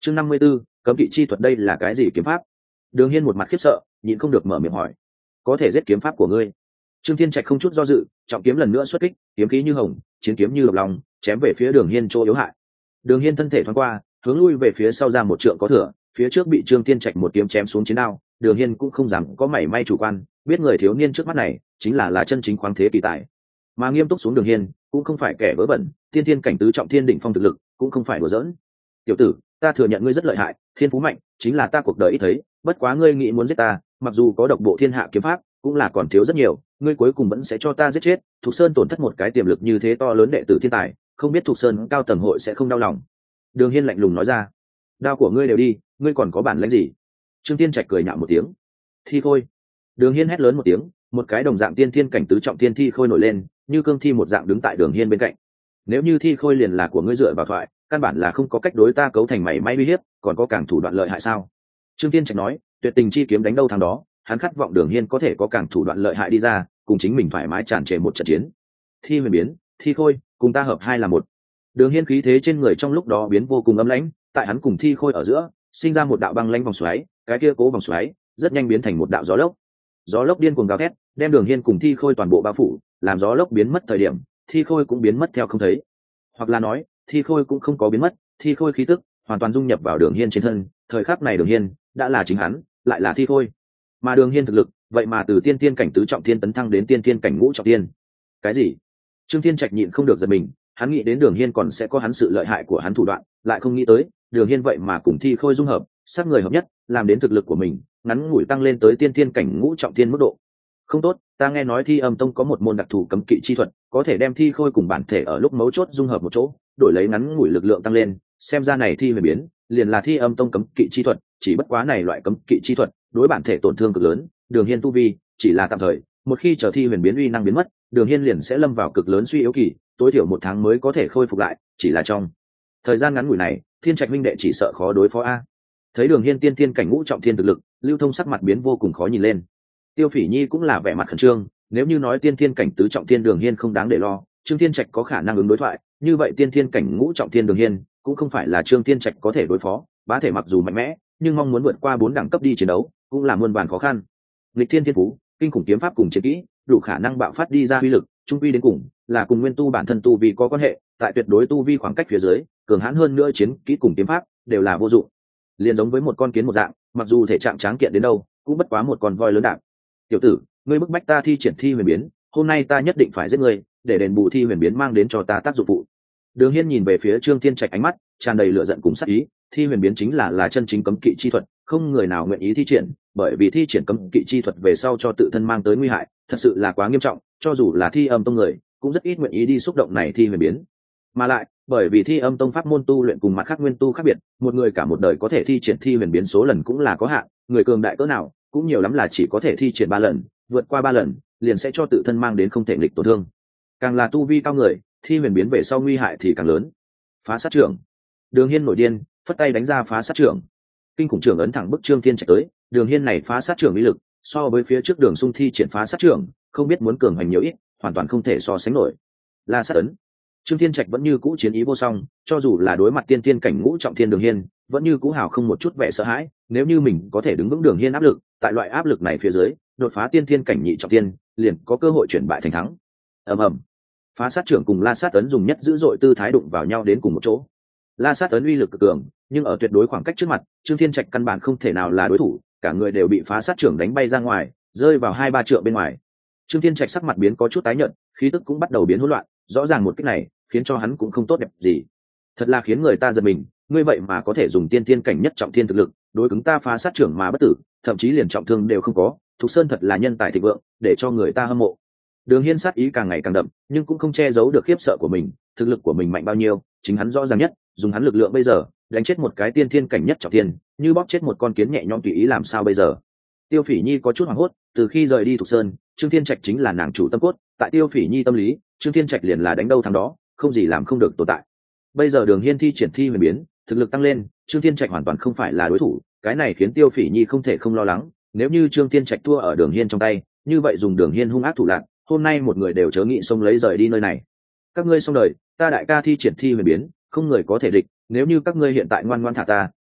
chương 54, cấm kỵ chi thuật, đây là cái gì kiếm pháp? Đường Hiên một mặt khiếp sợ, nhịn không được mở miệng hỏi. Có thể giết kiếm pháp của ngươi? Trương Thiên Trạch không chút do dự, trọng kiếm lần nữa xuất kích, kiếm khí như hồng, chiến kiếm như lộc lòng, chém về phía Đường Hiên chỗ yếu hại. Đường Hiên thân thể thoáng qua, hướng lui về phía sau ra một trượng có thừa, phía trước bị Trương Thiên Trạch một kiếm chém xuống chiến đao. Đường Hiên cũng không dám có mảy may chủ quan, biết người thiếu niên trước mắt này chính là chân chính khoáng thế kỳ tài. Mà nghiêm túc xuống Đường Hiên, cũng không phải kẻ vớ vẩn, tiên thiên cảnh tứ trọng thiên đỉnh phong thực lực, cũng không phải đùa giỡn. Tiểu tử, ta thừa nhận ngươi rất lợi hại, thiên phú mạnh, chính là ta cuộc đời ít thấy, bất quá ngươi nghĩ muốn giết ta, mặc dù có độc bộ thiên hạ kiếm pháp, cũng là còn thiếu rất nhiều, ngươi cuối cùng vẫn sẽ cho ta giết chết. Thục Sơn tổn thất một cái tiềm lực như thế to lớn đệ tử thiên tài, không biết Thục Sơn cao tầng hội sẽ không đau lòng. Đường Hiên lạnh lùng nói ra. Đao của ngươi đều đi, ngươi còn có bản lĩnh gì? Trương Thiên Trạch cười nhạo một tiếng. Thi khôi. Đường Hiên hét lớn một tiếng, một cái đồng dạng tiên thiên cảnh tứ trọng thiên thi khôi nổi lên, như cương thi một dạng đứng tại Đường Hiên bên cạnh. Nếu như thi khôi liền là của ngươi dựa vào thoại, căn bản là không có cách đối ta cấu thành mảy may uy hiếp, còn có càng thủ đoạn lợi hại sao? Trương Thiên Trạch nói, tuyệt tình chi kiếm đánh đâu thắng đó, hắn khát vọng Đường Hiên có thể có càng thủ đoạn lợi hại đi ra, cùng chính mình thoải mái tràn trề một trận chiến. Thi huyền biến, thi khôi, cùng ta hợp hai là một. Đường Hiên khí thế trên người trong lúc đó biến vô cùng âm lãnh, tại hắn cùng thi khôi ở giữa, sinh ra một đạo băng lãnh vòng xoáy, cái kia cố vòng xoáy rất nhanh biến thành một đạo gió lốc. Gió lốc điên cuồng gào thét, đem Đường Hiên cùng thi khôi toàn bộ bao phủ, làm gió lốc biến mất thời điểm, thi khôi cũng biến mất theo không thấy. Hoặc là nói, thi khôi cũng không có biến mất, thi khôi khí tức hoàn toàn dung nhập vào Đường Hiên trên thân, thời khắc này Đường Hiên đã là chính hắn, lại là thi khôi. Mà Đường Hiên thực lực, vậy mà từ tiên tiên cảnh tứ trọng thiên tấn thăng đến tiên tiên cảnh ngũ trọng thiên. Cái gì? Trương Thiên Trạch nhịn không được giật mình, hắn nghĩ đến Đường Hiên còn sẽ có hắn sự lợi hại của hắn thủ đoạn, lại không nghĩ tới, Đường Hiên vậy mà cùng thi khôi dung hợp, sắc người hợp nhất, làm đến thực lực của mình ngắn ngủi tăng lên tới tiên tiên cảnh ngũ trọng thiên mức độ. Không tốt, ta nghe nói Thi Âm Tông có một môn đặc thù cấm kỵ chi thuật, có thể đem thi khôi cùng bản thể ở lúc mấu chốt dung hợp một chỗ, đổi lấy ngắn ngủi lực lượng tăng lên, xem ra này thi huyền biến, liền là Thi Âm Tông cấm kỵ chi thuật, chỉ bất quá này loại cấm kỵ chi thuật, đối bản thể tổn thương cực lớn, Đường Hiên tu vi chỉ là tạm thời, một khi chờ thi huyền biến uy năng biến mất, Đường Hiên liền sẽ lâm vào cực lớn suy yếu kỳ, tối thiểu 1 tháng mới có thể khôi phục lại, chỉ là trong thời gian ngắn ngủi này, Thiên Trạch minh đệ chỉ sợ khó đối phó a. Thấy Đường Hiên tiên tiên cảnh ngũ trọng thiên thực lực, Lưu Thông sắc mặt biến vô cùng khó nhìn lên. Tiêu Phỉ Nhi cũng là vẻ mặt khẩn trương, nếu như nói tiên tiên cảnh tứ trọng thiên Đường Hiên không đáng để lo, Trương Thiên Trạch có khả năng ứng đối thoại, như vậy tiên tiên cảnh ngũ trọng thiên Đường Hiên cũng không phải là Trương Thiên Trạch có thể đối phó, bá thể mặc dù mạnh mẽ, nhưng mong muốn vượt qua 4 đẳng cấp đi chiến đấu, cũng là muôn vàn khó khăn. Lịch thiên thiên phú, kinh khủng kiếm pháp cùng chiến kỹ, đủ khả năng bạo phát đi ra uy lực, trung quy đến cùng là cùng nguyên tu bản thân tu vi có quan hệ, tại tuyệt đối tu vi khoảng cách phía dưới, cường hãn hơn nữa chiến kỹ cùng kiếm pháp đều là vô dụng. Liền giống với một con kiến một dạng, mặc dù thể trạng tráng kiện đến đâu, cũng bất quá một con voi lớn đạp. Tiểu tử, ngươi bức bách ta thi triển thi huyền biến, hôm nay ta nhất định phải giết ngươi, để đền bù thi huyền biến mang đến cho ta tác dụng phụ. Đường Hiên nhìn về phía Trương Thiên Trạch, ánh mắt tràn đầy lửa giận cùng sát ý. Thi huyền biến chính là chân chính cấm kỵ chi thuật, không người nào nguyện ý thi triển, bởi vì thi triển cấm kỵ chi thuật về sau cho tự thân mang tới nguy hại, thật sự là quá nghiêm trọng, cho dù là Thi Âm Tông người, cũng rất ít nguyện ý đi xúc động này thi huyền biến. Mà lại, bởi vì Thi Âm Tông pháp môn tu luyện cùng mặt khác nguyên tu khác biệt, một người cả một đời có thể thi triển thi huyền biến số lần cũng là có hạn, người cường đại cỡ nào, cũng nhiều lắm là chỉ có thể thi triển 3 lần, vượt qua 3 lần, liền sẽ cho tự thân mang đến không thể nghịch tổn thương. Càng là tu vi cao người, thi huyền biến về sau nguy hại thì càng lớn. Phá sát trưởng. Đường Hiên nổi điên, phất tay đánh ra phá sát trưởng. Kinh khủng trưởng ấn thẳng bức Trương Thiên Trạch tới, Đường Hiên này phá sát trưởng uy lực, so với phía trước Đường Sung thi triển phá sát trưởng, không biết muốn cường hành nhiều ít, hoàn toàn không thể so sánh nổi. La sát ấn. Trương Thiên Trạch vẫn như cũ chiến ý vô song, cho dù là đối mặt tiên tiên cảnh ngũ trọng thiên Đường Hiên, vẫn như cũ hào không một chút vẻ sợ hãi, nếu như mình có thể đứng vững Đường Hiên áp lực, tại loại áp lực này phía dưới, đột phá tiên tiên cảnh nhị trọng thiên, liền có cơ hội chuyển bại thành thắng. Ầm ầm. Phá sát trưởng cùng La sát ấn dùng nhất dữ dội tư thái đụng vào nhau đến cùng một chỗ. La sát ấn uy lực cực cường, nhưng ở tuyệt đối khoảng cách trước mặt, Trương Thiên Trạch căn bản không thể nào là đối thủ, cả người đều bị phá sát trưởng đánh bay ra ngoài, rơi vào 2-3 trượng bên ngoài. Trương Thiên Trạch sắc mặt biến có chút tái nhợt, khí tức cũng bắt đầu biến hỗn loạn, rõ ràng một kích này khiến cho hắn cũng không tốt đẹp gì. Thật là khiến người ta giật mình, ngươi vậy mà có thể dùng tiên tiên cảnh nhất trọng thiên thực lực, đối cứng ta phá sát trưởng mà bất tử, thậm chí liền trọng thương đều không có, Thục Sơn thật là nhân tài thịnh vượng, để cho người ta hâm mộ. Đường Hiên sát ý càng ngày càng đậm, nhưng cũng không che giấu được khiếp sợ của mình, thực lực của mình mạnh bao nhiêu, chính hắn rõ ràng nhất, dùng hắn lực lượng bây giờ, đánh chết một cái tiên thiên cảnh nhất trọng thiên, như bóp chết một con kiến nhẹ nhõm tùy ý làm sao bây giờ. Tiêu Phỉ Nhi có chút hoảng hốt, từ khi rời đi Thục Sơn, Trương Thiên Trạch chính là nàng chủ tâm cốt, tại Tiêu Phỉ Nhi tâm lý, Trương Thiên Trạch liền là đánh đâu thắng đó, không gì làm không được tồn tại. Bây giờ Đường Hiên thi triển thi huyền biến, thực lực tăng lên, Trương Thiên Trạch hoàn toàn không phải là đối thủ, cái này khiến Tiêu Phỉ Nhi không thể không lo lắng, nếu như Trương Thiên Trạch thua ở Đường Hiên trong tay, như vậy dùng Đường Hiên hung ác thủ đoạn, hôm nay một người đều chớ nghĩ xông lấy rời đi nơi này. Các ngươi xong đời, ta đại ca thi triển thi huyền biến, không người có thể địch, nếu như các ngươi hiện tại ngoan ngoãn thả ta,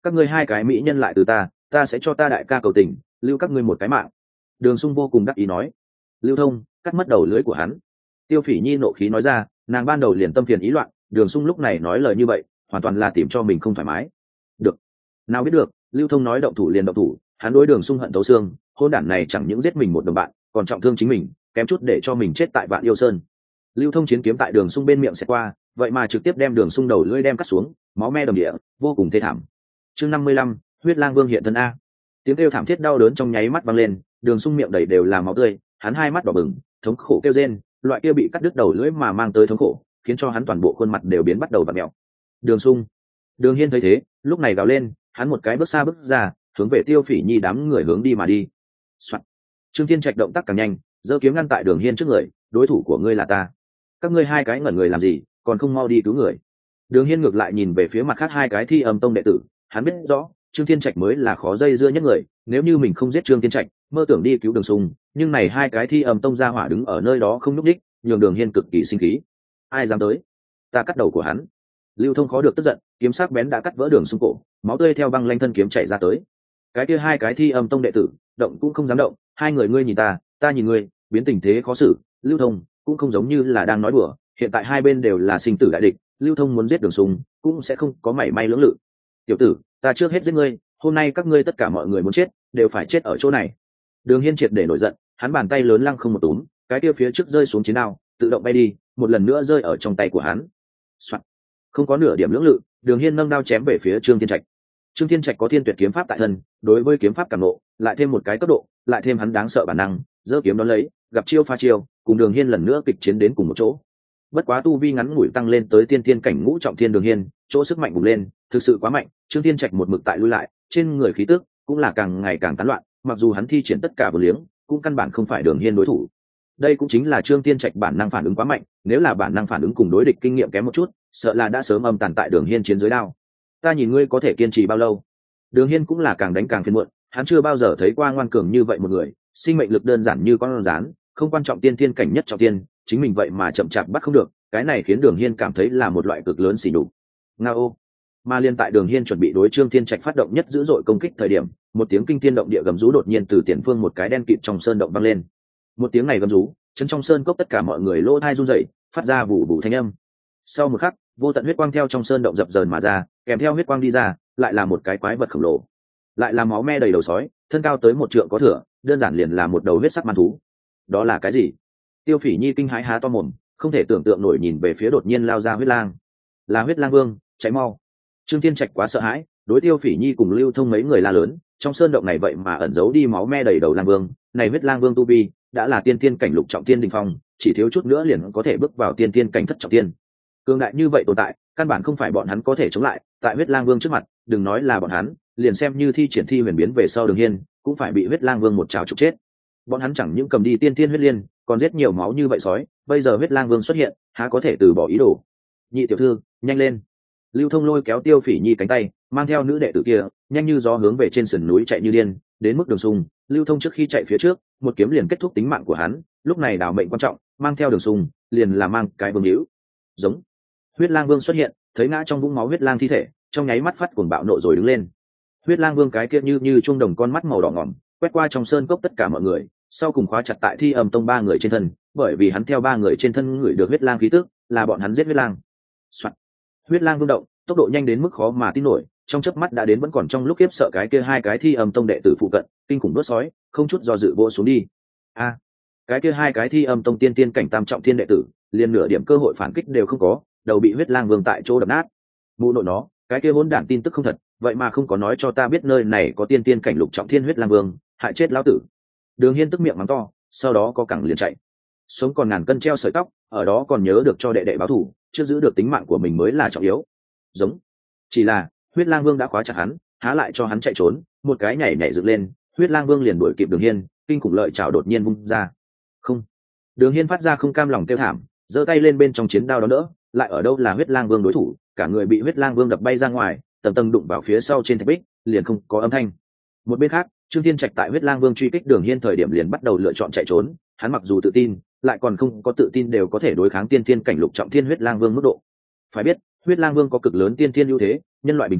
các ngươi hai cái mỹ nhân lại từ ta sẽ cho ta đại ca cầu tình, lưu các ngươi một cái mạng. Đường Sung vô cùng đắc ý nói. Lưu Thông cắt mất đầu lưỡi của hắn. Tiêu Phỉ Nhi nộ khí nói ra, nàng ban đầu liền tâm phiền ý loạn, Đường Sung lúc này nói lời như vậy hoàn toàn là tìm cho mình không thoải mái. Được, nào biết được, Lưu Thông nói động thủ liền động thủ, hắn đối Đường Sung hận thấu xương, hôn đản này chẳng những giết mình một đồng bạn, còn trọng thương chính mình, kém chút để cho mình chết tại Vạn Yêu Sơn. Lưu Thông chiến kiếm tại Đường Sung bên miệng xẹt qua, vậy mà trực tiếp đem Đường Sung đầu lưỡi đem cắt xuống, máu me đầm địa, vô cùng thê thảm. Chương 55, Huyết Lang Vương hiện thân a. Tiếng kêu thảm thiết đau đớn trong nháy mắt vang lên, Đường Sung miệng đầy đều là máu tươi, hắn hai mắt đỏ bừng, thống khổ kêu rên, loại kia bị cắt đứt đầu lưỡi mà mang tới thống khổ, khiến cho hắn toàn bộ khuôn mặt đều biến bắt đầu vặn mèo. Đường Sung, Đường Hiên thấy thế, lúc này gào lên, hắn một cái bước xa bước ra, hướng về Tiêu Phỉ Nhi đám người hướng đi mà đi. Soạn. Trương Thiên Trạch động tác càng nhanh, giơ kiếm ngăn tại Đường Hiên trước người, đối thủ của ngươi là ta. Các ngươi hai cái ngẩn người làm gì, còn không mau đi cứu người. Đường Hiên ngược lại nhìn về phía mặt khác hai cái Thi Âm Tông đệ tử, hắn biết rõ Trương Thiên Trạch mới là khó dây dưa nhất người, nếu như mình không giết Trương Thiên Trạch, mơ tưởng đi cứu Đường Sung, nhưng này hai cái Thi Âm Tông gia hỏa đứng ở nơi đó không nhúc nhích, nhường Đường Hiên cực kỳ sinh khí. Ai dám tới, ta cắt đầu của hắn. Lưu Thông khó được tức giận, kiếm sắc bén đã cắt vỡ Đường Sung cổ, máu tươi theo băng lanh thân kiếm chảy ra tới. Cái kia hai cái Thi Âm Tông đệ tử động cũng không dám động, hai người ngươi nhìn ta nhìn ngươi, biến tình thế khó xử. Lưu Thông cũng không giống như là đang nói đùa, hiện tại hai bên đều là sinh tử đại địch, Lưu Thông muốn giết Đường Sung cũng sẽ không có mảy may lưỡng lự. Tiểu tử, ta trước hết giết ngươi, hôm nay các ngươi tất cả mọi người muốn chết đều phải chết ở chỗ này. Đường Hiên triệt để nổi giận, hắn bàn tay lớn lăng không một túm, cái kia phía trước rơi xuống chiến đao tự động bay đi, một lần nữa rơi ở trong tay của hắn. Soạn. Không có nửa điểm lưỡng lự, Đường Hiên nâng đao chém về phía Trương Thiên Trạch. Trương Thiên Trạch có thiên tuyệt kiếm pháp tại thân, đối với kiếm pháp cảm nộ lại thêm một cái cấp độ, lại thêm hắn đáng sợ bản năng, giơ kiếm đón lấy, gặp chiêu pha chiêu, cùng Đường Hiên lần nữa kịch chiến đến cùng một chỗ. Bất quá tu vi ngắn ngủi tăng lên tới tiên thiên cảnh ngũ trọng thiên Đường Hiên, chỗ sức mạnh bùng lên, thực sự quá mạnh, Trương Thiên Trạch một mực tại lui lại, trên người khí tức cũng là càng ngày càng tán loạn, mặc dù hắn thi triển tất cả vô liếng, cũng căn bản không phải Đường Hiên đối thủ. Đây cũng chính là Trương Thiên Trạch bản năng phản ứng quá mạnh, nếu là bản năng phản ứng cùng đối địch kinh nghiệm kém một chút, sợ là đã sớm âm tàn tại Đường Hiên chiến dưới đao. Ta nhìn ngươi có thể kiên trì bao lâu? Đường Hiên cũng là càng đánh càng phiền muộn, hắn chưa bao giờ thấy qua ngoan cường như vậy một người, sinh mệnh lực đơn giản như con rắn, không quan trọng tiên thiên cảnh nhất trọng tiên, chính mình vậy mà chậm chạp bắt không được, cái này khiến Đường Hiên cảm thấy là một loại cực lớn sỉ nhục. Ngao. Mà liên tại Đường Hiên chuẩn bị đối Trương Thiên Trạch phát động nhất dữ dội công kích thời điểm, một tiếng kinh thiên động địa gầm rú đột nhiên từ tiền phương một cái đen kịt trong sơn động vang lên. Một tiếng này gầm rú, chấn trong sơn cốc tất cả mọi người lỗ tai run rẩy, phát ra vụ vụ thanh âm. Sau một khắc, vô tận huyết quang theo trong sơn động dập dờn mà ra, kèm theo huyết quang đi ra, lại là một cái quái vật khổng lồ, lại là máu me đầy đầu sói, thân cao tới 1 trượng có thừa, đơn giản liền là một đầu huyết sắc man thú. Đó là cái gì? Tiêu Phỉ Nhi kinh hãi há to mồm, không thể tưởng tượng nổi nhìn về phía đột nhiên lao ra huyết lang. Là huyết lang vương, cháy mau. Trương Thiên Trạch quá sợ hãi, đối Tiêu Phỉ Nhi cùng Lưu Thông mấy người la lớn, trong sơn động này vậy mà ẩn giấu đi máu me đầy đầu lang vương, này huyết lang vương tu vi đã là tiên tiên cảnh lục trọng tiên đỉnh phong, chỉ thiếu chút nữa liền có thể bước vào tiên tiên cảnh thất trọng tiên. Cường đại như vậy tồn tại, căn bản không phải bọn hắn có thể chống lại, tại huyết lang vương trước mặt, đừng nói là bọn hắn, liền xem như thi triển thi huyền biến về sau Đường Hiên, cũng phải bị huyết lang vương một trảo trục chết. Bọn hắn chẳng những cầm đi tiên tiên huyết liên, còn giết nhiều máu như vậy sói, bây giờ huyết lang vương xuất hiện, há có thể từ bỏ ý đồ. Nhị tiểu thư, nhanh lên. Lưu Thông lôi kéo Tiêu Phỉ Nhi cánh tay, mang theo nữ đệ tử kia, nhanh như gió hướng về trên sườn núi chạy như điên, đến mức Đường Sung, Lưu Thông trước khi chạy phía trước, một kiếm liền kết thúc tính mạng của hắn, lúc này đảo mệnh quan trọng, mang theo Đường Sung, liền là mang cái vương hữu. Giống. Huyết lang vương xuất hiện, thấy ngã trong vũng máu huyết lang thi thể, trong nháy mắt phát cuồng bạo nộ rồi đứng lên. Huyết lang vương cái kia như chuông đồng con mắt màu đỏ ngỏm, quét qua trong sơn cốc tất cả mọi người, sau cùng khóa chặt tại Thi Âm Tông 3 người trên thân, bởi vì hắn theo 3 người trên thân ngửi được huyết lang khí tức, là bọn hắn giết huyết lang. Soạn. Huyết lang vương động, tốc độ nhanh đến mức khó mà tin nổi, trong chớp mắt đã đến vẫn còn trong lúc khiếp sợ cái kia hai cái Thi Âm Tông đệ tử phụ cận, kinh khủng đốt sói, không chút do dự vỗ xuống đi. A, cái kia hai cái Thi Âm Tông tiên tiên cảnh tam trọng thiên đệ tử, liền nửa điểm cơ hội phản kích đều không có, đầu bị huyết lang vương tại chỗ đập nát. Mụ nội nó, cái kia hỗn đản tin tức không thật, vậy mà không có nói cho ta biết nơi này có tiên tiên cảnh lục trọng thiên huyết lang vương, hại chết lão tử. Đường Hiên tức miệng mắng to, sau đó có cẳng liền chạy. Sống còn ngàn cân treo sợi tóc, ở đó còn nhớ được cho đệ đệ báo thù, trước giữ được tính mạng của mình mới là trọng yếu. Giống. Chỉ là, huyết lang vương đã khóa chặt hắn, há lại cho hắn chạy trốn, một cái nhảy nhảy dựng lên, huyết lang vương liền đuổi kịp Đường Hiên, kinh khủng lợi chảo đột nhiên vung ra. Không. Đường Hiên phát ra không cam lòng kêu thảm, giơ tay lên bên trong chiến đao đó đỡ, lại ở đâu là huyết lang vương đối thủ, cả người bị huyết lang vương đập bay ra ngoài, tầng tầng đụng vào phía sau trên thạch bích, liền không có âm thanh. Một bên khác, Trương Thiên Trạch tại huyết lang vương truy kích Đường Hiên thời điểm liền bắt đầu lựa chọn chạy trốn, hắn mặc dù tự tin, lại còn không có tự tin đều có thể đối kháng tiên thiên cảnh lục trọng thiên huyết lang vương mức độ. Phải biết, huyết lang vương có cực lớn tiên thiên ưu thế, nhân loại bình thường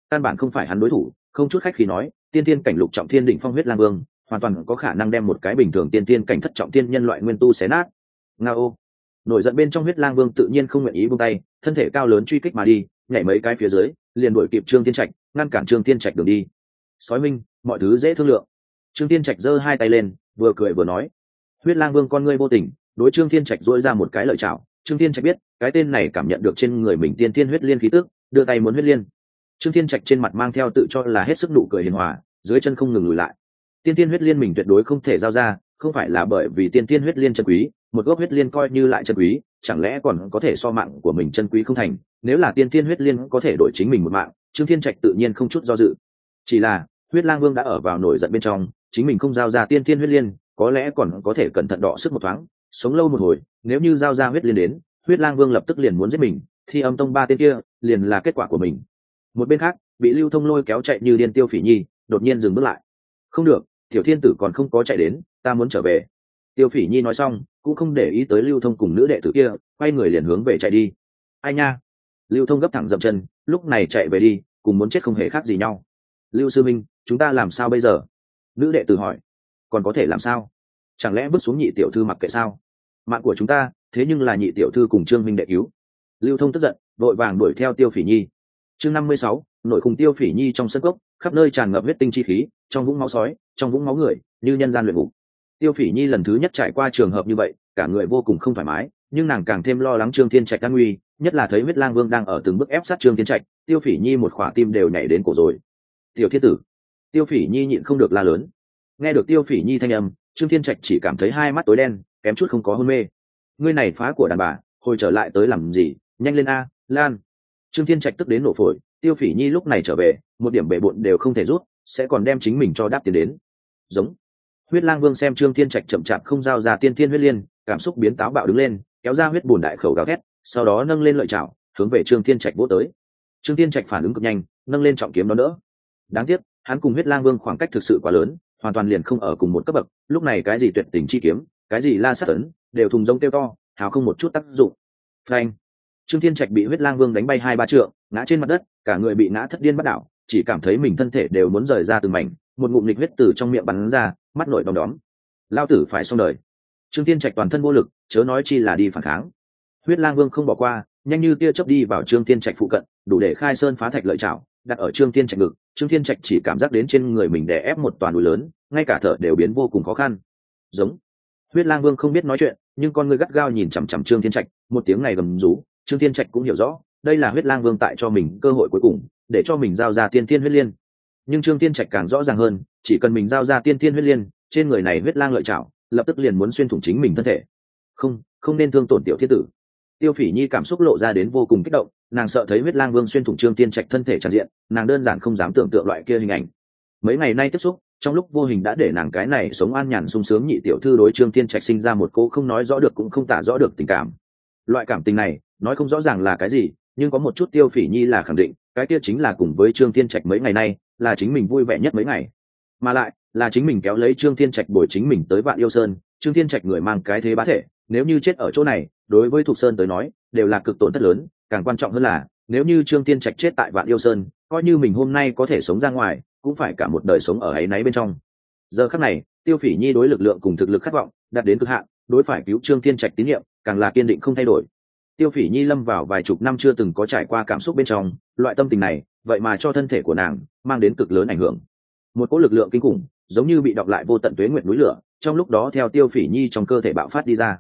căn bản không phải hắn đối thủ. Không chút khách khí nói, tiên tiên cảnh lục trọng thiên đỉnh phong huyết lang vương hoàn toàn có khả năng đem một cái bình thường tiên tiên cảnh thất trọng thiên nhân loại nguyên tu xé nát. Ngao. Nổi giận bên trong huyết lang vương tự nhiên không nguyện ý buông tay, thân thể cao lớn truy kích mà đi, nhảy mấy cái phía dưới liền đuổi kịp Trương Thiên Trạch, ngăn cản Trương Thiên Trạch đường đi. Sói minh, mọi thứ dễ thương lượng. Trương Thiên Trạch giơ hai tay lên, vừa cười vừa nói. Huyết lang vương con ngươi vô tình đối Trương Thiên Trạch dỗi ra một cái lợi chảo. Trương Thiên Trạch biết cái tên này cảm nhận được trên người mình tiên thiên huyết liên khí tức, đưa tay muốn huyết liên. Trương Thiên Trạch trên mặt mang theo tự cho là hết sức nụ cười hiền hòa, dưới chân không ngừng lùi lại. Tiên thiên huyết liên mình tuyệt đối không thể giao ra, không phải là bởi vì tiên thiên huyết liên chân quý, một gốc huyết liên coi như lại chân quý, chẳng lẽ còn có thể so mạng của mình chân quý không thành? Nếu là tiên thiên huyết liên có thể đổi chính mình một mạng, Trương Thiên Trạch tự nhiên không chút do dự. Chỉ là huyết lang vương đã ở vào nổi giận bên trong, chính mình không giao ra tiên thiên huyết liên, có lẽ còn có thể cẩn thận đọ sức một thoáng, sống lâu một hồi. Nếu như giao ra huyết liên đến, huyết lang vương lập tức liền muốn giết mình, thì âm tông ba tên kia liền là kết quả của mình. Một bên khác, bị Lưu Thông lôi kéo chạy như điên Tiêu Phỉ Nhi đột nhiên dừng bước lại. Không được, tiểu thiên tử còn không có chạy đến, ta muốn trở về. Tiêu Phỉ Nhi nói xong cũng không để ý tới Lưu Thông cùng nữ đệ tử kia, quay người liền hướng về chạy đi. Ai nha. Lưu Thông gấp thẳng dậm chân, lúc này chạy về đi cùng muốn chết không hề khác gì nhau. Lưu sư minh, chúng ta làm sao bây giờ? Nữ đệ tử hỏi. Còn có thể làm sao? Chẳng lẽ vứt xuống nhị tiểu thư mặc kệ sao? Mạng của chúng ta thế nhưng là nhị tiểu thư cùng Trương minh đệ cứu. Lưu Thông tức giận vội vàng đuổi theo Tiêu Phỉ Nhi. Chương 56, nội khung Tiêu Phỉ Nhi trong sân cốc, khắp nơi tràn ngập huyết tinh chi khí, trong vũng máu sói, trong vũng máu người, như nhân gian luyện ngục. Tiêu Phỉ Nhi lần thứ nhất trải qua trường hợp như vậy, cả người vô cùng không thoải mái, nhưng nàng càng thêm lo lắng Trương Thiên Trạch an nguy, nhất là thấy huyết lang vương đang ở từng bước ép sát Trương Thiên Trạch, Tiêu Phỉ Nhi một khỏa tim đều nhảy đến cổ rồi. Tiểu thiên tử. Tiêu Phỉ Nhi nhịn không được la lớn. Nghe được Tiêu Phỉ Nhi thanh âm, Trương Thiên Trạch chỉ cảm thấy hai mắt tối đen, kém chút không có hôn mê. Ngươi này phá của đàn bà, hồi trở lại tới làm gì, nhanh lên a, Lan. Trương Thiên Trạch tức đến nổ phổi, Tiêu Phỉ Nhi lúc này trở về, một điểm bể bộn đều không thể rút, sẽ còn đem chính mình cho đáp tiền đến. Giống. Huyết lang vương xem Trương Thiên Trạch chậm chạp không giao ra tiên thiên huyết liên, cảm xúc biến táo bạo đứng lên, kéo ra huyết bùn đại khẩu gào thét, sau đó nâng lên lợi chảo hướng về Trương Thiên Trạch vỗ tới. Trương Thiên Trạch phản ứng cực nhanh, nâng lên trọng kiếm đó đỡ. Đáng tiếc hắn cùng huyết lang vương khoảng cách thực sự quá lớn, hoàn toàn liền không ở cùng một cấp bậc, lúc này cái gì tuyệt tình chi kiếm, cái gì la sát ấn, đều thùng rông kêu to, hào không một chút tác dụng. Phanh. Trương Thiên Trạch bị huyết lang vương đánh bay 2-3 trượng, ngã trên mặt đất, cả người bị ngã thất điên bắt đảo, chỉ cảm thấy mình thân thể đều muốn rời ra từng mảnh, một ngụm nghịch huyết từ trong miệng bắn ra, mắt nổi đom đóm. Lao tử phải xong đời. Trương Thiên Trạch toàn thân vô lực, chớ nói chi là đi phản kháng. Huyết lang vương không bỏ qua, nhanh như tia chớp đi vào Trương Thiên Trạch phụ cận, đủ để khai sơn phá thạch lợi chảo, đặt ở Trương Thiên Trạch ngực. Trương Thiên Trạch chỉ cảm giác đến trên người mình đè ép một toàn núi lớn, ngay cả thở đều biến vô cùng khó khăn. Giống. Huyết lang vương không biết nói chuyện, nhưng con người gắt gao nhìn chằm chằm Trương Thiên Trạch, một tiếng này gầm rú, Trương Thiên Trạch cũng hiểu rõ, đây là huyết lang vương tại cho mình cơ hội cuối cùng, để cho mình giao ra tiên thiên huyết liên. Nhưng Trương Thiên Trạch càng rõ ràng hơn, chỉ cần mình giao ra tiên thiên huyết liên, trên người này huyết lang lợi chảo lập tức liền muốn xuyên thủng chính mình thân thể. Không nên thương tổn tiểu thiên tử. Tiêu Phỉ Nhi cảm xúc lộ ra đến vô cùng kích động, nàng sợ thấy huyết lang vương xuyên thủng Trương Thiên Trạch thân thể tràn diện, nàng đơn giản không dám tưởng tượng loại kia hình ảnh. Mấy ngày nay tiếp xúc, trong lúc vô hình đã để nàng cái này sống an nhàn sung sướng nhị tiểu thư đối Trương Thiên Trạch sinh ra một cô không nói rõ được cũng không tả rõ được tình cảm. Loại cảm tình này nói không rõ ràng là cái gì, nhưng có một chút Tiêu Phỉ Nhi là khẳng định, cái kia chính là cùng với Trương Thiên Trạch mấy ngày nay là chính mình vui vẻ nhất mấy ngày, mà lại là chính mình kéo lấy Trương Thiên Trạch bồi chính mình tới Vạn Yêu Sơn. Trương Thiên Trạch người mang cái thế bá thể, nếu như chết ở chỗ này, đối với Thục Sơn tới nói đều là cực tổn thất lớn, càng quan trọng hơn là nếu như Trương Thiên Trạch chết tại Vạn Yêu Sơn, coi như mình hôm nay có thể sống ra ngoài, cũng phải cả một đời sống ở áy náy bên trong. Giờ khắc này, Tiêu Phỉ Nhi đối lực lượng cùng thực lực khát vọng đạt đến cực hạn, đối phải cứu Trương Thiên Trạch tín nhiệm càng là kiên định không thay đổi. Tiêu Phỉ Nhi lâm vào vài chục năm chưa từng có trải qua cảm xúc bên trong, loại tâm tình này vậy mà cho thân thể của nàng mang đến cực lớn ảnh hưởng. Một cỗ lực lượng kinh khủng, giống như bị đọc lại vô tận tuế nguyệt núi lửa, trong lúc đó theo Tiêu Phỉ Nhi trong cơ thể bạo phát đi ra.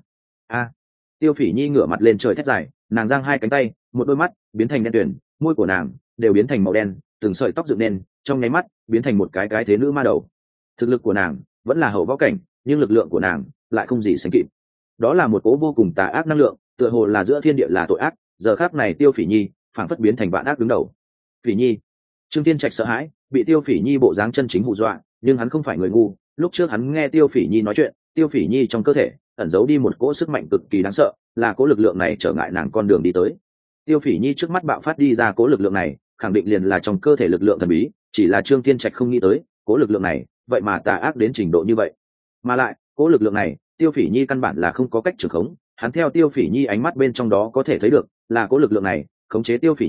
Tiêu Phỉ Nhi ngửa mặt lên trời thét dài, nàng giang hai cánh tay, một đôi mắt biến thành đen tuyền, môi của nàng đều biến thành màu đen, từng sợi tóc dựng lên, trong nháy mắt biến thành một cái thế nữ ma đầu. Thực lực của nàng vẫn là hậu võ cảnh, nhưng lực lượng của nàng lại không gì sánh kịp. Đó là một cỗ vô cùng tà ác năng lượng, tựa hồ là giữa thiên địa là tội ác. Giờ khắc này Tiêu Phỉ Nhi phảng phất biến thành vạn ác đứng đầu. Phỉ Nhi. Trương Thiên Trạch sợ hãi, bị Tiêu Phỉ Nhi bộ dáng chân chính hù dọa, nhưng hắn không phải người ngu, lúc trước hắn nghe Tiêu Phỉ Nhi nói chuyện, Tiêu Phỉ Nhi trong cơ thể ẩn giấu đi một cỗ sức mạnh cực kỳ đáng sợ, là cỗ lực lượng này trở ngại nàng con đường đi tới. Tiêu Phỉ Nhi trước mắt bạo phát đi ra cỗ lực lượng này, khẳng định liền là trong cơ thể lực lượng thần bí, chỉ là Trương Thiên Trạch không nghĩ tới, cỗ lực lượng này vậy mà tà ác đến trình độ như vậy. Mà lại, cỗ lực lượng này, Tiêu Phỉ Nhi căn bản là không có cách trưởng khống, hắn theo Tiêu Phỉ Nhi ánh mắt bên trong đó có thể thấy được, là cỗ lực lượng này khống chế Tiêu Phỉ Nhi,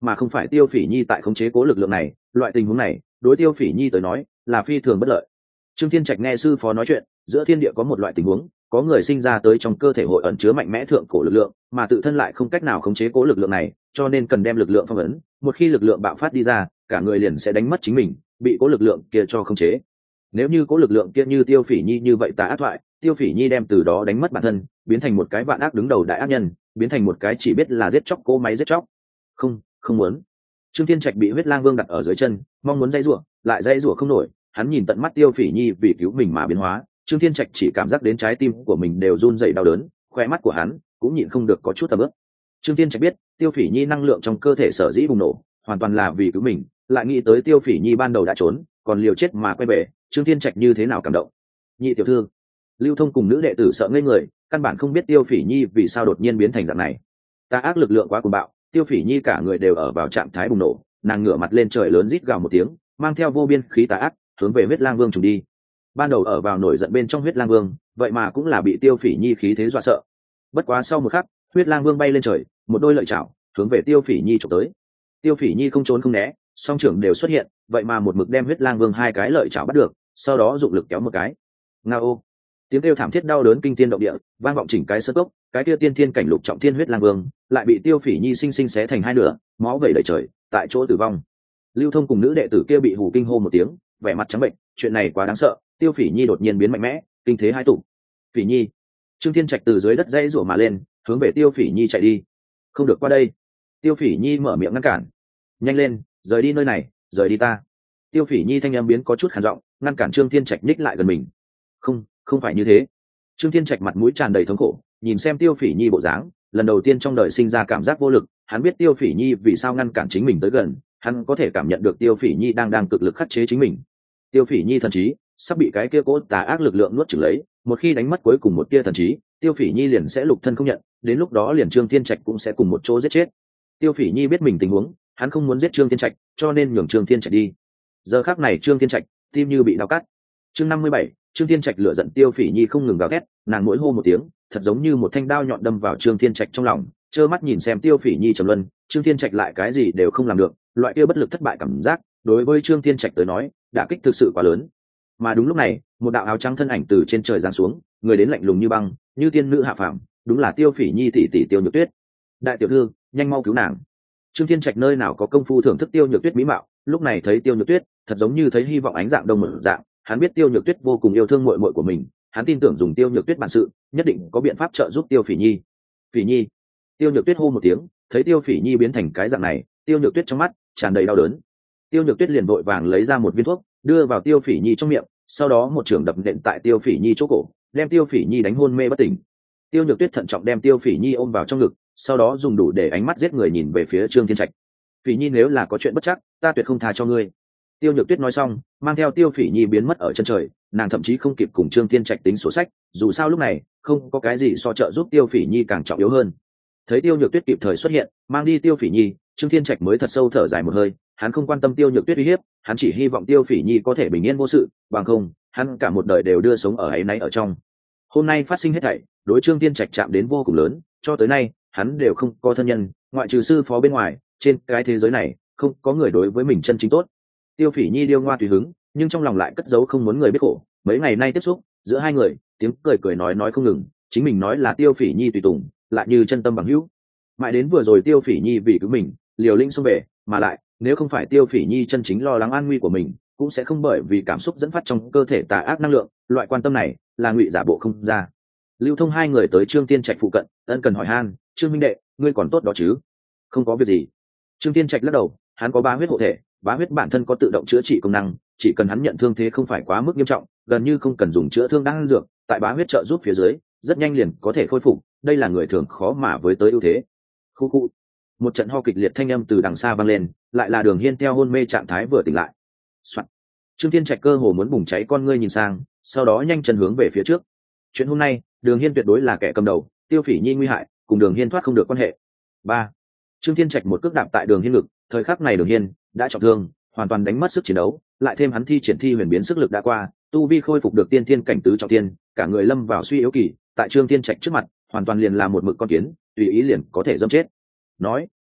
mà không phải Tiêu Phỉ Nhi tại khống chế cố lực lượng này. Loại tình huống này đối Tiêu Phỉ Nhi tới nói là phi thường bất lợi. Trương Thiên Trạch nghe sư phó nói chuyện, giữa thiên địa có một loại tình huống, có người sinh ra tới trong cơ thể hội ẩn chứa mạnh mẽ thượng cổ lực lượng, mà tự thân lại không cách nào khống chế cố lực lượng này, cho nên cần đem lực lượng phong ấn. Một khi lực lượng bạo phát đi ra, cả người liền sẽ đánh mất chính mình, bị cố lực lượng kia cho khống chế. Nếu như cố lực lượng kia như Tiêu Phỉ Nhi như vậy tà ác thoại, Tiêu Phỉ Nhi đem từ đó đánh mất bản thân, biến thành một cái vạn ác đứng đầu đại ác nhân, biến thành một cái chỉ biết là giết chóc cố máy giết chóc. Không muốn. Trương Thiên Trạch bị Huyết Lang Vương đặt ở dưới chân, mong muốn dây rủa, lại dây rủa không nổi. Hắn nhìn tận mắt Tiêu Phỉ Nhi vì cứu mình mà biến hóa, Trương Thiên Trạch chỉ cảm giác đến trái tim của mình đều run rẩy đau đớn, khóe mắt của hắn cũng nhịn không được có chút ẩm ướt. Trương Thiên Trạch biết, Tiêu Phỉ Nhi năng lượng trong cơ thể sở dĩ bùng nổ, hoàn toàn là vì cứu mình, lại nghĩ tới Tiêu Phỉ Nhi ban đầu đã trốn, còn liều chết mà quay về, Trương Thiên Trạch như thế nào cảm động. Nhị tiểu thư, Lưu Thông cùng nữ đệ tử sợ ngây người, căn bản không biết Tiêu Phỉ Nhi vì sao đột nhiên biến thành dạng này. Ta ác lực lượng quá cuồng bạo, Tiêu Phỉ Nhi cả người đều ở vào trạng thái bùng nổ, nàng ngửa mặt lên trời lớn rít gào một tiếng, mang theo vô biên khí tà ác hướng về Huyết Lang Vương trùng đi. Ban đầu ở vào nổi giận bên trong Huyết Lang Vương, vậy mà cũng là bị Tiêu Phỉ Nhi khí thế dọa sợ. Bất quá sau một khắc, Huyết Lang Vương bay lên trời, một đôi lợi chảo hướng về Tiêu Phỉ Nhi chụp tới. Tiêu Phỉ Nhi không trốn không né, song trưởng đều xuất hiện, vậy mà một mực đem Huyết Lang Vương hai cái lợi chảo bắt được, sau đó dụng lực kéo một cái. Ngao! Tiếng kêu thảm thiết đau đớn kinh thiên động địa, vang vọng chỉnh cái sơn cốc, cái kia tiên thiên cảnh lục trọng thiên Huyết Lang Vương lại bị Tiêu Phỉ Nhi sinh sinh xé thành hai nửa, máu vẩy đầy trời, tại chỗ tử vong. Lưu Thông cùng nữ đệ tử kia bị hù kinh hô một tiếng, vẻ mặt trắng bệnh, chuyện này quá đáng sợ, Tiêu Phỉ Nhi đột nhiên biến mạnh mẽ, kinh thế hai tụ. Phỉ Nhi! Trương Thiên Trạch từ dưới đất dãy rủa mà lên, hướng về Tiêu Phỉ Nhi chạy đi. Không được qua đây. Tiêu Phỉ Nhi mở miệng ngăn cản. Nhanh lên, rời đi nơi này, rời đi ta. Tiêu Phỉ Nhi thanh âm biến có chút khàn giọng, ngăn cản Trương Thiên Trạch ních lại gần mình. Không phải như thế. Trương Thiên Trạch mặt mũi tràn đầy thống khổ, nhìn xem Tiêu Phỉ Nhi bộ dáng, lần đầu tiên trong đời sinh ra cảm giác vô lực. Hắn biết Tiêu Phỉ Nhi vì sao ngăn cản chính mình tới gần, hắn có thể cảm nhận được Tiêu Phỉ Nhi đang cực lực khắc chế chính mình. Tiêu Phỉ Nhi thần trí sắp bị cái kia cố tà ác lực lượng nuốt chửng lấy, một khi đánh mất cuối cùng một tia thần trí, Tiêu Phỉ Nhi liền sẽ lục thân không nhận, đến lúc đó liền Trương Thiên Trạch cũng sẽ cùng một chỗ giết chết. Tiêu Phỉ Nhi biết mình tình huống, hắn không muốn giết Trương Thiên Trạch, cho nên nhường Trương Thiên Trạch đi. Giờ khắc này Trương Thiên Trạch tim như bị đau cắt. Chương 57, Trương Thiên Trạch lửa giận Tiêu Phỉ Nhi không ngừng gào thét, nàng mỗi hô một tiếng, thật giống như một thanh đao nhọn đâm vào Trương Thiên Trạch trong lòng, trơ mắt nhìn xem Tiêu Phỉ Nhi trầm luân, Trương Thiên Trạch lại cái gì đều không làm được, loại kia bất lực thất bại cảm giác, đối với Trương Thiên Trạch tới nói, đả kích thực sự quá lớn. Mà đúng lúc này, một đạo áo trắng thân ảnh từ trên trời giáng xuống, người đến lạnh lùng như băng, như tiên nữ hạ phàm, đúng là Tiêu Phỉ Nhi tỷ tỷ Tiêu Nhược Tuyết. Đại tiểu thư, nhanh mau cứu nàng. Trương Thiên Trạch nơi nào có công phu thưởng thức Tiêu Nhược Tuyết mỹ mạo, lúc này thấy Tiêu Nhược Tuyết, thật giống như thấy hy vọng ánh dạng đông mở dạng, hắn biết Tiêu Nhược Tuyết vô cùng yêu thương muội muội của mình, hắn tin tưởng dùng Tiêu Nhược Tuyết bản sự, nhất định có biện pháp trợ giúp Tiêu Phỉ Nhi. Phỉ Nhi! Tiêu Nhược Tuyết hô một tiếng, thấy Tiêu Phỉ Nhi biến thành cái dạng này, Tiêu Nhược Tuyết trong mắt tràn đầy đau đớn. Tiêu Nhược Tuyết liền vội vàng lấy ra một viên thuốc, đưa vào Tiêu Phỉ Nhi trong miệng, sau đó một trường đập nện tại Tiêu Phỉ Nhi chỗ cổ, đem Tiêu Phỉ Nhi đánh hôn mê bất tỉnh. Tiêu Nhược Tuyết thận trọng đem Tiêu Phỉ Nhi ôm vào trong ngực, sau đó dùng đủ để ánh mắt giết người nhìn về phía Trương Thiên Trạch. Phỉ Nhi nếu là có chuyện bất chắc, ta tuyệt không tha cho ngươi. Tiêu Nhược Tuyết nói xong, mang theo Tiêu Phỉ Nhi biến mất ở chân trời, nàng thậm chí không kịp cùng Trương Thiên Trạch tính sổ sách, dù sao lúc này không có cái gì so trợ giúp Tiêu Phỉ Nhi càng trọng yếu hơn. Thấy Tiêu Nhược Tuyết kịp thời xuất hiện, mang đi Tiêu Phỉ Nhi, Trương Thiên Trạch mới thật sâu thở dài một hơi, hắn không quan tâm Tiêu Nhược Tuyết uy hiếp, hắn chỉ hy vọng Tiêu Phỉ Nhi có thể bình yên vô sự, bằng không, hắn cả một đời đều đưa sống ở áy náy ở trong. Hôm nay phát sinh hết thảy, đối Trương Thiên Trạch chạm đến vô cùng lớn, cho tới nay, hắn đều không có thân nhân, ngoại trừ sư phó bên ngoài, trên cái thế giới này, không có người đối với mình chân chính tốt. Tiêu Phỉ Nhi điêu ngoa tùy hứng, nhưng trong lòng lại cất giấu không muốn người biết khổ. Mấy ngày nay tiếp xúc, giữa hai người, tiếng cười nói không ngừng, chính mình nói là Tiêu Phỉ Nhi tùy tùng, lại như chân tâm bằng hữu. Mãi đến vừa rồi Tiêu Phỉ Nhi vì cứu mình, liều lĩnh xông về, mà lại, nếu không phải Tiêu Phỉ Nhi chân chính lo lắng an nguy của mình, cũng sẽ không bởi vì cảm xúc dẫn phát trong cơ thể tà ác năng lượng, loại quan tâm này là ngụy giả bộ không ra. Lưu Thông hai người tới Trương Thiên Trạch phụ cận, ân cần hỏi han, Trương minh đệ, ngươi còn tốt đó chứ? Không có việc gì. Trương Thiên Trạch lắc đầu, hắn có bá huyết hộ thể, bá huyết bản thân có tự động chữa trị công năng, chỉ cần hắn nhận thương thế không phải quá mức nghiêm trọng, gần như không cần dùng chữa thương đan dược, tại bá huyết trợ giúp phía dưới, rất nhanh liền có thể khôi phục, đây là người thường khó mà với tới ưu thế. Khu khu. Một trận ho kịch liệt thanh âm từ đằng xa vang lên, lại là Đường Hiên theo hôn mê trạng thái vừa tỉnh lại. Soạn. Trương Thiên Trạch cơ hồ muốn bùng cháy con ngươi nhìn sang, sau đó nhanh chân hướng về phía trước. Chuyện hôm nay, Đường Hiên tuyệt đối là kẻ cầm đầu, Tiêu Phỉ Nhi nguy hại, cùng Đường Hiên thoát không được quan hệ. 3. Trương Thiên Trạch một cước đạp tại Đường Hiên ngực, thời khắc này Đường Hiên đã trọng thương, hoàn toàn đánh mất sức chiến đấu, lại thêm hắn thi triển thi huyền biến sức lực đã qua, tu vi khôi phục được tiên thiên cảnh tứ trọng thiên, cả người lâm vào suy yếu kỳ, tại Trương Thiên Trạch trước mặt, hoàn toàn liền là một mực con kiến, tùy ý liền có thể dẫm chết. Nói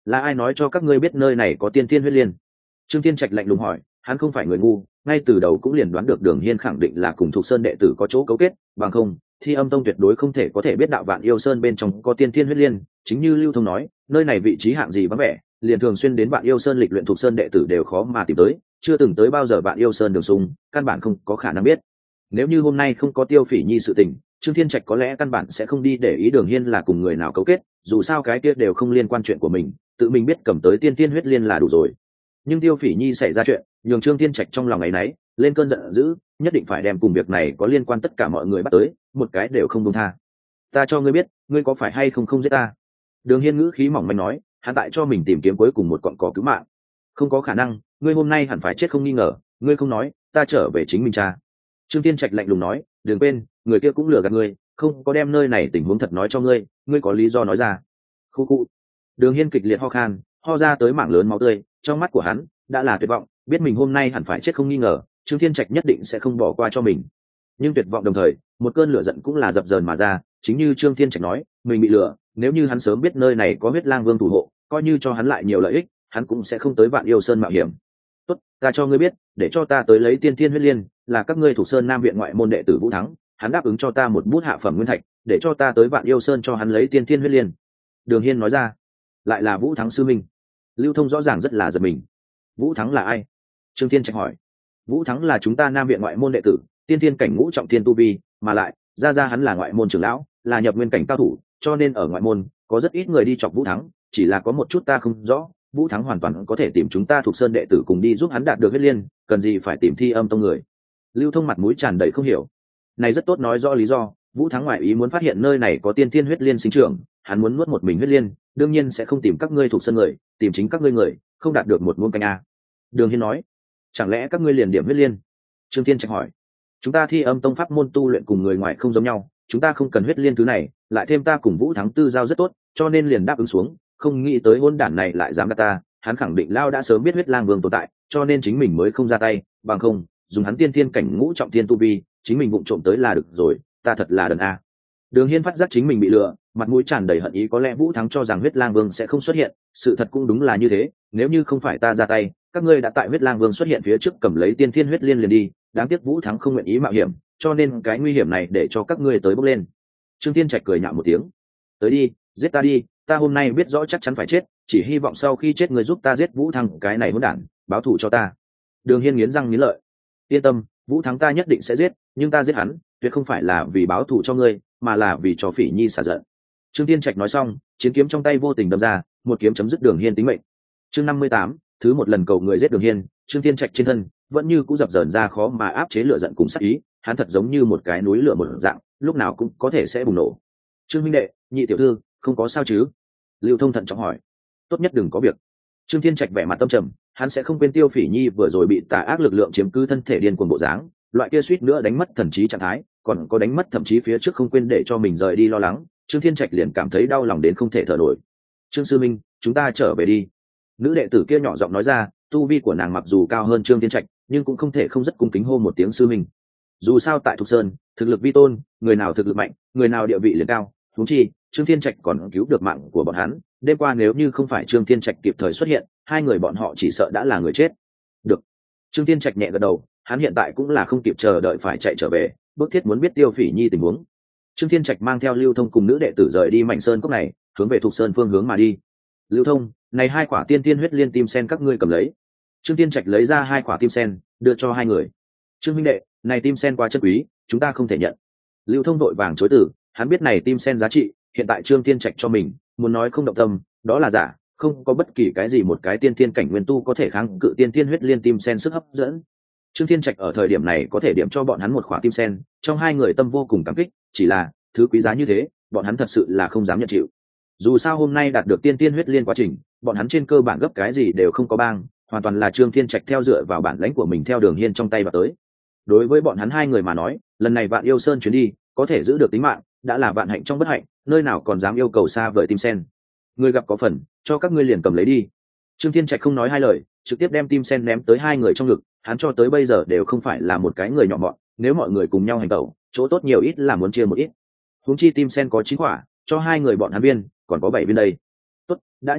Là ai nói cho các ngươi biết nơi này có tiên tiên huyết liên? Trương Thiên Trạch lạnh lùng hỏi. Hắn không phải người ngu, ngay từ đầu cũng liền đoán được Đường Hiên khẳng định là cùng Thục Sơn đệ tử có chỗ cấu kết, bằng không Thi Âm Tông tuyệt đối không thể có thể biết đạo Vạn Yêu Sơn bên trong có tiên thiên huyết liên. Chính như Lưu Thông nói, nơi này vị trí hạng gì vắng vẻ, liền thường xuyên đến Vạn Yêu Sơn lịch luyện Thục Sơn đệ tử đều khó mà tìm tới, chưa từng tới bao giờ Vạn Yêu Sơn đường xung, căn bản không có khả năng biết. Nếu như hôm nay không có Tiêu Phỉ Nhi sự tình, Trương Thiên Trạch có lẽ căn bản sẽ không đi để ý Đường Hiên là cùng người nào cấu kết, dù sao cái kia đều không liên quan chuyện của mình, tự mình biết cầm tới tiên thiên huyết liên là đủ rồi. Nhưng Tiêu Phỉ Nhi xảy ra chuyện, nhường Trương Thiên Trạch trong lòng ấy nấy, lên cơn giận dữ, nhất định phải đem cùng việc này có liên quan tất cả mọi người bắt tới, một cái đều không buông tha. Ta cho ngươi biết, ngươi có phải hay không không giết ta? Đường Hiên ngữ khí mỏng manh nói, hắn tại cho mình tìm kiếm cuối cùng một cọng cỏ cứu mạng. Không có khả năng, ngươi hôm nay hẳn phải chết không nghi ngờ, ngươi không nói, ta trở về chính mình cha. Trương Thiên Trạch lạnh lùng nói, đừng quên, người kia cũng lừa gạt ngươi, không có đem nơi này tình huống thật nói cho ngươi, ngươi có lý do nói ra. Khu khu. Đường Hiên kịch liệt ho khan, ho ra tới mảng lớn máu tươi, trong mắt của hắn đã là tuyệt vọng, biết mình hôm nay hẳn phải chết không nghi ngờ, Trương Thiên Trạch nhất định sẽ không bỏ qua cho mình. Nhưng tuyệt vọng đồng thời, một cơn lửa giận cũng là dập dờn mà ra, chính như Trương Thiên Trạch nói, mình bị lừa, nếu như hắn sớm biết nơi này có Huyết Lang Vương thủ hộ, coi như cho hắn lại nhiều lợi ích, hắn cũng sẽ không tới Vạn Yêu Sơn mạo hiểm. Tốt, ta cho ngươi biết, để cho ta tới lấy tiên thiên huyết liên, là các ngươi Thủ Sơn Nam viện ngoại môn đệ tử Vũ Thắng, hắn đáp ứng cho ta một bút hạ phẩm nguyên thạch, để cho ta tới Vạn Yêu Sơn cho hắn lấy tiên thiên huyết liên. Đường Hiên nói ra, lại là Vũ Thắng sư minh. Lưu Thông rõ ràng rất là giật mình. Vũ Thắng là ai? Trương Thiên Trạch hỏi. Vũ Thắng là chúng ta Nam viện ngoại môn đệ tử, tiên thiên cảnh ngũ trọng thiên tu vi, mà lại ra hắn là ngoại môn trưởng lão, là nhập nguyên cảnh cao thủ, cho nên ở ngoại môn có rất ít người đi chọc Vũ Thắng, chỉ là có một chút ta không rõ, Vũ Thắng hoàn toàn có thể tìm chúng ta Thuộc Sơn đệ tử cùng đi giúp hắn đạt được huyết liên, cần gì phải tìm Thi Âm Tông người? Lưu Thông mặt mũi tràn đầy không hiểu. Này rất tốt nói rõ lý do, Vũ Thắng ngoại ý muốn phát hiện nơi này có tiên thiên huyết liên sinh trưởng, hắn muốn nuốt một mình huyết liên, đương nhiên sẽ không tìm các ngươi Thuộc Sơn người, tìm chính các ngươi người, không đạt được một muôn canh a. Đường Hiên nói, chẳng lẽ các ngươi liền điểm huyết liên? Trương Thiên Trạch hỏi, chúng ta Thi Âm Tông pháp môn tu luyện cùng người ngoài không giống nhau, chúng ta không cần huyết liên thứ này, lại thêm ta cùng Vũ Thắng tư giao rất tốt, cho nên liền đáp ứng xuống, không nghĩ tới hôn đản này lại dám gạt ta, hắn khẳng định lao đã sớm biết Huyết Lang Vương tồn tại, cho nên chính mình mới không ra tay, bằng không, dùng hắn tiên thiên cảnh ngũ trọng thiên tu vi, chính mình vụng trộm tới là được rồi, ta thật là đần a. Đường Hiên phát giác chính mình bị lừa, mặt mũi tràn đầy hận ý, có lẽ Vũ Thắng cho rằng Huyết Lang Vương sẽ không xuất hiện, sự thật cũng đúng là như thế, nếu như không phải ta ra tay, các ngươi đã tại Huyết Lang Vương xuất hiện phía trước cầm lấy tiên thiên huyết liên liền đi, đáng tiếc Vũ Thắng không nguyện ý mạo hiểm, cho nên cái nguy hiểm này để cho các ngươi tới bốc lên. Trương Thiên Trạch cười nhạo một tiếng, tới đi, giết ta đi, ta hôm nay biết rõ chắc chắn phải chết, chỉ hy vọng sau khi chết người giúp ta giết Vũ Thắng cái này hỗn đản, báo thù cho ta. Đường Hiên nghiến răng nghiến lợi, yên tâm, Vũ Thắng ta nhất định sẽ giết, nhưng ta giết hắn tuyệt không phải là vì báo thù cho ngươi, mà là vì cho Phỉ Nhi xả giận. Trương Thiên Trạch nói xong, chiến kiếm trong tay vô tình đâm ra, một kiếm chấm dứt Đường Hiên tính mệnh. Chương 58, thứ một lần cầu người giết Đường Hiên, Trương Thiên Trạch trên thân vẫn như cũ dập dờn ra khó mà áp chế lửa giận cùng sát ý, hắn thật giống như một cái núi lửa một dạng, lúc nào cũng có thể sẽ bùng nổ. Trương huynh đệ, Nhị tiểu thư, không có sao chứ? Lưu Thông thận trọng hỏi. Tốt nhất đừng có việc. Trương Thiên Trạch vẻ mặt tâm trầm, hắn sẽ không quên Tiêu Phỉ Nhi vừa rồi bị tà ác lực lượng chiếm cứ thân thể điên cuồng bộ dáng, loại kia suýt nữa đánh mất thần trí trạng thái, còn có đánh mất thậm chí phía trước không quên để cho mình rời đi lo lắng, Trương Thiên Trạch liền cảm thấy đau lòng đến không thể thở nổi. Trương sư minh, chúng ta trở về đi. Nữ đệ tử kia nhỏ giọng nói ra, tu vi của nàng mặc dù cao hơn Trương Thiên Trạch, nhưng cũng không thể không rất cung kính hô một tiếng sư minh. Dù sao tại Thục Sơn, thực lực vi tôn, người nào thực lực mạnh, người nào địa vị liền cao, huống chi Trương Thiên Trạch còn cứu được mạng của bọn hắn, đêm qua nếu như không phải Trương Thiên Trạch kịp thời xuất hiện, hai người bọn họ chỉ sợ đã là người chết. Được. Trương Thiên Trạch nhẹ gật đầu, hắn hiện tại cũng là không kịp chờ đợi phải chạy trở về, bức thiết muốn biết Tiêu Phỉ Nhi tình huống. Trương Thiên Trạch mang theo Lưu Thông cùng nữ đệ tử rời đi Mạnh Sơn cốc này, hướng về Thục Sơn phương hướng mà đi. Lưu Thông, này hai quả tiên tiên huyết liên tim sen các ngươi cầm lấy. Trương Thiên Trạch lấy ra hai quả tim sen, đưa cho hai người. Trương huynh đệ, này tim sen quá chân quý, chúng ta không thể nhận. Lưu Thông vội vàng chối từ, hắn biết này tim sen giá trị, hiện tại Trương Thiên Trạch cho mình, muốn nói không động tâm, đó là giả, không có bất kỳ cái gì một cái tiên tiên cảnh nguyên tu có thể kháng cự tiên tiên huyết liên tim sen sức hấp dẫn. Trương Thiên Trạch ở thời điểm này có thể điểm cho bọn hắn một quả tim sen, trong hai người tâm vô cùng cảm kích, chỉ là thứ quý giá như thế, bọn hắn thật sự là không dám nhận chịu. Dù sao hôm nay đạt được tiên tiên huyết liên quá trình, bọn hắn trên cơ bản gấp cái gì đều không có bang, hoàn toàn là Trương Thiên Trạch theo dựa vào bản lãnh của mình theo Đường Hiên trong tay vào tới. Đối với bọn hắn hai người mà nói, lần này Vạn Yêu Sơn chuyến đi, có thể giữ được tính mạng, đã là vạn hạnh trong bất hạnh, nơi nào còn dám yêu cầu xa vời tim sen. Người gặp có phần, cho các ngươi liền cầm lấy đi. Trương Thiên Trạch không nói hai lời, trực tiếp đem tim sen ném tới hai người trong ngực, hắn cho tới bây giờ đều không phải là một cái người nhỏ mọn, nếu mọi người cùng nhau hành động, chỗ tốt nhiều ít là muốn chia một ít. Huống chi tim sen có 9 quả, cho hai người bọn hắn viên, còn có 7 viên đây. Tốt, đã như vậy,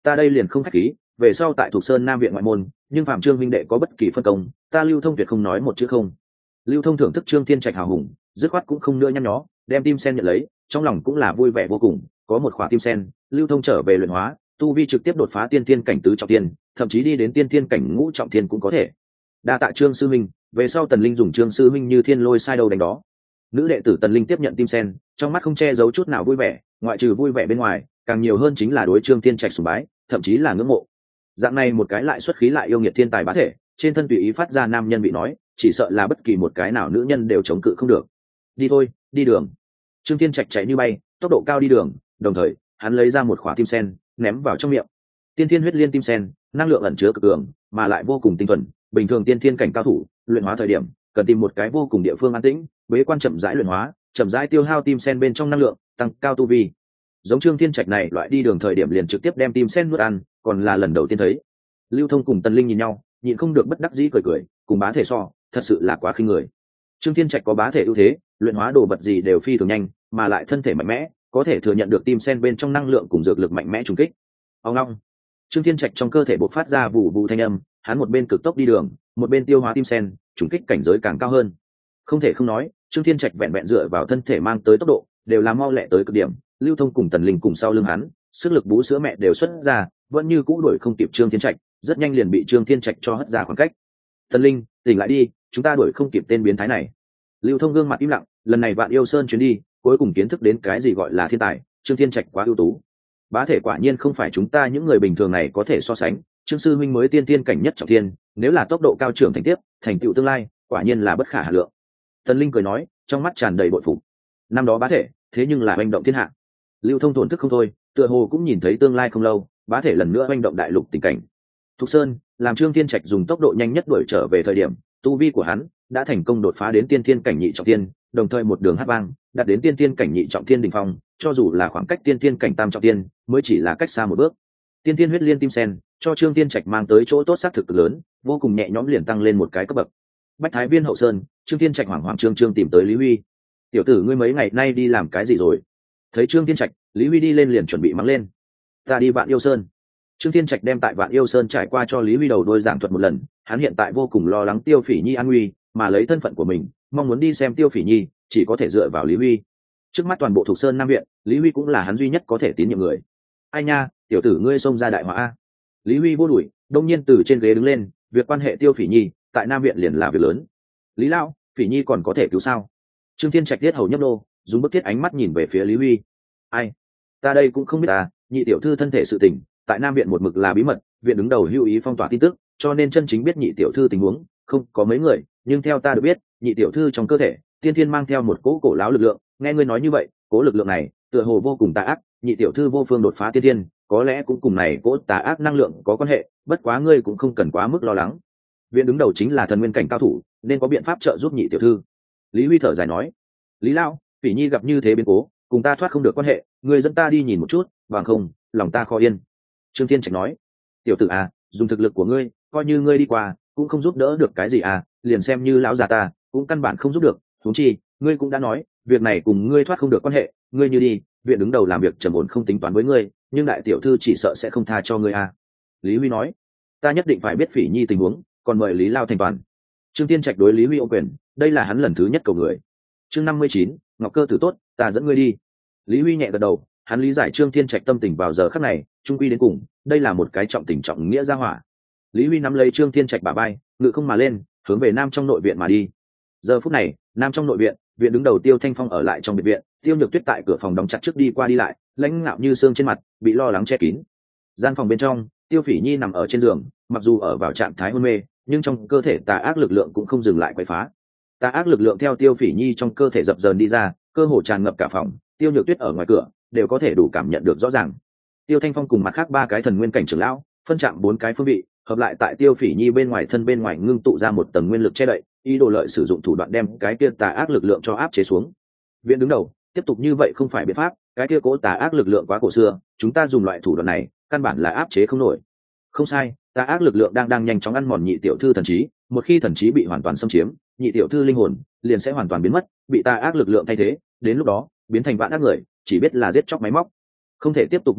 ta đây liền không khách khí, về sau tại Thục Sơn Nam viện ngoại môn, nhưng phạm Trương minh đệ có bất kỳ phân công, ta Lưu Thông tuyệt không nói một chữ không. Lưu Thông thưởng thức Trương Thiên Trạch hào hùng, dứt khoát cũng không nữa nhăn nhó, đem tim sen nhận lấy, trong lòng cũng là vui vẻ vô cùng, có một khỏa tim sen, Lưu Thông trở về luyện hóa, tu vi trực tiếp đột phá tiên thiên cảnh tứ trọng thiên, thậm chí đi đến tiên thiên cảnh ngũ trọng thiên cũng có thể. Đa tạ Trương sư minh, về sau Tần Linh dùng Trương sư minh như thiên lôi sai đầu đánh đó. Nữ đệ tử Tần Linh tiếp nhận tim sen, trong mắt không che giấu chút nào vui vẻ, ngoại trừ vui vẻ bên ngoài, càng nhiều hơn chính là đối Trương Thiên Trạch sùng bái, thậm chí là ngưỡng mộ. Dạng này một cái lại xuất khí lại yêu nghiệt thiên tài bá thể, trên thân tùy ý phát ra nam nhân bị nói, chỉ sợ là bất kỳ một cái nào nữ nhân đều chống cự không được. Đi thôi, đi đường. Trương Thiên Trạch chạy như bay, tốc độ cao đi đường, đồng thời hắn lấy ra một khỏa tim sen, ném vào trong miệng. Tiên thiên huyết liên tim sen, năng lượng ẩn chứa cực cường, mà lại vô cùng tinh thuần, bình thường tiên thiên cảnh cao thủ, luyện hóa thời điểm, cần tìm một cái vô cùng địa phương an tĩnh, bế quan chậm rãi luyện hóa, chậm rãi tiêu hao tim sen bên trong năng lượng, tăng cao tu vi. Giống Trương Thiên Trạch này loại đi đường thời điểm liền trực tiếp đem tim sen nuốt ăn, còn là lần đầu tiên thấy. Lưu Thông cùng Tần Linh nhìn nhau, nhịn không được bất đắc dĩ cười cười, cùng bá thể so, thật sự là quá khinh người. Trương Thiên Trạch có bá thể ưu thế, luyện hóa đồ vật gì đều phi thường nhanh, mà lại thân thể mạnh mẽ, có thể thừa nhận được tim sen bên trong năng lượng cùng dược lực mạnh mẽ trùng kích. Ông long, Trương Thiên Trạch trong cơ thể bộc phát ra vụ vụ thanh âm, hắn một bên cực tốc đi đường, một bên tiêu hóa tim sen, trùng kích cảnh giới càng cao hơn. Không thể không nói, Trương Thiên Trạch vẹn vẹn dựa vào thân thể mang tới tốc độ, đều là mau lẹ tới cực điểm. Lưu Thông cùng Tần Linh cùng sau lưng hắn, sức lực bú sữa mẹ đều xuất ra, vẫn như cũ đuổi không kịp Trương Thiên Trạch, rất nhanh liền bị Trương Thiên Trạch cho hất ra khoảng cách. Tần Linh, tỉnh lại đi, chúng ta đuổi không kịp tên biến thái này. Lưu Thông gương mặt im lặng, lần này Vạn Yêu Sơn chuyến đi, cuối cùng kiến thức đến cái gì gọi là thiên tài, Trương Thiên Trạch quá ưu tú. Bá thể quả nhiên không phải chúng ta những người bình thường này có thể so sánh, Trương sư minh mới tiên tiên cảnh nhất trọng thiên, nếu là tốc độ cao trưởng thành tiếp, thành tựu tương lai, quả nhiên là bất khả hà lượng. Tần Linh cười nói, trong mắt tràn đầy bội phục. Năm đó bá thể, thế nhưng là hành động thiên hạ. Lưu Thông thổn thức không thôi, tựa hồ cũng nhìn thấy tương lai không lâu, bá thể lần nữa hành động đại lục tình cảnh. Thục Sơn, làm Trương Thiên Trạch dùng tốc độ nhanh nhất đuổi trở về thời điểm, tu vi của hắn đã thành công đột phá đến tiên thiên cảnh nhị trọng thiên, đồng thời một đường hát vang, đạt đến tiên thiên cảnh nhị trọng thiên đỉnh phong, cho dù là khoảng cách tiên thiên cảnh tam trọng thiên, mới chỉ là cách xa một bước. Tiên thiên huyết liên tim sen, cho Trương Thiên Trạch mang tới chỗ tốt xác thực lớn, vô cùng nhẹ nhõm liền tăng lên một cái cấp bậc. Bách Thái Viên hậu sơn, Trương Thiên Trạch hoảng hoảng trương tìm tới Lý Huy. Tiểu tử ngươi mấy ngày nay đi làm cái gì rồi? Thấy Trương Thiên Trạch, Lý Huy đi lên liền chuẩn bị mắng lên. Ta đi Vạn Yêu Sơn. Trương Thiên Trạch đem tại Vạn Yêu Sơn trải qua cho Lý Huy đầu đôi giảng thuật một lần, hắn hiện tại vô cùng lo lắng Tiêu Phỉ Nhi an nguy, mà lấy thân phận của mình, mong muốn đi xem Tiêu Phỉ Nhi, chỉ có thể dựa vào Lý Huy. Trước mắt toàn bộ Thục Sơn Nam viện, Lý Huy cũng là hắn duy nhất có thể tín nhiệm người. Ai nha, tiểu tử ngươi xông ra đại họa a. Lý Huy vô đuổi, đông nhiên từ trên ghế đứng lên, việc quan hệ Tiêu Phỉ Nhi, tại Nam viện liền là việc lớn. Lý lão, Phỉ Nhi còn có thể cứu sao? Trương Thiên Trạch tiết hầu nhấp nô, dùng bức thiết ánh mắt nhìn về phía Lý Huy. Ai? Ta đây cũng không biết à, nhị tiểu thư thân thể sự tình, tại Nam viện một mực là bí mật, viện đứng đầu hưu ý phong tỏa tin tức, cho nên chân chính biết nhị tiểu thư tình huống không có mấy người, nhưng theo ta được biết, nhị tiểu thư trong cơ thể tiên thiên mang theo một cỗ cổ lão lực lượng, nghe ngươi nói như vậy, cỗ lực lượng này tựa hồ vô cùng tà ác, nhị tiểu thư vô phương đột phá tiên thiên, có lẽ cũng cùng này cỗ tà ác năng lượng có quan hệ, bất quá ngươi cũng không cần quá mức lo lắng. Viện đứng đầu chính là thần nguyên cảnh cao thủ, nên có biện pháp trợ giúp nhị tiểu thư. Lý Huy thở dài nói. Lý lão, Phỉ Nhi gặp như thế biến cố, cùng ta thoát không được quan hệ, ngươi dẫn ta đi nhìn một chút, bằng không, lòng ta khó yên. Trương Thiên Trạch nói. Tiểu tử à, dùng thực lực của ngươi, coi như ngươi đi qua, cũng không giúp đỡ được cái gì à, liền xem như lão già ta, cũng căn bản không giúp được. Huống chi, ngươi cũng đã nói, việc này cùng ngươi thoát không được quan hệ, ngươi như đi, viện đứng đầu làm việc trầm ổn không tính toán với ngươi, nhưng đại tiểu thư chỉ sợ sẽ không tha cho ngươi à. Lý Huy nói. Ta nhất định phải biết Phỉ Nhi tình huống, còn mời Lý Lao thành toàn. Trương Thiên Trạch đối Lý Huy ô quyền, đây là hắn lần thứ nhất cầu người. Chương 59, Ngọc Cơ tử tốt, ta dẫn ngươi đi. Lý Huy nhẹ gật đầu, hắn lý giải Trương Thiên Trạch tâm tình vào giờ khắc này, trung quy đến cùng, đây là một cái trọng tình trọng nghĩa gia hỏa. Lý Huy nắm lấy Trương Thiên Trạch bả vai, ngự không mà lên, hướng về nam trong nội viện mà đi. Giờ phút này, nam trong nội viện, viện đứng đầu Tiêu Thanh Phong ở lại trong biệt viện, Tiêu Nhược Tuyết tại cửa phòng đóng chặt trước đi qua đi lại, lãnh ngạo như xương trên mặt, bị lo lắng che kín. Gian phòng bên trong, Tiêu Phỉ Nhi nằm ở trên giường, mặc dù ở vào trạng thái hôn mê, nhưng trong cơ thể tà ác lực lượng cũng không dừng lại quậy phá. Tà ác lực lượng theo Tiêu Phỉ Nhi trong cơ thể dập dờn đi ra, cơ hồ tràn ngập cả phòng. Tiêu Nhược Tuyết ở ngoài cửa đều có thể đủ cảm nhận được rõ ràng. Tiêu Thanh Phong cùng mặt khác ba cái thần nguyên cảnh trưởng lão, phân chạm bốn cái phương vị, hợp lại tại Tiêu Phỉ Nhi bên ngoài thân bên ngoài ngưng tụ ra một tầng nguyên lực che đậy, ý đồ lợi sử dụng thủ đoạn đem cái kia tà ác lực lượng cho áp chế xuống. Viện đứng đầu, tiếp tục như vậy không phải biện pháp, cái kia cố tà ác lực lượng quá cổ xưa, chúng ta dùng loại thủ đoạn này, căn bản là áp chế không nổi. Không sai, tà ác lực lượng đang nhanh chóng ăn mòn nhị tiểu thư thần trí, một khi thần trí bị hoàn toàn xâm chiếm, nhị tiểu thư linh hồn liền sẽ hoàn toàn biến mất, bị tà ác lực lượng thay thế, đến lúc đó biến thành vạn ác người, chỉ biết là giết chóc máy móc. Không thể tiếp tục như vậy,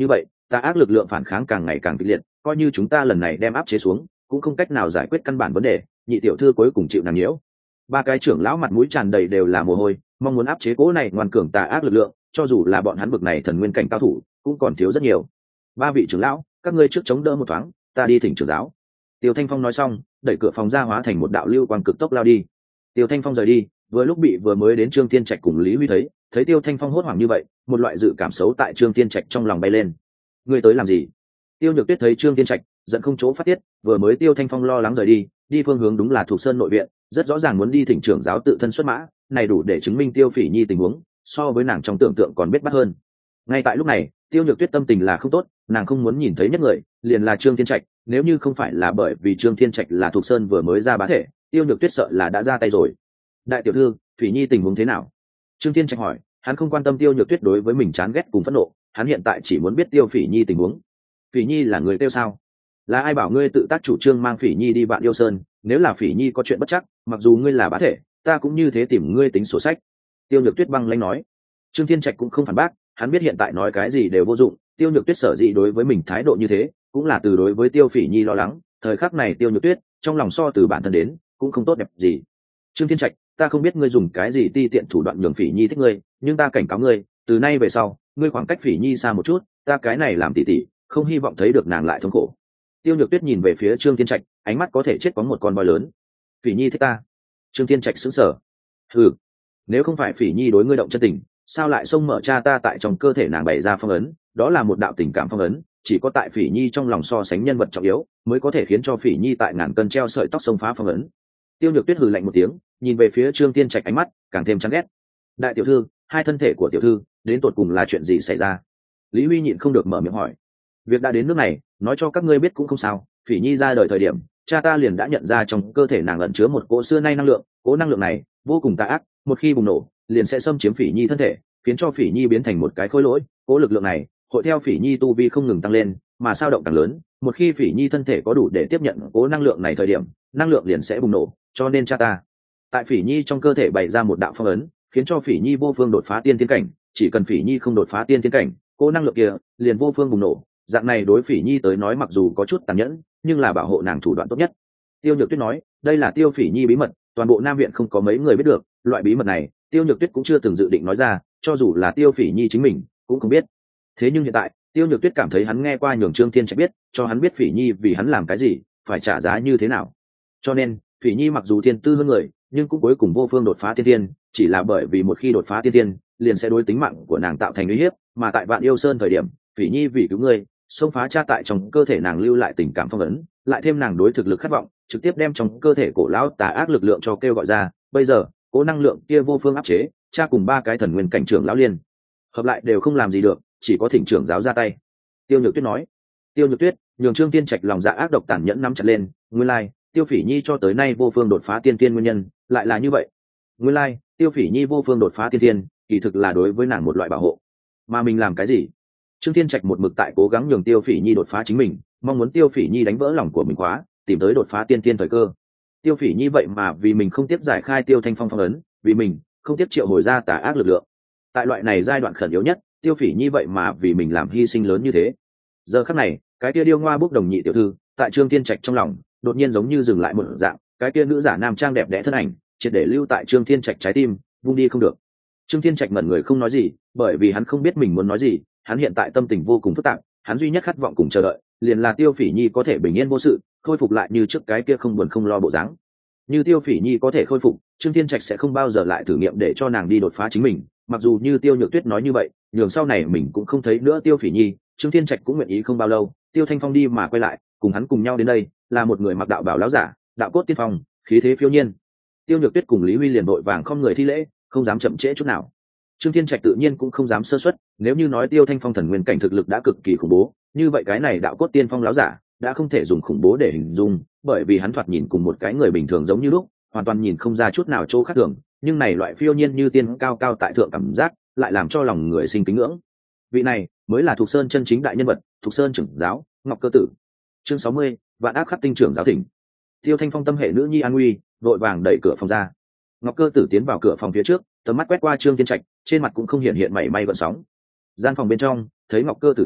tà ác lực lượng phản kháng càng ngày càng kịch liệt, coi như chúng ta lần này đem áp chế xuống cũng không cách nào giải quyết căn bản vấn đề. Nhị tiểu thư cuối cùng chịu nàng nhiễu. Ba cái trưởng lão mặt mũi tràn đầy đều là mồ hôi, mong muốn áp chế cố này ngoan cường tà ác lực lượng, cho dù là bọn hắn bực này thần nguyên cảnh cao thủ cũng còn thiếu rất nhiều. Ba vị trưởng lão, các ngươi trước chống đỡ một thoáng, ta đi thỉnh trưởng giáo. Tiêu Thanh Phong nói xong, đẩy cửa phòng ra hóa thành một đạo lưu quang cực tốc lao đi. Tiêu Thanh Phong rời đi, vừa mới đến Trương Thiên Trạch cùng Lý Huy thấy Tiêu Thanh Phong hốt hoảng như vậy, một loại dự cảm xấu tại Trương Thiên Trạch trong lòng bay lên. Ngươi tới làm gì? Tiêu Nhược Tuyết thấy Trương Thiên Trạch giận không chỗ phát tiết, vừa mới Tiêu Thanh Phong lo lắng rời đi phương hướng đúng là thuộc Sơn nội viện, rất rõ ràng muốn đi thỉnh trưởng giáo tự thân xuất mã, này đủ để chứng minh Tiêu Phỉ Nhi tình huống so với nàng trong tưởng tượng còn biết bắt hơn. Ngay tại lúc này, Tiêu Nhược Tuyết tâm tình là không tốt, nàng không muốn nhìn thấy nhất người, liền là Trương Thiên Trạch, nếu như không phải là bởi vì Trương Thiên Trạch là thuộc Sơn vừa mới ra bá thể, Tiêu Nhược Tuyết sợ là đã ra tay rồi. Đại tiểu thư, Phỉ Nhi tình huống thế nào? Trương Thiên Trạch hỏi, hắn không quan tâm Tiêu Nhược Tuyết đối với mình chán ghét cùng phẫn nộ, hắn hiện tại chỉ muốn biết Tiêu Phỉ Nhi tình huống. Phỉ Nhi là người tiêu sao? Là ai bảo ngươi tự tác chủ trương mang Phỉ Nhi đi Vạn Yêu Sơn? Nếu là Phỉ Nhi có chuyện bất chắc, mặc dù ngươi là bá thể, ta cũng như thế tìm ngươi tính sổ sách. Tiêu Nhược Tuyết băng lãnh nói. Trương Thiên Trạch cũng không phản bác, hắn biết hiện tại nói cái gì đều vô dụng. Tiêu Nhược Tuyết sở dĩ đối với mình thái độ như thế, cũng là từ đối với Tiêu Phỉ Nhi lo lắng. Thời khắc này Tiêu Nhược Tuyết trong lòng so từ bản thân đến cũng không tốt đẹp gì. Trương Thiên Trạch, ta không biết ngươi dùng cái gì ti tiện thủ đoạn nhường Phỉ Nhi thích ngươi, nhưng ta cảnh cáo ngươi, từ nay về sau, ngươi khoảng cách Phỉ Nhi xa một chút, ta cái này làm tỷ tỷ, không hy vọng thấy được nàng lại thống khổ. Tiêu Nhược Tuyết nhìn về phía Trương Thiên Trạch, ánh mắt có thể chết có một con voi lớn. Phỉ Nhi thích ta? Trương Thiên Trạch sững sờ. Ừ, nếu không phải Phỉ Nhi đối ngươi động chân tình, sao lại xông mở cha ta tại trong cơ thể nàng bày ra phong ấn? Đó là một đạo tình cảm phong ấn, chỉ có tại Phỉ Nhi trong lòng so sánh nhân vật trọng yếu, mới có thể khiến cho Phỉ Nhi tại ngàn cân treo sợi tóc xông phá phong ấn. Tiêu Nhược Tuyết hừ lạnh một tiếng, nhìn về phía Trương Thiên Trạch, ánh mắt càng thêm chán ghét. Đại tiểu thư, hai thân thể của tiểu thư đến tột cùng là chuyện gì xảy ra? Lý Huy nhịn không được mở miệng hỏi. Việc đã đến nước này, nói cho các ngươi biết cũng không sao. Phỉ Nhi ra đời thời điểm, cha ta liền đã nhận ra trong cơ thể nàng ẩn chứa một cỗ xưa nay năng lượng, cỗ năng lượng này vô cùng tà ác, một khi bùng nổ liền sẽ xâm chiếm Phỉ Nhi thân thể, khiến cho Phỉ Nhi biến thành một cái khối lỗi. Cỗ lực lượng này hội theo Phỉ Nhi tu vi không ngừng tăng lên, mà sao động càng lớn, một khi Phỉ Nhi thân thể có đủ để tiếp nhận cỗ năng lượng này thời điểm, năng lượng liền sẽ bùng nổ. Cho nên cha ta tại Phỉ Nhi trong cơ thể bày ra một đạo phong ấn, khiến cho Phỉ Nhi vô phương đột phá tiên thiên cảnh. Chỉ cần Phỉ Nhi không đột phá tiên thiên cảnh, cỗ năng lượng kia liền vô phương bùng nổ. Dạng này đối Phỉ Nhi tới nói mặc dù có chút tàn nhẫn, nhưng là bảo hộ nàng thủ đoạn tốt nhất. Tiêu Nhược Tuyết nói, đây là Tiêu Phỉ Nhi bí mật, toàn bộ Nam viện không có mấy người biết được. Loại bí mật này Tiêu Nhược Tuyết cũng chưa từng dự định nói ra, cho dù là Tiêu Phỉ Nhi chính mình cũng không biết. Thế nhưng hiện tại Tiêu Nhược Tuyết cảm thấy hắn nghe qua nhường Trương Thiên Trạch biết, cho hắn biết Phỉ Nhi vì hắn làm cái gì, phải trả giá như thế nào. Cho nên Phỉ Nhi mặc dù thiên tư hơn người, nhưng cũng cuối cùng vô phương đột phá tiên tiên, chỉ là bởi vì một khi đột phá tiên tiên, liền sẽ đối tính mạng của nàng tạo thành uy hiếp. Mà tại Vạn Yêu Sơn thời điểm, Phỉ Nhi vì cứu ngươi, xông phá cha tại trong cơ thể nàng lưu lại tình cảm phong ấn, lại thêm nàng đối thực lực khát vọng, trực tiếp đem trong cơ thể cổ lão tà ác lực lượng cho kêu gọi ra. Bây giờ cố năng lượng kia vô phương áp chế, cha cùng ba cái thần nguyên cảnh trưởng lão liên hợp lại đều không làm gì được, chỉ có thỉnh trưởng giáo ra tay. Tiêu Nhược Tuyết nói. Tiêu Nhược Tuyết nhường Trương Thiên Trạch lòng dạ ác độc tàn nhẫn nắm chặt lên. Nguyên lai Tiêu Phỉ Nhi cho tới nay vô phương đột phá tiên tiên nguyên nhân lại là như vậy. Nguyên lai Tiêu Phỉ Nhi vô phương đột phá tiên tiên, kỳ thực là đối với nàng một loại bảo hộ. Mà mình làm cái gì? Trương Thiên Trạch một mực tại cố gắng nhường Tiêu Phỉ Nhi đột phá chính mình, mong muốn Tiêu Phỉ Nhi đánh vỡ lòng của mình khóa, tìm tới đột phá tiên tiên thời cơ. Tiêu Phỉ Nhi vậy mà vì mình không tiếp giải khai Tiêu Thanh Phong phong ấn, vì mình không tiếp triệu hồi ra tà ác lực lượng. Tại loại này giai đoạn khẩn yếu nhất, Tiêu Phỉ Nhi vậy mà vì mình làm hy sinh lớn như thế. Giờ khắc này, cái kia điêu ngoa bốc đồng nhị tiểu thư, tại Trương Thiên Trạch trong lòng, đột nhiên giống như dừng lại một dạng, cái kia nữ giả nam trang đẹp đẽ thân ảnh, triệt để lưu tại Trương Thiên Trạch trái tim, vung đi không được. Trương Thiên Trạch ngẩn người không nói gì, bởi vì hắn không biết mình muốn nói gì, hắn hiện tại tâm tình vô cùng phức tạp, hắn duy nhất khát vọng cùng chờ đợi, liền là Tiêu Phỉ Nhi có thể bình yên vô sự, khôi phục lại như trước cái kia không buồn không lo bộ dáng. Như Tiêu Phỉ Nhi có thể khôi phục, Trương Thiên Trạch sẽ không bao giờ lại thử nghiệm để cho nàng đi đột phá chính mình, mặc dù như Tiêu Nhược Tuyết nói như vậy, nhường sau này mình cũng không thấy nữa Tiêu Phỉ Nhi, Trương Thiên Trạch cũng nguyện ý không bao lâu, Tiêu Thanh Phong đi mà quay lại, cùng hắn cùng nhau đến đây, là một người mặc đạo bào láo giả, đạo cốt tiên phong, khí thế phiêu nhiên. Tiêu Nhược Tuyết cùng Lý Huy liền vội vàng không người thi lễ, không dám chậm trễ chút nào. Trương Thiên Trạch tự nhiên cũng không dám sơ suất, nếu như nói Tiêu Thanh Phong thần nguyên cảnh thực lực đã cực kỳ khủng bố, như vậy cái này đạo cốt tiên phong láo giả đã không thể dùng khủng bố để hình dung, bởi vì hắn thoạt nhìn cùng một cái người bình thường giống như lúc, hoàn toàn nhìn không ra chút nào chỗ khác thường, nhưng này loại phiêu nhiên như tiên cao cao tại thượng cảm giác, lại làm cho lòng người sinh kính ngưỡng. Vị này mới là Thục Sơn chân chính đại nhân vật, Thục Sơn trưởng giáo, Ngọc Cơ Tử. Chương 60, Vạn Ác Khắc Tinh trưởng giáo thỉnh. Tiêu Thanh Phong tâm hệ nữ nhi an nguy, vội vàng đẩy cửa phòng ra. Ngọc Cơ Tử tiến vào cửa phòng phía trước, tầm mắt quét qua Trương Thiên Trạch, trên mặt cũng không hiện mảy may gợn sóng. Gian phòng bên trong, thấy Ngọc Cơ Tử đến,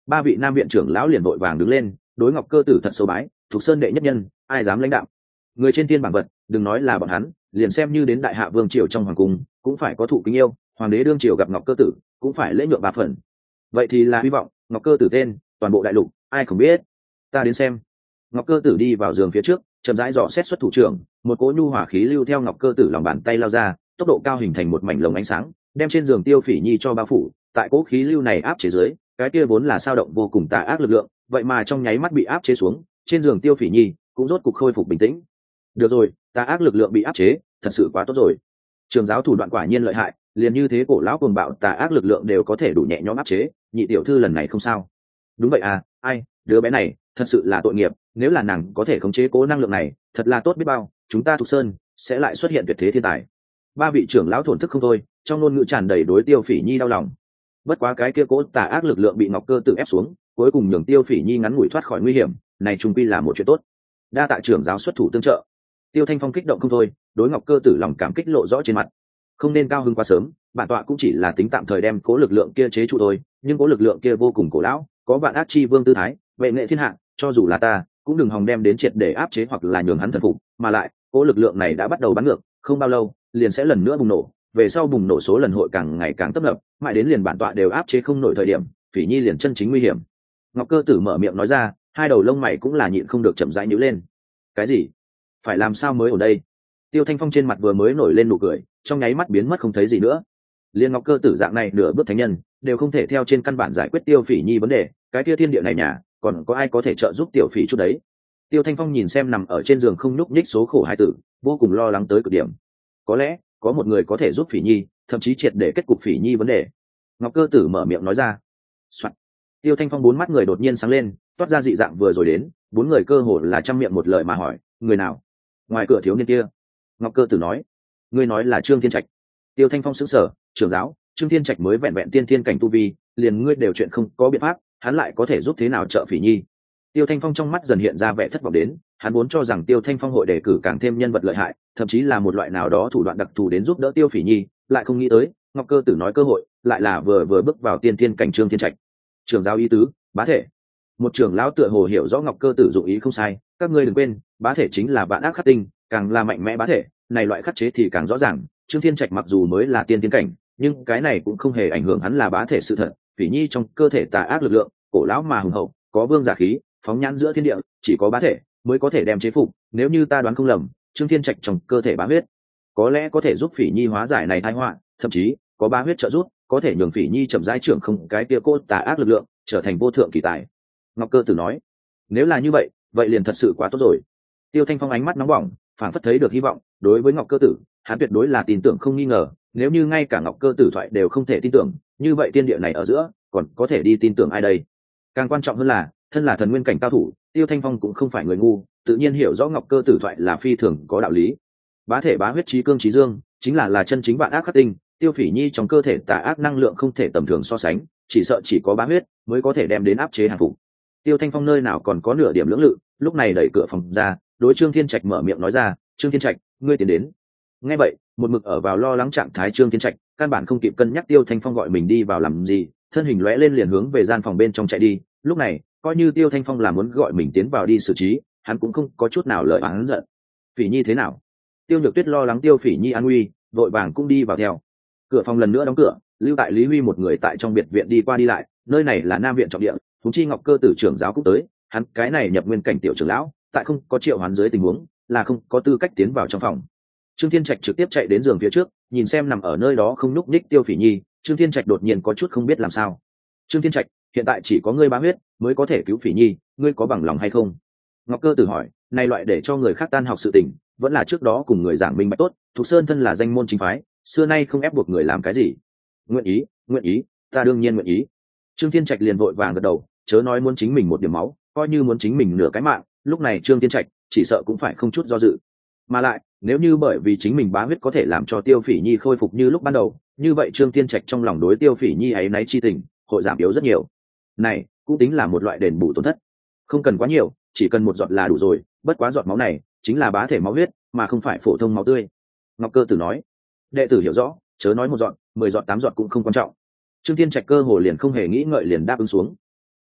ba vị nam viện trưởng lão liền vội vàng đứng lên, đối Ngọc Cơ Tử thật sâu bái, Thục Sơn đệ nhất nhân, ai dám lãnh đạo. Người trên thiên bảng vật, đừng nói là bọn hắn, liền xem như đến đại hạ vương triều trong hoàng cung, cũng phải có thụ kính yêu, hoàng đế đương triều gặp Ngọc Cơ Tử, cũng phải lễ nhượng ba phần. Vậy thì là hy vọng, Ngọc Cơ Tử tên, toàn bộ đại lục, ai không biết. Ta đến xem. Ngọc Cơ Tử đi vào giường phía trước, chậm rãi dò xét xuất thủ trưởng, một cỗ nhu hỏa khí lưu theo Ngọc Cơ Tử lòng bàn tay lao ra, tốc độ cao hình thành một mảnh lồng ánh sáng, đem trên giường Tiêu Phỉ Nhi cho bao phủ. Tại cỗ khí lưu này áp chế dưới, cái kia vốn là sao động vô cùng tà ác lực lượng, vậy mà trong nháy mắt bị áp chế xuống, trên giường Tiêu Phỉ Nhi cũng rốt cục khôi phục bình tĩnh. Được rồi, tà ác lực lượng bị áp chế, thật sự quá tốt rồi. Trường giáo thủ đoạn quả nhiên lợi hại, liền như thế cổ lão cuồng bạo tà áp lực lượng đều có thể đủ nhẹ nhõm áp chế, nhị tiểu thư lần này không sao. Đúng vậy à, ai, đứa bé này thật sự là tội nghiệp, nếu là nàng có thể khống chế cố năng lượng này, thật là tốt biết bao, chúng ta Thục Sơn sẽ lại xuất hiện tuyệt thế thiên tài. Ba vị trưởng lão thổn thức không thôi, trong ngôn ngữ tràn đầy đối Tiêu Phỉ Nhi đau lòng. Bất quá cái kia cố tà ác lực lượng bị Ngọc Cơ Tử ép xuống, cuối cùng nhường Tiêu Phỉ Nhi ngắn ngủi thoát khỏi nguy hiểm, này trung quy là một chuyện tốt. Đa tạ trưởng giáo xuất thủ tương trợ. Tiêu Thanh Phong kích động không thôi, đối Ngọc Cơ Tử lòng cảm kích lộ rõ trên mặt. Không nên cao hứng quá sớm, bản tọa cũng chỉ là tính tạm thời đem cố lực lượng kia chế trụ thôi, nhưng cố lực lượng kia vô cùng cổ lão, có vạn ác chi vương tư thái, vệ nghệ thiên hạ, cho dù là ta, cũng đừng hòng đem đến triệt để áp chế hoặc là nhường hắn thần phục, mà lại, cố lực lượng này đã bắt đầu bắn ngược, không bao lâu, liền sẽ lần nữa bùng nổ, về sau bùng nổ số lần hội càng ngày càng tấp nập, mãi đến liền bản tọa đều áp chế không nổi thời điểm, Phỉ Nhi liền chân chính nguy hiểm. Ngọc Cơ Tử mở miệng nói ra, hai đầu lông mày cũng là nhịn không được chậm rãi nhíu lên. Cái gì? Phải làm sao mới ở đây? Tiêu Thanh Phong trên mặt vừa mới nổi lên nụ cười, trong nháy mắt biến mất không thấy gì nữa. Liên Ngọc Cơ Tử dạng này nửa bước thánh nhân, đều không thể theo trên căn bản giải quyết Tiêu Phỉ Nhi vấn đề, cái kia thiên địa này nhà, còn có ai có thể trợ giúp Tiểu Phỉ chút đấy? Tiêu Thanh Phong nhìn xem nằm ở trên giường không nhúc nhích số khổ hai tử, vô cùng lo lắng tới cực điểm. Có lẽ có một người có thể giúp Phỉ Nhi, thậm chí triệt để kết cục Phỉ Nhi vấn đề. Ngọc Cơ Tử mở miệng nói ra. Soạn. Tiêu Thanh Phong bốn mắt người đột nhiên sáng lên, toát ra dị dạng vừa rồi đến, bốn người cơ hồ là trăm miệng một lời mà hỏi, người nào? Ngoài cửa thiếu niên kia. Ngọc Cơ Tử nói, ngươi nói là Trương Thiên Trạch. Tiêu Thanh Phong sững sờ, trưởng giáo, Trương Thiên Trạch mới vẹn vẹn tiên thiên cảnh tu vi, liền ngươi đều chuyện không có biện pháp, hắn lại có thể giúp thế nào trợ Phỉ Nhi? Tiêu Thanh Phong trong mắt dần hiện ra vẻ thất vọng đến, hắn vốn cho rằng Tiêu Thanh Phong hội đề cử càng thêm nhân vật lợi hại, thậm chí là một loại nào đó thủ đoạn đặc thù đến giúp đỡ Tiêu Phỉ Nhi, lại không nghĩ tới, Ngọc Cơ Tử nói cơ hội, lại là vừa bước vào tiên thiên cảnh Trương Thiên Trạch. Trưởng giáo ý tứ, bá thể. Một trưởng lão tựa hồ hiểu rõ Ngọc Cơ Tử dụng ý không sai, các ngươi đừng quên, bá thể chính là vạn ác khắc tinh, càng là mạnh mẽ bá thể, này loại khắc chế thì càng rõ ràng. Trương Thiên Trạch mặc dù mới là tiên thiên cảnh, nhưng cái này cũng không hề ảnh hưởng hắn là bá thể sự thật. Phỉ Nhi trong cơ thể tà ác lực lượng, cổ lão mà hùng hậu, có vương giả khí, phóng nhãn giữa thiên địa, chỉ có bá thể mới có thể đem chế phục. Nếu như ta đoán không lầm, Trương Thiên Trạch trong cơ thể bá huyết, có lẽ có thể giúp Phỉ Nhi hóa giải này tai họa, thậm chí có bá huyết trợ giúp, có thể nhường Phỉ Nhi chậm rãi trưởng không cái kia cô tà ác lực lượng, trở thành vô thượng kỳ tài. Ngọc Cơ Tử nói, nếu là như vậy, vậy liền thật sự quá tốt rồi. Tiêu Thanh Phong ánh mắt nóng bỏng, phảng phất thấy được hy vọng. Đối với Ngọc Cơ Tử, hắn tuyệt đối là tin tưởng không nghi ngờ. Nếu như ngay cả Ngọc Cơ Tử thoại đều không thể tin tưởng, như vậy tiên địa này ở giữa còn có thể đi tin tưởng ai đây? Càng quan trọng hơn là, thân là thần nguyên cảnh cao thủ, Tiêu Thanh Phong cũng không phải người ngu, tự nhiên hiểu rõ Ngọc Cơ Tử thoại là phi thường có đạo lý. Bá thể bá huyết trí cương trí dương, chính là chân chính vạn ác khắc tinh. Tiêu Phỉ Nhi trong cơ thể tà ác năng lượng không thể tầm thường so sánh, chỉ sợ chỉ có bá huyết mới có thể đem đến áp chế hàng phục. Tiêu Thanh Phong nơi nào còn có nửa điểm lưỡng lự, lúc này đẩy cửa phòng ra, đối Trương Thiên Trạch mở miệng nói ra, Trương Thiên Trạch, ngươi tiến đến. Nghe vậy, một mực ở vào lo lắng trạng thái Trương Thiên Trạch, căn bản không kịp cân nhắc Tiêu Thanh Phong gọi mình đi vào làm gì, thân hình lóe lên liền hướng về gian phòng bên trong chạy đi. Lúc này, coi như Tiêu Thanh Phong là muốn gọi mình tiến vào đi xử trí, hắn cũng không có chút nào lợi oán giận. Phỉ Nhi thế nào? Tiêu Nhược Tuyết lo lắng Tiêu Phỉ Nhi an nguy, vội vàng cũng đi vào theo. Cửa phòng lần nữa đóng cửa, lưu tại Lý Huy một người tại trong biệt viện đi qua đi lại, nơi này là Nam viện trọng địa, huống chi Ngọc Cơ Tử trưởng giáo cũng tới, hắn cái này nhập nguyên cảnh tiểu trưởng lão, tại không có triệu hoán dưới tình huống, là không có tư cách tiến vào trong phòng. Trương Thiên Trạch trực tiếp chạy đến giường phía trước, nhìn xem nằm ở nơi đó không nhúc nhích Tiêu Phỉ Nhi, Trương Thiên Trạch đột nhiên có chút không biết làm sao. Trương Thiên Trạch, hiện tại chỉ có ngươi bá huyết mới có thể cứu Phỉ Nhi, ngươi có bằng lòng hay không? Ngọc Cơ Tử hỏi, này loại để cho người khác tan học sự tình, vẫn là trước đó cùng người giảng minh bạch tốt. Thục Sơn thân là danh môn chính phái, xưa nay không ép buộc người làm cái gì. Nguyện ý, ta đương nhiên nguyện ý. Trương Thiên Trạch liền vội vàng gật đầu, chớ nói muốn chính mình một điểm máu, coi như muốn chính mình nửa cái mạng, lúc này Trương Thiên Trạch chỉ sợ cũng phải không chút do dự. Mà lại, nếu như bởi vì chính mình bá huyết có thể làm cho Tiêu Phỉ Nhi khôi phục như lúc ban đầu, như vậy Trương Thiên Trạch trong lòng đối Tiêu Phỉ Nhi ấy náy chi tình, hội giảm yếu rất nhiều. Này, cũng tính là một loại đền bù tổn thất. Không cần quá nhiều, chỉ cần một giọt là đủ rồi, bất quá giọt máu này chính là bá thể máu huyết, mà không phải phổ thông máu tươi. Ngọc Cơ Tử nói, đệ tử hiểu rõ, chớ nói một giọt, 10 giọt 8 giọt cũng không quan trọng. Trương Thiên Trạch cơ hồ liền không hề nghĩ ngợi liền đáp ứng xuống.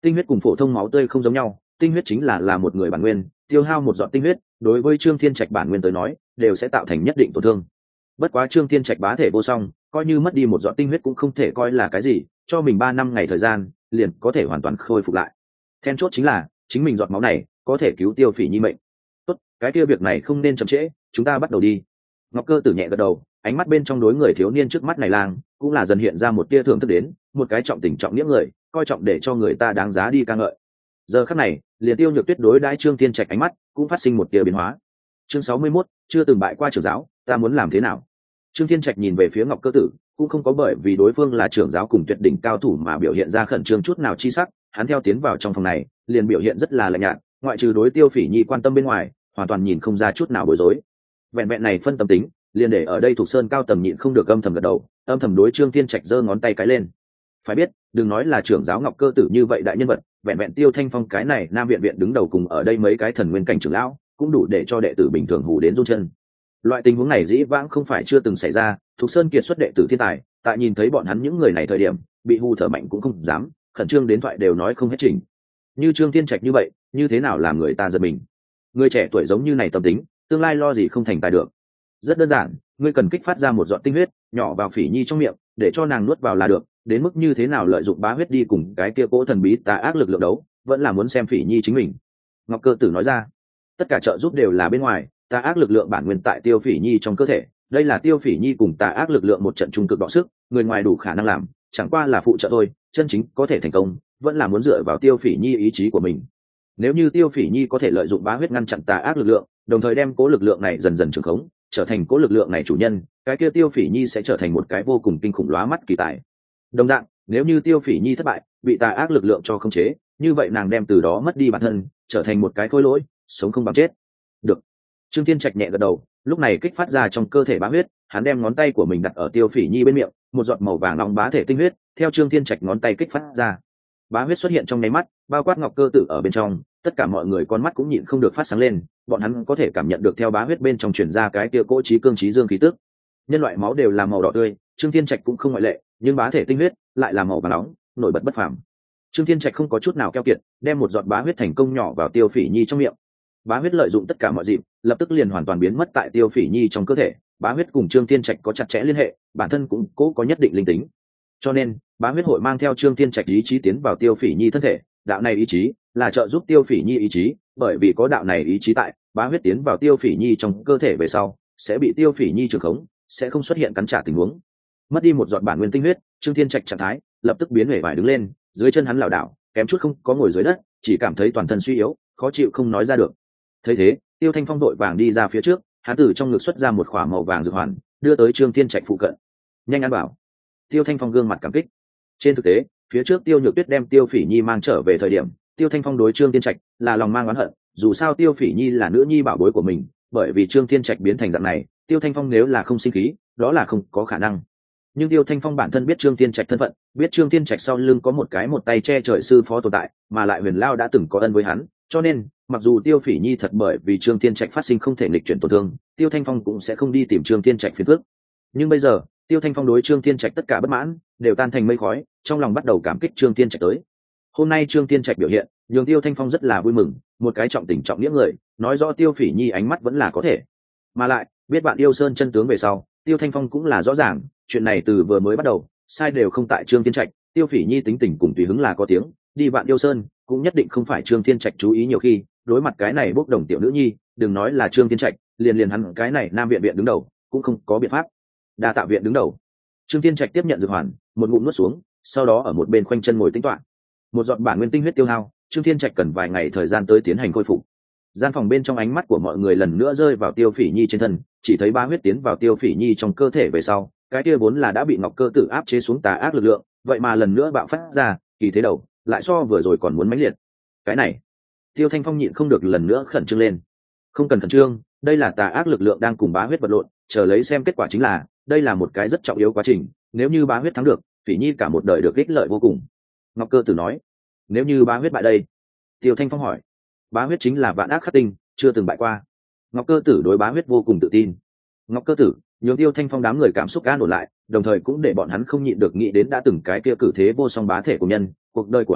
Tinh huyết cùng phổ thông máu tươi không giống nhau, tinh huyết chính là một người bản nguyên, tiêu hao một giọt tinh huyết, đối với Trương Thiên Trạch bản nguyên tới nói, đều sẽ tạo thành nhất định tổn thương. Bất quá Trương Thiên Trạch bá thể vô song, coi như mất đi một giọt tinh huyết cũng không thể coi là cái gì, cho mình 3 năm ngày thời gian, liền có thể hoàn toàn khôi phục lại. Then chốt chính là, chính mình giọt máu này có thể cứu Tiêu Phỉ Nhi mệnh. Tốt, cái kia việc này không nên chậm trễ, chúng ta bắt đầu đi. Ngọc Cơ Tử nhẹ gật đầu, ánh mắt bên trong đối người thiếu niên trước mắt này lang, cũng là dần hiện ra một tia thưởng thức đến, một cái trọng tình trọng nghĩa người, coi trọng để cho người ta đáng giá đi ca ngợi. Giờ khắc này, liền Tiêu Nhược Tuyết đối đãi Trương Thiên Trạch ánh mắt cũng phát sinh một tia biến hóa. Chương 61, chưa từng bại qua trưởng giáo, ta muốn làm thế nào? Trương Thiên Trạch nhìn về phía Ngọc Cơ Tử, cũng không có bởi vì đối phương là trưởng giáo cùng tuyệt đỉnh cao thủ mà biểu hiện ra khẩn trương chút nào chi sắc, hắn theo tiến vào trong phòng này, liền biểu hiện rất là lạnh nhạt, ngoại trừ đối Tiêu Phỉ Nhi quan tâm bên ngoài, hoàn toàn nhìn không ra chút nào bối rối. Vẹn vẹn này phân tâm tính, liền để ở đây thuộc sơn cao tầm nhịn không được âm thầm gật đầu, âm thầm đối Trương Thiên Trạch giơ ngón tay cái lên. Phải biết, đừng nói là trưởng giáo Ngọc Cơ Tử như vậy đại nhân vật, vẹn vẹn Tiêu Thanh Phong cái này Nam viện viện đứng đầu cùng ở đây mấy cái thần nguyên cảnh trưởng lão, cũng đủ để cho đệ tử bình thường hù đến run chân. Loại tình huống này dĩ vãng không phải chưa từng xảy ra, Thục Sơn kiệt xuất đệ tử thiên tài, tại nhìn thấy bọn hắn những người này thời điểm, bị hù thở mạnh cũng không dám, khẩn trương đến thoại đều nói không hết trình. Như Trương Thiên Trạch như vậy, như thế nào làm người ta giật mình? Người trẻ tuổi giống như này tâm tính, tương lai lo gì không thành tài được. Rất đơn giản, ngươi cần kích phát ra một giọt tinh huyết, nhỏ vào Phỉ Nhi trong miệng, để cho nàng nuốt vào là được, đến mức như thế nào lợi dụng bá huyết đi cùng cái kia cỗ thần bí tà ác lực lượng đấu, vẫn là muốn xem Phỉ Nhi chính mình. Ngọc Cơ Tử nói ra, tất cả trợ giúp đều là bên ngoài, tà ác lực lượng bản nguyên tại Tiêu Phỉ Nhi trong cơ thể, đây là Tiêu Phỉ Nhi cùng tà ác lực lượng một trận trung cực đọ sức, người ngoài đủ khả năng làm, chẳng qua là phụ trợ thôi, chân chính có thể thành công, vẫn là muốn dựa vào Tiêu Phỉ Nhi ý chí của mình. Nếu như Tiêu Phỉ Nhi có thể lợi dụng bá huyết ngăn chặn tà ác lực lượng, đồng thời đem cố lực lượng này dần dần trưởng khống, trở thành cố lực lượng này chủ nhân, cái kia Tiêu Phỉ Nhi sẽ trở thành một cái vô cùng kinh khủng lóa mắt kỳ tài. Đồng dạng, nếu như Tiêu Phỉ Nhi thất bại, bị tà ác lực lượng cho khống chế, như vậy nàng đem từ đó mất đi bản thân, trở thành một cái khôi lỗi, sống không bằng chết. Được. Trương Thiên Trạch nhẹ gật đầu, lúc này kích phát ra trong cơ thể bá huyết, hắn đem ngón tay của mình đặt ở Tiêu Phỉ Nhi bên miệng, một giọt màu vàng nóng bá thể tinh huyết, theo Trương Thiên Trạch ngón tay kích phát ra. Bá huyết xuất hiện trong nháy mắt, bao quát Ngọc Cơ Tử ở bên trong, tất cả mọi người con mắt cũng nhịn không được phát sáng lên, bọn hắn có thể cảm nhận được theo bá huyết bên trong truyền ra cái kia cỗ trí cương trí dương khí tức. Nhân loại máu đều là màu đỏ tươi, Trương Thiên Trạch cũng không ngoại lệ, nhưng bá thể tinh huyết lại là màu vàng nóng, nổi bật bất phàm. Trương Thiên Trạch không có chút nào keo kiệt, đem một giọt bá huyết thành công nhỏ vào Tiêu Phỉ Nhi trong miệng. Bá huyết lợi dụng tất cả mọi dịp, lập tức liền hoàn toàn biến mất tại Tiêu Phỉ Nhi trong cơ thể. Bá huyết cùng Trương Thiên Trạch có chặt chẽ liên hệ, bản thân cũng cố có nhất định linh tính. Cho nên, bá huyết hội mang theo Trương Thiên Trạch ý chí tiến vào Tiêu Phỉ Nhi thân thể, đạo này ý chí là trợ giúp Tiêu Phỉ Nhi ý chí, bởi vì có đạo này ý chí tại, bá huyết tiến vào Tiêu Phỉ Nhi trong cơ thể về sau, sẽ bị Tiêu Phỉ Nhi trưởng khống, sẽ không xuất hiện cắn trả tình huống. Mất đi một giọt bản nguyên tinh huyết, Trương Thiên Trạch trạng thái lập tức biến hể vải đứng lên, dưới chân hắn lảo đảo, kém chút không có ngồi dưới đất, chỉ cảm thấy toàn thân suy yếu, khó chịu không nói ra được. Thấy thế, Tiêu Thanh Phong đội vàng đi ra phía trước, hắn từ trong ngực xuất ra một khỏa màu vàng dược hoàn, đưa tới Trương Thiên Trạch phụ cận. Nhanh ăn bảo. Tiêu Thanh Phong gương mặt cảm kích. Trên thực tế, phía trước Tiêu Nhược Tuyết đem Tiêu Phỉ Nhi mang trở về thời điểm, Tiêu Thanh Phong đối Trương Thiên Trạch là lòng mang oán hận, dù sao Tiêu Phỉ Nhi là nữ nhi bảo bối của mình, bởi vì Trương Thiên Trạch biến thành dạng này, Tiêu Thanh Phong nếu là không sinh khí, đó là không có khả năng. Nhưng Tiêu Thanh Phong bản thân biết Trương Thiên Trạch thân phận, biết Trương Thiên Trạch sau lưng có một cái một tay che trời sư phó tồn tại, mà lại Huyền Lao đã từng có ân với hắn, cho nên, mặc dù Tiêu Phỉ Nhi thật bởi vì Trương Thiên Trạch phát sinh không thể nghịch chuyển tổn thương, Tiêu Thanh Phong cũng sẽ không đi tìm Trương Thiên Trạch phiền phức. Nhưng bây giờ, Tiêu Thanh Phong đối Trương Thiên Trạch tất cả bất mãn đều tan thành mây khói, trong lòng bắt đầu cảm kích Trương Thiên Trạch tới. Hôm nay Trương Thiên Trạch biểu hiện, nhường Tiêu Thanh Phong rất là vui mừng, một cái trọng tình trọng nghĩa người, nói rõ Tiêu Phỉ Nhi ánh mắt vẫn là có thể. Mà lại, biết bạn yêu sơn chân tướng về sau, Tiêu Thanh Phong cũng là rõ ràng, chuyện này từ vừa mới bắt đầu, sai đều không tại Trương Thiên Trạch, Tiêu Phỉ Nhi tính tình cùng tùy hứng là có tiếng, đi bạn yêu sơn, cũng nhất định không phải Trương Thiên Trạch chú ý nhiều khi, đối mặt cái này bốc đồng tiểu nữ nhi, đừng nói là Trương Thiên Trạch, liền hắn cái này Nam viện viện đứng đầu, cũng không có biện pháp. Đa tạ viện đứng đầu. Trương Thiên Trạch tiếp nhận dược hoàn, một ngụm nuốt xuống, sau đó ở một bên khoanh chân ngồi tĩnh tọa. Một giọt bản nguyên tinh huyết tiêu hao, Trương Thiên Trạch cần vài ngày thời gian tới tiến hành khôi phục. Gian phòng bên trong ánh mắt của mọi người lần nữa rơi vào Tiêu Phỉ Nhi trên thân, chỉ thấy bá huyết tiến vào Tiêu Phỉ Nhi trong cơ thể về sau, cái kia vốn là đã bị Ngọc Cơ Tử áp chế xuống tà ác lực lượng, vậy mà lần nữa bạo phát ra, kỳ thế đầu, lại so vừa rồi còn muốn mãnh liệt. Cái này, Tiêu Thanh Phong nhịn không được lần nữa khẩn trương lên. Không cần khẩn trương, đây là tà ác lực lượng đang cùng bá huyết vật lộn, chờ lấy xem kết quả chính là, đây là một cái rất trọng yếu quá trình, nếu như bá huyết thắng được, Phỉ Nhi cả một đời được ích lợi vô cùng. Ngọc Cơ Tử nói. Nếu như bá huyết bại đây? Tiêu Thanh Phong hỏi. Bá huyết chính là vạn ác khắc tinh, chưa từng bại qua. Ngọc Cơ Tử đối bá huyết vô cùng tự tin. Ngọc Cơ Tử nhường Tiêu Thanh Phong đám người cảm xúc an ổn lại, đồng thời cũng để bọn hắn không nhịn được nghĩ đến đã từng cái kia cử thế vô song bá thể của nhân, cuộc đời của hắn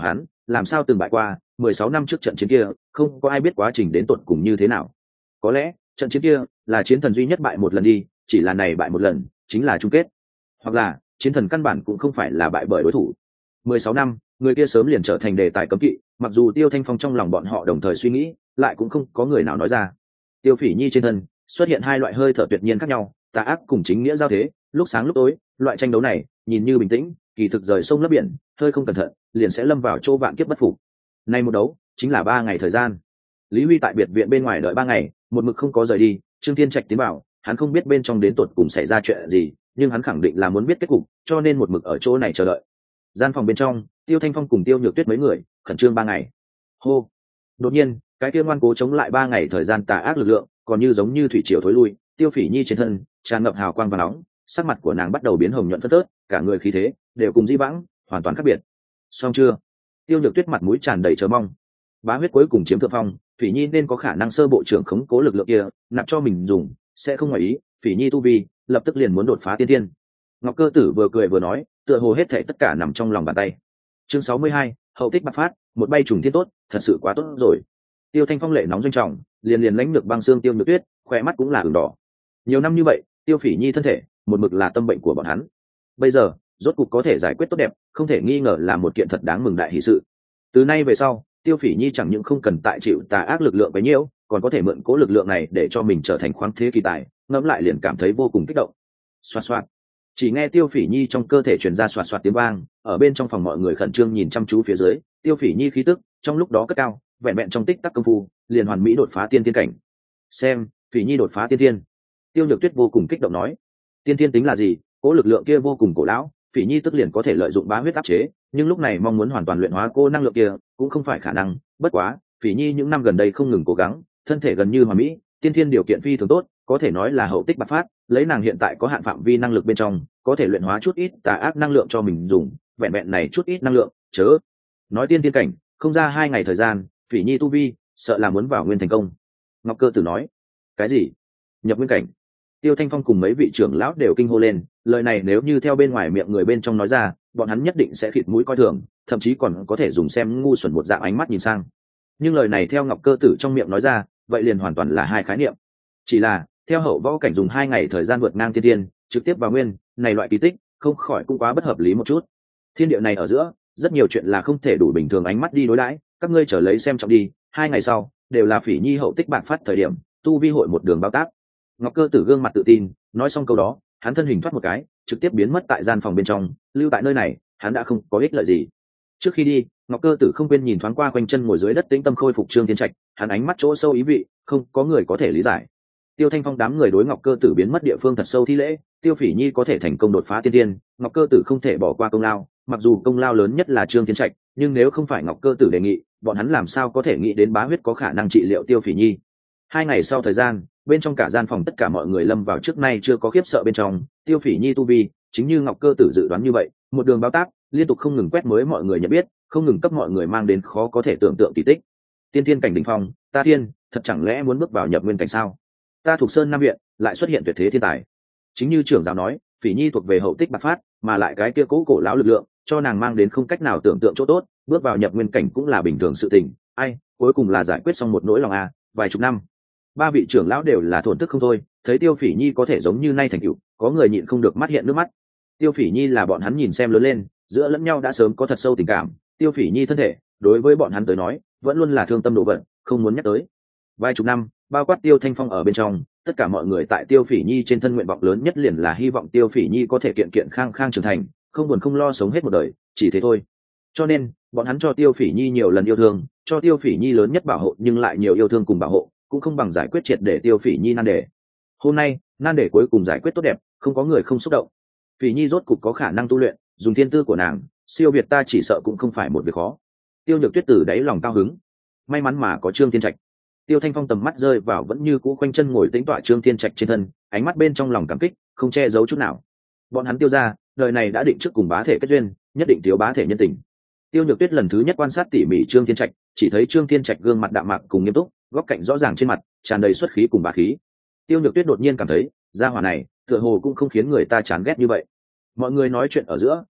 làm sao từng bại qua 16 năm trước trận chiến kia, không có ai biết quá trình đến tột cùng như thế nào. Có lẽ trận chiến kia là chiến thần duy nhất bại một lần đi, chỉ là này bại một lần chính là chung kết, hoặc là chiến thần căn bản cũng không phải là bại bởi đối thủ. 16 năm, người kia sớm liền trở thành đề tài cấm kỵ, mặc dù Tiêu Thanh Phong trong lòng bọn họ đồng thời suy nghĩ, lại cũng không có người nào nói ra. Tiêu Phỉ Nhi trên thân xuất hiện hai loại hơi thở tuyệt nhiên khác nhau, tà ác cùng chính nghĩa giao thế, lúc sáng lúc tối, loại tranh đấu này nhìn như bình tĩnh, kỳ thực rời sông lấp biển, hơi không cẩn thận liền sẽ lâm vào chỗ vạn kiếp bất phục. Nay một đấu chính là 3 ngày thời gian. Lý Huy tại biệt viện bên ngoài đợi 3 ngày, một mực không có rời đi. Trương Thiên Trạch tiến vào, hắn không biết bên trong đến tột cùng xảy ra chuyện gì, nhưng hắn khẳng định là muốn biết kết cục, cho nên một mực ở chỗ này chờ đợi. Gian phòng bên trong, Tiêu Thanh Phong cùng Tiêu Nhược Tuyết mấy người khẩn trương 3 ngày. Hô! Đột nhiên, cái kia ngoan cố chống lại 3 ngày thời gian tà ác lực lượng, còn như giống như thủy triều thối lui. Tiêu Phỉ Nhi trên thân tràn ngập hào quang và nóng, sắc mặt của nàng bắt đầu biến hồng nhuận phớt phớt, cả người khí thế đều cùng di vãng hoàn toàn khác biệt. Xong chưa? Tiêu Nhược Tuyết mặt mũi tràn đầy chờ mong. Bá huyết cuối cùng chiếm thượng phong, Phỉ Nhi nên có khả năng sơ bộ trưởng khống cố lực lượng kia, nạp cho mình dùng, sẽ không ngoài ý. Phỉ Nhi tu vi lập tức liền muốn đột phá tiên tiên. Ngọc Cơ Tử vừa cười vừa nói, tựa hồ hết thảy tất cả nằm trong lòng bàn tay. Chương 62, hậu tích bạc phát, một bay trùng thiên tốt, thật sự quá tốt rồi. Tiêu Thanh Phong lệ nóng doanh trọng, liền lãnh được băng xương Tiêu Nhược Tuyết, khỏe mắt cũng là ửng đỏ. Nhiều năm như vậy, Tiêu Phỉ Nhi thân thể một mực là tâm bệnh của bọn hắn. Bây giờ, rốt cục có thể giải quyết tốt đẹp, không thể nghi ngờ là một kiện thật đáng mừng đại hỷ sự. Từ nay về sau, Tiêu Phỉ Nhi chẳng những không cần tại chịu tà ác lực lượng bấy nhiêu, còn có thể mượn cố lực lượng này để cho mình trở thành khoáng thế kỳ tài, ngẫm lại liền cảm thấy vô cùng kích động. Xoạt xoạt. Chỉ nghe Tiêu Phỉ Nhi trong cơ thể truyền ra xoạt xoạt tiếng vang, ở bên trong phòng mọi người khẩn trương nhìn chăm chú phía dưới, Tiêu Phỉ Nhi khí tức trong lúc đó cất cao, vẹn vẹn trong tích tắc công phu, liền hoàn mỹ đột phá tiên tiên cảnh. Xem, Phỉ Nhi đột phá tiên tiên. Tiêu Nhược Tuyết vô cùng kích động nói, tiên tiên tính là gì? Cố lực lượng kia vô cùng cổ lão, Phỉ Nhi tức liền có thể lợi dụng bá huyết áp chế, nhưng lúc này mong muốn hoàn toàn luyện hóa cô năng lượng kia cũng không phải khả năng. Bất quá, Phỉ Nhi những năm gần đây không ngừng cố gắng, thân thể gần như hoàn mỹ, tiên thiên điều kiện phi thường tốt, có thể nói là hậu tích bạc phát. Lấy nàng hiện tại có hạn phạm vi năng lực bên trong, có thể luyện hóa chút ít tà ác năng lượng cho mình dùng, vẹn vẹn này chút ít năng lượng, chớ nói tiên tiên cảnh, không ra 2 ngày thời gian, Phỉ Nhi tu vi sợ là muốn vào nguyên thành công. Ngọc Cơ Tử nói, cái gì? Nhập nguyên cảnh? Tiêu Thanh Phong cùng mấy vị trưởng lão đều kinh hô lên, lời này nếu như theo bên ngoài miệng người bên trong nói ra, bọn hắn nhất định sẽ khịt mũi coi thường, thậm chí còn có thể dùng xem ngu xuẩn một dạng ánh mắt nhìn sang. Nhưng lời này theo Ngọc Cơ Tử trong miệng nói ra, vậy liền hoàn toàn là hai khái niệm. Chỉ là theo hậu võ cảnh dùng 2 ngày thời gian vượt ngang tiên tiên, trực tiếp vào nguyên, này loại kỳ tích, không khỏi cũng quá bất hợp lý một chút. Thiên địa này ở giữa, rất nhiều chuyện là không thể đủ bình thường ánh mắt đi đối đãi, các ngươi trở lấy xem trọng đi, 2 ngày sau, đều là Phỉ Nhi hậu tích bạc phát thời điểm, tu vi hội một đường bao tác. Ngọc Cơ Tử gương mặt tự tin, nói xong câu đó, hắn thân hình thoát một cái, trực tiếp biến mất tại gian phòng bên trong, lưu tại nơi này, hắn đã không có ích lợi gì. Trước khi đi, Ngọc Cơ Tử không quên nhìn thoáng qua quanh chân ngồi dưới đất tĩnh tâm khôi phục Trương Thiên Trạch, hắn ánh mắt chỗ sâu ý vị, không có người có thể lý giải. Tiêu Thanh Phong đám người đối Ngọc Cơ Tử biến mất địa phương thật sâu thi lễ, Tiêu Phỉ Nhi có thể thành công đột phá tiên tiên, Ngọc Cơ Tử không thể bỏ qua công lao, mặc dù công lao lớn nhất là Trương Thiên Trạch, nhưng nếu không phải Ngọc Cơ Tử đề nghị, bọn hắn làm sao có thể nghĩ đến bá huyết có khả năng trị liệu Tiêu Phỉ Nhi. 2 ngày sau thời gian, bên trong cả gian phòng tất cả mọi người lâm vào trước nay chưa có khiếp sợ bên trong. Tiêu Phỉ Nhi tu vi chính như Ngọc Cơ Tử dự đoán như vậy, một đường bao tác liên tục không ngừng quét mới mọi người nhận biết, không ngừng cấp mọi người mang đến khó có thể tưởng tượng kỳ tích. Tiên thiên cảnh đỉnh phong, ta thiên, thật chẳng lẽ muốn bước vào nhập nguyên cảnh sao? Ta thuộc Sơn Nam viện lại xuất hiện tuyệt thế thiên tài. Chính như trưởng giáo nói, Phỉ Nhi thuộc về hậu tích bạc phát, mà lại cái kia cố cổ lão lực lượng cho nàng mang đến không cách nào tưởng tượng chỗ tốt, bước vào nhập nguyên cảnh cũng là bình thường sự tình. Ai, cuối cùng là giải quyết xong một nỗi lòng à, vài chục năm. 3 vị trưởng lão đều là thổn thức không thôi, thấy Tiêu Phỉ Nhi có thể giống như nay thành tựu, có người nhịn không được mắt hiện nước mắt. Tiêu Phỉ Nhi là bọn hắn nhìn xem lớn lên, giữa lẫn nhau đã sớm có thật sâu tình cảm. Tiêu Phỉ Nhi thân thể, đối với bọn hắn tới nói, vẫn luôn là thương tâm độ vận, không muốn nhắc tới. Vài chục năm, bao quát Tiêu Thanh Phong ở bên trong, tất cả mọi người tại Tiêu Phỉ Nhi trên thân nguyện vọng lớn nhất liền là hy vọng Tiêu Phỉ Nhi có thể kiện kiện khang khang trưởng thành, không buồn không lo sống hết một đời, chỉ thế thôi. Cho nên, bọn hắn cho Tiêu Phỉ Nhi nhiều lần yêu thương, cho Tiêu Phỉ Nhi lớn nhất bảo hộ, nhưng lại nhiều yêu thương cùng bảo hộ, cũng không bằng giải quyết triệt để Tiêu Phỉ Nhi nan đề. Hôm nay, nan đề cuối cùng giải quyết tốt đẹp, không có người không xúc động. Phỉ Nhi rốt cục có khả năng tu luyện, dùng thiên tư của nàng, siêu việt ta chỉ sợ cũng không phải một việc khó. Tiêu Nhược Tuyết từ đáy lòng cao hứng. May mắn mà có Trương Thiên Trạch. Tiêu Thanh Phong tầm mắt rơi vào vẫn như cũ quanh chân ngồi tĩnh tọa Trương Thiên Trạch trên thân, ánh mắt bên trong lòng cảm kích, không che giấu chút nào. Bọn hắn Tiêu gia, đời này đã định trước cùng bá thể kết duyên, nhất định thiếu bá thể nhân tình. Tiêu Nhược Tuyết lần thứ nhất quan sát tỉ mỉ Trương Thiên Trạch, chỉ thấy Trương Thiên Trạch gương mặt đạm mạc cùng nghiêm túc, góc cạnh rõ ràng trên mặt tràn đầy xuất khí cùng bá khí. Tiêu Nhược Tuyết đột nhiên cảm thấy, gia hỏa này tựa hồ cũng không khiến người ta chán ghét như vậy. Mọi người nói chuyện ở giữa,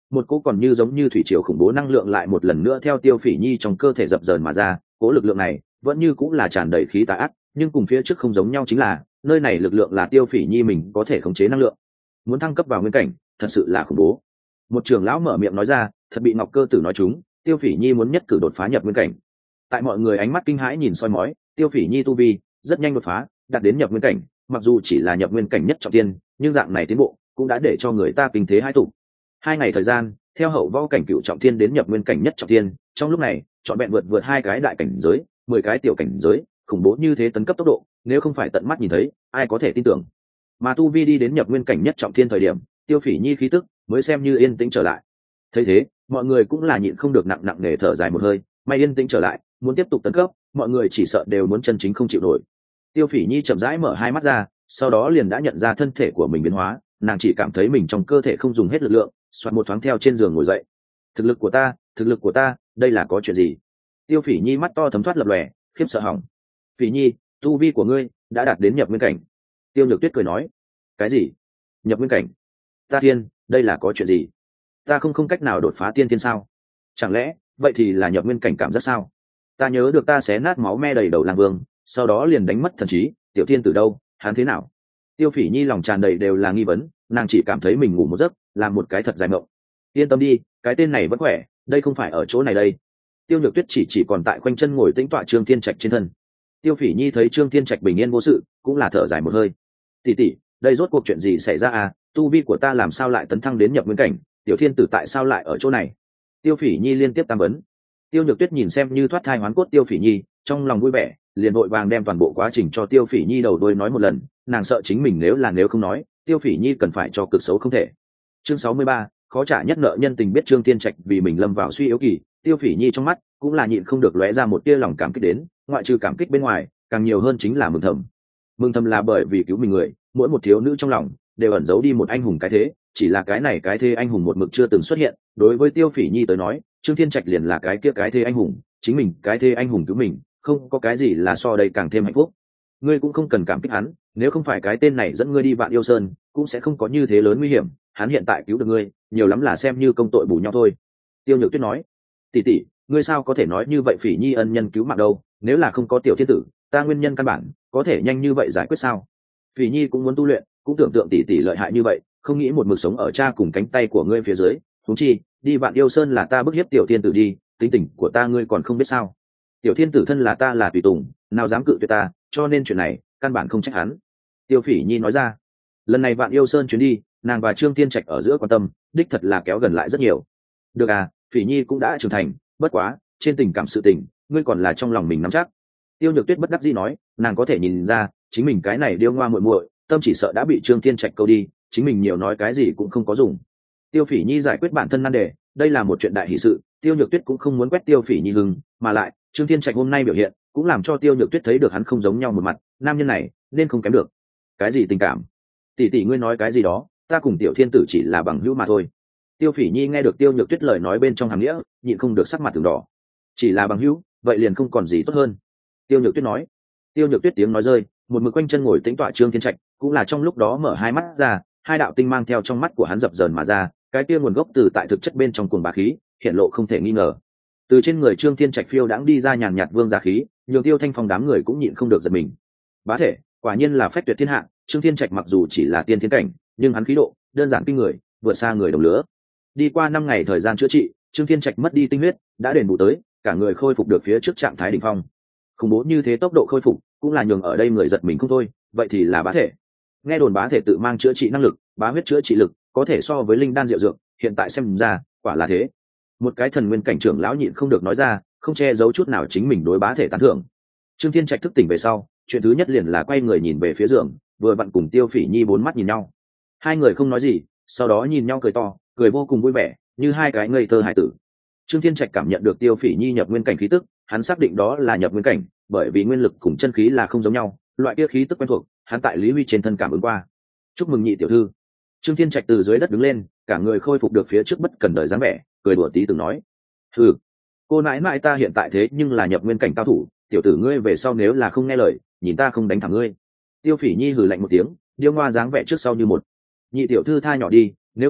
một cỗ còn như giống như thủy triều khủng bố năng lượng lại một lần nữa theo Tiêu Phỉ Nhi trong cơ thể dập dờn mà ra. Cỗ lực lượng này vẫn như cũng là tràn đầy khí tà ác, nhưng cùng phía trước không giống nhau chính là nơi này lực lượng là Tiêu Phỉ Nhi mình có thể khống chế năng lượng. Muốn thăng cấp vào nguyên cảnh thật sự là khủng bố. Một trưởng lão mở miệng nói ra, thật bị Ngọc Cơ Tử nói chúng, Tiêu Phỉ Nhi muốn nhất cử đột phá nhập nguyên cảnh. Tại mọi người ánh mắt kinh hãi nhìn soi mói, Tiêu Phỉ Nhi tu vi rất nhanh đột phá, đạt đến nhập nguyên cảnh, mặc dù chỉ là nhập nguyên cảnh nhất trọng tiên, nhưng dạng này tiến bộ cũng đã để cho người ta kinh thế hai tụ. 2 ngày thời gian, theo hậu võ cảnh cựu trọng thiên đến nhập nguyên cảnh nhất trọng thiên, trong lúc này chọn vẹn vượt 2 cái đại cảnh giới, 10 cái tiểu cảnh giới, khủng bố như thế tấn cấp tốc độ, nếu không phải tận mắt nhìn thấy, ai có thể tin tưởng. Mà tu vi đi đến nhập nguyên cảnh nhất trọng thiên thời điểm, Tiêu Phỉ Nhi khí tức mới xem như yên tĩnh trở lại. Thấy thế, mọi người cũng là nhịn không được nặng nề thở dài một hơi, may yên tĩnh trở lại, muốn tiếp tục tấn cấp, mọi người chỉ sợ đều muốn chân chính không chịu nổi. Tiêu Phỉ Nhi chậm rãi mở hai mắt ra, sau đó liền đã nhận ra thân thể của mình biến hóa, nàng chỉ cảm thấy mình trong cơ thể không dùng hết lực lượng, xoạt một thoáng theo trên giường ngồi dậy. Thực lực của ta, đây là có chuyện gì? Tiêu Phỉ Nhi mắt to thấm thoát lập lòe, khiếp sợ hỏng. Phỉ Nhi, tu vi của ngươi đã đạt đến nhập nguyên cảnh. Tiêu Nhược Tuyết cười nói. Cái gì? Nhập nguyên cảnh? Ta thiên, đây là có chuyện gì? Ta không cách nào đột phá tiên thiên sao? Chẳng lẽ vậy thì là nhập nguyên cảnh cảm giác sao? Ta nhớ được ta xé nát máu me đầy đầu lang vương, sau đó liền đánh mất thần trí, tiểu thiên từ đâu, hắn thế nào? Tiêu Phỉ Nhi lòng tràn đầy đều là nghi vấn, nàng chỉ cảm thấy mình ngủ một giấc, làm một cái thật dài mộng. Yên tâm đi, cái tên này vẫn khỏe, đây không phải ở chỗ này đây. Tiêu Nhược Tuyết chỉ còn tại khoanh chân ngồi tĩnh tọa Trương Thiên Trạch trên thân. Tiêu Phỉ Nhi thấy Trương Thiên Trạch bình yên vô sự, cũng là thở dài một hơi. Tỷ, đây rốt cuộc chuyện gì xảy ra à? Tu vi của ta làm sao lại tấn thăng đến nhập nguyên cảnh? Tiểu thiên tử tại sao lại ở chỗ này? Tiêu Phỉ Nhi liên tiếp tam vấn. Tiêu Nhược Tuyết nhìn xem như thoát thai hoán cốt Tiêu Phỉ Nhi, trong lòng vui vẻ, liền vội vàng đem toàn bộ quá trình cho Tiêu Phỉ Nhi đầu đuôi nói một lần. Nàng sợ chính mình nếu không nói, Tiêu Phỉ Nhi cần phải cho cực xấu không thể. Chương 63, khó trả nhất nợ nhân tình. Biết Trương Thiên Trạch vì mình lâm vào suy yếu kỳ, Tiêu Phỉ Nhi trong mắt cũng là nhịn không được lóe ra một tia lòng cảm kích đến, ngoại trừ cảm kích bên ngoài, càng nhiều hơn chính là mừng thầm. Mừng thầm là bởi vì cứu mình người, mỗi một thiếu nữ trong lòng đều ẩn giấu đi một anh hùng cái thế, chỉ là cái này cái thế anh hùng một mực chưa từng xuất hiện. Đối với Tiêu Phỉ Nhi tới nói, Trương Thiên Trạch liền là cái kia cái thế anh hùng, chính mình cái thế anh hùng cứu mình, không có cái gì là so đây càng thêm hạnh phúc. Ngươi cũng không cần cảm kích hắn, nếu không phải cái tên này dẫn ngươi đi Vạn Yêu Sơn, cũng sẽ không có như thế lớn nguy hiểm, hắn hiện tại cứu được ngươi, nhiều lắm là xem như công tội bù nhau thôi. Tiêu Nhược Tuyết nói. Tỷ, ngươi sao có thể nói như vậy? Phỉ Nhi ân nhân cứu mạng đâu, nếu là không có tiểu thiên tử, ta nguyên nhân căn bản có thể nhanh như vậy giải quyết sao? Phỉ Nhi cũng muốn tu luyện, cũng tưởng tượng tỷ lợi hại như vậy, không nghĩ một mực sống ở cha cùng cánh tay của ngươi phía dưới. Huống chi đi Vạn Yêu Sơn là ta bức hiếp tiểu thiên tử đi, tính tình của ta ngươi còn không biết sao? Tiểu thiên tử thân là ta là tùy tùng, nào dám cự tuyệt ta, cho nên chuyện này căn bản không trách hắn. Tiêu Phỉ Nhi nói ra. Lần này Vạn Yêu Sơn chuyến đi, nàng và Trương Thiên Trạch ở giữa quan tâm đích thật là kéo gần lại rất nhiều. Được à, Phỉ Nhi cũng đã trưởng thành, bất quá trên tình cảm sự tình, ngươi còn là trong lòng mình nắm chắc. Tiêu Nhược Tuyết bất đắc dĩ nói, nàng có thể nhìn ra chính mình cái này điêu ngoa muội muội, tâm chỉ sợ đã bị Trương Thiên Trạch câu đi, chính mình nhiều nói cái gì cũng không có dùng. Tiêu Phỉ Nhi giải quyết bản thân nan đề, đây là một chuyện đại hỷ sự. Tiêu Nhược Tuyết cũng không muốn quét Tiêu Phỉ Nhi hưng, mà lại Trương Thiên Trạch hôm nay biểu hiện cũng làm cho Tiêu Nhược Tuyết thấy được hắn không giống nhau một mặt, nam nhân này nên không kém được. Cái gì tình cảm? Tỷ ngươi nói cái gì đó, ta cùng tiểu thiên tử chỉ là bằng hữu mà thôi. Tiêu Phỉ Nhi nghe được Tiêu Nhược Tuyết lời nói bên trong hàm nghĩa, nhịn không được sắc mặt từng đỏ. Chỉ là bằng hữu, vậy liền không còn gì tốt hơn. Tiêu Nhược Tuyết nói. Tiêu Nhược Tuyết tiếng nói rơi, một mực quanh chân ngồi tĩnh tọa Trương Thiên Trạch cũng là trong lúc đó mở hai mắt ra, hai đạo tinh mang theo trong mắt của hắn dập dờn mà ra, cái kia nguồn gốc từ tại thực chất bên trong cuồng bá khí, hiện lộ không thể nghi ngờ. Từ trên người Trương Thiên Trạch phiêu đãng đi ra nhàn nhạt vương giả khí, nhường Tiêu Thanh Phong đám người cũng nhịn không được giật mình. Bá thể, quả nhiên là phách tuyệt thiên hạ. Trương Thiên Trạch mặc dù chỉ là tiên thiên cảnh, nhưng hắn khí độ đơn giản kinh người, vượt xa người đồng lứa. Đi qua 5 ngày thời gian chữa trị, Trương Thiên Trạch mất đi tinh huyết, đã đền bù tới, cả người khôi phục được phía trước trạng thái đỉnh phong. Khủng bố như thế tốc độ khôi phục, cũng là nhường ở đây người giật mình không thôi. Vậy thì là bá thể. Nghe đồn bá thể tự mang chữa trị năng lực, bá huyết chữa trị lực, có thể so với linh đan diệu dược, hiện tại xem ra, quả là thế. Một cái thần nguyên cảnh trưởng lão nhịn không được nói ra, không che giấu chút nào chính mình đối bá thể tán thưởng. Trương Thiên Trạch thức tỉnh về sau, chuyện thứ nhất liền là quay người nhìn về phía giường, vừa vặn cùng Tiêu Phỉ Nhi 4 mắt nhìn nhau. Hai người không nói gì, sau đó nhìn nhau cười to, cười vô cùng vui vẻ, như hai cái ngây thơ hải tử. Trương Thiên Trạch cảm nhận được Tiêu Phỉ Nhi nhập nguyên cảnh khí tức, hắn xác định đó là nhập nguyên cảnh, bởi vì nguyên lực cùng chân khí là không giống nhau, loại kia khí tức quen thuộc, hắn tại Lý Huy trên thân cảm ứng qua. Chúc mừng nhị tiểu thư. Trương Thiên Trạch từ dưới đất đứng lên, cả người khôi phục được phía trước bất cần đời dáng vẻ, cười đùa tí từng nói: "Hừ, cô nãi nãi ta hiện tại thế nhưng là nhập nguyên cảnh cao thủ, tiểu tử ngươi về sau nếu là không nghe lời, nhìn ta không đánh thẳng ngươi." Tiêu Phỉ Nhi hừ lạnh một tiếng, điêu ngoa dáng vẻ trước sau như một. "Nhị tiểu thư tha nhỏ đi, nếu không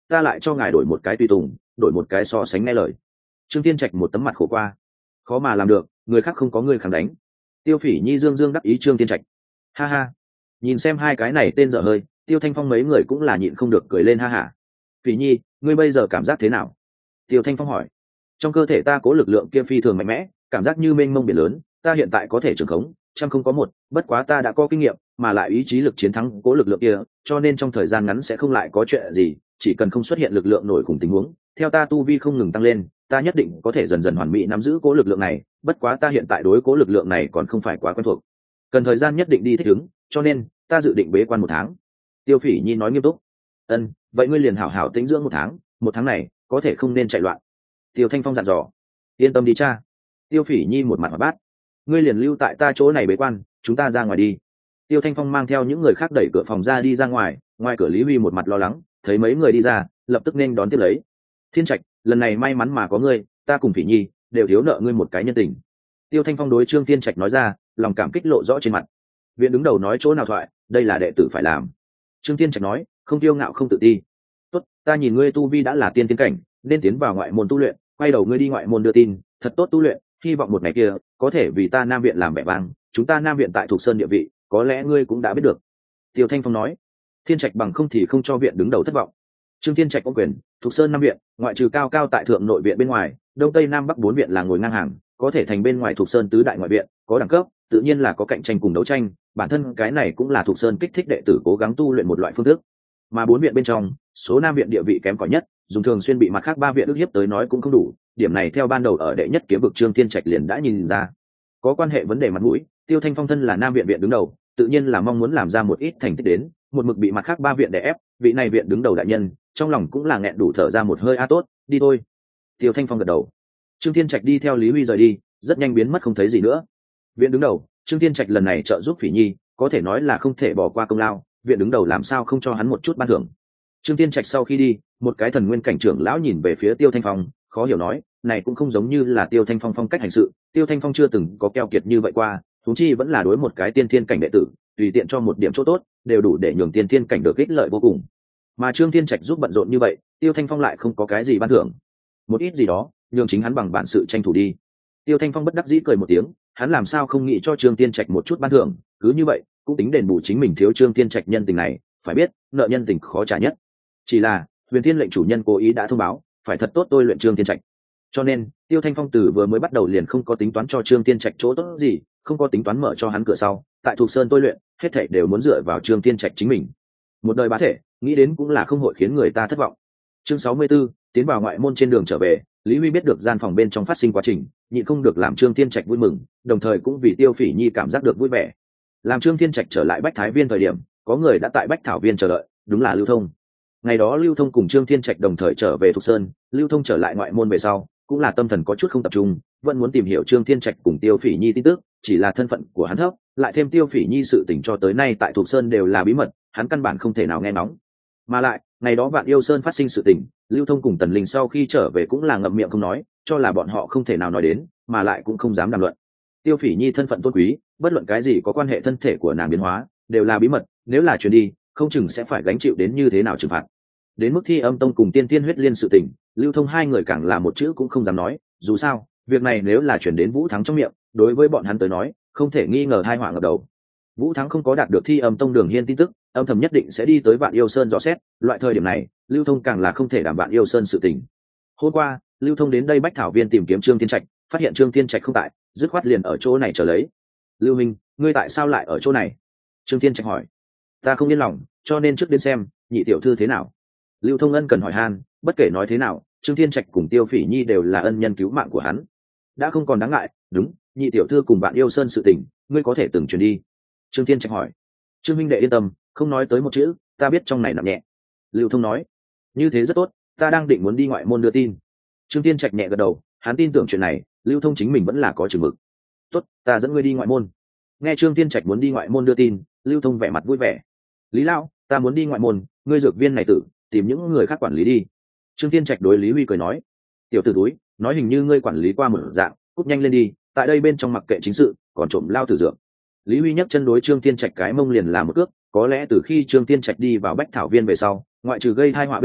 ta lại cho ngài đổi một cái tùy tùng, đổi một cái so sánh nghe lời. Trương Thiên Trạch một tấm mặt khổ qua, khó mà làm được, người khác không có người kháng đánh. Tiêu Phỉ Nhi dương dương đắc ý Trương Thiên Trạch, ha ha. Nhìn xem hai cái này tên dở hơi, Tiêu Thanh Phong mấy người cũng là nhịn không được cười lên ha hả. Phỉ Nhi, ngươi bây giờ cảm giác thế nào? Tiêu Thanh Phong hỏi. Trong cơ thể ta có lực lượng kia phi thường mạnh mẽ, cảm giác như mênh mông biển lớn, ta hiện tại có thể trường khống, trăm không có một, bất quá ta đã có kinh nghiệm, mà lại ý chí lực chiến thắng cố lực lượng kia, cho nên trong thời gian ngắn sẽ không lại có chuyện gì, chỉ cần không xuất hiện lực lượng nổi khủng tình huống, theo ta tu vi không ngừng tăng lên, ta nhất định có thể dần dần hoàn mỹ nắm giữ cố lực lượng này, bất quá ta hiện tại đối cố lực lượng này còn không phải quá quen thuộc, cần thời gian nhất định đi thích ứng, cho nên ta dự định bế quan 1 tháng. Tiêu Phỉ Nhi nói nghiêm túc. Ân, vậy ngươi liền hảo hảo tĩnh dưỡng 1 tháng, 1 tháng này có thể không nên chạy loạn. Tiêu Thanh Phong dặn dò. Yên tâm đi cha. Tiêu Phỉ Nhi một mặt hoạt bát. Ngươi liền lưu tại ta chỗ này bế quan, chúng ta ra ngoài đi. Tiêu Thanh Phong mang theo những người khác đẩy cửa phòng ra đi ra ngoài, ngoài cửa Lý Huy một mặt lo lắng, thấy mấy người đi ra, lập tức nên đón tiếp lấy. Thiên Trạch, lần này may mắn mà có ngươi, ta cùng Phỉ Nhi đều thiếu nợ ngươi một cái nhân tình. Tiêu Thanh Phong đối Trương Thiên Trạch nói ra, lòng cảm kích lộ rõ trên mặt. Viện đứng đầu nói chỗ nào thoại, đây là đệ tử phải làm. Trương Thiên Trạch nói, không kiêu ngạo không tự ti. Tốt, ta nhìn ngươi tu vi đã là tiên tiến cảnh, nên tiến vào ngoại môn tu luyện, quay đầu ngươi đi ngoại môn đưa tin, thật tốt tu luyện, hy vọng một ngày kia có thể vì ta Nam viện làm vẻ vang, chúng ta Nam viện tại Thục Sơn địa vị, có lẽ ngươi cũng đã biết được. Tiêu Thanh Phong nói. Thiên Trạch bằng không thì không cho viện đứng đầu thất vọng. Trương Thiên Trạch có quyền, Thục Sơn 5 viện, ngoại trừ cao cao tại thượng nội viện bên ngoài, đông tây nam bắc 4 viện là ngồi ngang hàng, có thể thành bên ngoài Thục Sơn tứ đại ngoại viện, có đẳng cấp, tự nhiên là có cạnh tranh cùng đấu tranh, bản thân cái này cũng là Thục Sơn kích thích đệ tử cố gắng tu luyện một loại phương thức. Mà 4 viện bên trong, số Nam viện địa vị kém cỏi nhất, dùng thường xuyên bị mặt khác 3 viện ức hiếp tới nói cũng không đủ, điểm này theo ban đầu ở đệ nhất kiếm vực Trương Thiên Trạch liền đã nhìn ra. Có quan hệ vấn đề mặt mũi, Tiêu Thanh Phong thân là Nam viện viện đứng đầu, tự nhiên là mong muốn làm ra một ít thành tích đến, một mực bị mặt khác 3 viện đè ép, vị này viện đứng đầu đại nhân, trong lòng cũng là nghẹn đủ thở ra một hơi a tốt, đi thôi. Tiêu Thanh Phong gật đầu. Trương Thiên Trạch đi theo Lý Huy rời đi, rất nhanh biến mất không thấy gì nữa. Viện đứng đầu, Trương Thiên Trạch lần này trợ giúp Phỉ Nhi, có thể nói là không thể bỏ qua công lao, viện đứng đầu làm sao không cho hắn một chút ban thưởng. Trương Thiên Trạch sau khi đi, một cái thần nguyên cảnh trưởng lão nhìn về phía Tiêu Thanh Phong, khó hiểu nói, này cũng không giống như là Tiêu Thanh Phong phong cách hành sự, Tiêu Thanh Phong chưa từng có keo kiệt như vậy qua, huống chi vẫn là đối một cái tiên thiên cảnh đệ tử, tùy tiện cho một điểm chỗ tốt, đều đủ để nhường tiên thiên cảnh được ích lợi vô cùng. Mà Trương Thiên Trạch giúp bận rộn như vậy, Tiêu Thanh Phong lại không có cái gì ban thưởng, một ít gì đó, nhường chính hắn bằng bản sự tranh thủ đi. Tiêu Thanh Phong bất đắc dĩ cười một tiếng, hắn làm sao không nghĩ cho Trương Thiên Trạch một chút ban thưởng, cứ như vậy, cũng tính đền bù chính mình thiếu Trương Thiên Trạch nhân tình này, phải biết, nợ nhân tình khó trả nhất. Chỉ là, Huyền Thiên lệnh chủ nhân cố ý đã thông báo, phải thật tốt tôi luyện Trương Thiên Trạch. Cho nên, Tiêu Thanh Phong từ vừa mới bắt đầu liền không có tính toán cho Trương Thiên Trạch chỗ tốt gì, không có tính toán mở cho hắn cửa sau, tại Thục Sơn tôi luyện, hết thảy đều muốn dựa vào Trương Thiên Trạch chính mình. Một đời bá thể, nghĩ đến cũng là không hội khiến người ta thất vọng. Chương 64, tiến vào ngoại môn trên đường trở về, Lý Huy biết được gian phòng bên trong phát sinh quá trình, nhịn không được làm Trương Thiên Trạch vui mừng, đồng thời cũng vì Tiêu Phỉ Nhi cảm giác được vui vẻ. Làm Trương Thiên Trạch trở lại Bách Thái Viên thời điểm, có người đã tại Bách Thảo Viên chờ đợi, đúng là Lưu Thông. Ngày đó Lưu Thông cùng Trương Thiên Trạch đồng thời trở về Thục Sơn, Lưu Thông trở lại ngoại môn về sau, cũng là tâm thần có chút không tập trung, vẫn muốn tìm hiểu Trương Thiên Trạch cùng Tiêu Phỉ Nhi tin tức, chỉ là thân phận của hắn thấp, lại thêm Tiêu Phỉ Nhi sự tình cho tới nay tại Thục Sơn đều là bí mật, hắn căn bản không thể nào nghe ngóng. Mà lại, ngày đó Vạn Yêu Sơn phát sinh sự tình, Lưu Thông cùng Tần Linh sau khi trở về cũng là ngậm miệng không nói, cho là bọn họ không thể nào nói đến, mà lại cũng không dám đàm luận. Tiêu Phỉ Nhi thân phận tôn quý, bất luận cái gì có quan hệ thân thể của nàng biến hóa, đều là bí mật, nếu là truyền đi, không chừng sẽ phải gánh chịu đến như thế nào trừng phạt. Đến mức Thi Âm Tông cùng Tiên Tiên Huyết Liên sự tình, Lưu Thông hai người càng là một chữ cũng không dám nói, dù sao, việc này nếu là truyền đến Vũ Thắng trong miệng, đối với bọn hắn tới nói, không thể nghi ngờ tai họa ngập đầu. Vũ Thắng không có đạt được Thi Âm Tông Đường Hiên tin tức, âm thầm nhất định sẽ đi tới Vạn Yêu Sơn dò xét, loại thời điểm này, Lưu Thông càng là không thể đảm Vạn Yêu Sơn sự tình. Hôm qua, Lưu Thông đến đây Bách Thảo Viên tìm kiếm Trương Thiên Trạch, phát hiện Trương Thiên Trạch không tại, dứt khoát liền ở chỗ này chờ lấy. Lưu Minh, ngươi tại sao lại ở chỗ này? Trương Thiên Trạch hỏi. Ta không yên lòng, cho nên trước đến xem, nhị tiểu thư thế nào. Lưu Thông ân cần hỏi han, bất kể nói thế nào, Trương Thiên Trạch cùng Tiêu Phỉ Nhi đều là ân nhân cứu mạng của hắn, đã không còn đáng ngại. Đúng, nhị tiểu thư cùng Vạn Yêu Sơn sự tình, ngươi có thể từng truyền đi. Trương Thiên Trạch hỏi. Trương minh đệ yên tâm, không nói tới một chữ, ta biết trong này nặng nhẹ. Lưu Thông nói. Như thế rất tốt, ta đang định muốn đi ngoại môn đưa tin. Trương Thiên Trạch nhẹ gật đầu, hắn tin tưởng chuyện này, Lưu Thông chính mình vẫn là có chừng mực. Tốt, ta dẫn ngươi đi ngoại môn. Nghe Trương Thiên Trạch muốn đi ngoại môn đưa tin, Lưu Thông vẻ mặt vui vẻ. Lý lão, ta muốn đi ngoại môn, ngươi dược viên này tử, tìm những người khác quản lý đi. Trương Thiên Trạch đối Lý Huy cười nói. Tiểu tử túi, nói hình như ngươi quản lý qua một dạng, cút nhanh lên đi, tại đây bên trong mặc kệ chính sự, còn trộm lao tử dược. Lý Huy nhấc chân đối Trương Thiên Trạch cái mông liền làm một cước, có lẽ từ khi Trương Thiên Trạch đi vào Bách Thảo Viên về sau, ngoại trừ gây tai họa bên ngoài,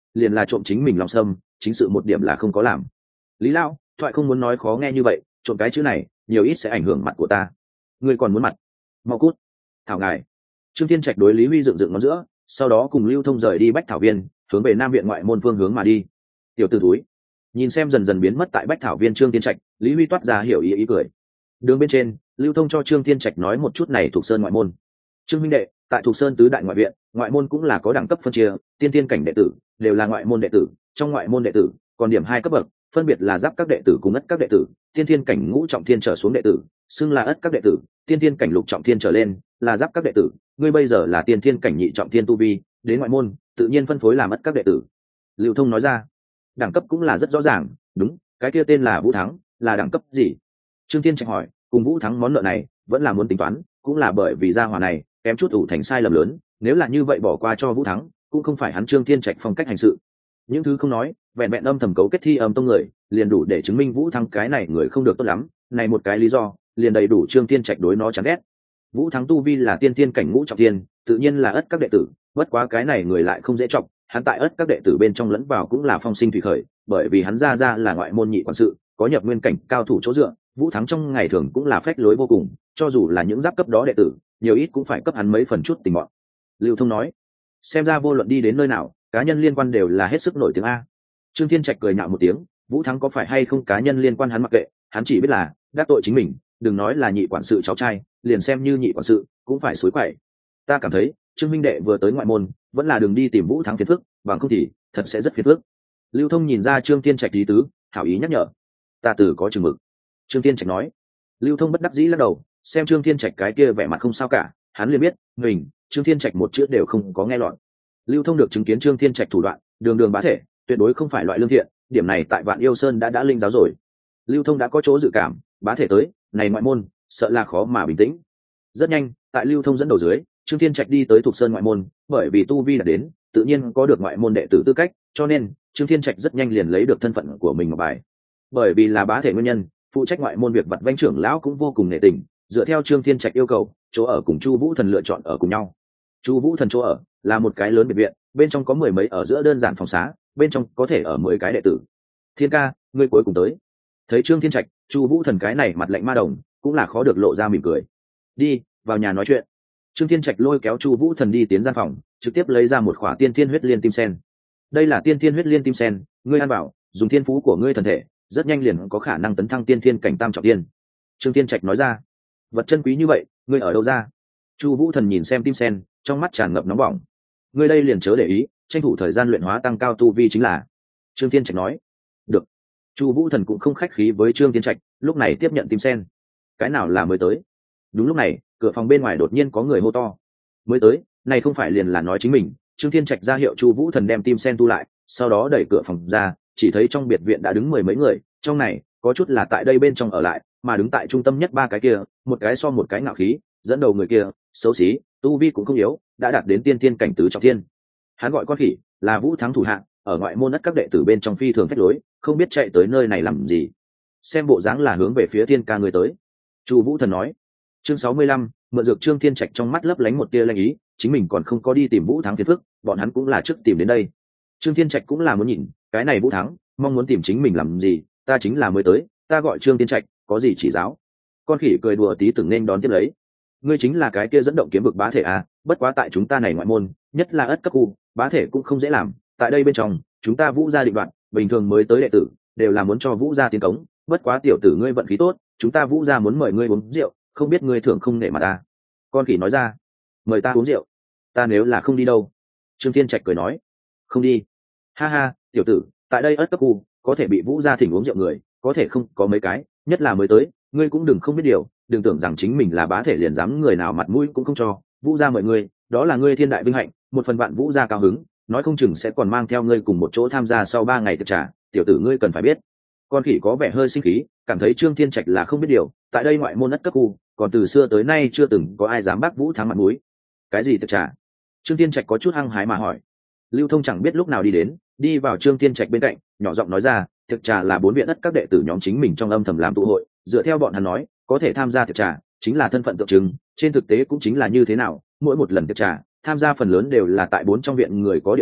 liền là trộm chính mình lòng sâm, chính sự một điểm là không có làm. Lý Lao, thoại không muốn nói khó nghe như vậy, trộm cái chữ này nhiều ít sẽ ảnh hưởng mặt của ta. Ngươi còn muốn mặt? Mau cút. Thảo ngài. Trương Thiên Trạch đối Lý Huy dựng ngón giữa, sau đó cùng Lưu Thông rời đi Bách Thảo Viên, hướng về Nam viện ngoại môn phương hướng mà đi. Tiểu tử túi. Nhìn xem dần dần biến mất tại Bách Thảo Viên Trương Thiên Trạch, Lý Huy toát ra hiểu ý cười. Đường bên trên, Lưu Thông cho Trương Thiên Trạch nói một chút này thuộc sơn ngoại môn. Trương minh đệ, tại thuộc sơn tứ đại ngoại viện, ngoại môn cũng là có đẳng cấp phân chia, tiên tiên cảnh đệ tử đều là ngoại môn đệ tử, trong ngoại môn đệ tử còn điểm 2 cấp bậc, phân biệt là giáp các đệ tử cùng ất các đệ tử, tiên tiên cảnh ngũ trọng thiên trở xuống đệ tử xưng là ất các đệ tử, tiên tiên cảnh lục trọng thiên trở lên là giáp các đệ tử. Ngươi bây giờ là tiên tiên cảnh nhị trọng thiên tu vi, đến ngoại môn tự nhiên phân phối làm ất các đệ tử. Lưu Thông nói ra. Đẳng cấp cũng là rất rõ ràng. Đúng, cái kia tên là Vũ Thắng, là đẳng cấp gì? Trương Thiên Trạch hỏi. Cùng Vũ Thắng món nợ này vẫn là muốn tính toán, cũng là bởi vì gia hỏa này kém chút ủ thành sai lầm lớn, nếu là như vậy bỏ qua cho Vũ Thắng cũng không phải hắn Trương Thiên Trạch phong cách hành sự. Những thứ không nói, vẹn vẹn âm thầm cấu kết thi âm tông người liền đủ để chứng minh Vũ Thắng cái này người không được tốt lắm, này một cái lý do liền đầy đủ Trương Thiên Trạch đối nó chán ghét. Vũ Thắng tu vi là tiên tiên cảnh ngũ trọng thiên, tự nhiên là ất các đệ tử, bất quá cái này người lại không dễ chọc, hắn tại ất các đệ tử bên trong lẫn vào cũng là phong sinh thủy khởi, bởi vì hắn ra là ngoại môn nhị quản sự, có nhập nguyên cảnh cao thủ chỗ dựa. Vũ Thắng trong ngày thường cũng là phách lối vô cùng, cho dù là những giáp cấp đó đệ tử nhiều ít cũng phải cấp hắn mấy phần chút tình bọn. Lưu Thông nói. Xem ra vô luận đi đến nơi nào, cá nhân liên quan đều là hết sức nổi tiếng a. Trương Thiên Trạch cười nhạo một tiếng, Vũ Thắng có phải hay không cá nhân liên quan hắn mặc kệ, hắn chỉ biết là đắc tội chính mình, đừng nói là nhị quản sự cháu trai, liền xem như nhị quản sự cũng phải xối quậy. Ta cảm thấy Trương minh đệ vừa tới ngoại môn vẫn là đường đi tìm Vũ Thắng phiền phức, bằng không thì thật sẽ rất phiền phức. Lưu Thông nhìn ra Trương Thiên Trạch ý tứ, hảo ý nhắc nhở. Ta từ có chừng mực. Trương Thiên Trạch nói. Lưu Thông bất đắc dĩ lắc đầu, xem Trương Thiên Trạch cái kia vẻ mặt không sao cả, hắn liền biết mình Trương Thiên Trạch một chữ đều không có nghe lọt. Lưu Thông được chứng kiến Trương Thiên Trạch thủ đoạn đường đường bá thể, tuyệt đối không phải loại lương thiện, điểm này tại Vạn Yêu Sơn đã linh giáo rồi. Lưu Thông đã có chỗ dự cảm, bá thể tới này ngoại môn sợ là khó mà bình tĩnh. Rất nhanh, tại Lưu Thông dẫn đầu dưới, Trương Thiên Trạch đi tới Thục Sơn ngoại môn, bởi vì tu vi đã đến, tự nhiên có được ngoại môn đệ tử tư cách, cho nên Trương Thiên Trạch rất nhanh liền lấy được thân phận của mình ngọc bài. Bởi vì là bá thể nguyên nhân, phụ trách ngoại môn việc vặt vãnh trưởng lão cũng vô cùng nể tình, dựa theo Trương Thiên Trạch yêu cầu, chỗ ở cùng Chu Vũ Thần lựa chọn ở cùng nhau. Chu Vũ Thần chỗ ở là một cái lớn biệt viện, bên trong có 10 mấy ở giữa đơn giản phòng xá, bên trong có thể ở 10 cái đệ tử. Thiên ca, ngươi cuối cùng tới. Thấy Trương Thiên Trạch, Chu Vũ Thần cái này mặt lạnh ma đồng cũng là khó được lộ ra mỉm cười. Đi vào nhà nói chuyện. Trương Thiên Trạch lôi kéo Chu Vũ Thần đi tiến gian phòng, trực tiếp lấy ra một khỏa tiên thiên huyết liên tim sen. Đây là tiên thiên huyết liên tim sen, ngươi ăn vào, dùng thiên phú của ngươi thần thể rất nhanh liền có khả năng tấn thăng tiên thiên cảnh tam trọng tiên. Trương Thiên Trạch nói ra. Vật chân quý như vậy ngươi ở đâu ra? Chu Vũ Thần nhìn xem tim sen, trong mắt tràn ngập nóng bỏng. Ngươi đây liền chớ để ý, tranh thủ thời gian luyện hóa tăng cao tu vi chính là. Trương Thiên Trạch nói. Được. Chu Vũ Thần cũng không khách khí với Trương Thiên Trạch, lúc này tiếp nhận tim sen. Cái nào là mới tới? Đúng lúc này, cửa phòng bên ngoài đột nhiên có người hô to. Mới tới, này không phải liền là nói chính mình. Trương Thiên Trạch ra hiệu Chu Vũ Thần đem tim sen tu lại, sau đó đẩy cửa phòng ra, chỉ thấy trong biệt viện đã đứng 10 mấy người, trong này có chút là tại đây bên trong ở lại, mà đứng tại trung tâm nhất 3 cái kia, một cái so một cái ngạo khí, dẫn đầu người kia xấu xí, tu vi cũng không yếu, đã đạt đến tiên thiên cảnh tứ trọng thiên. Hắn gọi con khỉ, là Vũ Thắng thủ hạ, ở ngoại môn đất các đệ tử bên trong phi thường phách lối, không biết chạy tới nơi này làm gì. Xem bộ dáng là hướng về phía Thiên ca người tới. Chu Vũ Thần nói. Chương 65, mượn dược. Trương Thiên Trạch trong mắt lấp lánh một tia lanh ý, chính mình còn không có đi tìm Vũ Thắng phiền phức, bọn hắn cũng là trước tìm đến đây. Trương Thiên Trạch cũng là muốn nhìn, cái này Vũ Thắng mong muốn tìm chính mình làm gì, ta chính là mới tới, ta gọi Trương Thiên Trạch, có gì chỉ giáo. Con khỉ cười đùa tí từng nên đón tiếp lấy. Ngươi chính là cái kia dẫn động kiếm vực bá thể à, bất quá tại chúng ta này ngoại môn, nhất là ất cấp khu, bá thể cũng không dễ làm, tại đây bên trong, chúng ta Vũ gia định đoạn, bình thường mới tới đệ tử, đều là muốn cho Vũ gia tiến cống, bất quá tiểu tử ngươi vận khí tốt, chúng ta Vũ gia muốn mời ngươi uống rượu, không biết ngươi thưởng không nể mặt ta. Con khỉ nói ra. Mời ta uống rượu? Ta nếu là không đi đâu? Trương Thiên Trạch cười nói. Không đi. Ha ha, tiểu tử, tại đây ất cấp khu, có thể bị Vũ gia thỉnh uống rượu người, có thể không có mấy cái, nhất là mới tới, ngươi cũng đừng không biết điều, đừng tưởng rằng chính mình là bá thể liền dám người nào mặt mũi cũng không cho. Vũ gia mời ngươi, đó là ngươi thiên đại vinh hạnh, một phần vạn Vũ gia cao hứng, nói không chừng sẽ còn mang theo ngươi cùng một chỗ tham gia sau 3 ngày tiệc trà, tiểu tử ngươi cần phải biết. Con khỉ có vẻ hơi sinh khí, cảm thấy Trương Thiên Trạch là không biết điều, tại đây ngoại môn ất cấp khu, còn từ xưa tới nay chưa từng có ai dám bác Vũ Thắng mặt mũi. Cái gì tiệc trà? Trương Thiên Trạch có chút hăng hái mà hỏi. Lưu Thông chẳng biết lúc nào đi đến, đi vào Trương Thiên Trạch bên cạnh, nhỏ giọng nói ra, tiệc trà là 4 viện ất các đệ tử nhóm chính mình trong âm thầm làm tụ hội, dựa theo bọn hắn nói, có thể tham gia tiệc trà chính là thân phận tượng trưng, trên thực tế cũng chính là như thế nào, mỗi một lần tiệc trà tham gia phần lớn đều là tại 4 trong viện người có địa vị,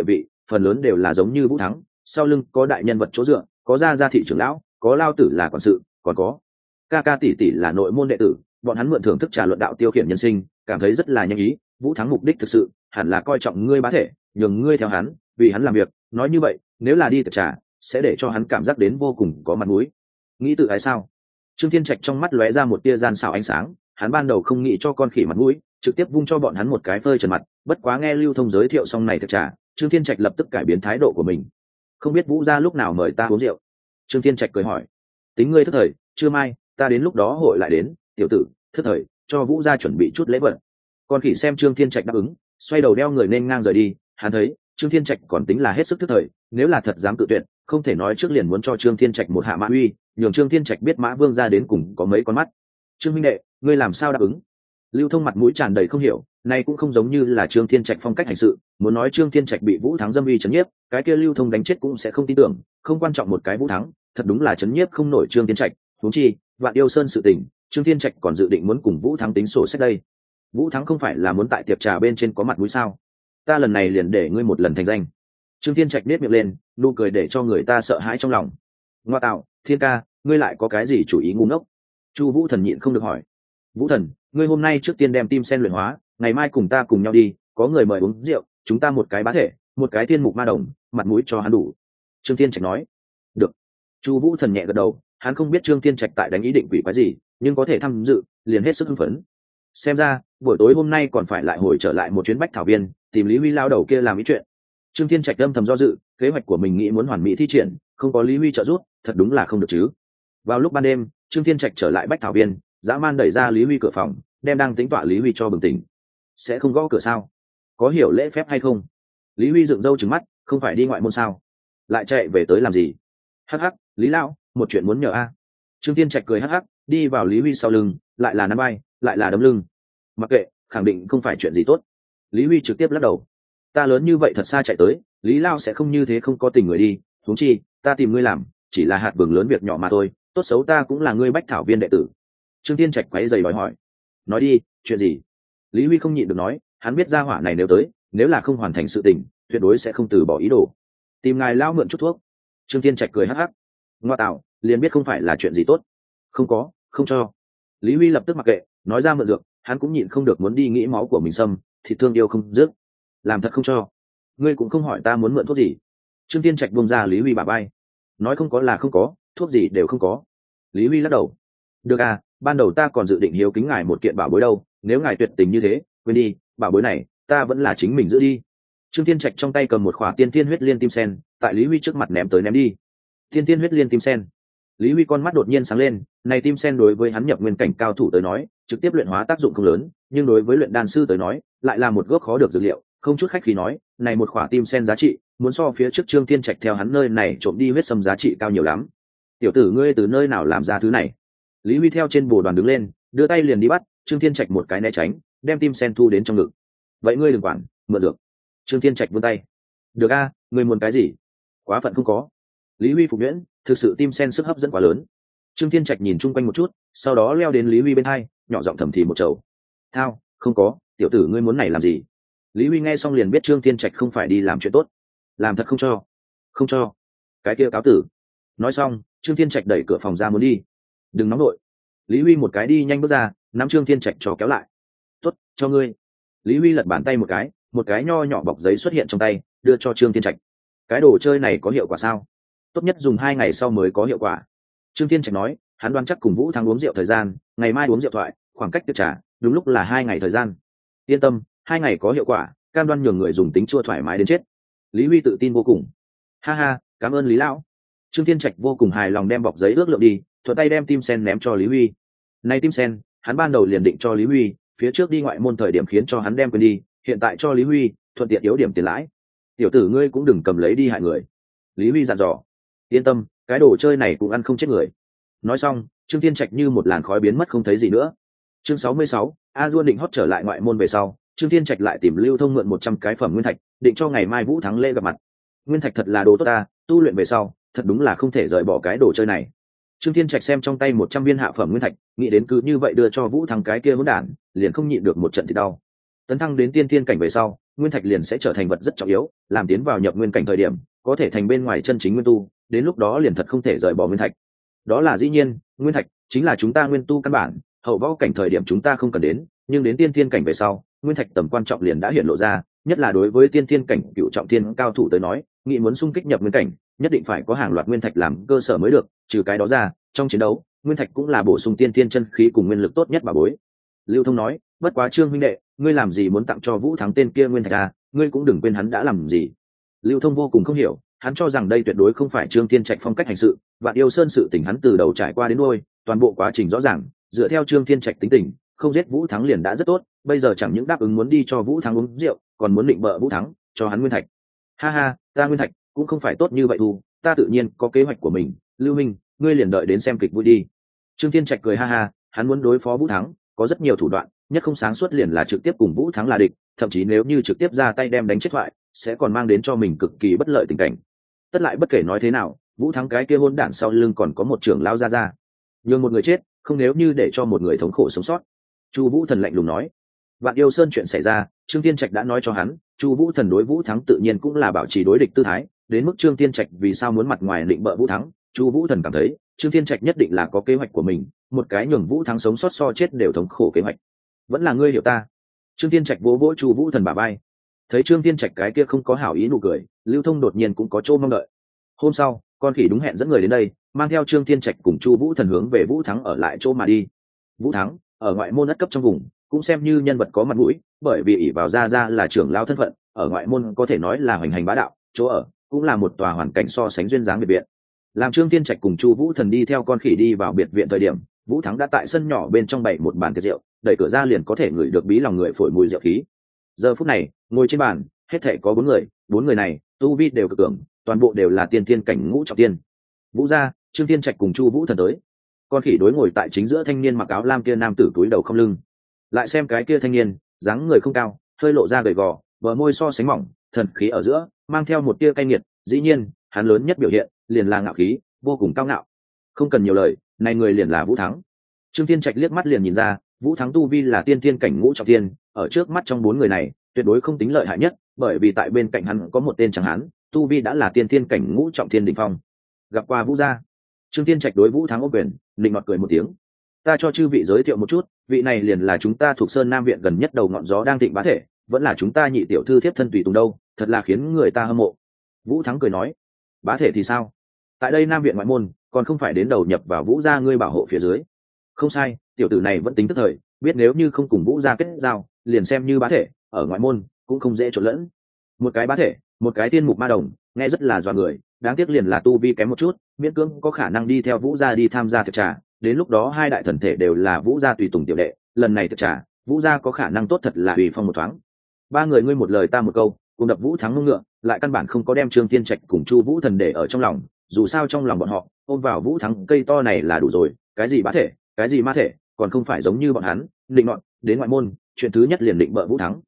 phần lớn đều là giống như Vũ Thắng, sau lưng có đại nhân vật chỗ dựa, có gia thị trưởng lão, có lao tử là quản sự, còn có ca ca tỷ tỷ là nội môn đệ tử, bọn hắn mượn thưởng thức trà luận đạo tiêu khiển nhân sinh, cảm thấy rất là nhanh ý. Vũ Thắng mục đích thực sự hẳn là coi trọng ngươi bá thể, nhường ngươi theo hắn, vì hắn làm việc. Nói như vậy, nếu là đi tiệc trà, sẽ để cho hắn cảm giác đến vô cùng có mặt mũi. Nghĩ tự ái sao? Trương Thiên Trạch trong mắt lóe ra một tia gian xảo ánh sáng, hắn ban đầu không nghĩ cho con khỉ mặt mũi, trực tiếp vung cho bọn hắn một cái phơi trần mặt. Bất quá nghe Lưu Thông giới thiệu xong này tiệc trà, Trương Thiên Trạch lập tức cải biến thái độ của mình. Không biết Vũ gia lúc nào mời ta uống rượu? Trương Thiên Trạch cười hỏi. Tính ngươi thất thời, chưa mai, ta đến lúc đó hội lại đến. Tiểu tử, thất thời, cho Vũ gia chuẩn bị chút lễ vật. Con khỉ xem Trương Thiên Trạch đáp ứng, xoay đầu đeo người nên ngang rời đi. Hắn thấy Trương Thiên Trạch còn tính là hết sức thất thời, nếu là thật dám tự tuyệt, không thể nói trước liền muốn cho Trương Thiên Trạch một hạ mã uy, nhường Trương Thiên Trạch biết Mã Vương gia đến cùng có mấy con mắt. Trương minh đệ, ngươi làm sao đáp ứng? Lưu Thông mặt mũi tràn đầy không hiểu, này cũng không giống như là Trương Thiên Trạch phong cách hành sự, muốn nói Trương Thiên Trạch bị Vũ Thắng dâm uy chấn nhiếp, cái kia Lưu Thông đánh chết cũng sẽ không tin tưởng, không quan trọng một cái Vũ Thắng, thật đúng là chấn nhiếp không nổi Trương Thiên Trạch, huống chi, Vạn Yêu Sơn sự tình, Trương Thiên Trạch còn dự định muốn cùng Vũ Thắng tính sổ sách đây. Vũ Thắng không phải là muốn tại tiệc trà bên trên có mặt mũi sao? Ta lần này liền để ngươi một lần thành danh. Trương Thiên Trạch nét miệng lên, nụ cười để cho người ta sợ hãi trong lòng. Ngoa tạo, Thiên ca, ngươi lại có cái gì chủ ý ngu ngốc? Chu Vũ Thần nhịn không được hỏi. Vũ Thần, ngươi hôm nay trước tiên đem tim sen luyện hóa, ngày mai cùng ta cùng nhau đi, có người mời uống rượu, chúng ta một cái bá thể, một cái thiên mục ma đồng, mặt mũi cho hắn đủ. Trương Thiên Trạch nói. Được. Chu Vũ Thần nhẹ gật đầu, hắn không biết Trương Thiên Trạch tại đánh ý định quỷ quái gì, nhưng có thể tham dự, liền hết sức hưng phấn. Xem ra, buổi tối hôm nay còn phải lại hồi trở lại một chuyến Bách Thảo Viên, tìm Lý Huy lao đầu kia làm ý chuyện. Trương Thiên Trạch âm thầm do dự, kế hoạch của mình nghĩ muốn hoàn mỹ thi triển, không có Lý Huy trợ giúp, thật đúng là không được chứ. Vào lúc ban đêm, Trương Thiên Trạch trở lại Bách Thảo Viên, dã man đẩy ra Lý Huy cửa phòng, đem đang tính tọa Lý Huy cho bừng tỉnh. Sẽ không gõ cửa sao? Có hiểu lễ phép hay không? Lý Huy dựng râu trừng mắt, không phải đi ngoại môn sao? Lại chạy về tới làm gì? Hắc hắc, Lý lão, một chuyện muốn nhờ a. Trương Thiên Trạch cười hắc hắc, đi vào Lý Huy sau lưng, lại là nắm bay, lại là đấm lưng. Mặc kệ, khẳng định không phải chuyện gì tốt. Lý Huy trực tiếp lắc đầu. Ta lớn như vậy thật xa chạy tới, Lý Lao sẽ không như thế không có tình người đi, huống chi, ta tìm ngươi làm, chỉ là hạt vừng lớn việc nhỏ mà thôi, tốt xấu ta cũng là ngươi Bách Thảo Viên đệ tử. Trương Thiên Trạch quấy giày đòi hỏi. Nói đi, chuyện gì? Lý Huy không nhịn được nói, hắn biết gia hỏa này nếu tới, nếu là không hoàn thành sự tình, tuyệt đối sẽ không từ bỏ ý đồ. Tìm ngài Lao mượn chút thuốc. Trương Thiên Trạch cười hắc hắc. Ngoa tạo, liền biết không phải là chuyện gì tốt. Không có, không cho. Lý Huy lập tức mặc kệ, nói ra mượn dược, hắn cũng nhịn không được muốn đi nghĩ máu của mình xâm, thịt thương yêu không dứt. Làm thật không cho. Ngươi cũng không hỏi ta muốn mượn thuốc gì. Trương Thiên Trạch buông ra Lý Huy bả vai. Nói không có là không có, thuốc gì đều không có. Lý Huy lắc đầu. Được à, ban đầu ta còn dự định hiếu kính ngài một kiện bảo bối đâu, nếu ngài tuyệt tình như thế, quên đi, bảo bối này, ta vẫn là chính mình giữ đi. Trương Thiên Trạch trong tay cầm một khỏa tiên thiên huyết liên tim sen, tại Lý Huy trước mặt ném tới ném đi. Tiên thiên huyết liên tim sen. Lý Huy con mắt đột nhiên sáng lên, này tim sen đối với hắn nhập nguyên cảnh cao thủ tới nói, trực tiếp luyện hóa tác dụng không lớn, nhưng đối với luyện đan sư tới nói, lại là một gốc khó được dược liệu, không chút khách khí nói, này một khỏa tim sen giá trị, muốn so phía trước Trương Thiên Trạch theo hắn nơi này trộm đi huyết sâm giá trị cao nhiều lắm. Tiểu tử ngươi từ nơi nào làm ra thứ này? Lý Huy theo trên bồ đoàn đứng lên, đưa tay liền đi bắt, Trương Thiên Trạch một cái né tránh, đem tim sen thu đến trong ngực. Vậy ngươi đừng quản, mượn dược. Trương Thiên Trạch vươn tay. Được a, ngươi muốn cái gì? Quá phận không có. Lý Huy phục nhuyễn, thực sự tim sen sức hấp dẫn quá lớn. Trương Thiên Trạch nhìn chung quanh một chút, sau đó leo đến Lý Huy bên hai, nhỏ giọng thầm thì một chầu. Thao, không có, tiểu tử ngươi muốn này làm gì? Lý Huy nghe xong liền biết Trương Thiên Trạch không phải đi làm chuyện tốt, làm thật không cho, không cho, cái kia cáo tử. Nói xong, Trương Thiên Trạch đẩy cửa phòng ra muốn đi. Đừng nóng nội. Lý Huy một cái đi nhanh bước ra, nắm Trương Thiên Trạch cho kéo lại. Tốt, cho ngươi. Lý Huy lật bàn tay một cái nho nhỏ bọc giấy xuất hiện trong tay, đưa cho Trương Thiên Trạch. Cái đồ chơi này có hiệu quả sao? Tốt nhất dùng 2 ngày sau mới có hiệu quả. Trương Thiên Trạch nói, hắn đoán chắc cùng Vũ Thắng uống rượu thời gian, ngày mai uống rượu thoại, khoảng cách tiệc trà, đúng lúc là 2 ngày thời gian. Yên tâm, 2 ngày có hiệu quả, cam đoan nhường người dùng tính chua thoải mái đến chết. Lý Huy tự tin vô cùng. Ha ha, cảm ơn Lý lão. Trương Thiên Trạch vô cùng hài lòng đem bọc giấy ước lượng đi, thuận tay đem tim sen ném cho Lý Huy. Này tim sen, hắn ban đầu liền định cho Lý Huy, phía trước đi ngoại môn thời điểm khiến cho hắn đem quên đi, hiện tại cho Lý Huy, thuận tiện yếu điểm tiền lãi. Tiểu tử ngươi cũng đừng cầm lấy đi hại người. Lý Huy dặn dò. Yên tâm, cái đồ chơi này cũng ăn không chết người. Nói xong, Trương Thiên Trạch như một làn khói biến mất không thấy gì nữa. Chương 66, A Duôn định hót trở lại ngoại môn về sau, Trương Thiên Trạch lại tìm Lưu Thông mượn 100 cái phẩm nguyên thạch, định cho ngày mai Vũ Thắng lễ gặp mặt. Nguyên thạch thật là đồ tốt ta, tu luyện về sau, thật đúng là không thể rời bỏ cái đồ chơi này. Trương Thiên Trạch xem trong tay 100 viên hạ phẩm nguyên thạch, nghĩ đến cứ như vậy đưa cho Vũ Thắng cái kia hỗn đản, liền không nhịn được một trận thì đau. Tấn thăng đến tiên thiên cảnh về sau, nguyên thạch liền sẽ trở thành vật rất trọng yếu, làm tiến vào nhập nguyên cảnh thời điểm có thể thành bên ngoài chân chính nguyên tu, đến lúc đó liền thật không thể rời bỏ nguyên thạch. Đó là dĩ nhiên, nguyên thạch chính là chúng ta nguyên tu căn bản, hậu võ cảnh thời điểm chúng ta không cần đến, nhưng đến tiên thiên cảnh về sau nguyên thạch tầm quan trọng liền đã hiện lộ ra, nhất là đối với tiên thiên cảnh cựu trọng thiên cao thủ tới nói, nghĩ muốn xung kích nhập nguyên cảnh nhất định phải có hàng loạt nguyên thạch làm cơ sở mới được. Trừ cái đó ra, trong chiến đấu nguyên thạch cũng là bổ sung tiên thiên chân khí cùng nguyên lực tốt nhất bà bối. Lưu Thông nói, bất quá Trương huynh đệ, ngươi làm gì muốn tặng cho Vũ Thắng tên kia nguyên thạch à, ngươi cũng đừng quên hắn đã làm gì. Lưu Thông vô cùng không hiểu, hắn cho rằng đây tuyệt đối không phải Trương Thiên Trạch phong cách hành sự, Vạn Yêu Sơn sự tình hắn từ đầu trải qua đến đuôi, toàn bộ quá trình rõ ràng, dựa theo Trương Thiên Trạch tính tình, không giết Vũ Thắng liền đã rất tốt, bây giờ chẳng những đáp ứng muốn đi cho Vũ Thắng uống rượu, còn muốn định bợ Vũ Thắng, cho hắn nguyên thạch. Ha ha, ta nguyên thạch cũng không phải tốt như vậy thu, ta tự nhiên có kế hoạch của mình, Lưu Minh, ngươi liền đợi đến xem kịch vui đi. Trương Thiên Trạch cười ha ha, hắn muốn đối phó Vũ Thắng, có rất nhiều thủ đoạn, nhất không sáng suốt liền là trực tiếp cùng Vũ Thắng là địch, thậm chí nếu như trực tiếp ra tay đem đánh chết thoại, sẽ còn mang đến cho mình cực kỳ bất lợi tình cảnh. Tất lại bất kể nói thế nào, Vũ Thắng cái kia hôn đản sau lưng còn có một trưởng lao ra, nhường một người chết, không nếu như để cho một người thống khổ sống sót. Chu Vũ Thần lạnh lùng nói. Vạn Yêu Sơn chuyện xảy ra, Trương Thiên Trạch đã nói cho hắn, Chu Vũ Thần đối Vũ Thắng tự nhiên cũng là bảo trì đối địch tư thái, đến mức Trương Thiên Trạch vì sao muốn mặt ngoài định bợ Vũ Thắng, Chu Vũ Thần cảm thấy, Trương Thiên Trạch nhất định là có kế hoạch của mình, một cái nhường Vũ Thắng sống sót so chết đều thống khổ kế hoạch. Vẫn là ngươi hiểu ta. Trương Thiên Trạch vỗ vỗ Chu Vũ Thần bả vai. Thấy Trương Thiên Trạch cái kia không có hảo ý nụ cười, Lưu Thông đột nhiên cũng có chỗ mong đợi. Hôm sau, con khỉ đúng hẹn dẫn người đến đây, mang theo Trương Thiên Trạch cùng Chu Vũ Thần hướng về Vũ Thắng ở lại chỗ mà đi. Vũ Thắng ở ngoại môn đất cấp trong vùng, cũng xem như nhân vật có mặt mũi, bởi vì ỷ vào ra là trưởng lao thân phận, ở ngoại môn có thể nói là hoành hành bá đạo, chỗ ở cũng là một tòa hoàn cảnh so sánh duyên dáng biệt viện. Làm Trương Thiên Trạch cùng Chu Vũ Thần đi theo con khỉ đi vào biệt viện thời điểm, Vũ Thắng đã tại sân nhỏ bên trong bày một bàn tiệc rượu, đẩy cửa ra liền có thể ngửi được bí lòng người phổi mùi rượu khí. Giờ phút này, ngồi trên bàn, hết thảy có bốn người này, tu vi đều cực cường, toàn bộ đều là tiên thiên cảnh ngũ trọng thiên. Vũ gia, Trương Thiên Trạch cùng Chu Vũ Thần tới. Con khỉ đối ngồi tại chính giữa thanh niên mặc áo lam kia nam tử túi đầu không lưng. Lại xem cái kia thanh niên, dáng người không cao, hơi lộ ra gầy gò, bờ môi so sánh mỏng, thần khí ở giữa mang theo một tia cay nghiệt, dĩ nhiên, hắn lớn nhất biểu hiện liền là ngạo khí, vô cùng cao ngạo. Không cần nhiều lời, này người liền là Vũ Thắng. Trương Thiên Trạch liếc mắt liền nhìn ra, Vũ Thắng tu vi là tiên thiên cảnh ngũ trọng thiên, ở trước mắt trong bốn người này, tuyệt đối không tính lợi hại nhất, bởi vì tại bên cạnh hắn có một tên trắng hán, tu vi đã là tiên thiên cảnh ngũ trọng thiên đỉnh phong. Gặp qua Vũ gia. Trương Thiên Trạch đối Vũ Thắng ôm quyền, định ngọt cười một tiếng. Ta cho chư vị giới thiệu một chút, vị này liền là chúng ta thuộc Sơn Nam viện gần nhất đầu ngọn gió đang thịnh bá thể, vẫn là chúng ta nhị tiểu thư thiếp thân tùy tùng đâu, thật là khiến người ta hâm mộ. Vũ Thắng cười nói, bá thể thì sao? Tại đây Nam viện ngoại môn, còn không phải đến đầu nhập vào Vũ gia ngươi bảo hộ phía dưới. Không sai, tiểu tử này vẫn tính tức thời, biết nếu như không cùng Vũ gia kết giao, liền xem như bá thể, ở ngoại môn cũng không dễ trộn lẫn. Một cái bá thể, một cái tiên mục ma đồng, nghe rất là dọa người, đáng tiếc liền là tu vi kém một chút, miễn cưỡng có khả năng đi theo Vũ gia đi tham gia tiệc trà, đến lúc đó hai đại thần thể đều là Vũ gia tùy tùng tiểu đệ, lần này tiệc trà, Vũ gia có khả năng tốt thật là ủy phong một thoáng. Ba người ngươi một lời ta một câu, cùng đập Vũ Thắng ngông ngựa, lại căn bản không có đem Trương Thiên Trạch cùng Chu Vũ Thần để ở trong lòng, dù sao trong lòng bọn họ, ôm vào Vũ Thắng cây to này là đủ rồi, cái gì bá thể, cái gì ma thể, còn không phải giống như bọn hắn, định nọt, đến ngoại môn, chuyện thứ nhất liền định bợ Vũ Thắng.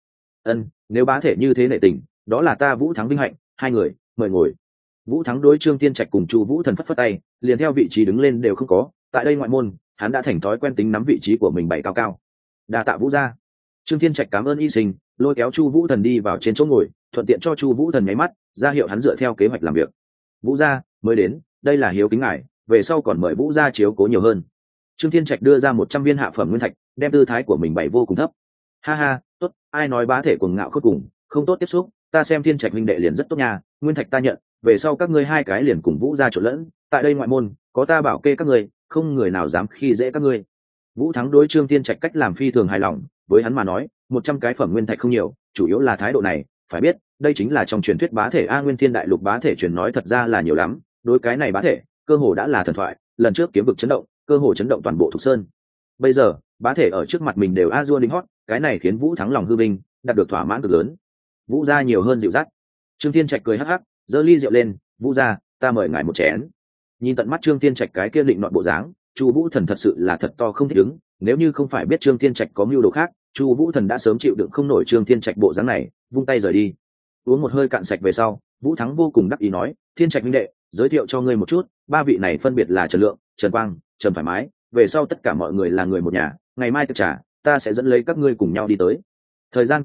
Nếu bá thể như thế nể tình, đó là ta Vũ Thắng vinh hạnh, hai người, mời ngồi. Vũ Thắng đối Trương Thiên Trạch cùng Chu Vũ Thần phất phất tay, liền theo vị trí đứng lên đều không có, tại đây ngoại môn, hắn đã thành thói quen tính nắm vị trí của mình bày cao cao. Đa tạ Vũ gia. Trương Thiên Trạch cảm ơn y sinh, lôi kéo Chu Vũ Thần đi vào trên chỗ ngồi, thuận tiện cho Chu Vũ Thần nháy mắt, ra hiệu hắn dựa theo kế hoạch làm việc. Vũ gia mới đến, đây là hiếu kính ngài, về sau còn mời Vũ gia chiếu cố nhiều hơn. Trương Thiên Trạch đưa ra 100 viên hạ phẩm nguyên thạch, đem tư thái của mình bày vô cùng thấp. Ha ha, tốt, ai nói bá thể cuồng ngạo khôn cùng, không tốt tiếp xúc, ta xem Thiên Trạch huynh đệ liền rất tốt nha, nguyên thạch ta nhận, về sau các ngươi hai cái liền cùng Vũ gia trộn lẫn, tại đây ngoại môn, có ta bảo kê các ngươi, không người nào dám khi dễ các ngươi. Vũ Thắng đối Trương Thiên Trạch cách làm phi thường hài lòng, với hắn mà nói, 100 cái phẩm nguyên thạch không nhiều, chủ yếu là thái độ này, phải biết, đây chính là trong truyền thuyết bá thể A Nguyên Thiên Đại Lục bá thể truyền nói thật ra là nhiều lắm, đối cái này bá thể, cơ hồ đã là thần thoại, lần trước kiếm vực chấn động, cơ hồ chấn động toàn bộ Thục Sơn. Bây giờ, bá thể ở trước mặt mình đều a dua đính hót, cái này khiến Vũ Thắng lòng hư vinh, đạt được thỏa mãn cực lớn. Vũ gia nhiều hơn dịu dắt. Trương Thiên Trạch cười hắc hắc, giơ ly rượu lên, "Vũ gia, ta mời ngài một chén." Nhìn tận mắt Trương Thiên Trạch cái kia định nọt bộ dáng, Chu Vũ Thần thật sự là thật to không thích ứng, nếu như không phải biết Trương Thiên Trạch có mưu đồ khác, Chu Vũ Thần đã sớm chịu đựng không nổi Trương Thiên Trạch bộ dáng này, vung tay rời đi. Uống một hơi cạn sạch về sau, Vũ Thắng vô cùng đắc ý nói, "Thiên Trạch huynh đệ, giới thiệu cho ngươi một chút, ba vị này phân biệt là Trần Lượng, Trần Quang, Trần Thoải Mái, về sau tất cả mọi người là người một nhà, ngày mai tiệc trà, ta sẽ dẫn lấy các ngươi cùng nhau đi tới." Thời gian kế tiếp,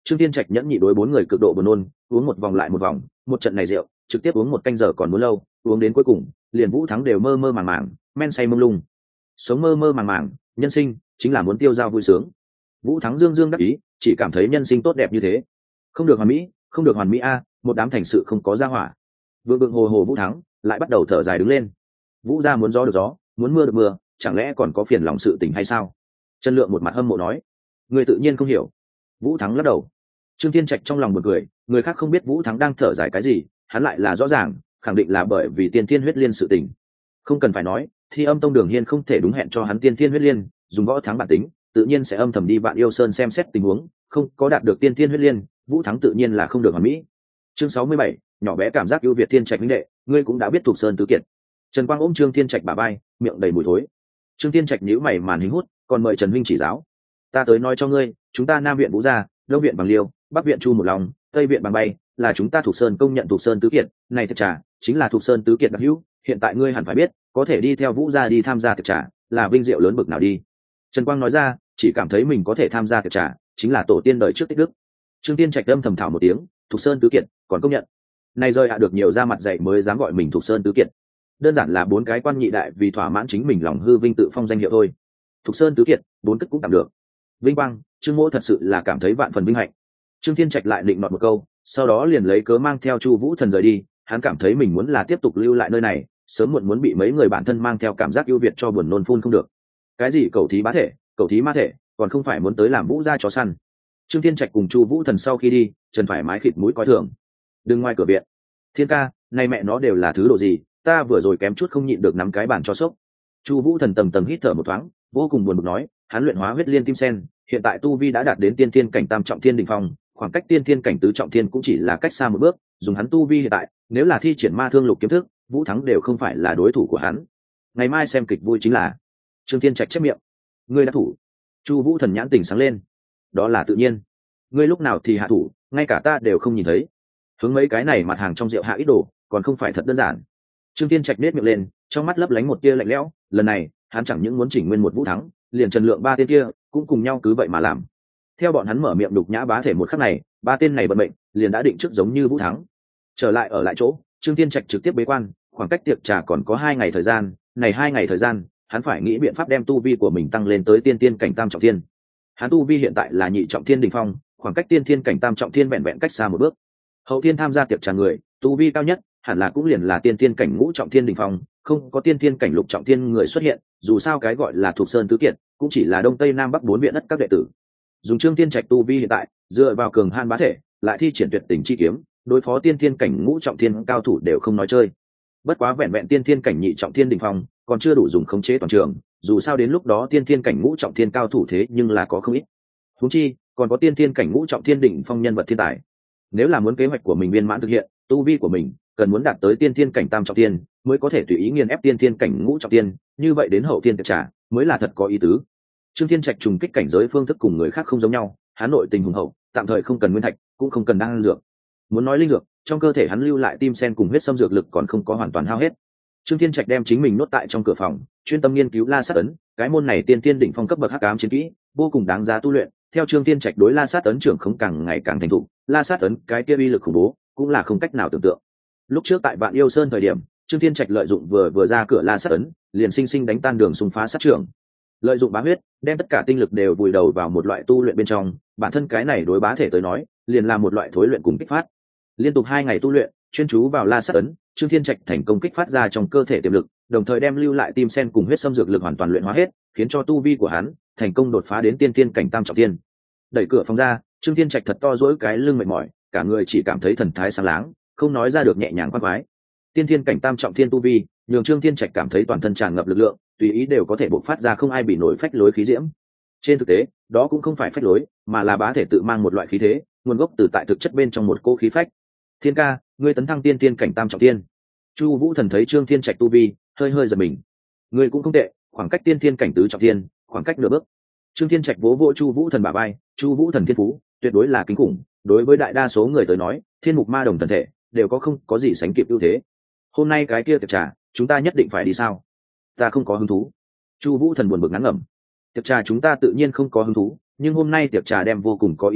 Trương Thiên Trạch nhẫn nhị đối bốn người cực độ buồn nôn, uống một vòng lại một vòng, một trận này rượu trực tiếp uống một canh giờ còn muốn lâu, uống đến cuối cùng liền Vũ Thắng đều mơ mơ màng màng, men say mông lung. Sống mơ mơ màng màng, nhân sinh chính là muốn tiêu dao vui sướng. Vũ Thắng dương dương đắc ý, chỉ cảm thấy nhân sinh tốt đẹp như thế. Không được hoàn mỹ, không được hoàn mỹ a, một đám thành sự không có gia hỏa. Vượng vượng hồ hồ Vũ Thắng lại bắt đầu thở dài đứng lên. Vũ gia muốn gió được gió, muốn mưa được mưa, chẳng lẽ còn có phiền lòng sự tình hay sao? Trần Lượng một mặt hâm mộ nói, người tự nhiên không hiểu. Vũ Thắng lắc đầu. Trương Thiên Trạch trong lòng buồn cười, người khác không biết Vũ Thắng đang thở dài cái gì, hắn lại là rõ ràng, khẳng định là bởi vì tiên thiên huyết liên sự tình. Không cần phải nói, Thi Âm Tông Đường Hiên không thể đúng hẹn cho hắn tiên thiên huyết liên, dùng võ thắng bản tính, tự nhiên sẽ âm thầm đi Vạn Yêu Sơn xem xét tình huống, không có đạt được tiên thiên huyết liên, Vũ Thắng tự nhiên là không được hoàn mỹ. Chương 67, nhỏ bé cảm giác ưu việt Thiên Trạch huynh đệ, ngươi cũng đã biết Tục Sơn tứ kiệt. Trần Quang ôm Trương Thiên Trạch bả vai, miệng đầy mùi thối. Trương Thiên Trạch nhíu mày màn hình hút, còn mời Trần huynh chỉ giáo. Ta tới nói cho ngươi, chúng ta Nam viện Vũ gia, Đông viện Bằng Liêu, Bắc viện Chu Một Long, Tây viện Bằng Bay, là chúng ta Thuộc Sơn công nhận Thuộc Sơn tứ kiệt, này thật trà, chính là Thuộc Sơn tứ kiệt đặc hữu, hiện tại ngươi hẳn phải biết, có thể đi theo Vũ gia đi tham gia tiệc trà, là vinh diệu lớn bực nào đi. Trần Quang nói ra, chỉ cảm thấy mình có thể tham gia tiệc trà, chính là tổ tiên đời trước tích đức. Trương Tiên Trạch âm thầm thảo một tiếng, Thuộc Sơn tứ kiệt, còn công nhận. Này rơi được nhiều ra mặt dạy mới dám gọi mình Thuộc Sơn tứ kiệt. Đơn giản là bốn cái quan nhị đại vì thỏa mãn chính mình lòng hư vinh tự phong danh hiệu thôi. Thuộc Sơn tứ kiệt, bốn cất cũng tạm được. Vinh quang, Trương Mỗ thật sự là cảm thấy vạn phần vinh hạnh. Trương Thiên Trạch lại định nọt một câu, sau đó liền lấy cớ mang theo Chu Vũ Thần rời đi. Hắn cảm thấy mình muốn là tiếp tục lưu lại nơi này, sớm muộn muốn bị mấy người bạn thân mang theo cảm giác ưu việt cho buồn nôn phun không được. Cái gì cầu thí bá thể, cầu thí ma thể, còn không phải muốn tới làm Vũ gia chó săn. Trương Thiên Trạch cùng Chu Vũ Thần sau khi đi, Trần thoải mái khịt mũi coi thường. Đừng ngoài cửa viện. Thiên ca, này mẹ nó đều là thứ độ gì, ta vừa rồi kém chút không nhịn được nắm cái bàn cho sốc. Chu Vũ Thần tầng tầng hít thở một thoáng, vô cùng buồn bực nói, hắn luyện hóa huyết liên tim sen, hiện tại tu vi đã đạt đến tiên thiên cảnh tam trọng thiên đỉnh phong, khoảng cách tiên thiên cảnh tứ trọng thiên cũng chỉ là cách xa một bước, dùng hắn tu vi hiện tại, nếu là thi triển ma thương lục kiếm thức, Vũ Thắng đều không phải là đối thủ của hắn. Ngày mai xem kịch vui chính là. Trương Thiên Trạch chép miệng. Ngươi đã thủ. Chu Vũ Thần nhãn tình sáng lên. Đó là tự nhiên. Ngươi lúc nào thì hạ thủ, ngay cả ta đều không nhìn thấy. Hướng mấy cái này mặt hàng trong rượu hạ ít đồ, còn không phải thật đơn giản. Trương Thiên Trạch nét miệng lên, trong mắt lấp lánh một tia lạnh lẽo, lần này, hắn chẳng những muốn chỉnh nguyên một Vũ Thắng, liền Trần Lượng ba tên kia cũng cùng nhau cứ vậy mà làm. Theo bọn hắn mở miệng đục nhã bá thể một khắc này, ba tên này vận mệnh liền đã định trước giống như Vũ Thắng. Trở lại ở lại chỗ, Trương Thiên Trạch trực tiếp bế quan, khoảng cách tiệc trà còn có 2 ngày thời gian, này 2 ngày thời gian, hắn phải nghĩ biện pháp đem tu vi của mình tăng lên tới tiên thiên cảnh tam trọng thiên. Hắn tu vi hiện tại là nhị trọng thiên đỉnh phong, khoảng cách tiên thiên cảnh tam trọng thiên vẹn vẹn cách xa một bước. Hậu thiên tham gia tiệc trà người, tu vi cao nhất hẳn là cũng liền là tiên thiên cảnh ngũ trọng thiên đỉnh phong, không có tiên thiên cảnh lục trọng thiên người xuất hiện, dù sao cái gọi là Thuộc Sơn tứ kiệt, cũng chỉ là Đông Tây Nam Bắc bốn viện đất các đệ tử. Dùng Trương Thiên Trạch tu vi hiện tại, dựa vào cường han bá thể, lại thi triển tuyệt tình chi kiếm, đối phó tiên thiên cảnh ngũ trọng thiên cao thủ đều không nói chơi. Bất quá vẹn vẹn tiên thiên cảnh nhị trọng thiên đỉnh phong, còn chưa đủ dùng khống chế toàn trường, dù sao đến lúc đó tiên thiên cảnh ngũ trọng thiên cao thủ thế nhưng là có không ít. Huống chi, còn có tiên thiên cảnh ngũ trọng thiên đỉnh phong nhân vật thiên tài. Nếu là muốn kế hoạch của mình viên mãn thực hiện, tu vi của mình cần muốn đạt tới tiên thiên cảnh tam trọng thiên, mới có thể tùy ý nghiền ép tiên thiên cảnh ngũ trọng thiên, như vậy đến hậu thiên tiệc trà mới là thật có ý tứ. Trương Thiên Trạch trùng kích cảnh giới phương thức cùng người khác không giống nhau, hắn nội tình hùng hậu, tạm thời không cần nguyên thạch, cũng không cần đan dược. Muốn nói linh dược, trong cơ thể hắn lưu lại tim sen cùng huyết xâm dược lực còn không có hoàn toàn hao hết. Trương Thiên Trạch đem chính mình nuốt tại trong cửa phòng, chuyên tâm nghiên cứu La Sát ấn, cái môn này tiên thiên đỉnh phong cấp bậc hắc ám chiến kỹ, vô cùng đáng giá tu luyện. Theo Trương Thiên Trạch đối La Sát ấn trưởng không càng ngày càng thành thục, La Sát ấn cái kia uy lực khủng bố, cũng là không cách nào tưởng tượng. Lúc trước tại Vạn Yêu Sơn thời điểm, Trương Thiên Trạch lợi dụng vừa ra cửa La Sát ấn, liền sinh sinh đánh tan đường xung phá sát trưởng. Lợi dụng bá huyết, đem tất cả tinh lực đều vùi đầu vào một loại tu luyện bên trong, bản thân cái này đối bá thể tới nói, liền là một loại thối luyện cùng kích phát. Liên tục 2 ngày tu luyện, chuyên chú vào La Sát ấn, Trương Thiên Trạch thành công kích phát ra trong cơ thể tiềm lực, đồng thời đem lưu lại tim sen cùng huyết xâm dược lực hoàn toàn luyện hóa hết, khiến cho tu vi của hắn thành công đột phá đến tiên thiên cảnh tam trọng thiên. Đẩy cửa phòng ra, Trương Thiên Trạch thật to duỗi cái lưng mệt mỏi, cả người chỉ cảm thấy thần thái sáng láng, không nói ra được nhẹ nhàng khoan khoái. Tiên thiên cảnh tam trọng thiên tu vi, nhường Trương Thiên Trạch cảm thấy toàn thân tràn ngập lực lượng, tùy ý đều có thể bộc phát ra không ai bị nổi phách lối khí diễm. Trên thực tế, đó cũng không phải phách lối, mà là bá thể tự mang một loại khí thế, nguồn gốc từ tại thực chất bên trong một cô khí phách. Thiên ca, ngươi tấn thăng tiên thiên cảnh tam trọng thiên. Chu Vũ Thần thấy Trương Thiên Trạch tu vi, hơi hơi giật mình. Ngươi cũng không tệ, khoảng cách tiên thiên cảnh tứ trọng thiên, khoảng cách nửa bước. Trương Thiên Trạch vỗ vỗ Chu Vũ Thần bả vai, Chu Vũ Thần thiên phú, tuyệt đối là kinh khủng, đối với đại đa số người tới nói, thiên mục ma đồng thần thể đều không có gì sánh kịp ưu thế. Hôm nay cái kia tiệc trà, chúng ta nhất định phải đi sao? Ta không có hứng thú. Chu Vũ Thần buồn bực ngán ngẩm. Tiệc trà chúng ta tự nhiên không có hứng thú, nhưng hôm nay tiệc trà đem vô cùng có ý tứ,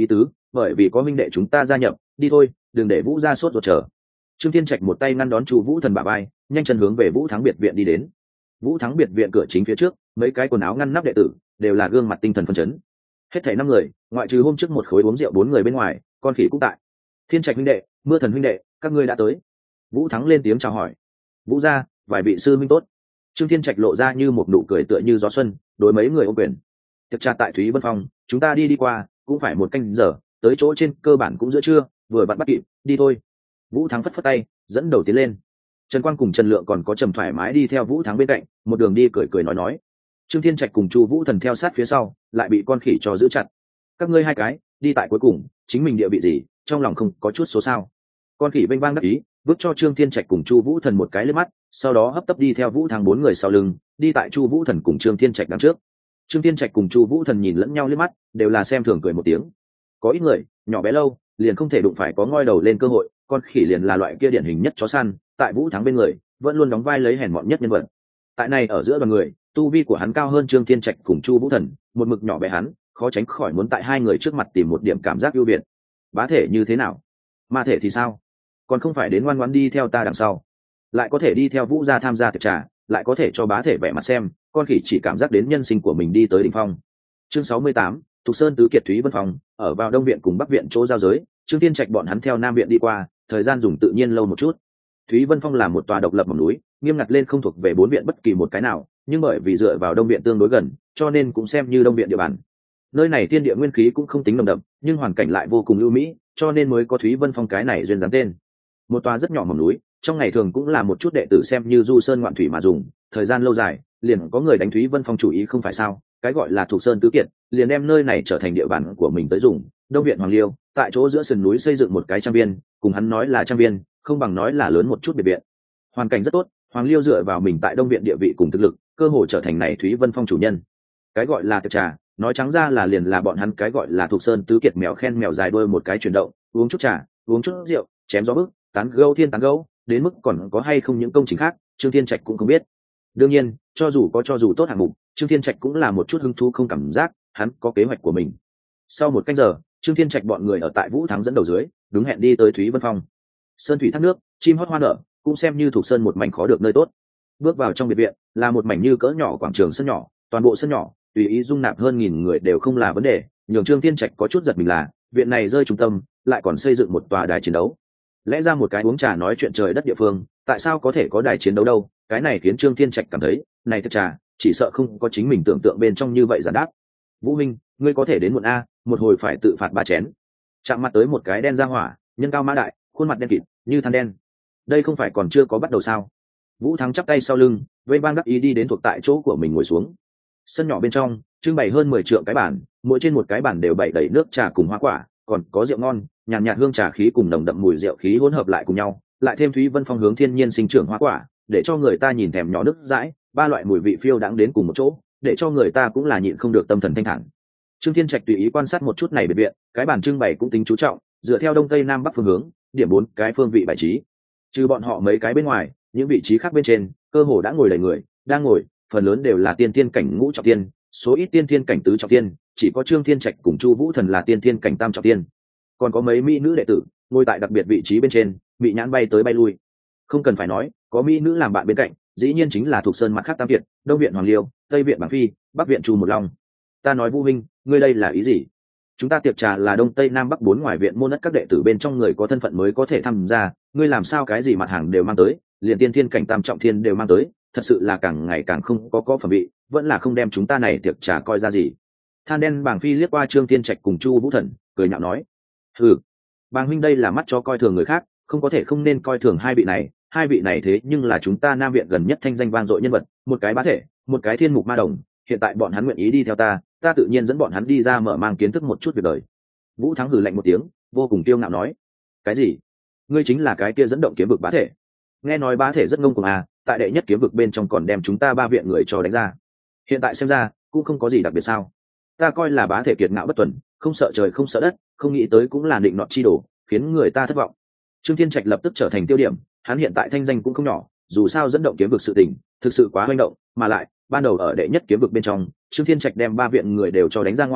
bởi vì có minh đệ chúng ta gia nhập, đi thôi, đừng để Vũ ra sốt ruột chờ. Trương Thiên Trạch một tay ngăn đón Chu Vũ Thần bả vai, nhanh chân hướng về Vũ Thắng biệt viện đi đến. Vũ Thắng biệt viện cửa chính phía trước, mấy cái quần áo ngăn nắp đệ tử đều là gương mặt tinh thần phấn chấn. Hết thảy 5 người, ngoại trừ hôm trước một khối uống rượu 4 người bên ngoài, con khỉ cũng tại. Thiên Trạch huynh đệ, Mưa Thần huynh đệ, các ngươi đã tới. Vũ Thắng lên tiếng chào hỏi. Vũ gia, vài vị sư huynh tốt. Trương Thiên Trạch lộ ra như một nụ cười tựa như gió xuân, đối mấy người ôm quyền. Tiệc trà tại Thúy Vân Phong, chúng ta đi qua, cũng phải 1 canh giờ, tới chỗ trên cơ bản cũng giữa trưa, vừa vặn bắt kịp, đi thôi. Vũ Thắng phất phất tay, dẫn đầu tiến lên. Trần Quang cùng Trần Lượng còn có Trầm thoải mái đi theo Vũ Thắng bên cạnh, một đường đi cười cười nói. Trương Thiên Trạch cùng Chu Vũ Thần theo sát phía sau, lại bị con khỉ cho giữ chặt. Các ngươi 2 cái, đi tại cuối cùng, chính mình địa vị gì, trong lòng không có chút số sao? Con khỉ vênh vang đắc ý, vứt cho Trương Thiên Trạch cùng Chu Vũ Thần một cái liếc mắt, sau đó hấp tấp đi theo Vũ Thắng 4 người sau lưng, đi tại Chu Vũ Thần cùng Trương Thiên Trạch đằng trước. Trương Thiên Trạch cùng Chu Vũ Thần nhìn lẫn nhau liếc mắt, đều là xem thường cười một tiếng. Có ít người, nhỏ bé lâu, liền không thể đụng phải có ngoi đầu lên cơ hội, con khỉ liền là loại kia điển hình nhất chó săn, tại Vũ Thắng bên người, vẫn luôn đóng vai lấy hèn mọn nhất nhân vật. Tại này ở giữa đoàn người, tu vi của hắn cao hơn Trương Thiên Trạch cùng Chu Vũ Thần, một mực nhỏ bé hắn, khó tránh khỏi muốn tại 2 người trước mặt tìm một điểm cảm giác ưu việt. Bá thể như thế nào? Ma thể thì sao? Còn không phải đến ngoan ngoãn đi theo ta đằng sau. Lại có thể đi theo Vũ gia tham gia tiệc trà, lại có thể cho bá thể vẻ mặt xem, con khỉ chỉ cảm giác đến nhân sinh của mình đi tới đỉnh phong. Chương 68, Thục Sơn tứ kiệt Thúy Vân Phòng, ở vào Đông viện cùng Bắc viện chỗ giao giới, Trương Thiên Trạch bọn hắn theo Nam viện đi qua, thời gian dùng tự nhiên lâu một chút. Thúy Vân Phong là một tòa độc lập mỏm núi, nghiêm ngặt lên không thuộc về 4 viện bất kỳ một cái nào, nhưng bởi vì dựa vào Đông viện tương đối gần, cho nên cũng xem như Đông viện địa bàn. Nơi này thiên địa nguyên khí cũng không tính nồng đậm, nhưng hoàn cảnh lại vô cùng ưu mỹ, cho nên mới có Thúy Vân Phong cái này duyên dáng tên. Một tòa rất nhỏ mỏm núi, trong ngày thường cũng là một chút đệ tử xem như du sơn ngoạn thủy mà dùng, thời gian lâu dài, liền có người đánh Thúy Vân Phong chủ ý không phải sao? Cái gọi là Thục Sơn tứ kiệt, liền đem nơi này trở thành địa bàn của mình tới dùng. Đông viện Hoàng Liêu, tại chỗ giữa sườn núi xây dựng một cái trang viên, cùng hắn nói là trang viên, không bằng nói là lớn một chút biệt viện. Hoàn cảnh rất tốt, Hoàng Liêu dựa vào mình tại Đông viện địa vị cùng thực lực, cơ hội trở thành này Thúy Vân Phong chủ nhân. Cái gọi là tiệc trà, nói trắng ra là liền là bọn hắn cái gọi là Thục Sơn tứ kiệt mèo khen mèo dài đuôi một cái chuyển động, uống chút trà, uống chút rượu, chém gió bức, tán gẫu thiên tán gẫu, đến mức còn có hay không những công trình khác, Trương Thiên Trạch cũng không biết. Đương nhiên, cho dù tốt hạng mục, Trương Thiên Trạch cũng là một chút hứng thú không cảm giác, hắn có kế hoạch của mình. Sau 1 canh giờ, Trương Thiên Trạch bọn người ở tại Vũ Thắng dẫn đầu dưới, đúng hẹn đi tới Thúy Vân Phong. Sơn thủy thác nước, chim hót hoa nở, cũng xem như thuộc sơn một mảnh khó được nơi tốt. Bước vào trong biệt viện, là một mảnh như cỡ nhỏ quảng trường sân nhỏ, toàn bộ sân nhỏ, tùy ý dung nạp hơn 1000 người đều không là vấn đề, nhường Trương Thiên Trạch có chút giật mình là, viện này rơi trung tâm, lại còn xây dựng một tòa đài chiến đấu. Lẽ ra một cái uống trà nói chuyện trời đất địa phương, tại sao có thể có đài chiến đấu đâu? Cái này khiến Trương Thiên Trạch cảm thấy, này thật trà, chỉ sợ không có chính mình tưởng tượng bên trong như vậy giản đáp. Vũ Minh, ngươi có thể đến muộn a, một hồi phải tự phạt 3 chén. Chạm mặt tới một cái đen ra hỏa, nhân cao mã đại, khuôn mặt đen kịt, như than đen. Đây không phải còn chưa có bắt đầu sao? Vũ Thắng chắp tay sau lưng, vây bang đắc ý đi đến thuộc tại chỗ của mình ngồi xuống. Sân nhỏ bên trong, trưng bày hơn 10 trượng cái bàn, mỗi trên một cái bàn đều bày đầy nước trà cùng hoa quả, còn có rượu ngon, nhàn nhạt hương trà khí cùng nồng đậm mùi rượu khí hỗn hợp lại cùng nhau, lại thêm Thúy Vân Phong hướng thiên nhiên sinh trưởng hoa quả, để cho người ta nhìn thèm nhỏ nước dãi, 3 loại mùi vị phiêu đãng đến cùng một chỗ, để cho người ta cũng là nhịn không được tâm thần thanh thản. Trương Thiên Trạch tùy ý quan sát một chút này biệt viện, cái bàn trưng bày cũng tính chú trọng, dựa theo đông tây nam bắc phương hướng, điểm 4 cái phương vị bài trí. Trừ bọn họ mấy cái bên ngoài, những vị trí khác bên trên, cơ hồ đã ngồi đầy người, đang ngồi, phần lớn đều là tiên thiên cảnh ngũ trọng tiên, số ít tiên thiên cảnh tứ trọng tiên, chỉ có Trương Thiên Trạch cùng Chu Vũ Thần là tiên thiên cảnh tam trọng tiên. Còn có mấy mỹ nữ đệ tử, ngồi tại đặc biệt vị trí bên trên, bị nhãn bay tới bay lui. Không cần phải nói, có mỹ nữ làm bạn bên cạnh, dĩ nhiên chính là thuộc sơn mặt khác tam viện, Đông viện Hoàng Liêu, Tây viện Bàng Phi, Bắc viện Chu Một Long. Ta nói Vũ Minh, ngươi đây là ý gì? Chúng ta tiệc trà là đông tây nam bắc 4 ngoài viện môn đất các đệ tử bên trong người có thân phận mới có thể tham gia, ngươi làm sao cái gì mặt hàng đều mang tới, liền tiên thiên cảnh tam trọng thiên đều mang tới, thật sự là càng ngày càng không có phẩm vị, vẫn là không đem chúng ta này tiệc trà coi ra gì. Than đen Bàng Phi liếc qua Trương Thiên Trạch cùng Chu Vũ Thần, cười nhạo nói: "Hừ, Bàng huynh đây là mắt cho coi thường người khác, không có thể không nên coi thường hai vị này thế nhưng là chúng ta Nam viện gần nhất thanh danh vang dội nhân vật, một cái bá thể, một cái thiên mục ma đồng, hiện tại bọn hắn nguyện ý đi theo ta tự nhiên dẫn bọn hắn đi ra mở mang kiến thức một chút việc đời." Vũ Thắng hừ lạnh một tiếng, vô cùng kiêu ngạo nói: "Cái gì? Ngươi chính là cái kia dẫn động kiếm vực bá thể? Nghe nói bá thể rất ngông cuồng à, tại đệ nhất kiếm vực bên trong còn đem chúng ta 3 viện người cho đánh ra. Hiện tại xem ra, cũng không có gì đặc biệt sao? Ta coi là bá thể kiệt ngạo bất tuần, không sợ trời không sợ đất, không nghĩ tới cũng là định nọt chi đồ, khiến người ta thất vọng." Trương Thiên Trạch lập tức trở thành tiêu điểm, hắn hiện tại thanh danh cũng không nhỏ, dù sao dẫn động kiếm vực sự tình, thực sự quá hoành động, mà lại ban đầu ở đệ nhất kiếm vực bên trong, Trương Thiên Trạch đem 3 viện người đều cho đánh ra ngoài,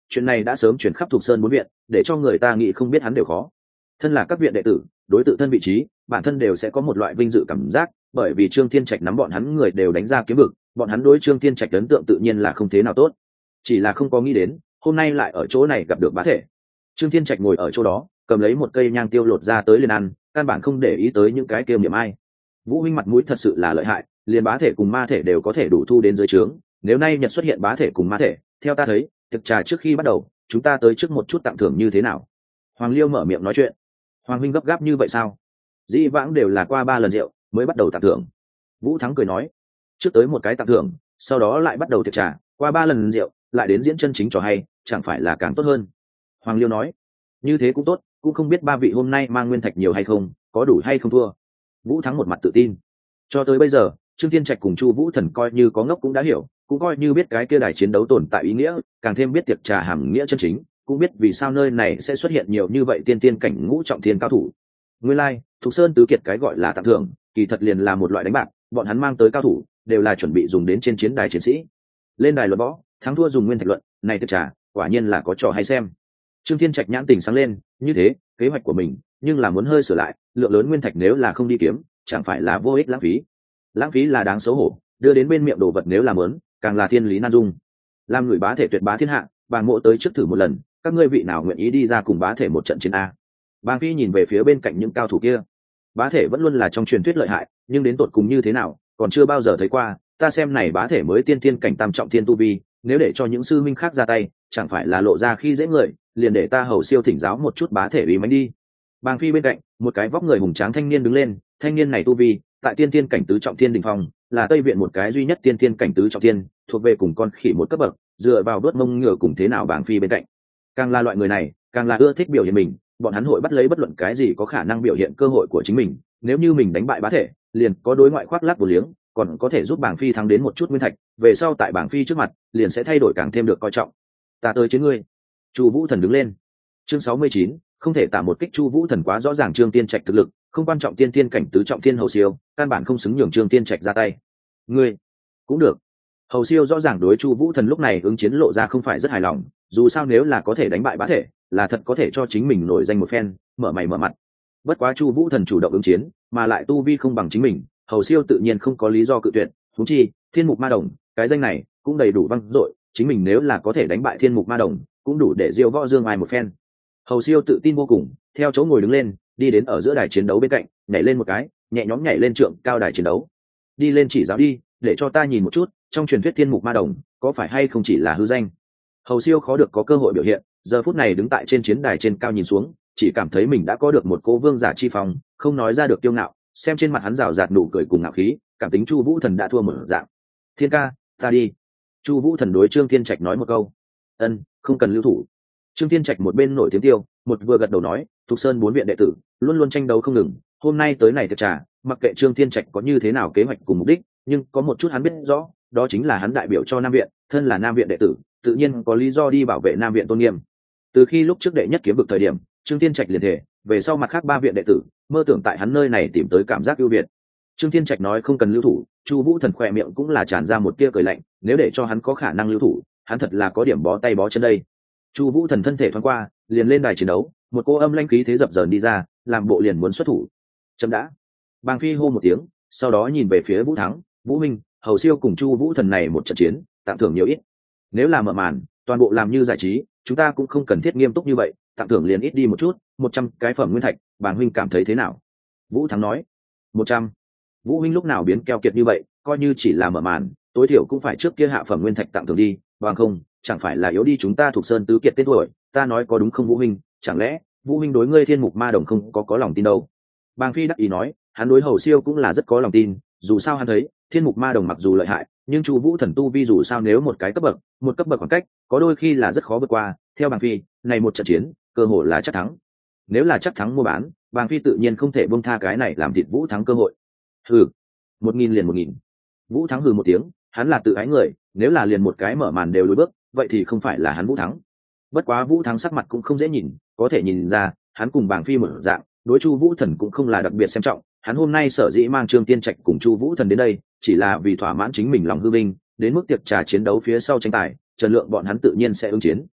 chuyện này đã sớm chuyển khắp Thục Sơn 4 viện, để cho người ta nghĩ không biết hắn đều khó. Thân là các viện đệ tử, đối tự thân vị trí, bản thân đều sẽ có một loại vinh dự cảm giác, bởi vì Trương Thiên Trạch nắm bọn hắn người đều đánh ra kiếm vực, bọn hắn đối Trương Thiên Trạch ấn tượng tự nhiên là không thế nào tốt. Chỉ là không có nghĩ đến, hôm nay lại ở chỗ này gặp được bá thể. Trương Thiên Trạch ngồi ở chỗ đó, cầm lấy một cây nhang tiêu lột ra tới liền ăn, căn bản không để ý tới những cái kia niệm ai. Vũ huynh mặt mũi thật sự là lợi hại, liền bá thể cùng ma thể đều có thể đủ thu đến dưới trướng. Nếu nay Nhật xuất hiện bá thể cùng ma thể, theo ta thấy, thực trà trước khi bắt đầu, chúng ta tới trước một chút tặng thưởng như thế nào? Hoàng Liêu mở miệng nói chuyện. Hoàng huynh gấp gáp như vậy sao? Dĩ vãng đều là qua 3 lần rượu mới bắt đầu tặng thưởng. Vũ Thắng cười nói, trước tới một cái tặng thưởng, sau đó lại bắt đầu tiệc trà, qua 3 lần rượu, lại đến diễn chân chính trò hay, chẳng phải là càng tốt hơn? Hoàng Liêu nói, như thế cũng tốt, cũng không biết 3 vị hôm nay mang nguyên thạch nhiều hay không, có đủ hay không thua. Vũ Thắng một mặt tự tin. Cho tới bây giờ, Trương Thiên Trạch cùng Chu Vũ Thần coi như có ngốc cũng đã hiểu, cũng coi như biết cái kia đài chiến đấu tồn tại ý nghĩa, càng thêm biết tiệc trà hàm nghĩa chân chính, cũng biết vì sao nơi này sẽ xuất hiện nhiều như vậy tiên tiên cảnh ngũ trọng thiên cao thủ. Nguyên lai, Thục Sơn tứ kiệt cái gọi là tặng thưởng, kỳ thật liền là một loại đánh bạc, bọn hắn mang tới cao thủ đều là chuẩn bị dùng đến trên chiến đài chiến sĩ. Lên đài luận võ, thắng thua dùng nguyên thạch luận, này tiệc trà, quả nhiên là có trò hay xem. Trương Thiên Trạch nhãn tình sáng lên, như thế, kế hoạch của mình, nhưng là muốn hơi sửa lại, lượng lớn nguyên thạch nếu là không đi kiếm, chẳng phải là vô ích lãng phí. Lãng phí là đáng xấu hổ, đưa đến bên miệng đồ vật nếu là muốn, càng là thiên lý nan dung. Làm người bá thể tuyệt bá thiên hạ, bàn mộ tới trước thử một lần, các ngươi vị nào nguyện ý đi ra cùng bá thể một trận chiến a? Bàng Phi nhìn về phía bên cạnh những cao thủ kia. Bá thể vẫn luôn là trong truyền thuyết lợi hại, nhưng đến tột cùng như thế nào, còn chưa bao giờ thấy qua, ta xem này bá thể mới tiên tiên cảnh tam trọng thiên tu vi, nếu để cho những sư minh khác ra tay, chẳng phải là lộ ra khi dễ người, liền để ta hầu siêu thỉnh giáo một chút bá thể uy mãnh đi. Bàng Phi bên cạnh, một cái vóc người hùng tráng thanh niên đứng lên, thanh niên này tu vi, tại tiên tiên cảnh tứ trọng thiên đỉnh phong, là Tây viện một cái duy nhất tiên tiên cảnh tứ trọng thiên, thuộc về cùng con khỉ một cấp bậc, dựa vào đốt mông ngựa cùng thế nào Bàng Phi bên cạnh. Càng là loại người này, càng là ưa thích biểu hiện mình, bọn hắn hội bắt lấy bất luận cái gì có khả năng biểu hiện cơ hội của chính mình, nếu như mình đánh bại bá thể, liền có đối ngoại khoác lác vô liếng, còn có thể giúp Bàng Phi thắng đến một chút nguyên thạch, về sau tại Bàng Phi trước mặt, liền sẽ thay đổi càng thêm được coi trọng. Ta tới chiến ngươi. Chu Vũ Thần đứng lên. Chương 69, không thể tả một kích. Chu Vũ Thần quá rõ ràng Trương Tiên Trạch thực lực, không quan trọng tiên tiên cảnh tứ trọng thiên hầu siêu, căn bản không xứng nhường Trương Tiên Trạch ra tay. Ngươi cũng được. Hầu siêu rõ ràng đối Chu Vũ Thần lúc này ứng chiến lộ ra không phải rất hài lòng, dù sao nếu là có thể đánh bại bá thể, là thật có thể cho chính mình nổi danh một phen, mở mày mở mặt. Bất quá Chu Vũ Thần chủ động ứng chiến, mà lại tu vi không bằng chính mình, hầu siêu tự nhiên không có lý do cự tuyệt. Huống chi, Thiên Mục Ma Đồng, cái danh này cũng đầy đủ vang dội, chính mình nếu là có thể đánh bại Thiên Mục Ma Đồng, cũng đủ để diêu võ dương ai một phen. Hầu siêu tự tin vô cùng, theo chỗ ngồi đứng lên, đi đến ở giữa đài chiến đấu bên cạnh, nhảy lên một cái, nhẹ nhõm nhảy lên trượng cao đài chiến đấu. Đi lên chỉ giáo đi, để cho ta nhìn một chút, trong truyền thuyết Thiên Mục Ma Đồng, có phải hay không chỉ là hư danh. Hầu siêu khó được có cơ hội biểu hiện, giờ phút này đứng tại trên chiến đài trên cao nhìn xuống, chỉ cảm thấy mình đã có được một cô vương giả chi phong, không nói ra được kiêu ngạo, xem trên mặt hắn rào rạt nụ cười cùng ngạo khí, cảm tính Chu Vũ Thần đã thua một dạng. Thiên ca, ta đi. Chu Vũ Thần đối Trương Thiên Trạch nói một câu. Ân, không cần lưu thủ. Trương Thiên Trạch một bên nổi tiếng tiêu, một vừa gật đầu nói, Thục Sơn 4 viện đệ tử, luôn luôn tranh đấu không ngừng, hôm nay tới này tiệc trà, mặc kệ Trương Thiên Trạch có như thế nào kế hoạch cùng mục đích, nhưng có một chút hắn biết rõ, đó chính là hắn đại biểu cho Nam viện, thân là Nam viện đệ tử, tự nhiên có lý do đi bảo vệ Nam viện tôn nghiêm. Từ khi lúc trước đệ nhất kiếm vực thời điểm, Trương Thiên Trạch liền thể, về sau mặt khác 3 viện đệ tử, mơ tưởng tại hắn nơi này tìm tới cảm giác ưu việt. Trương Thiên Trạch nói không cần lưu thủ, Chu Vũ Thần khỏe miệng cũng là tràn ra một tia cười lạnh, nếu để cho hắn có khả năng lưu thủ, hắn thật là có điểm bó tay bó chân đây. Chu Vũ Thần thân thể thoáng qua, liền lên đài chiến đấu, một cô âm lãnh khí thế dập dờn đi ra, làm bộ liền muốn xuất thủ. Chấm đã. Bàng Phi hô một tiếng, sau đó nhìn về phía Vũ Thắng, Vũ Minh, hầu siêu cùng Chu Vũ Thần này một trận chiến, tặng thưởng nhiều ít. Nếu là mở màn, toàn bộ làm như giải trí, chúng ta cũng không cần thiết nghiêm túc như vậy, tặng thưởng liền ít đi một chút, 100 cái phẩm nguyên thạch, Bàng huynh cảm thấy thế nào? Vũ Thắng nói. 100. Vũ huynh lúc nào biến keo kiệt như vậy, coi như chỉ là mở màn, tối thiểu cũng phải trước kia hạ phẩm nguyên thạch tặng thưởng đi, bằng không, chẳng phải là yếu đi chúng ta Thục Sơn tứ kiệt tên tuổi, ta nói có đúng không Vũ huynh, chẳng lẽ Vũ huynh đối ngươi Thiên Mục Ma Đồng không có lòng tin đâu? Bàng Phi đắc ý nói, hắn đối hầu siêu cũng là rất có lòng tin, dù sao hắn thấy, Thiên Mục Ma Đồng mặc dù lợi hại, nhưng Chu Vũ Thần tu vi dù sao nếu một cái cấp bậc, một cấp bậc khoảng cách, có đôi khi là rất khó vượt qua, theo Bàng Phi, này một trận chiến, cơ hội là chắc thắng. Nếu là chắc thắng mua bán, Bàng Phi tự nhiên không thể buông tha cái này làm thịt Vũ Thắng cơ hội. Hừ, 1000 liền 1000. Vũ Thắng hừ một tiếng, hắn là tự ái người, nếu là liền một cái mở màn đều lùi bước, vậy thì không phải là hắn Vũ Thắng. Bất quá Vũ Thắng sắc mặt cũng không dễ nhìn, có thể nhìn ra, hắn cùng Bàng Phi một dạng, đối Chu Vũ Thần cũng không là đặc biệt xem trọng, hắn hôm nay sở dĩ mang Trương Tiên Trạch cùng Chu Vũ Thần đến đây, chỉ là vì thỏa mãn chính mình lòng hư vinh, đến mức tiệc trà chiến đấu phía sau tranh tài, Trần Lượng bọn hắn tự nhiên sẽ ứng chiến.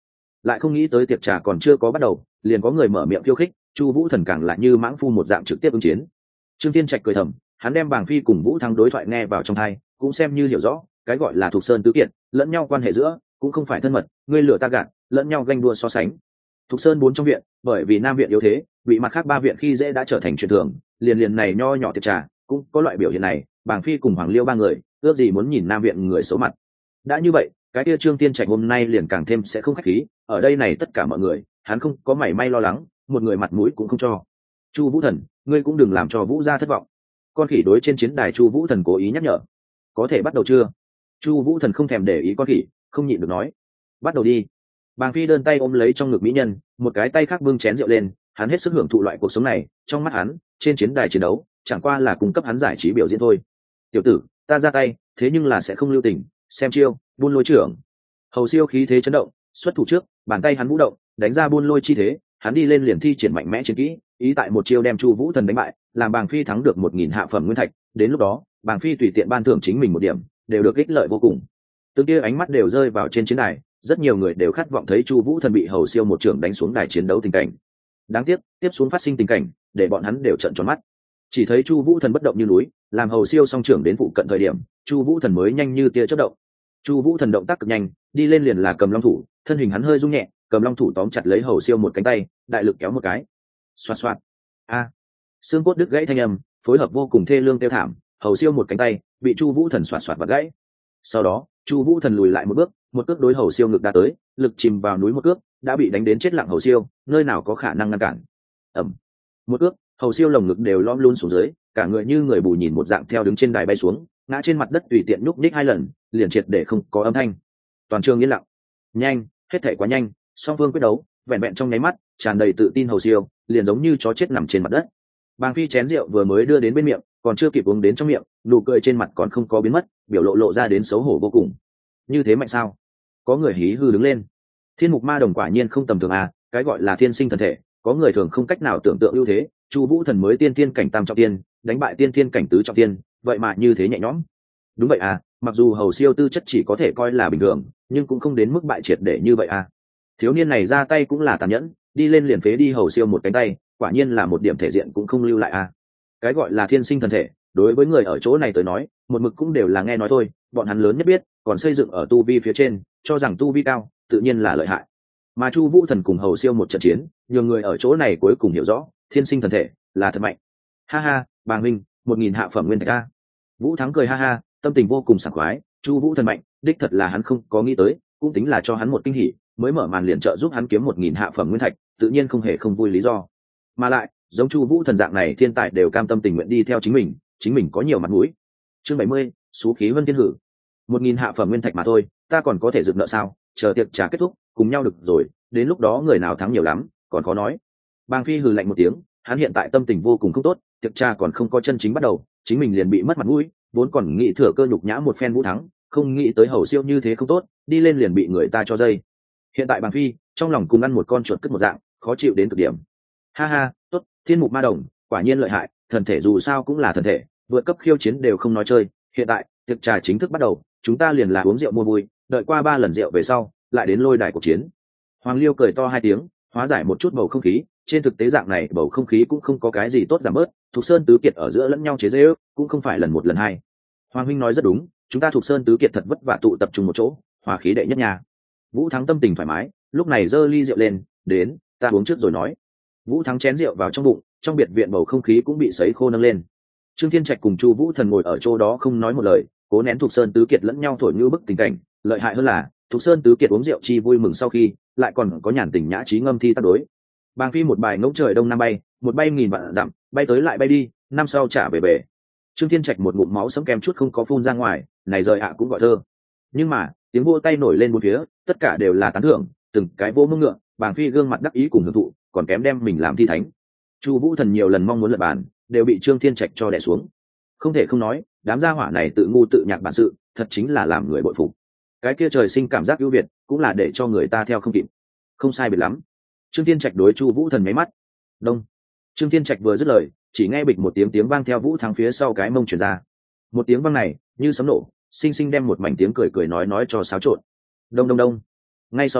lại không nghĩ tới tiệc trà còn chưa có bắt đầu liền có người mở miệng khiêu khích, Chu Vũ Thần càng lại như mãng phu một dạng trực tiếp ứng chiến. Trương Thiên Trạch cười thầm, hắn đem Bàng Phi cùng Vũ Thắng đối thoại nghe vào trong tai, cũng xem như hiểu rõ, cái gọi là Thục Sơn tứ kiệt, lẫn nhau quan hệ giữa cũng không phải thân mật, ngươi lừa ta gạt, lẫn nhau ganh đua so sánh. Thục Sơn 4 trong viện, bởi vì Nam viện yếu thế, bị mặt khác 3 viện khi dễ đã trở thành chuyện thường, liền này nho nhỏ tiệc trà, cũng có loại biểu hiện này, Bàng Phi cùng Hoàng Liêu 3 người, ước gì muốn nhìn Nam viện người xấu mặt. Đã như vậy, cái kia Trương Thiên Trạch hôm nay liền càng thêm sẽ không khách khí, ở đây này tất cả mọi người, hắn không có mảy may lo lắng, một người mặt mũi cũng không cho. Chu Vũ Thần, ngươi cũng đừng làm cho Vũ gia thất vọng. Con khỉ đối trên chiến đài Chu Vũ Thần cố ý nhắc nhở. Có thể bắt đầu chưa? Chu Vũ Thần không thèm để ý con khỉ, không nhịn được nói. Bắt đầu đi. Bàng Phi đơn tay ôm lấy trong ngực mỹ nhân, một cái tay khác bưng chén rượu lên, hắn hết sức hưởng thụ loại cuộc sống này, trong mắt hắn, trên chiến đài chiến đấu, chẳng qua là cung cấp hắn giải trí biểu diễn thôi. Tiểu tử, ta ra tay, thế nhưng là sẽ không lưu tình, xem chiêu, buôn lôi trưởng. Hầu Siêu khí thế chấn động, xuất thủ trước, bàn tay hắn vũ động, đánh ra buôn lôi chi thế, hắn đi lên liền thi triển mạnh mẽ chiến kỹ, ý tại một chiêu đem Chu Vũ Thần đánh bại, làm Bàng Phi thắng được 1000 hạ phẩm nguyên thạch, đến lúc đó, Bàng Phi tùy tiện ban thưởng chính mình một điểm, đều được ích lợi vô cùng. Từng kia ánh mắt đều rơi vào trên chiến đài, rất nhiều người đều khát vọng thấy Chu Vũ Thần bị Hầu Siêu một trưởng đánh xuống đài chiến đấu tình cảnh. Đáng tiếc, tiếp xuống phát sinh tình cảnh, để bọn hắn đều trợn tròn mắt. Chỉ thấy Chu Vũ Thần bất động như núi, làm Hầu Siêu song trưởng đến phụ cận thời điểm, Chu Vũ Thần mới nhanh như tia chớp động. Chu Vũ Thần động tác cực nhanh, đi lên liền là cầm long thủ, thân hình hắn hơi rung nhẹ, cầm long thủ tóm chặt lấy Hầu Siêu một cánh tay, đại lực kéo một cái. Xoạt xoạt. A. Xương cốt đứt gãy thanh âm, phối hợp vô cùng thê lương tiêu thảm, Hầu Siêu một cánh tay bị Chu Vũ Thần xoạt xoạt vặt gãy. Sau đó, Chu Vũ Thần lùi lại một bước, một cước đối Hầu Siêu ngực đã tới, lực chìm vào núi một cước, đã bị đánh đến chết lặng Hầu Siêu, nơi nào có khả năng ngăn cản. Ầm. Một cước, Hầu Siêu lồng ngực đều lõm luôn xuống dưới, cả người như người bù nhìn một dạng theo đứng trên đài bay xuống, ngã trên mặt đất tùy tiện nhúc nhích 2 lần, liền triệt để không có âm thanh. Toàn trường yên lặng. Nhanh, hết thảy quá nhanh, song phương quyết đấu, vẹn vẹn trong nháy mắt, tràn đầy tự tin Hầu Siêu, liền giống như chó chết nằm trên mặt đất. Bàng Phi chén rượu vừa mới đưa đến bên miệng, còn chưa kịp uống đến trong miệng, nụ cười trên mặt còn không có biến mất, biểu lộ ra đến xấu hổ vô cùng. Như thế mạnh sao? Có người hí hư đứng lên. Thiên Mục Ma Đồng quả nhiên không tầm thường à, cái gọi là thiên sinh thần thể, có người thường không cách nào tưởng tượng ưu thế, Chu Vũ Thần mới tiên tiên cảnh tam trọng tiên, đánh bại tiên tiên cảnh tứ trọng tiên, vậy mà như thế nhẹ nhõm. Đúng vậy à, mặc dù Hầu Siêu tư chất chỉ có thể coi là bình thường, nhưng cũng không đến mức bại triệt để như vậy à. Thiếu niên này ra tay cũng là tàn nhẫn, đi lên liền phế đi Hầu Siêu một cánh tay, quả nhiên là một điểm thể diện cũng không lưu lại à. Cái gọi là thiên sinh thần thể, đối với người ở chỗ này tới nói, một mực cũng đều là nghe nói thôi, bọn hắn lớn nhất biết, còn xây dựng ở tu vi phía trên, cho rằng tu vi cao, tự nhiên là lợi hại. Mà Chu Vũ Thần cùng Hầu Siêu một trận chiến, nhiều người ở chỗ này cuối cùng hiểu rõ, thiên sinh thần thể là thật mạnh. Ha ha, Bàng Minh, 1000 hạ phẩm nguyên thạch a. Vũ Thắng cười ha ha, tâm tình vô cùng sảng khoái, Chu Vũ Thần mạnh, đích thật là hắn không có nghĩ tới, cũng tính là cho hắn một kinh hỉ, mới mở màn liền trợ giúp hắn kiếm 1000 hạ phẩm nguyên thạch, tự nhiên không hề không vui lý do. Mà lại, giống Chu Vũ Thần dạng này thiên tài đều cam tâm tình nguyện đi theo chính mình có nhiều mặt mũi. Chương 70, số khí vân thiên hử. 1000 hạ phẩm nguyên thạch mà thôi, ta còn có thể dựng nợ sao? Chờ tiệc trà kết thúc, cùng nhau được rồi, đến lúc đó người nào thắng nhiều lắm, còn khó nói. Bàng Phi hừ lạnh một tiếng, hắn hiện tại tâm tình vô cùng không tốt, tiệc trà còn không có chân chính bắt đầu, chính mình liền bị mất mặt mũi, vốn còn nghĩ thừa cơ nhục nhã một phen Vũ Thắng, không nghĩ tới Hầu Siêu như thế không tốt, đi lên liền bị người ta cho dây. Hiện tại Bàng Phi, trong lòng cùng ăn một con chuột cất một dạng, khó chịu đến cực điểm. Ha ha, tốt, Thiên Mục Ma Đồng, quả nhiên lợi hại, thần thể dù sao cũng là thần thể, vượt cấp khiêu chiến đều không nói chơi. Hiện tại, tiệc trà chính thức bắt đầu, chúng ta liền là uống rượu mua vui, đợi qua 3 lần rượu về sau, lại đến lôi đài cuộc chiến. Hoàng Liêu cười to 2 tiếng, hóa giải một chút bầu không khí, trên thực tế dạng này bầu không khí cũng không có cái gì tốt giảm bớt, Thục Sơn tứ kiệt ở giữa lẫn nhau chế giễu, cũng không phải lần một lần hai. Hoàng huynh nói rất đúng, chúng ta Thục Sơn tứ kiệt thật vất vả tụ tập trung một chỗ, hòa khí đệ nhất nhà. Vũ Thắng tâm tình thoải mái, lúc này giơ ly rượu lên, đến, ta uống trước rồi nói. Vũ Thắng chén rượu vào trong bụng, trong biệt viện bầu không khí cũng bị sấy khô nâng lên. Trương Thiên Trạch cùng Chu Vũ Thần ngồi ở chỗ đó không nói một lời, cố nén Thục Sơn tứ kiệt lẫn nhau thổi như bức tình cảnh, lợi hại hơn là Thục Sơn tứ kiệt uống rượu chi vui mừng sau khi, lại còn có nhàn tình nhã trí ngâm thi tác đối. Bàng Phi một bài ngỗng trời đông nam bay, một bay nghìn vạn dặm, bay tới lại bay đi, năm sau trả về về. Trương Thiên Trạch một ngụm máu sấm kem chút không có phun ra ngoài, này rời ạ cũng gọi thơ. Nhưng mà, tiếng vỗ tay nổi lên bốn phía, tất cả đều là tán thưởng, từng cái vỗ mông ngựa, Bàng Phi gương mặt đắc ý cùng hưởng thụ, còn kém đem mình làm thi thánh. Chu Vũ Thần nhiều lần mong muốn lật bàn, đều bị Trương Thiên Trạch cho đè xuống. Không thể không nói, đám gia hỏa này tự ngu tự nhạc bản sự, thật chính là làm người bội phục. Cái kia trời sinh cảm giác ưu việt, cũng là để cho người ta theo không kịp. Không sai biệt lắm. Trương Thiên Trạch đối Chu Vũ Thần mấy mắt. Đông. Trương Thiên Trạch vừa dứt lời, chỉ nghe bịch một tiếng vang theo Vũ Thắng phía sau cái mông truyền ra. Một tiếng vang này, như sấm nổ, sinh sinh đem một mảnh tiếng cười nói cho xáo trộn. Đông đông đông. Ngay sau đó,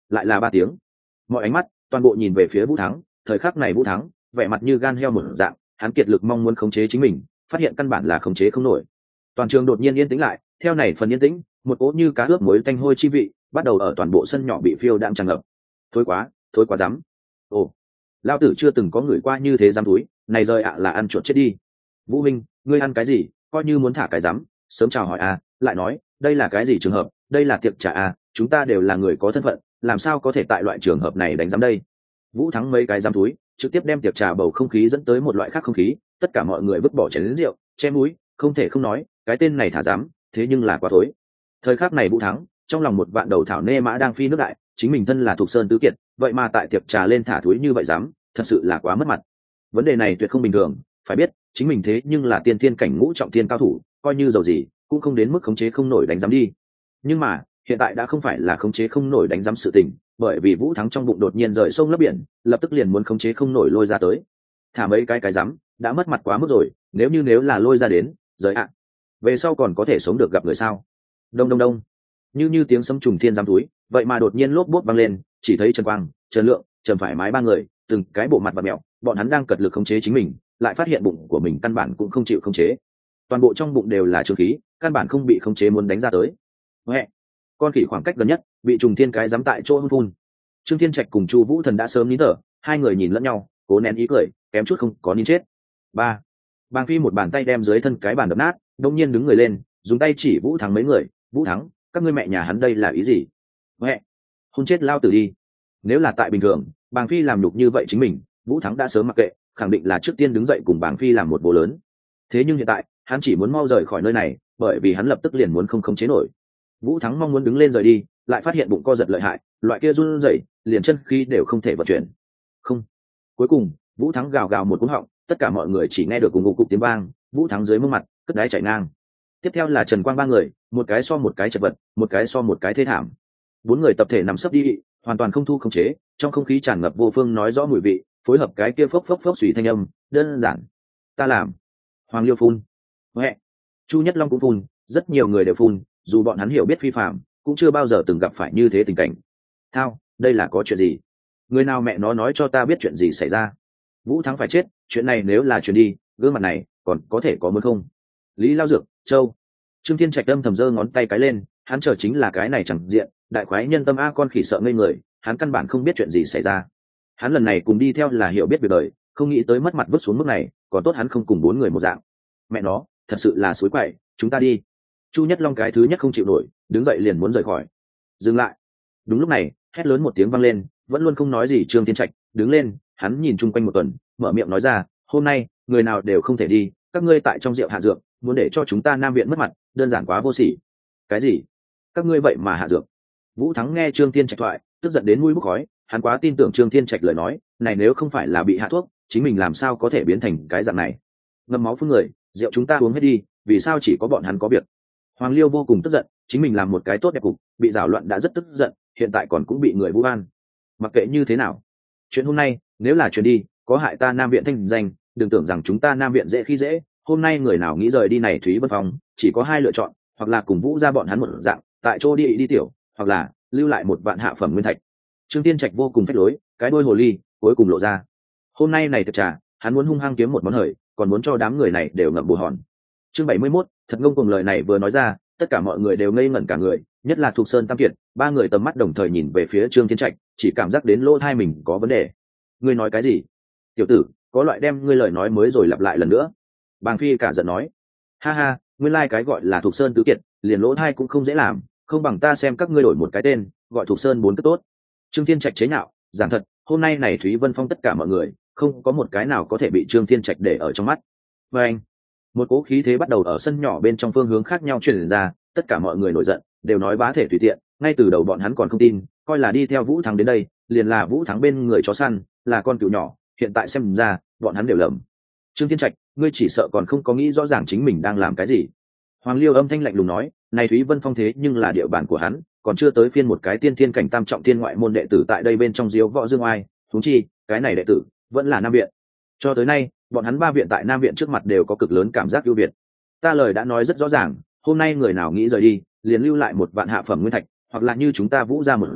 lại là 3 tiếng. Mọi ánh mắt toàn bộ nhìn về phía Vũ Thắng. Thời khắc này Vũ Thắng vẻ mặt như gan heo một dạng, hắn kiệt lực mong muốn khống chế chính mình, phát hiện căn bản là khống chế không nổi. Toàn trường đột nhiên yên tĩnh lại, theo này phần yên tĩnh, một cỗ như cá ướp muối tanh hôi chi vị bắt đầu ở toàn bộ sân nhỏ bị phiêu đạm tràn ngập. Thôi quá dám. Ồ, lao tử chưa từng có người qua như thế dám túi, này rời ạ là ăn chuột chết đi. Vũ Minh, ngươi ăn cái gì, coi như muốn thả cái dám, sớm chào hỏi à, lại nói, đây là cái gì trường hợp, đây là tiệc trà à, chúng ta đều là người có thân phận, làm sao có thể tại loại trường hợp này đánh giám đây. Vũ Thắng mấy cái dám túi, trực tiếp đem tiệc trà bầu không khí dẫn tới một loại khác không khí, tất cả mọi người vứt bỏ chén rượu, che mũi, không thể không nói, cái tên này thả dám, thế nhưng là quá thối. Thời khắc này Vũ Thắng, trong lòng một vạn đầu thảo nê mã đang phi nước đại, chính mình thân là thuộc sơn tứ kiệt, vậy mà tại tiệc trà lên thả thúi như vậy dám, thật sự là quá mất mặt. Vấn đề này tuyệt không bình thường, phải biết, chính mình thế nhưng là tiên thiên cảnh ngũ trọng thiên cao thủ, coi như giàu gì, cũng không đến mức khống chế không nổi đánh giám đi. Nhưng mà, hiện tại đã không phải là khống chế không nổi đánh giám sự tình, bởi vì Vũ Thắng trong bụng đột nhiên rời sông lấp biển, lập tức liền muốn khống chế không nổi lôi ra tới. Thả mấy cái giám, đã mất mặt quá mức rồi, nếu là lôi ra đến, rời ạ. Về sau còn có thể sống được gặp người sao? Đông đông đông. Như tiếng sấm trùng thiên giám túi, vậy mà đột nhiên lốp bốt vang lên, chỉ thấy Trần Quang, Trần Lượng, Trần Phải Mái ba người, từng cái bộ mặt bặm mẹo, bọn hắn đang cật lực khống chế chính mình, lại phát hiện bụng của mình căn bản cũng không chịu khống chế. Toàn bộ trong bụng đều là trướng khí, căn bản không bị khống chế muốn đánh ra tới. Huệ, con khỉ khoảng cách gần nhất, bị trùng thiên cái giám tại chỗ hôn phun. Trương Thiên Trạch cùng Chu Vũ Thần đã sớm nín thở, hai người nhìn lẫn nhau, cố nén ý cười, kém chút không có nín chết. Ba, Bàng Phi một bàn tay đem dưới thân cái bàn đập nát, đột nhiên đứng người lên, dùng tay chỉ Vũ Thắng mấy người, Vũ Thắng, các ngươi mẹ nhà hắn đây là ý gì? Huệ, hôn chết lao tử đi. Nếu là tại bình thường, Bàng Phi làm nhục như vậy chính mình, Vũ Thắng đã sớm mặc kệ, khẳng định là trước tiên đứng dậy cùng Bàng Phi làm một bố lớn. Thế nhưng hiện tại, hắn chỉ muốn mau rời khỏi nơi này, bởi vì hắn lập tức liền muốn không khống chế nổi. Vũ Thắng mong muốn đứng lên rời đi, lại phát hiện bụng co giật lợi hại, loại kia run rẩy, liền chân khí đều không thể vận chuyển. Không. Cuối cùng, Vũ Thắng gào gào một cú họng, tất cả mọi người chỉ nghe được cùng ngục cục tiếng vang, Vũ Thắng dưới mông mặt, cất đáy chảy ngang. Tiếp theo là Trần Quang ba người, một cái so một cái chật vật, một cái so một cái thê thảm. Bốn người tập thể nằm sấp đi, hoàn toàn không thu khống chế, trong không khí tràn ngập vô phương nói rõ mùi vị, phối hợp cái kia phốc phốc phốc xùy thanh âm, đơn giản. Ta làm. Hoàng Liêu phun. Huệ. Chu Nhất Long cũng phun, rất nhiều người đều phun, dù bọn hắn hiểu biết phi phạm, cũng chưa bao giờ từng gặp phải như thế tình cảnh. Thao, đây là có chuyện gì? Người nào mẹ nó nói cho ta biết chuyện gì xảy ra? Vũ Thắng phải chết, chuyện này nếu là chuyện đi, gương mặt này còn có thể có muốn không? Lý Lao Dược, Châu. Trương Thiên Trạch âm thầm giơ ngón tay cái lên, hắn chờ chính là cái này chẳng diện, đại khoái nhân tâm a con khỉ sợ ngây người, hắn căn bản không biết chuyện gì xảy ra. Hắn lần này cùng đi theo là hiểu biết việc đời, không nghĩ tới mất mặt vứt xuống mức này, còn tốt hắn không cùng bốn người một dạng. Mẹ nó, thật sự là suối quậy, chúng ta đi. Chu Nhất Long cái thứ nhất không chịu nổi, đứng dậy liền muốn rời khỏi. Dừng lại. Đúng lúc này, hét lớn một tiếng vang lên, vẫn luôn không nói gì Trương Thiên Trạch, đứng lên, hắn nhìn chung quanh một tuần, mở miệng nói ra, hôm nay, người nào đều không thể đi, các ngươi tại trong rượu hạ dược, muốn để cho chúng ta Nam Viện mất mặt, đơn giản quá vô sỉ. Cái gì? Các ngươi vậy mà hạ dược? Vũ Thắng nghe Trương Thiên Trạch thoại, tức giận đến mũi bốc khói, hắn quá tin tưởng Trương Thiên Trạch lời nói, này nếu không phải là bị hạ thuốc, chính mình làm sao có thể biến thành cái dạng này? Ngâm máu phun người, rượu chúng ta uống hết đi, vì sao chỉ có bọn hắn có việc? Hoàng Liêu vô cùng tức giận, chính mình làm một cái tốt đẹp cục, bị giảo loạn đã rất tức giận, hiện tại còn cũng bị người vu oan. Mặc kệ như thế nào, chuyện hôm nay nếu là chuyện đi, có hại ta Nam Viện thanh danh, đừng tưởng rằng chúng ta Nam Viện dễ khi dễ. Hôm nay người nào nghĩ rời đi này Thúy Vân Phong, chỉ có hai lựa chọn, hoặc là cùng Vũ ra bọn hắn một dạng, tại chỗ đi tiểu, hoặc là lưu lại một vạn hạ phẩm nguyên thạch. Trương Tiên Trạch vô cùng phách lối, cái đôi hồ ly cuối cùng lộ ra. Hôm nay này thật trà, hắn muốn hung hăng kiếm một món hời, còn muốn cho đám người này đều ngậm bù hòn. Chương 71, thật ngông cuồng lời này vừa nói ra, tất cả mọi người đều ngây ngẩn cả người, nhất là Thục Sơn Tam Kiệt, ba người tầm mắt đồng thời nhìn về phía Trương Thiên Trạch, chỉ cảm giác đến lỗ tai mình có vấn đề. Ngươi nói cái gì? Tiểu tử, có loại đem ngươi lời nói mới rồi lặp lại lần nữa. Bàng Phi cả giận nói, ha ha, nguyên lai cái gọi là Thục Sơn Tứ Kiệt, liền lỗ tai cũng không dễ làm, không bằng ta xem các ngươi đổi một cái tên, gọi Thục Sơn bốn cứ tốt. Trương Thiên Trạch chế nhạo, giảng thật, hôm nay này Thúy Vân Phong tất cả mọi người, không có một cái nào có thể bị Trương Thiên Trạch để ở trong mắt. Và anh, một cỗ khí thế bắt đầu ở sân nhỏ bên trong phương hướng khác nhau truyền ra, tất cả mọi người nổi giận, đều nói bá thể tùy tiện, ngay từ đầu bọn hắn còn không tin, coi là đi theo Vũ Thắng đến đây, liền là Vũ Thắng bên người chó săn, là con cừu nhỏ, hiện tại xem ra, bọn hắn đều lầm. Trương Thiên Trạch, ngươi chỉ sợ còn không có nghĩ rõ ràng chính mình đang làm cái gì. Hoàng Liêu âm thanh lạnh lùng nói, này Thúy Vân Phong thế nhưng là địa bàn của hắn, còn chưa tới phiên một cái tiên thiên cảnh tam trọng thiên ngoại môn đệ tử tại đây bên trong diếu võ dương oai, huống chi, cái này đệ tử vẫn là Nam Viện. Cho tới nay, bọn hắn ba viện tại Nam Viện trước mặt đều có cực lớn cảm giác ưu việt. Ta lời đã nói rất rõ ràng, hôm nay người nào nghĩ rời đi, liền lưu lại một vạn hạ phẩm nguyên thạch, hoặc là như chúng ta Vũ ra một dạng,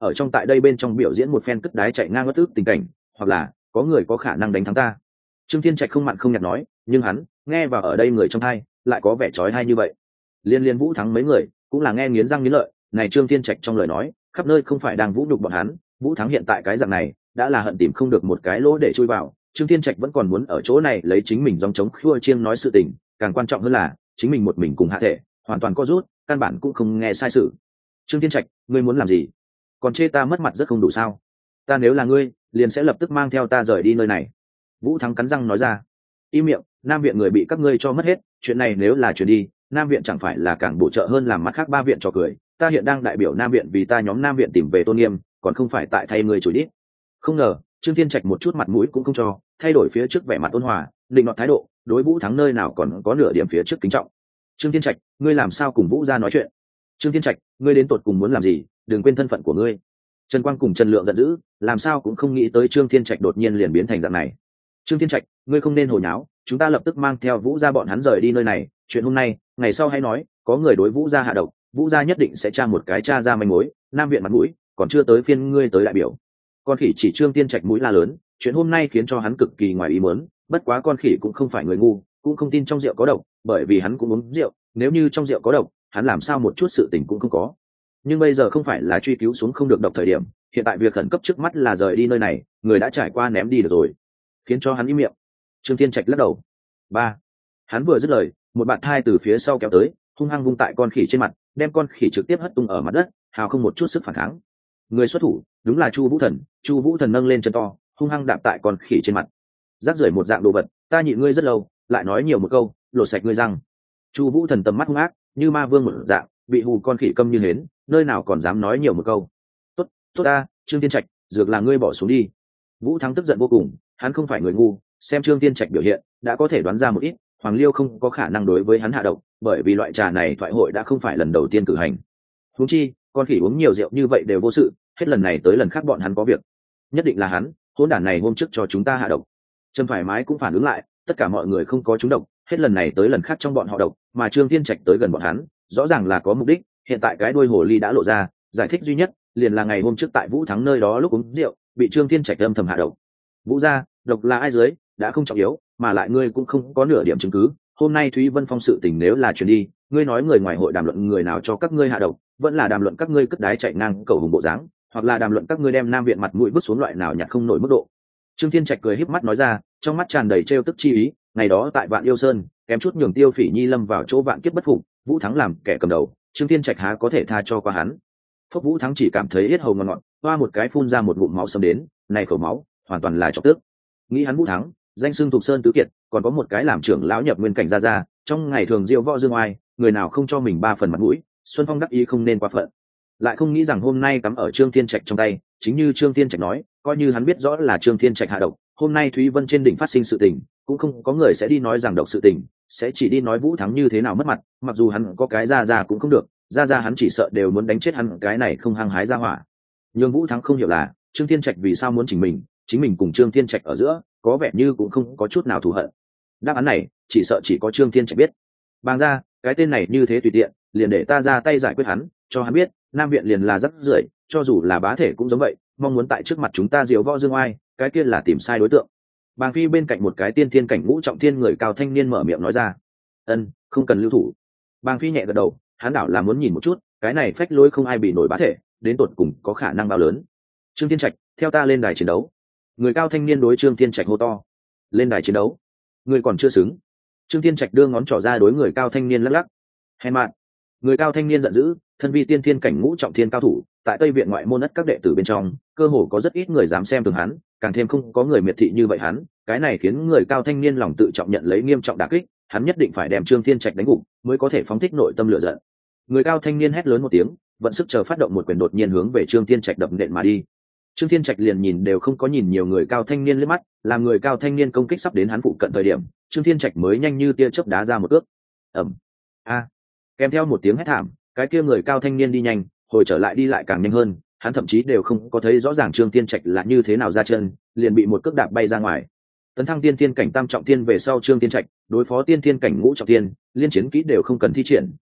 ở trong tại đây bên trong biểu diễn một phen cất đái chạy ngang bất ức tình cảnh, hoặc là có người có khả năng đánh thắng ta. Trương Thiên Trạch không mặn không nhạt nói, nhưng hắn nghe vào ở đây người trong hai lại có vẻ trói hai như vậy. Liên Vũ Thắng mấy người cũng là nghe nghiến răng nghiến lợi, này Trương Thiên Trạch trong lời nói khắp nơi không phải đang vũ nhục bọn hắn. Vũ Thắng hiện tại cái dạng này đã là hận tìm không được một cái lỗ để chui vào. Trương Thiên Trạch vẫn còn muốn ở chỗ này lấy chính mình dòng chống khua chiêng nói sự tình, càng quan trọng hơn là chính mình một mình cùng hạ thể hoàn toàn có rút, căn bản cũng không nghe sai sự. Trương Thiên Trạch, ngươi muốn làm gì? Còn chê ta mất mặt rất không đủ sao? Ta nếu là ngươi liền sẽ lập tức mang theo ta rời đi nơi này. Vũ Thắng cắn răng nói ra. Im miệng, Nam viện người bị các ngươi cho mất hết, chuyện này nếu là chuyển đi, Nam viện chẳng phải là càng bổ trợ hơn làm mắt khác ba viện cho cười. Ta hiện đang đại biểu Nam viện vì ta nhóm Nam viện tìm về tôn nghiêm, còn không phải tại thay người chửi đít. Không ngờ Trương Thiên Trạch một chút mặt mũi cũng không cho, thay đổi phía trước vẻ mặt ôn hòa định nọt thái độ, đối Vũ Thắng nơi nào còn có nửa điểm phía trước kính trọng. Trương Thiên Trạch, ngươi làm sao cùng Vũ gia nói chuyện? Trương Thiên Trạch, ngươi đến tột cùng muốn làm gì? Đừng quên thân phận của ngươi. Trần Quang cùng Trần Lượng giận dữ, làm sao cũng không nghĩ tới Trương Thiên Trạch đột nhiên liền biến thành dạng này. Trương Thiên Trạch, ngươi không nên hồ nháo, chúng ta lập tức mang theo Vũ gia bọn hắn rời đi nơi này, chuyện hôm nay ngày sau hay nói, có người đối Vũ gia hạ độc, Vũ gia nhất định sẽ tra một cái tra ra manh mối. Nam viện mặt mũi còn chưa tới phiên ngươi tới đại biểu. Con khỉ chỉ Trương Thiên Trạch mũi la lớn, chuyện hôm nay khiến cho hắn cực kỳ ngoài ý muốn, bất quá con khỉ cũng không phải người ngu, cũng không tin trong rượu có độc, bởi vì hắn cũng uống rượu, nếu như trong rượu có độc, hắn làm sao một chút sự tình cũng không có. Nhưng bây giờ không phải là truy cứu xuống không được độc thời điểm, hiện tại việc khẩn cấp trước mắt là rời đi nơi này, người đã trải qua ném đi được rồi, khiến cho hắn im miệng. Trương Thiên Trạch lắc đầu. Ba. Hắn vừa dứt lời, một bạn thai từ phía sau kéo tới, hung hăng vung tại con khỉ trên mặt, đem con khỉ trực tiếp hất tung ở mặt đất, hào không một chút sức phản kháng. Người xuất thủ đúng là Chu Vũ Thần. Chu Vũ Thần nâng lên chân to, hung hăng đạp tại con khỉ trên mặt. Rác rưởi một dạng đồ vật, ta nhịn ngươi rất lâu, lại nói nhiều một câu, lột sạch ngươi răng. Chu Vũ Thần tầm mắt hung ác, như ma vương một dạng, bị hù con khỉ câm như hến, nơi nào còn dám nói nhiều một câu. Tốt, tốt ta, Trương Thiên Trạch, dược là ngươi bỏ xuống đi. Vũ Thắng tức giận vô cùng, hắn không phải người ngu, xem Trương Thiên Trạch biểu hiện, đã có thể đoán ra một ít, Hoàng Liêu không có khả năng đối với hắn hạ độc, bởi vì loại trà này thoại hội đã không phải lần đầu tiên cử hành. Huống chi, con khỉ uống nhiều rượu như vậy đều vô sự, hết lần này tới lần khác bọn hắn có việc. Nhất định là hắn, hỗn đản này hôm trước cho chúng ta hạ độc. Trâm thoải mái cũng phản ứng lại, tất cả mọi người không có trúng độc, hết lần này tới lần khác trong bọn họ độc, mà Trương Thiên Trạch tới gần bọn hắn, rõ ràng là có mục đích. Hiện tại cái đuôi hồ ly đã lộ ra, giải thích duy nhất liền là ngày hôm trước tại Vũ Thắng nơi đó lúc uống rượu, bị Trương Thiên Trạch âm thầm hạ độc. Vũ gia, độc là ai dưới, đã không trọng yếu, mà lại ngươi cũng không có nửa điểm chứng cứ. Hôm nay Thúy Vân Phong sự tình nếu là truyền đi, ngươi nói người ngoài hội đàm luận người nào cho các ngươi hạ độc, vẫn là đàm luận các ngươi cất đái chạy ngang cầu hùng bộ dáng, hoặc là đàm luận các ngươi đem Nam viện mặt mũi vứt xuống loại nào nhặt không nổi mức độ. Trương Thiên Trạch cười híp mắt nói ra, trong mắt tràn đầy trêu tức chi ý, ngày đó tại Vạn Yêu Sơn, kém chút nhường Tiêu Phỉ Nhi lâm vào chỗ vạn kiếp bất phục, Vũ Thắng làm kẻ cầm đầu, Trương Thiên Trạch há có thể tha cho qua hắn. Phúc Vũ Thắng chỉ cảm thấy yết hầu ngọt ngọt, hoa một cái phun ra một ngụm máu xâm đến, này khẩu máu, hoàn toàn là chọc tức. Nghĩ hắn Vũ Thắng, danh xưng Thục Sơn tứ kiệt, còn có một cái làm trưởng lão nhập nguyên cảnh ra, trong ngày thường diệu võ dương oai, người nào không cho mình ba phần mặt mũi, Xuân Phong đắc ý không nên quá phận. Lại không nghĩ rằng hôm nay cắm ở Trương Thiên Trạch trong tay, chính như Trương Thiên Trạch nói, coi như hắn biết rõ là Trương Thiên Trạch hạ độc, hôm nay Thúy Vân trên đỉnh phát sinh sự tình, cũng không có người sẽ đi nói rằng độc sự tình, sẽ chỉ đi nói Vũ Thắng như thế nào mất mặt, mặc dù hắn có cái ra cũng không được, ra hắn chỉ sợ đều muốn đánh chết hắn cái này không hăng hái ra hỏa. Nhưng Vũ Thắng không hiểu là Trương Thiên Trạch vì sao muốn chính mình cùng Trương Thiên Trạch ở giữa có vẻ như cũng không có chút nào thù hận. Đáp án này chỉ sợ chỉ có Trương Thiên Trạch biết. Bàng ra, cái tên này như thế tùy tiện, liền để ta ra tay giải quyết hắn, cho hắn biết Nam viện liền là rắc rưởi, cho dù là bá thể cũng giống vậy, mong muốn tại trước mặt chúng ta diếu võ dương oai, cái kia là tìm sai đối tượng. Bàng Phi bên cạnh một cái tiên thiên cảnh ngũ trọng thiên người cao thanh niên mở miệng nói ra. Không cần lưu thủ. Bàng Phi nhẹ gật đầu, hắn đảo là muốn nhìn một chút, cái này phách lối không ai bị nổi bá thể, đến tột cùng có khả năng bao lớn. Trương Thiên Trạch, theo ta lên đài chiến đấu. Người cao thanh niên đối Trương Thiên Trạch hô to. Lên đài chiến đấu? Người còn chưa xứng. Trương Thiên Trạch đưa ngón trỏ ra đối người cao thanh niên lắc lắc. Hèn mạn. Người cao thanh niên giận dữ, thân vi tiên thiên cảnh ngũ trọng thiên cao thủ, tại Tây viện ngoại môn ất các đệ tử bên trong, cơ hồ có rất ít người dám xem thường hắn, càng thêm không có người miệt thị như vậy hắn, cái này khiến người cao thanh niên lòng tự trọng nhận lấy nghiêm trọng đả kích, hắn nhất định phải đem Trương Thiên Trạch đánh gục, mới có thể phóng thích nội tâm lửa giận. Người cao thanh niên hét lớn một tiếng, vận sức chờ phát động một quyền đột nhiên hướng về Trương Thiên Trạch đập nện mà đi. Trương Thiên Trạch liền nhìn đều không có nhìn nhiều người cao thanh niên liếc mắt, làm người cao thanh niên công kích sắp đến hắn phụ cận thời điểm, Trương Thiên Trạch mới nhanh như tia chớp đá ra một cước. Ầm. A. Kèm theo một tiếng hét thảm, cái kia người cao thanh niên đi nhanh, hồi trở lại đi lại càng nhanh hơn, hắn thậm chí đều không có thấy rõ ràng Trương Thiên Trạch là như thế nào ra chân, liền bị một cước đạp bay ra ngoài. Tấn thăng tiên thiên cảnh tam trọng thiên về sau Trương Thiên Trạch, đối phó tiên thiên cảnh ngũ trọng thiên, liên chiến kỹ đều không cần thi triển,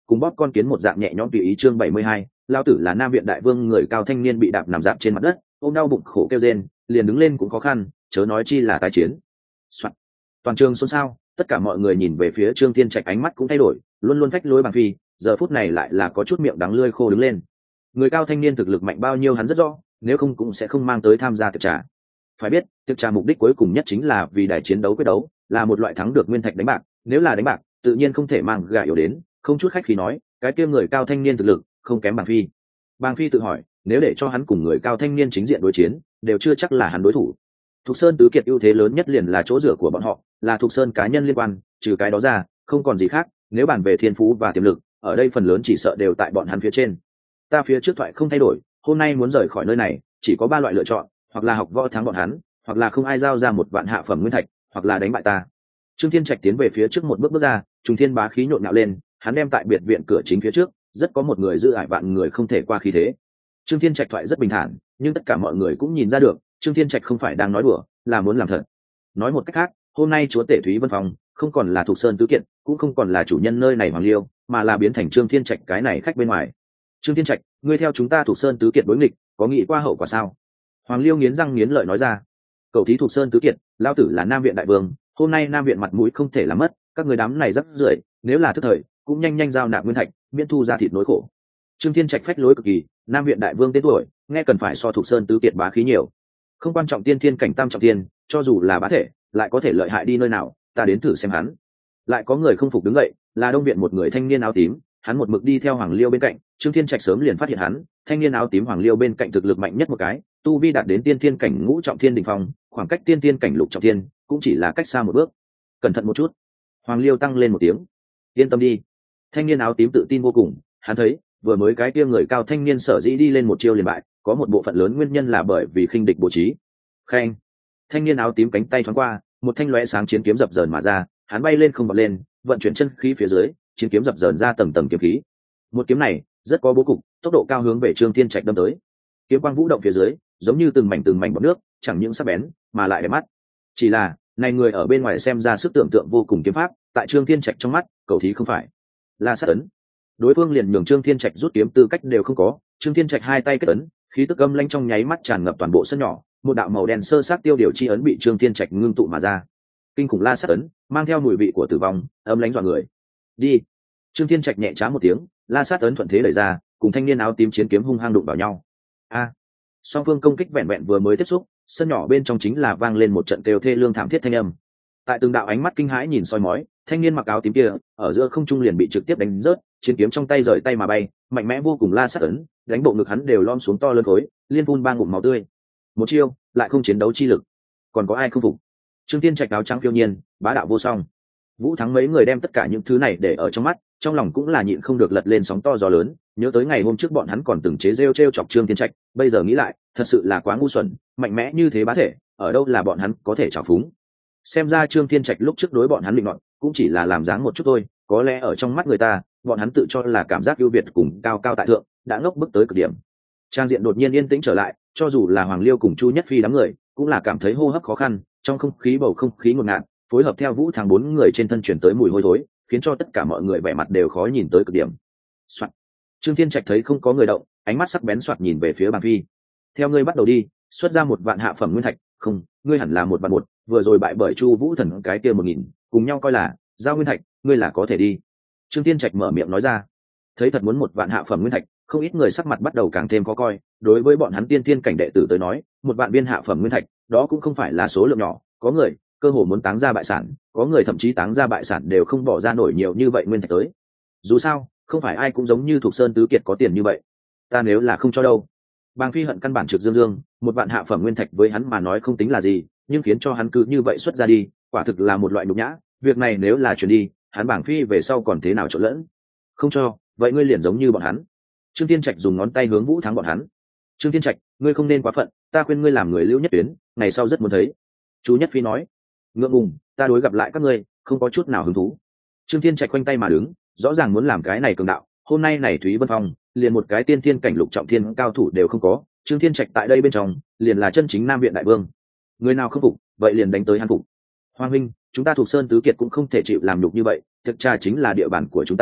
cùng bóp con kiến một dạng nhẹ nhõm tùy ý. Chương 72, lao tử là Nam Viện đại vương. Người cao thanh niên bị đạp nằm dạp trên mặt đất, ôm đau bụng khổ kêu rên, liền đứng lên cũng khó khăn, chớ nói chi là tái chiến. Toàn trường xôn xao, tất cả mọi người nhìn về phía Trương Thiên Trạch, ánh mắt cũng thay đổi, luôn luôn phách lối bằng phi, giờ phút này lại là có chút miệng đắng lưỡi khô đứng lên. Người cao thanh niên thực lực mạnh bao nhiêu hắn rất rõ, nếu không cũng sẽ không mang tới tham gia tiệc trà. Phải biết, tiệc trà mục đích cuối cùng nhất chính là vì đại chiến đấu quyết đấu, là một loại thắng được nguyên thạch đánh bạc, nếu là đánh bạc, tự nhiên không thể mang gà yếu đến, không chút khách khí nói, cái kia người cao thanh niên thực lực không kém Bàng Phi. Bàng Phi tự hỏi, nếu để cho hắn cùng người cao thanh niên chính diện đối chiến, đều chưa chắc là hắn đối thủ. Thục Sơn tứ kiệt ưu thế lớn nhất liền là chỗ dựa của bọn họ, là Thục Sơn cá nhân liên quan, trừ cái đó ra, không còn gì khác, nếu bàn về thiên phú và tiềm lực, ở đây phần lớn chỉ sợ đều tại bọn hắn phía trên. Ta phía trước thoại không thay đổi, hôm nay muốn rời khỏi nơi này, chỉ có 3 loại lựa chọn, hoặc là học võ thắng bọn hắn, hoặc là không ai giao ra 1 vạn hạ phẩm nguyên thạch, hoặc là đánh bại ta. Trương Thiên Trạch tiến về phía trước một bước ra, trùng thiên bá khí nhộn nhạo lên, hắn đem tại biệt viện cửa chính phía trước, rất có một người giữ ải vạn người không thể qua khí thế. Trương Thiên Trạch thoại rất bình thản, nhưng tất cả mọi người cũng nhìn ra được, Trương Thiên Trạch không phải đang nói đùa, là muốn làm thật. Nói một cách khác, hôm nay chúa tể Thúy Vân Phong không còn là Thục Sơn tứ kiện, cũng không còn là chủ nhân nơi này Hoàng Liêu, mà là biến thành Trương Thiên Trạch cái này khách bên ngoài. Trương Thiên Trạch, ngươi theo chúng ta Thục Sơn tứ kiện đối nghịch, có nghĩ qua hậu quả sao? Hoàng Liêu nghiến răng nghiến lợi nói ra. Cầu thí Thục Sơn tứ kiện, lao tử là Nam Viện đại vương, hôm nay Nam Viện mặt mũi không thể làm mất, các người đám này rất rưởi, nếu là thức thời, cũng nhanh nhanh giao nạp nguyên thạch, miễn thu ra thịt nỗi khổ. Trương Thiên Trạch phách lối cực kỳ, Nam Viện đại vương tên tuổi, nghe cần phải so Thục Sơn tứ kiện bá khí nhiều. Không quan trọng tiên thiên cảnh tam trọng thiên, cho dù là bá thể, lại có thể lợi hại đi nơi nào, ta đến thử xem hắn. Lại có người không phục đứng dậy, là Đông Viện một người thanh niên áo tím, hắn một mực đi theo Hoàng Liêu bên cạnh, Trương Thiên Trạch sớm liền phát hiện hắn, thanh niên áo tím Hoàng Liêu bên cạnh thực lực mạnh nhất một cái, tu vi đạt đến tiên thiên cảnh ngũ trọng thiên đỉnh phong, khoảng cách tiên thiên cảnh lục trọng thiên cũng chỉ là cách xa một bước. Cẩn thận một chút. Hoàng Liêu tăng lên một tiếng. Yên tâm đi. Thanh niên áo tím tự tin vô cùng, hắn thấy, vừa mới cái kia người cao thanh niên sở dĩ đi lên một chiêu liền bại, có một bộ phận lớn nguyên nhân là bởi vì khinh địch bố trí. Khen. Thanh niên áo tím cánh tay thoáng qua, một thanh lóe sáng chiến kiếm dập dờn mà ra, hắn bay lên không bật lên, vận chuyển chân khí phía dưới, chiến kiếm dập dờn ra tầng tầng kiếm khí. Một kiếm này rất có bố cục, tốc độ cao hướng về Trương Thiên Trạch đâm tới. Kiếm quang vũ động phía dưới, giống như từng mảnh bọt nước, chẳng những sắc bén mà lại đẹp mắt. Chỉ là, này người ở bên ngoài xem ra sức tưởng tượng vô cùng kiếm pháp, tại Trương Thiên Trạch trong mắt, cầu thí không phải là sát ấn. Đối phương liền nhường Trương Thiên Trạch rút kiếm tư cách đều không có, Trương Thiên Trạch hai tay kết ấn, khí tức âm lãnh trong nháy mắt tràn ngập toàn bộ sân nhỏ, một đạo màu đen sơ sát tiêu điều chi ấn bị Trương Thiên Trạch ngưng tụ mà ra. Kinh khủng la sát ấn, mang theo mùi vị của tử vong, âm lãnh dọa người. Đi. Trương Thiên Trạch nhẹ trá một tiếng, la sát ấn thuận thế đẩy ra, cùng thanh niên áo tím chiến kiếm hung hăng đụng vào nhau. A. Song phương công kích vẹn vẹn vừa mới tiếp xúc, sân nhỏ bên trong chính là vang lên một trận kêu thê lương thảm thiết thanh âm. Tại từng đạo ánh mắt kinh hãi nhìn soi mói, thanh niên mặc áo tím kia ở giữa không trung liền bị trực tiếp đánh rớt, chiến kiếm trong tay rời tay mà bay, mạnh mẽ vô cùng la sát ấn, đánh bộ ngực hắn đều lom xuống to lớn khối, liên phun 3 ngụm máu tươi. Một chiêu, lại không chiến đấu chi lực, còn có ai không phục? Trương Thiên Trạch áo trắng phiêu nhiên, bá đạo vô song. Vũ Thắng mấy người đem tất cả những thứ này để ở trong mắt, trong lòng cũng là nhịn không được lật lên sóng to gió lớn, nhớ tới ngày hôm trước bọn hắn còn từng chế rêu trêu chọc Trương Thiên Trạch, bây giờ nghĩ lại, thật sự là quá ngu xuẩn, mạnh mẽ như thế bá thể, ở đâu là bọn hắn có thể trào phúng. Xem ra Trương Thiên Trạch lúc trước đối bọn hắn định luận, cũng chỉ là làm dáng một chút thôi, có lẽ ở trong mắt người ta, bọn hắn tự cho là cảm giác ưu việt cùng cao cao tại thượng, đã ngốc bức tới cực điểm. Trang diện đột nhiên yên tĩnh trở lại, cho dù là Hoàng Liêu cùng Chu Nhất Phi đám người, cũng là cảm thấy hô hấp khó khăn, trong không khí bầu không khí ngột ngạt, phối hợp theo Vũ Thắng 4 người trên thân chuyển tới mùi hôi thối, khiến cho tất cả mọi người vẻ mặt đều khó nhìn tới cực điểm. Soạt. Trương Thiên Trạch thấy không có người động, ánh mắt sắc bén soạt nhìn về phía Bàng Phi. Theo ngươi bắt đầu đi, xuất ra 1 vạn hạ phẩm nguyên thạch, không, ngươi hẳn là 1 vạn 1, vừa rồi bại bởi Chu Vũ Thần cái kia 1000, cùng nhau coi là giao nguyên thạch, ngươi là có thể đi. Trương Thiên Trạch mở miệng nói ra. Thấy thật muốn 1 vạn hạ phẩm nguyên thạch, không ít người sắc mặt bắt đầu càng thêm khó coi, đối với bọn hắn tiên thiên cảnh đệ tử tới nói, 1 vạn viên hạ phẩm nguyên thạch, đó cũng không phải là số lượng nhỏ, có người cơ hồ muốn táng ra bại sản, có người thậm chí táng ra bại sản đều không bỏ ra nổi nhiều như vậy nguyên thạch tới. Dù sao, không phải ai cũng giống như Thục Sơn tứ kiệt có tiền như vậy. Ta nếu là không cho đâu. Bàng Phi hận căn bản trực dương, 1 vạn hạ phẩm nguyên thạch với hắn mà nói không tính là gì, nhưng khiến cho hắn cứ như vậy xuất ra đi, quả thực là một loại nhục nhã, việc này nếu là chuyển đi, hắn Bàng Phi về sau còn thế nào trộn lẫn. Không cho, vậy ngươi liền giống như bọn hắn. Trương Thiên Trạch dùng ngón tay hướng Vũ Thắng bọn hắn. Trương Thiên Trạch, ngươi không nên quá phận, ta khuyên ngươi làm người lưu nhất tuyến, ngày sau rất muốn thấy. Chú Nhất Phi nói. Ngượng ngùng, ta đối gặp lại các ngươi, không có chút nào hứng thú. Trương Thiên Trạch quanh tay mà đứng, rõ ràng muốn làm cái này cường đạo, hôm nay này Thúy Vân Phong, liền một cái tiên thiên cảnh lục trọng thiên cao thủ đều không có, Trương Thiên Trạch tại đây bên trong, liền là chân chính Nam Viện đại vương. Người nào không phục, vậy liền đánh tới hắn phục. Hoàng huynh, chúng ta Thục Sơn tứ kiệt cũng không thể chịu làm nhục như vậy, thực ra chính là địa bàn của chúng ta,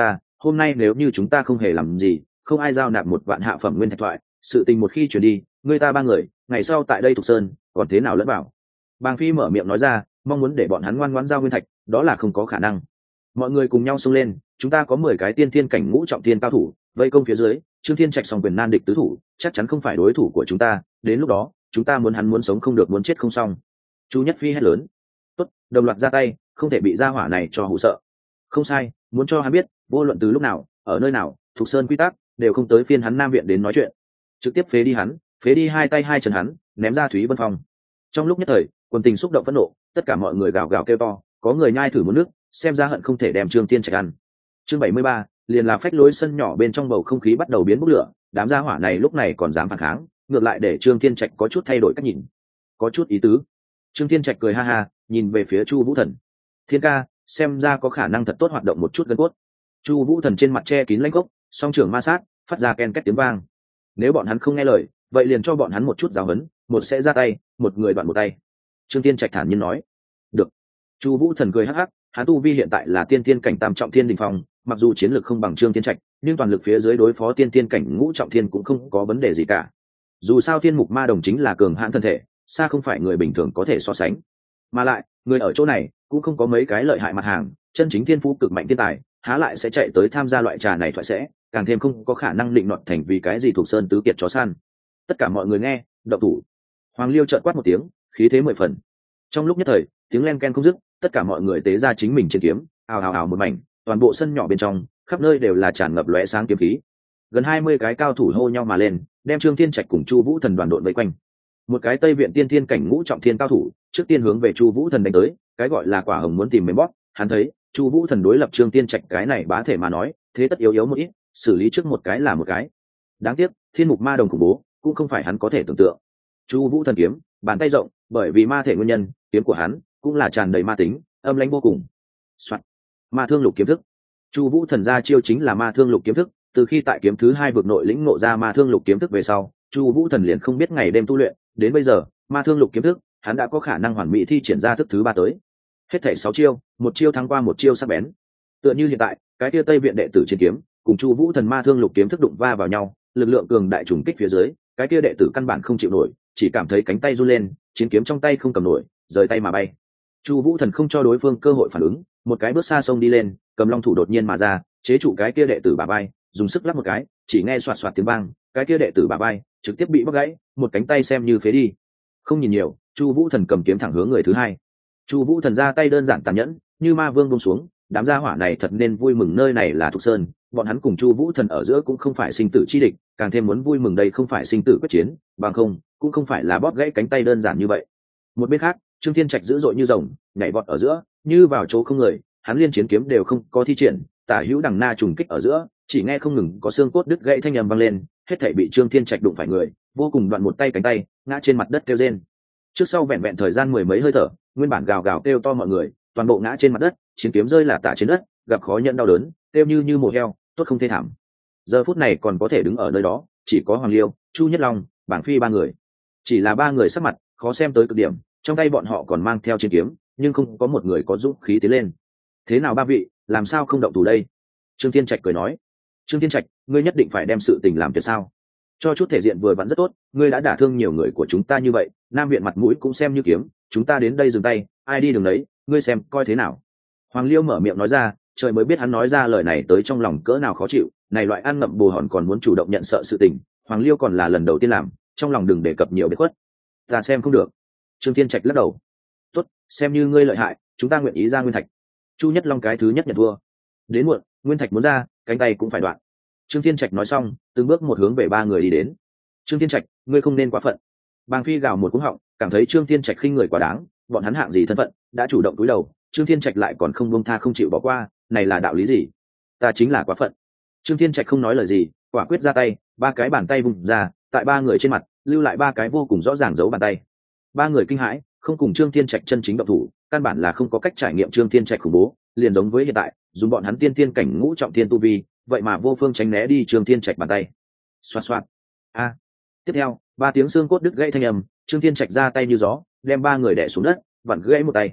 hôm nay nếu như chúng ta không hề làm gì, không ai giao nạp 1 vạn hạ phẩm nguyên thạch thoại, sự tình một khi chuyển đi, người ta 3 người ngày sau tại đây Thục Sơn còn thế nào lẫn vào. Bàng Phi mở miệng nói ra, mong muốn để bọn hắn ngoan ngoãn giao nguyên thạch, đó là không có khả năng. Mọi người cùng nhau xông lên, chúng ta có 10 cái tiên thiên cảnh ngũ trọng thiên cao thủ vây công phía dưới, Trương Thiên Trạch song quyền nan địch tứ thủ, chắc chắn không phải đối thủ của chúng ta, đến lúc đó chúng ta muốn hắn muốn sống không được, muốn chết không xong. Chu Nhất Phi hét lớn. Tốt, đồng loạt ra tay, không thể bị gia hỏa này cho hù sợ. Không sai, muốn cho hắn biết, vô luận từ lúc nào, ở nơi nào, Thục Sơn quy tắc đều không tới phiên hắn Nam Viện đến nói chuyện. Trực tiếp phế đi hắn, phế đi 2 tay 2 chân hắn, ném ra Thúy Vân Phong. Trong lúc nhất thời, quần tình xúc động phẫn nộ, tất cả mọi người gào gào kêu to, có người nhai thử muốn nước, xem ra hận không thể đem Trương Thiên Trạch ăn. Chương 73, liền là phách lối sân nhỏ bên trong bầu không khí bắt đầu biến bốc lửa, đám gia hỏa này lúc này còn dám phản kháng, ngược lại để Trương Thiên Trạch có chút thay đổi cách nhìn, có chút ý tứ. Trương Thiên Trạch cười ha ha, nhìn về phía Chu Vũ Thần. Thiên ca, xem ra có khả năng thật tốt hoạt động một chút gân cốt. Chu Vũ Thần trên mặt che kín lãnh gốc, song trưởng ma sát, phát ra ken két tiếng vang. Nếu bọn hắn không nghe lời, vậy liền cho bọn hắn một chút giáo huấn, một sẽ ra tay, một người đoạn một tay. Trương Thiên Trạch thản nhiên nói. Được. Chu Vũ Thần cười hắc hắc, hắn tu vi hiện tại là tiên thiên cảnh tam trọng thiên đỉnh phong, mặc dù chiến lược không bằng Trương Thiên Trạch, nhưng toàn lực phía dưới đối phó tiên thiên cảnh ngũ trọng thiên cũng không có vấn đề gì cả. Dù sao Thiên Mục Ma Đồng chính là cường hãn thân thể, xa không phải người bình thường có thể so sánh. Mà lại, người ở chỗ này cũng không có mấy cái lợi hại mặt hàng, chân chính thiên phú cực mạnh thiên tài, há lại sẽ chạy tới tham gia loại trà này thoại sẽ, càng thêm không có khả năng định nọt thành vì cái gì Thuộc Sơn tứ kiệt chó săn. Tất cả mọi người nghe, động thủ. Hoàng Liêu chợt quát một tiếng, khí thế 10 phần. Trong lúc nhất thời, tiếng len ken không dứt, tất cả mọi người tế ra chính mình trên kiếm, ào ào ào một mảnh, toàn bộ sân nhỏ bên trong, khắp nơi đều là tràn ngập lóe sáng kiếm khí. Gần 20 cái cao thủ hô nhau mà lên, đem Trương Thiên Trạch cùng Chu Vũ Thần đoàn đội vây quanh. Một cái Tây Viện tiên thiên cảnh ngũ trọng thiên cao thủ, trước tiên hướng về Chu Vũ Thần đánh tới, cái gọi là quả hồng muốn tìm mềm bóp, hắn thấy, Chu Vũ Thần đối lập Trương Thiên Trạch cái này bá thể mà nói, thế tất yếu yếu một ít, xử lý trước một cái là một cái. Đáng tiếc, Thiên Mục Ma Đồng khủng bố, cũng không phải hắn có thể tưởng tượng. Chu Vũ Thần kiếm, bàn tay rộng, bởi vì ma thể nguyên nhân, kiếm của hắn cũng là tràn đầy ma tính, âm lãnh vô cùng. Soạt. Ma Thương Lục kiếm thức. Chu Vũ Thần ra chiêu chính là Ma Thương Lục kiếm thức, từ khi tại kiếm thứ 2 vực nội lĩnh ngộ ra Ma Thương Lục kiếm thức về sau, Chu Vũ Thần liền không biết ngày đêm tu luyện, đến bây giờ, Ma Thương Lục kiếm thức, hắn đã có khả năng hoàn mỹ thi triển ra thức thứ 3 tới. Hết thảy 6 chiêu, một chiêu thắng qua một chiêu sắc bén. Tựa như hiện tại, cái kia Tây Viện đệ tử chiến kiếm, cùng Chu Vũ Thần Ma Thương Lục kiếm thức đụng va vào nhau, lực lượng cường đại trùng kích phía dưới, cái kia đệ tử căn bản không chịu nổi, chỉ cảm thấy cánh tay run lên, chiến kiếm trong tay không cầm nổi, rời tay mà bay. Chu Vũ Thần không cho đối phương cơ hội phản ứng, một cái bước xa xông đi lên, cầm long thủ đột nhiên mà ra, chế trụ cái kia đệ tử bả vai, dùng sức lắc một cái, chỉ nghe xoạt xoạt tiếng vang, cái kia đệ tử bả vai trực tiếp bị bóc gãy, một cánh tay xem như phế đi. Không nhìn nhiều, Chu Vũ Thần cầm kiếm thẳng hướng người thứ hai. Chu Vũ Thần ra tay đơn giản tàn nhẫn, như ma vương buông xuống, đám gia hỏa này thật nên vui mừng, nơi này là Thục Sơn, bọn hắn cùng Chu Vũ Thần ở giữa cũng không phải sinh tử chi địch, càng thêm muốn vui mừng đây không phải sinh tử quyết chiến, bằng không, cũng không phải là bóp gãy cánh tay đơn giản như vậy. Một bên khác, Trương Thiên Trạch dữ dội như rồng, nhảy vọt ở giữa, như vào chỗ không người, hắn liên chiến kiếm đều không có thi triển, tả hữu đằng na trùng kích ở giữa, chỉ nghe không ngừng có xương cốt đứt gãy thanh âm vang lên, hết thảy bị Trương Thiên Trạch đụng phải người, vô cùng đoạn một tay cánh tay, ngã trên mặt đất kêu rên. Trước sau vẹn vẹn thời gian 10 mấy hơi thở, nguyên bản gào gào kêu to mọi người, toàn bộ ngã trên mặt đất, chiến kiếm rơi là tả trên đất, gặp khó nhận đau đớn, kêu như mổ heo, tốt không thê thảm. Giờ phút này còn có thể đứng ở nơi đó, chỉ có Hoàng Liêu, Chu Nhất Long, Bảng Phi 3 người. Chỉ là 3 người sắc mặt khó xem tới cực điểm, trong tay bọn họ còn mang theo chiến kiếm, nhưng không có một người có dũng khí tiến lên. Thế nào 3 vị, làm sao không động thủ đây? Trương Thiên Trạch cười nói. Trương Thiên Trạch, ngươi nhất định phải đem sự tình làm tuyệt sao? Cho chút thể diện vừa vặn rất tốt, ngươi đã đả thương nhiều người của chúng ta như vậy, Nam Viện mặt mũi cũng xem như kiếm, chúng ta đến đây dừng tay, ai đi đường đấy, ngươi xem coi thế nào. Hoàng Liêu mở miệng nói ra, trời mới biết hắn nói ra lời này tới trong lòng cỡ nào khó chịu, này loại ăn ngậm bồ hòn còn muốn chủ động nhận sợ sự tình, Hoàng Liêu còn là lần đầu tiên làm, trong lòng đừng đề cập nhiều biệt khuất. Ta xem không được. Trương Thiên Trạch lắc đầu. Tốt, xem như ngươi lợi hại, chúng ta nguyện ý ra nguyên thạch. Chu Nhất Long cái thứ nhất nhận thua. Đến muộn, nguyên thạch muốn ra, cánh tay cũng phải đoạn. Trương Thiên Trạch nói xong, từng bước một hướng về 3 người đi đến. Trương Thiên Trạch, ngươi không nên quá phận. Bàng Phi gào một cú họng, cảm thấy Trương Thiên Trạch khinh người quá đáng, bọn hắn hạng gì thân phận, đã chủ động cúi đầu, Trương Thiên Trạch lại còn không buông tha không chịu bỏ qua, này là đạo lý gì? Ta chính là quá phận. Trương Thiên Trạch không nói lời gì, quả quyết ra tay, 3 cái bàn tay vùng ra, tại 3 người trên mặt, lưu lại 3 cái vô cùng rõ ràng dấu bàn tay. 3 người kinh hãi, không cùng Trương Thiên Trạch chân chính động thủ, căn bản là không có cách trải nghiệm Trương Thiên Trạch khủng bố, liền giống với hiện tại, dùng bọn hắn tiên tiên cảnh ngũ trọng thiên tu vi, vậy mà vô phương tránh né đi Trương Thiên Trạch bàn tay. Xoạt xoạt. A. Tiếp theo, 3 tiếng xương cốt đứt gãy thanh âm, Trương Thiên Trạch ra tay như gió, đem 3 người đè xuống đất, vặn gãy một tay.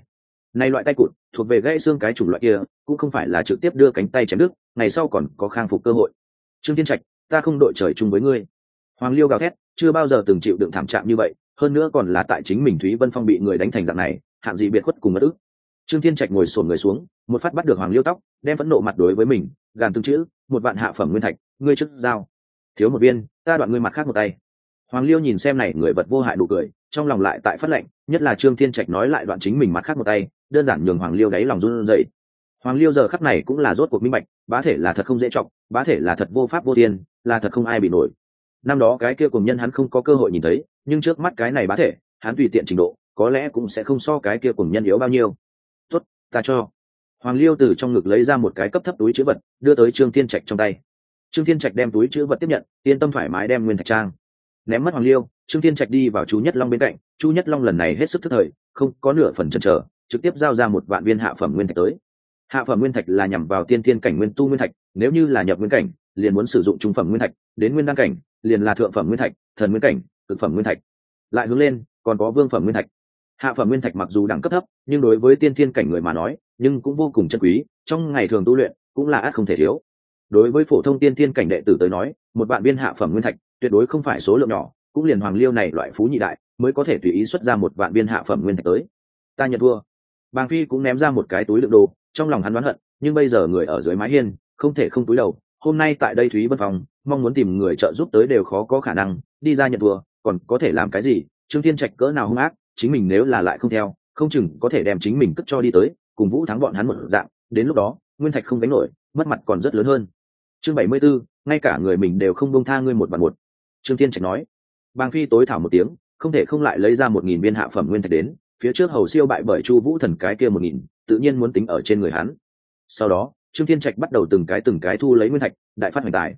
Này loại tay cụt thuộc về gãy xương cái chủng loại kia, cũng không phải là trực tiếp đưa cánh tay chém đứt, ngày sau còn có khang phục cơ hội. Trương Thiên Trạch, ta không đội trời chung với ngươi. Hoàng Liêu gào thét, chưa bao giờ từng chịu đựng thảm trạng như vậy, hơn nữa còn là tại chính mình Thúy Vân Phong bị người đánh thành dạng này, hạng gì biệt khuất cùng mất ức. Trương Thiên Trạch ngồi xổm người xuống, một phát bắt được Hoàng Liêu tóc, đem phẫn nộ mặt đối với mình, gàn từng chữ, một vạn hạ phẩm nguyên thạch, ngươi trước giao. Thiếu một viên, ta đoạn ngươi mặt khác một tay. Hoàng Liêu nhìn xem này người vật vô hại nụ cười, trong lòng lại tại phát lệnh, nhất là Trương Thiên Trạch nói lại đoạn chính mình mặt khác một tay, đơn giản nhường Hoàng Liêu đáy lòng run rẩy. Hoàng Liêu giờ khắc này cũng là rốt cuộc minh bạch, bá thể là thật không dễ trọng, bá thể là thật vô pháp vô thiên, là thật không ai bị nổi. Năm đó cái kia cùng nhân hắn không có cơ hội nhìn thấy, nhưng trước mắt cái này bá thể, hắn tùy tiện trình độ, có lẽ cũng sẽ không so cái kia cùng nhân yếu bao nhiêu. Tốt, ta cho. Hoàng Liêu từ trong ngực lấy ra một cái cấp thấp túi trữ vật, đưa tới Trương Thiên Trạch trong tay. Trương Thiên Trạch đem túi trữ vật tiếp nhận, yên tâm thoải mái đem nguyên thạch trang. Ném mất Hoàng Liêu, Trương Thiên Trạch đi vào Chu Nhất Long bên cạnh. Chu Nhất Long lần này hết sức thức thời, không có nửa phần chần chờ, trực tiếp giao ra một vạn viên hạ phẩm nguyên thạch tới. Hạ phẩm nguyên thạch là nhằm vào tiên thiên cảnh nguyên tu nguyên thạch, nếu như là nhập nguyên cảnh, liền muốn sử dụng trung phẩm nguyên thạch, đến nguyên đăng cảnh, liền là thượng phẩm nguyên thạch, thần nguyên cảnh, cực phẩm nguyên thạch. Lại hướng lên, còn có vương phẩm nguyên thạch. Hạ phẩm nguyên thạch mặc dù đẳng cấp thấp, nhưng đối với tiên thiên cảnh người mà nói, nhưng cũng vô cùng chân quý, trong ngày thường tu luyện, cũng là ắt không thể thiếu. Đối với phổ thông tiên thiên cảnh đệ tử tới nói, một vạn viên hạ phẩm nguyên thạch, tuyệt đối không phải số lượng nhỏ, cũng liền Hoàng Liêu này loại phú nhị đại, mới có thể tùy ý xuất ra một vạn viên hạ phẩm nguyên thạch tới. Ta nhận thua. Bàng Phi cũng ném ra một cái túi đựng đồ, trong lòng hắn oán hận, nhưng bây giờ người ở dưới mái hiên, không thể không túi đầu. Hôm nay tại đây Thúy Vân Phong, mong muốn tìm người trợ giúp tới đều khó có khả năng, đi ra nhận thua, còn có thể làm cái gì? Trương Thiên Trạch cỡ nào hung ác, chính mình nếu là lại không theo, không chừng có thể đem chính mình cất cho đi tới, cùng Vũ thắng bọn hắn một dạng, đến lúc đó, nguyên thạch không gánh nổi, mất mặt còn rất lớn hơn. Chương 74, ngay cả người mình đều không buông tha ngươi một bạn một. Trương Thiên Trạch nói. Bàng Phi tối thảo một tiếng, không thể không lại lấy ra 1000 viên hạ phẩm nguyên thạch đến, phía trước hầu siêu bại bởi Chu Vũ Thần cái kia 1000, tự nhiên muốn tính ở trên người hắn. Sau đó, Trương Thiên Trạch bắt đầu từng cái thu lấy nguyên thạch, đại phát hoành tài.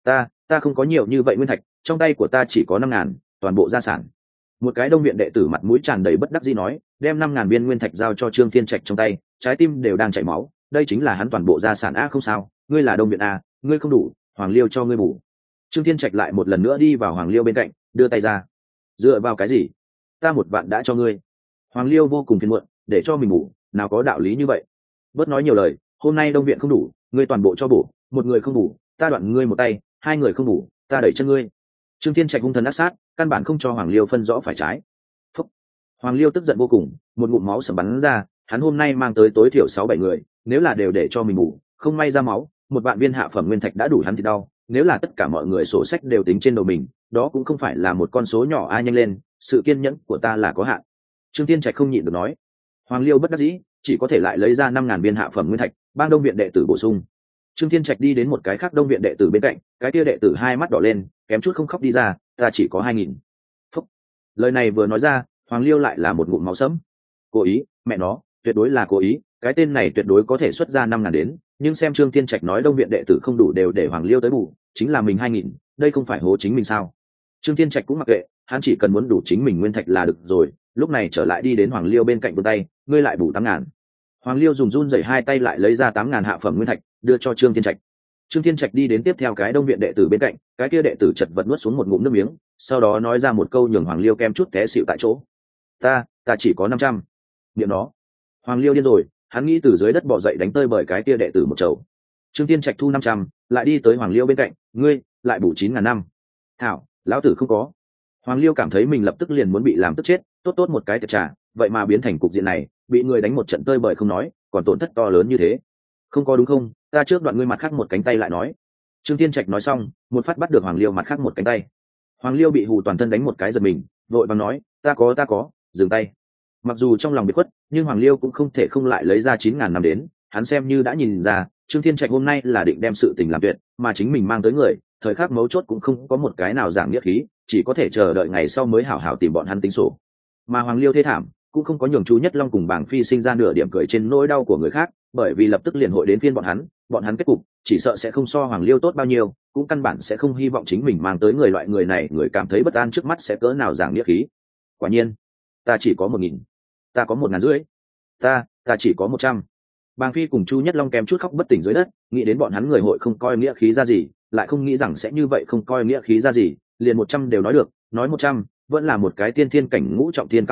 Ta không có nhiều như vậy nguyên thạch, trong tay của ta chỉ có 5000, toàn bộ gia sản. Một cái đông viện đệ tử mặt mũi tràn đầy bất đắc dĩ nói, đem 5000 viên nguyên thạch giao cho Trương Thiên Trạch trong tay, trái tim đều đang chảy máu, đây chính là hắn toàn bộ gia sản a. Không sao, ngươi là đông viện a, ngươi không đủ, Hoàng Liêu cho ngươi bù. Trương Thiên Trạch lại một lần nữa đi vào Hoàng Liêu bên cạnh, đưa tay ra. Dựa vào cái gì? Ta một vạn đã cho ngươi. Hoàng Liêu vô cùng phiền muộn, để cho mình bù, nào có đạo lý như vậy. Bớt nói nhiều lời, hôm nay đông viện không đủ, ngươi toàn bộ cho bổ, một người không bù, ta đoạn ngươi một tay, hai người không bù, ta đẩy chân ngươi. Trương Thiên Trạch hung thần ác sát, căn bản không cho Hoàng Liêu phân rõ phải trái. Phúc. Hoàng Liêu tức giận vô cùng, một ngụm máu sẩm bắn ra, hắn hôm nay mang tới tối thiểu 6-7 người, nếu là đều để cho mình bù, không may ra máu, một vạn viên hạ phẩm nguyên thạch đã đủ hắn thì đau, nếu là tất cả mọi người sổ sách đều tính trên đầu mình, đó cũng không phải là một con số nhỏ. Ai nhanh lên, sự kiên nhẫn của ta là có hạn. Trương Thiên Trạch không nhịn được nói. Hoàng Liêu bất đắc dĩ, chỉ có thể lại lấy ra 5000 viên hạ phẩm nguyên thạch, bang đông viện đệ tử bổ sung. Trương Thiên Trạch đi đến một cái khác đông viện đệ tử bên cạnh, cái kia đệ tử hai mắt đỏ lên, kém chút không khóc đi ra, ta chỉ có 2000. Phúc. Lời này vừa nói ra, Hoàng Liêu lại là một ngụm máu sẫm. Cố ý, mẹ nó, tuyệt đối là cố ý, cái tên này tuyệt đối có thể xuất ra 5000 đến, nhưng xem Trương Thiên Trạch nói đông viện đệ tử không đủ đều để Hoàng Liêu tới bù, chính là mình 2000, đây không phải hố chính mình sao? Trương Thiên Trạch cũng mặc kệ, hắn chỉ cần muốn đủ chính mình nguyên thạch là được rồi, lúc này trở lại đi đến Hoàng Liêu bên cạnh vươn tay, ngươi lại bù 8000. Hoàng Liêu dùng run rẩy hai tay lại lấy ra 8000 hạ phẩm nguyên thạch, đưa cho Trương Thiên Trạch. Trương Thiên Trạch đi đến tiếp theo cái đông viện đệ tử bên cạnh, cái kia đệ tử chật vật nuốt xuống một ngụm nước miếng, sau đó nói ra một câu nhường Hoàng Liêu kem chút té xỉu tại chỗ. Ta chỉ có 500. Niệm nó. Hoàng Liêu điên rồi, hắn nghĩ từ dưới đất bò dậy đánh tơi bởi cái kia đệ tử một chầu. Trương Thiên Trạch thu 500, lại đi tới Hoàng Liêu bên cạnh, ngươi lại bù 9000 năm. Thảo, lão tử không có. Hoàng Liêu cảm thấy mình lập tức liền muốn bị làm tức chết, tốt một cái tiệc trà, vậy mà biến thành cục diện này, bị người đánh một trận tơi bời không nói, còn tổn thất to lớn như thế. Không có đúng không? Ta trước đoạn ngươi mặt khác một cánh tay lại nói. Trương Thiên Trạch nói xong, một phát bắt được Hoàng Liêu mặt khác một cánh tay. Hoàng Liêu bị hù toàn thân đánh một cái giật mình, vội vàng nói, ta có, dừng tay. Mặc dù trong lòng bị khuất, nhưng Hoàng Liêu cũng không thể không lại lấy ra 9000 năm đến, hắn xem như đã nhìn ra, Trương Thiên Trạch hôm nay là định đem sự tình làm tuyệt, mà chính mình mang tới người, thời khắc mấu chốt cũng không có một cái nào giảng nghĩa khí, chỉ có thể chờ đợi ngày sau mới hảo hảo tìm bọn hắn tính sổ. Mà Hoàng Liêu thê thảm, cũng không có nhường Chu Nhất Long cùng Bàng Phi sinh ra nửa điểm cười trên nỗi đau của người khác, bởi vì lập tức liền hội đến phiên bọn hắn kết cục chỉ sợ sẽ không so Hoàng Liêu tốt bao nhiêu, cũng căn bản sẽ không hy vọng chính mình mang tới người loại người này người cảm thấy bất an trước mắt sẽ cỡ nào giảng nghĩa khí. Quả nhiên, ta chỉ có 1000, ta có 1500, ta chỉ có 100. Bàng Phi cùng Chu Nhất Long kém chút khóc bất tỉnh dưới đất, nghĩ đến bọn hắn người hội không coi nghĩa khí ra gì, lại không nghĩ rằng sẽ như vậy không coi nghĩa khí ra gì, liền 100 đều nói được, nói 100, vẫn là một cái tiên thiên cảnh ngũ trọng thiên cao thủ,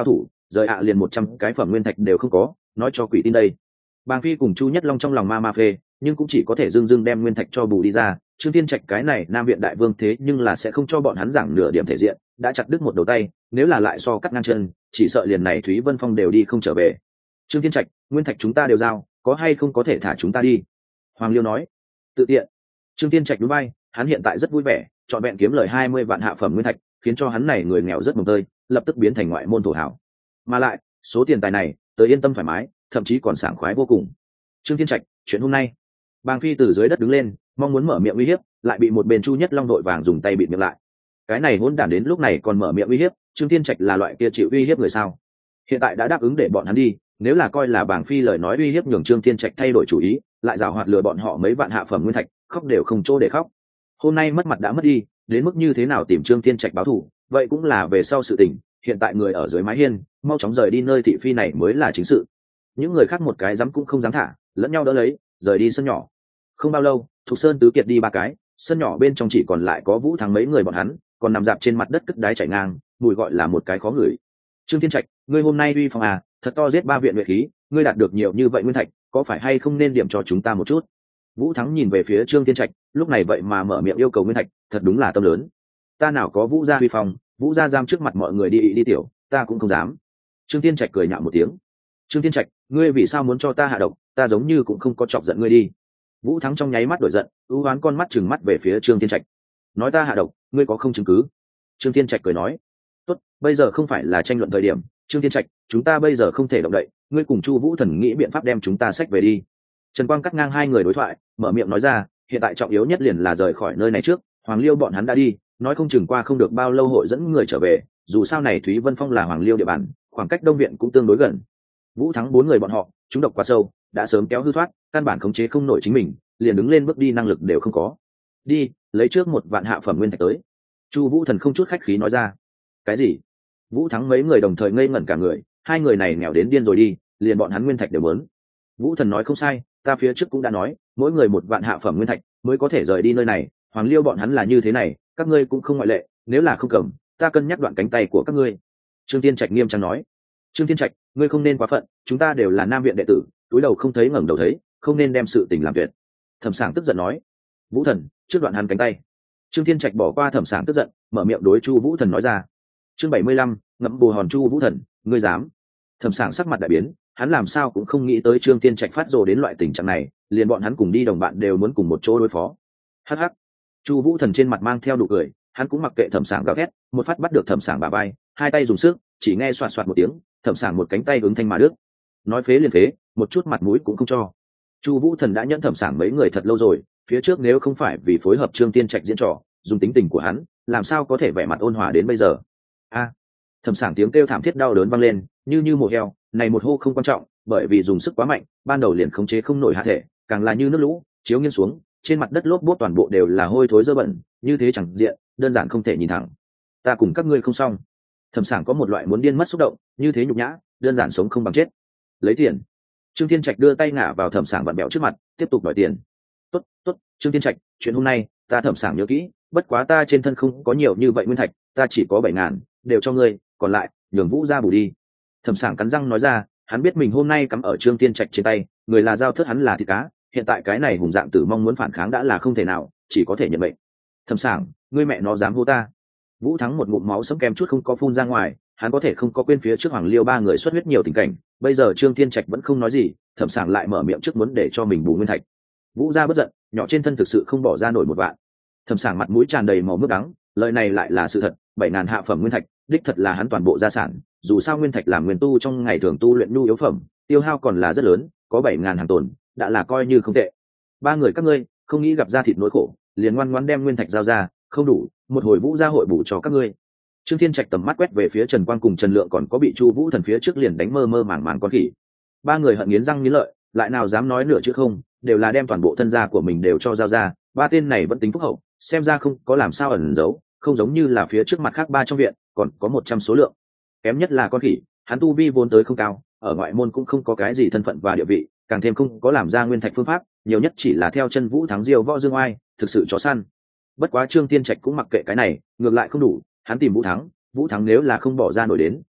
rời liền 100 cái phẩm nguyên thạch đều không có, nói cho quỷ tin đây. Bàng Phi cùng Chu Nhất Long trong lòng ma phê, nhưng cũng chỉ có thể dưng đem nguyên thạch cho bù đi ra. Trương Thiên Trạch cái này Nam Viện đại vương thế nhưng là sẽ không cho bọn hắn giảng nửa điểm thể diện, đã chặt đứt một đầu tay, nếu là lại so cắt ngang chân, chỉ sợ liền này Thúy Vân Phong đều đi không trở về. Trương Thiên Trạch, nguyên thạch chúng ta đều giao, có hay không có thể thả chúng ta đi? Hoàng Liêu nói. Tự tiện. Trương Thiên Trạch núi bay, hắn hiện tại rất vui vẻ, chọn vẹn kiếm lời 20 vạn hạ phẩm nguyên thạch, khiến cho hắn này người nghèo rất mồng tơi, lập tức biến thành ngoại môn thổ hảo. Mà lại, số tiền tài này, tới yên tâm thoải mái, thậm chí còn sảng khoái vô cùng. Trương Thiên Trạch, chuyện hôm nay. Bàng Phi từ dưới đất đứng lên, mong muốn mở miệng uy hiếp, lại bị một bên Chu Nhất Long đội vàng dùng tay bịt miệng lại. Cái này hỗn đản đến lúc này còn mở miệng uy hiếp, Trương Thiên Trạch là loại kia chịu uy hiếp người sao? Hiện tại đã đáp ứng để bọn hắn đi, nếu là coi là Bàng Phi lời nói uy hiếp nhường Trương Thiên Trạch thay đổi chủ ý, lại giảo hoạt lừa bọn họ mấy vạn hạ phẩm nguyên thạch, khóc đều không chỗ để khóc. Hôm nay mất mặt đã mất đi, đến mức như thế nào tìm Trương Thiên Trạch báo thù, vậy cũng là về sau sự tình, hiện tại người ở dưới mái hiên, mau chóng rời đi nơi thị phi này mới là chính sự. Những người khác một cái dám cũng không dám thả, lẫn nhau đỡ lấy, rời đi sân nhỏ. Không bao lâu, Thục Sơn tứ kiệt đi 3 cái, sân nhỏ bên trong chỉ còn lại có Vũ Thắng mấy người bọn hắn, còn nằm dạp trên mặt đất cất đái chảy ngang, mùi gọi là một cái khó ngửi. Trương Thiên Trạch, ngươi hôm nay uy phong à, thật to giết 3 viện luyện khí, ngươi đạt được nhiều như vậy nguyên thạch, có phải hay không nên điểm cho chúng ta một chút? Vũ Thắng nhìn về phía Trương Thiên Trạch, lúc này vậy mà mở miệng yêu cầu nguyên thạch, thật đúng là tâm lớn. Ta nào có Vũ gia uy phong, Vũ gia giam trước mặt mọi người đi tiểu, ta cũng không dám. Trương Thiên Trạch cười nhạo một tiếng. Trương Thiên Trạch, ngươi vì sao muốn cho ta hạ độc, ta giống như cũng không có chọc giận ngươi đi. Vũ Thắng trong nháy mắt đổi giận, ưu oán con mắt trừng mắt về phía Trương Thiên Trạch. Nói ta hạ độc, ngươi có không chứng cứ? Trương Thiên Trạch cười nói, tốt, bây giờ không phải là tranh luận thời điểm, Trương Thiên Trạch, chúng ta bây giờ không thể động đậy, ngươi cùng Chu Vũ Thần nghĩ biện pháp đem chúng ta xách về đi. Trần Quang cắt ngang hai người đối thoại, mở miệng nói ra, hiện tại trọng yếu nhất liền là rời khỏi nơi này trước, Hoàng Liêu bọn hắn đã đi, nói không chừng qua không được bao lâu hội dẫn người trở về, dù sao này Thúy Vân Phong là Hoàng Liêu địa bàn, khoảng cách Đông Viện cũng tương đối gần. Vũ Thắng 4 người bọn họ, chúng độc quá sâu, đã sớm kéo hư thoát, căn bản khống chế không nổi chính mình, liền đứng lên bước đi năng lực đều không có. Đi, lấy trước 1 vạn hạ phẩm nguyên thạch tới. Chu Vũ Thần không chút khách khí nói ra. Cái gì? Vũ Thắng mấy người đồng thời ngây ngẩn cả người, hai người này nghèo đến điên rồi đi, liền bọn hắn nguyên thạch đều muốn. Vũ Thần nói không sai, ta phía trước cũng đã nói, mỗi người 1 vạn hạ phẩm nguyên thạch mới có thể rời đi nơi này, Hoàng Liêu bọn hắn là như thế này, các ngươi cũng không ngoại lệ, nếu là không cầm, ta cân nhắc đoạn cánh tay của các ngươi. Trương Thiên Trạch nghiêm trang nói. Trương Thiên Trạch, ngươi không nên quá phận, chúng ta đều là Nam Viện đệ tử, túi đầu không thấy ngẩng đầu thấy, không nên đem sự tình làm tuyệt. Thẩm Sảng tức giận nói. Vũ Thần, trước đoạn hắn cánh tay. Trương Thiên Trạch bỏ qua Thẩm Sảng tức giận, mở miệng đối Chu Vũ Thần nói ra. Chương 75, ngậm bù hòn Chu Vũ Thần, ngươi dám? Thẩm Sảng sắc mặt đại biến, hắn làm sao cũng không nghĩ tới Trương Thiên Trạch phát rồ đến loại tình trạng này, liền bọn hắn cùng đi đồng bạn đều muốn cùng một chỗ đối phó. Hắc hắc. Chu Vũ Thần trên mặt mang theo nụ cười, hắn cũng mặc kệ Thẩm Sảng gào thét, một phát bắt được Thẩm Sảng bả vai, hai tay dùng sức, chỉ nghe xoạt xoạt một tiếng, Thẩm Sảng một cánh tay ứng thanh mà đứt. Nói phế liền phế, một chút mặt mũi cũng không cho. Chu Vũ Thần đã nhẫn Thẩm Sảng mấy người thật lâu rồi, phía trước nếu không phải vì phối hợp Trương Thiên Trạch diễn trò, dùng tính tình của hắn, làm sao có thể vẻ mặt ôn hòa đến bây giờ. A! Thẩm Sảng tiếng kêu thảm thiết đau đớn vang lên, như mổ heo, này một hô không quan trọng, bởi vì dùng sức quá mạnh, ban đầu liền khống chế không nổi hạ thể, càng là như nước lũ, chiếu nghiêng xuống, trên mặt đất lốp bốt toàn bộ đều là hôi thối dơ bẩn, như thế chẳng diện, đơn giản không thể nhìn thẳng. Ta cùng các ngươi không xong. Thẩm Sảng có một loại muốn điên mất xúc động, như thế nhục nhã, đơn giản sống không bằng chết. Lấy tiền. Trương Thiên Trạch đưa tay ngả vào Thẩm Sảng vặn bẹo trước mặt, tiếp tục đòi tiền. Tốt, tốt, Trương Thiên Trạch, chuyện hôm nay, ta Thẩm Sảng nhớ kỹ, bất quá ta trên thân không có nhiều như vậy nguyên thạch, ta chỉ có 7.000, đều cho ngươi, còn lại, nhường Vũ gia bù đi. Thẩm Sảng cắn răng nói ra, hắn biết mình hôm nay cắm ở Trương Thiên Trạch trên tay, người là dao thớt hắn là thịt cá, hiện tại cái này hùng dạng tử mong muốn phản kháng đã là không thể nào, chỉ có thể nhận mệnh. Thẩm Sảng, ngươi mẹ nó dám hô ta? Vũ Thắng một ngụm máu sẫm kem chút không có phun ra ngoài, hắn có thể không có quên phía trước Hoàng Liêu 3 người xuất huyết nhiều tình cảnh, bây giờ Trương Thiên Trạch vẫn không nói gì, Thẩm Sảng lại mở miệng trước muốn để cho mình bù nguyên thạch. Vũ gia bất giận, nhỏ trên thân thực sự không bỏ ra nổi 1 vạn. Thẩm Sảng mặt mũi tràn đầy màu nước đắng, lời này lại là sự thật, 7.000 hạ phẩm nguyên thạch, đích thật là hắn toàn bộ gia sản, dù sao nguyên thạch làm nguyên tu trong ngày thường tu luyện nhu yếu phẩm, tiêu hao còn là rất lớn, có 7.000 hàng tồn, đã là coi như không tệ. 3 người các ngươi, không nghĩ gặp ra thịt nỗi khổ, liền ngoan ngoãn đem nguyên thạch giao ra, không đủ, một hồi Vũ gia hội bù cho các ngươi. Trương Thiên Trạch tầm mắt quét về phía Trần Quang cùng Trần Lượng còn có bị Chu Vũ Thần phía trước liền đánh mơ mơ màng màng con khỉ. 3 người hận nghiến răng nghiến lợi, lại nào dám nói nửa chữ không, đều là đem toàn bộ thân gia của mình đều cho giao ra, 3 tên này vẫn tính phúc hậu, xem ra không có làm sao ẩn giấu, không giống như là phía trước mặt khác 3 trong viện, còn có 100 số lượng. Kém nhất là con khỉ, hắn tu vi vốn tới không cao, ở ngoại môn cũng không có cái gì thân phận và địa vị, càng thêm không có làm ra nguyên thạch phương pháp, nhiều nhất chỉ là theo chân Vũ Thắng diêu võ dương oai, thực sự chó săn. Bất quá Trương Thiên Trạch cũng mặc kệ cái này, ngược lại không đủ, hắn tìm Vũ Thắng nếu là không bỏ ra nổi đến,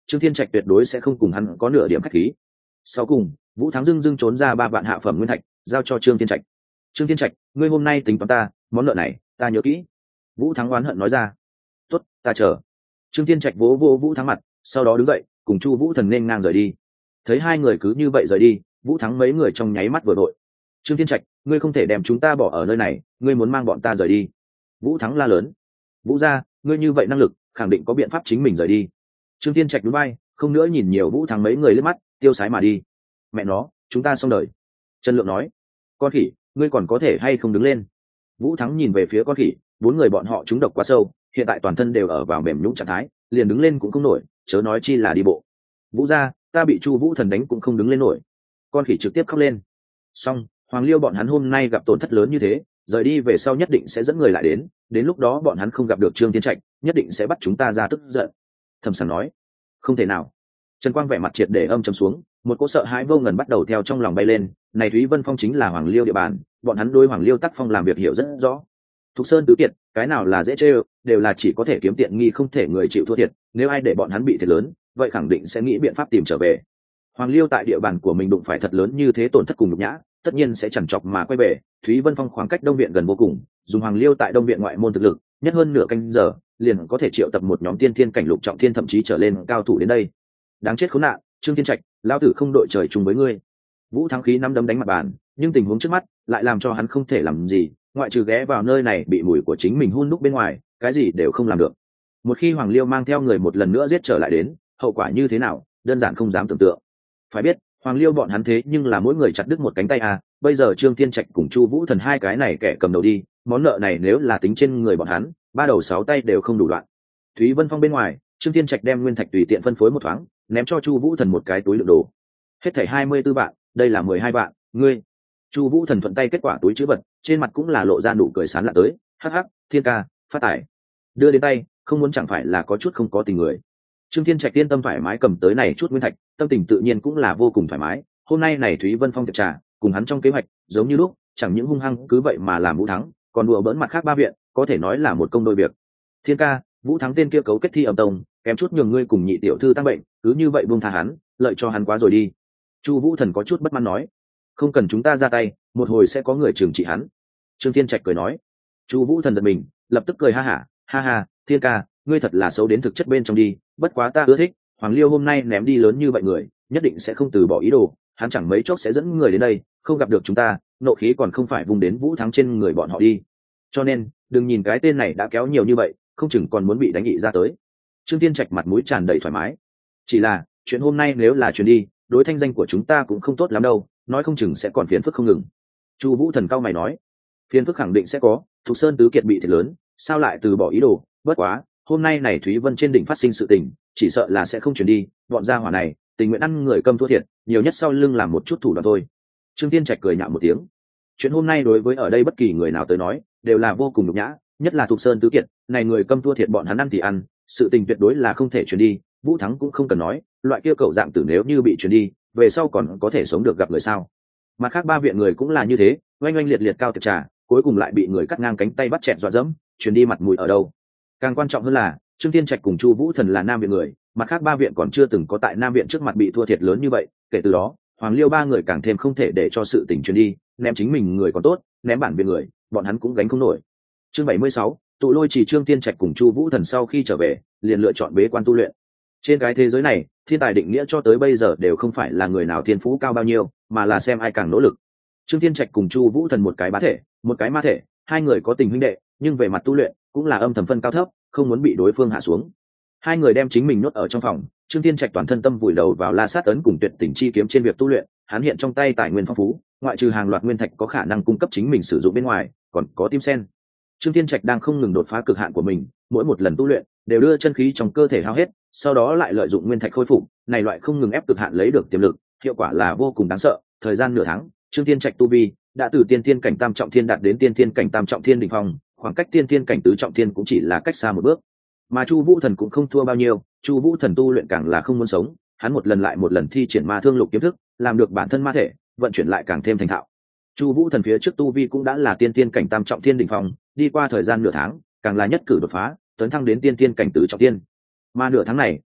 Trương Thiên Trạch tuyệt đối sẽ không cùng hắn có nửa điểm khách khí. Sau cùng, Vũ Thắng dưng trốn ra 3 vạn hạ phẩm nguyên thạch, giao cho Trương Thiên Trạch. Trương Thiên Trạch, ngươi hôm nay tính toán ta, món nợ này ta nhớ kỹ. Vũ Thắng oán hận nói ra. Tốt, ta chờ. Trương Thiên Trạch vỗ vỗ Vũ Thắng mặt, sau đó đứng dậy cùng Chu Vũ Thần nên ngang rời đi. Thấy hai người cứ như vậy rời đi, Vũ Thắng mấy người trong nháy mắt vừa đội. Trương Thiên Trạch, ngươi không thể đem chúng ta bỏ ở nơi này, ngươi muốn mang bọn ta rời đi. Vũ Thắng la lớn. Vũ gia, ngươi như vậy năng lực, khẳng định có biện pháp chính mình rời đi. Trương Thiên Trạch đúng vai, không nữa nhìn nhiều Vũ Thắng mấy người liếc mắt, tiêu sái mà đi. Mẹ nó, chúng ta xong đời. Trần Lượng nói. Con khỉ, ngươi còn có thể hay không đứng lên? Vũ Thắng nhìn về phía con khỉ, 4 người bọn họ trúng độc quá sâu, hiện tại toàn thân đều ở vào mềm nhũn trạng thái, liền đứng lên cũng không nổi, chớ nói chi là đi bộ. Vũ gia, ta bị Chu Vũ Thần đánh cũng không đứng lên nổi. Con khỉ trực tiếp khóc lên. Xong, Hoàng Liêu bọn hắn hôm nay gặp tổn thất lớn như thế, rời đi về sau nhất định sẽ dẫn người lại đến lúc đó bọn hắn không gặp được Trương Thiên Trạch, nhất định sẽ bắt chúng ta ra tức giận. Thẩm Sảng nói. Không thể nào. Trần Quang vẻ mặt triệt để âm trầm xuống, một cỗ sợ hãi vô ngần bắt đầu theo trong lòng bay lên, này Thúy Vân Phong chính là Hoàng Liêu địa bàn, bọn hắn đối Hoàng Liêu tác phong làm việc hiểu rất rõ. Thục Sơn tứ kiệt, cái nào là dễ chơi, đều là chỉ có thể kiếm tiện nghi không thể người chịu thua thiệt, nếu ai để bọn hắn bị thiệt lớn, vậy khẳng định sẽ nghĩ biện pháp tìm trở về. Hoàng Liêu tại địa bàn của mình đụng phải thật lớn như thế tổn thất cùng nhục nhã, tất nhiên sẽ chằn chọc mà quay về. Thúy Vân Phong khoảng cách Đông viện gần vô cùng, dùng Hoàng Liêu tại Đông viện ngoại môn thực lực, nhất hơn nửa canh giờ, liền có thể triệu tập một nhóm tiên thiên cảnh lục trọng thiên thậm chí trở lên cao thủ đến đây. Đáng chết khốn nạn, Trương Thiên Trạch, lão tử không đội trời chung với ngươi. Vũ Thắng khí năm đấm đánh mặt bàn, nhưng tình huống trước mắt lại làm cho hắn không thể làm gì, ngoại trừ ghé vào nơi này bị mùi của chính mình hun đúc bên ngoài, cái gì đều không làm được. Một khi Hoàng Liêu mang theo người một lần nữa giết trở lại đến, hậu quả như thế nào, đơn giản không dám tưởng tượng. Phải biết, Hoàng Liêu bọn hắn thế nhưng là mỗi người chặt đứt một cánh tay à, bây giờ Trương Thiên Trạch cùng Chu Vũ Thần hai cái này kẻ cầm đầu đi, món nợ này nếu là tính trên người bọn hắn, 3 đầu 6 tay đều không đủ đoạn. Thúy Vân Phong bên ngoài, Trương Thiên Trạch đem nguyên thạch tùy tiện phân phối một thoáng, ném cho Chu Vũ Thần một cái túi đựng đồ. Hết thảy 24 vạn, đây là 12 vạn, ngươi. Chu Vũ Thần thuận tay kết quả túi trữ vật, trên mặt cũng là lộ ra nụ cười sán lạ tới, hắc hắc, Thiên ca, phát tài. Đưa đến tay, không muốn chẳng phải là có chút không có tình người. Trương Thiên Trạch yên tâm thoải mái cầm tới này chút nguyên thạch, tâm tình tự nhiên cũng là vô cùng thoải mái. Hôm nay này Thúy Vân Phong tiệc trà, cùng hắn trong kế hoạch, giống như lúc, chẳng những hung hăng cứ vậy mà làm Vũ Thắng, còn đùa bỡn mặt khác 3 viện, có thể nói là một công đôi việc. Thiên ca, Vũ Thắng tên kia cấu kết thi âm tông, kém chút nhường ngươi cùng nhị tiểu thư tăng bệnh, cứ như vậy buông tha hắn, lợi cho hắn quá rồi đi. Chu Vũ Thần có chút bất mãn nói. Không cần chúng ta ra tay, một hồi sẽ có người trừng trị hắn. Trương Thiên Trạch cười nói. Chu Vũ Thần giật mình, lập tức cười ha ha, Thiên ca, ngươi thật là xấu đến thực chất bên trong đi, bất quá ta ưa thích, Hoàng Liêu hôm nay ném đi lớn như vậy người, nhất định sẽ không từ bỏ ý đồ, hắn chẳng mấy chốc sẽ dẫn người đến đây, không gặp được chúng ta, nộ khí còn không phải vùng đến Vũ Thắng trên người bọn họ đi. Cho nên, đừng nhìn cái tên này đã kéo nhiều như vậy, không chừng còn muốn bị đánh nghị ra tới. Trương Thiên Trạch mặt mũi tràn đầy thoải mái. Chỉ là, chuyện hôm nay nếu là chuyện đi, đối thanh danh của chúng ta cũng không tốt lắm đâu, nói không chừng sẽ còn phiền phức không ngừng. Chu Vũ Thần cao mày nói. Phiền phức khẳng định sẽ có, Thục Sơn tứ kiệt bị thiệt lớn, sao lại từ bỏ ý đồ, bất quá, hôm nay này Thúy Vân trên đỉnh phát sinh sự tình, chỉ sợ là sẽ không chuyển đi, bọn gia hỏa này, tình nguyện ăn người câm thua thiệt, nhiều nhất sau lưng làm một chút thủ đoạn thôi. Trương Thiên Trạch cười nhạo một tiếng. Chuyện hôm nay đối với ở đây bất kỳ người nào tới nói, đều là vô cùng nhục nhã, nhất là Thục Sơn tứ kiệt, này người câm thua thiệt bọn hắn ăn thì ăn, sự tình tuyệt đối là không thể chuyển đi, Vũ Thắng cũng không cần nói, loại kia cậu dạng tử nếu như bị chuyển đi, về sau còn có thể sống được gặp người sao? Mặt khác 3 viện người cũng là như thế, oanh oanh liệt liệt cao tiệc trà, cuối cùng lại bị người cắt ngang cánh tay bắt chẹt dọa dẫm, chuyển đi mặt mũi ở đâu? Càng quan trọng hơn là, Trương Thiên Trạch cùng Chu Vũ Thần là Nam viện người, mặt khác 3 viện còn chưa từng có tại Nam viện trước mặt bị thua thiệt lớn như vậy, kể từ đó, Hoàng Liêu 3 người càng thêm không thể để cho sự tình chuyển đi, ném chính mình người còn tốt, ném bản viện người, bọn hắn cũng gánh không nổi. Chương 76, tụ lôi chỉ Trương Thiên Trạch cùng Chu Vũ Thần sau khi trở về, liền lựa chọn bế quan tu luyện. Trên cái thế giới này, thiên tài định nghĩa cho tới bây giờ đều không phải là người nào thiên phú cao bao nhiêu, mà là xem ai càng nỗ lực. Trương Thiên Trạch cùng Chu Vũ Thần một cái bá thể, một cái ma thể, hai người có tình huynh đệ, nhưng về mặt tu luyện cũng là âm thầm phân cao thấp, không muốn bị đối phương hạ xuống. Hai người đem chính mình nhốt ở trong phòng, Trương Thiên Trạch toàn thân tâm vùi đầu vào La Sát ấn cùng Tuyệt Tình chi kiếm trên việc tu luyện, hắn hiện trong tay tài nguyên phong phú, ngoại trừ hàng loạt nguyên thạch có khả năng cung cấp chính mình sử dụng bên ngoài, còn có tim sen. Trương Thiên Trạch đang không ngừng đột phá cực hạn của mình, mỗi một lần tu luyện đều đưa chân khí trong cơ thể hao hết, sau đó lại lợi dụng nguyên thạch khôi phục, này loại không ngừng ép cực hạn lấy được tiềm lực, hiệu quả là vô cùng đáng sợ. Thời gian nửa tháng, Trương Thiên Trạch tu vi đã từ tiên thiên cảnh tam trọng thiên đạt đến tiên thiên cảnh tam trọng thiên đỉnh phong, khoảng cách tiên thiên cảnh tứ trọng thiên cũng chỉ là cách xa một bước. Mà Chu Vũ Thần cũng không thua bao nhiêu, Chu Vũ Thần tu luyện càng là không muốn sống, hắn một lần lại một lần thi triển Ma Thương Lục kiếm thức, làm được bản thân ma thể, vận chuyển lại càng thêm thành thạo. Chu Vũ Thần phía trước tu vi cũng đã là tiên thiên cảnh tam trọng thiên đỉnh phong, đi qua thời gian nửa tháng, càng là nhất cử đột phá, tấn thăng đến tiên thiên cảnh tứ trọng thiên. Mà nửa tháng này,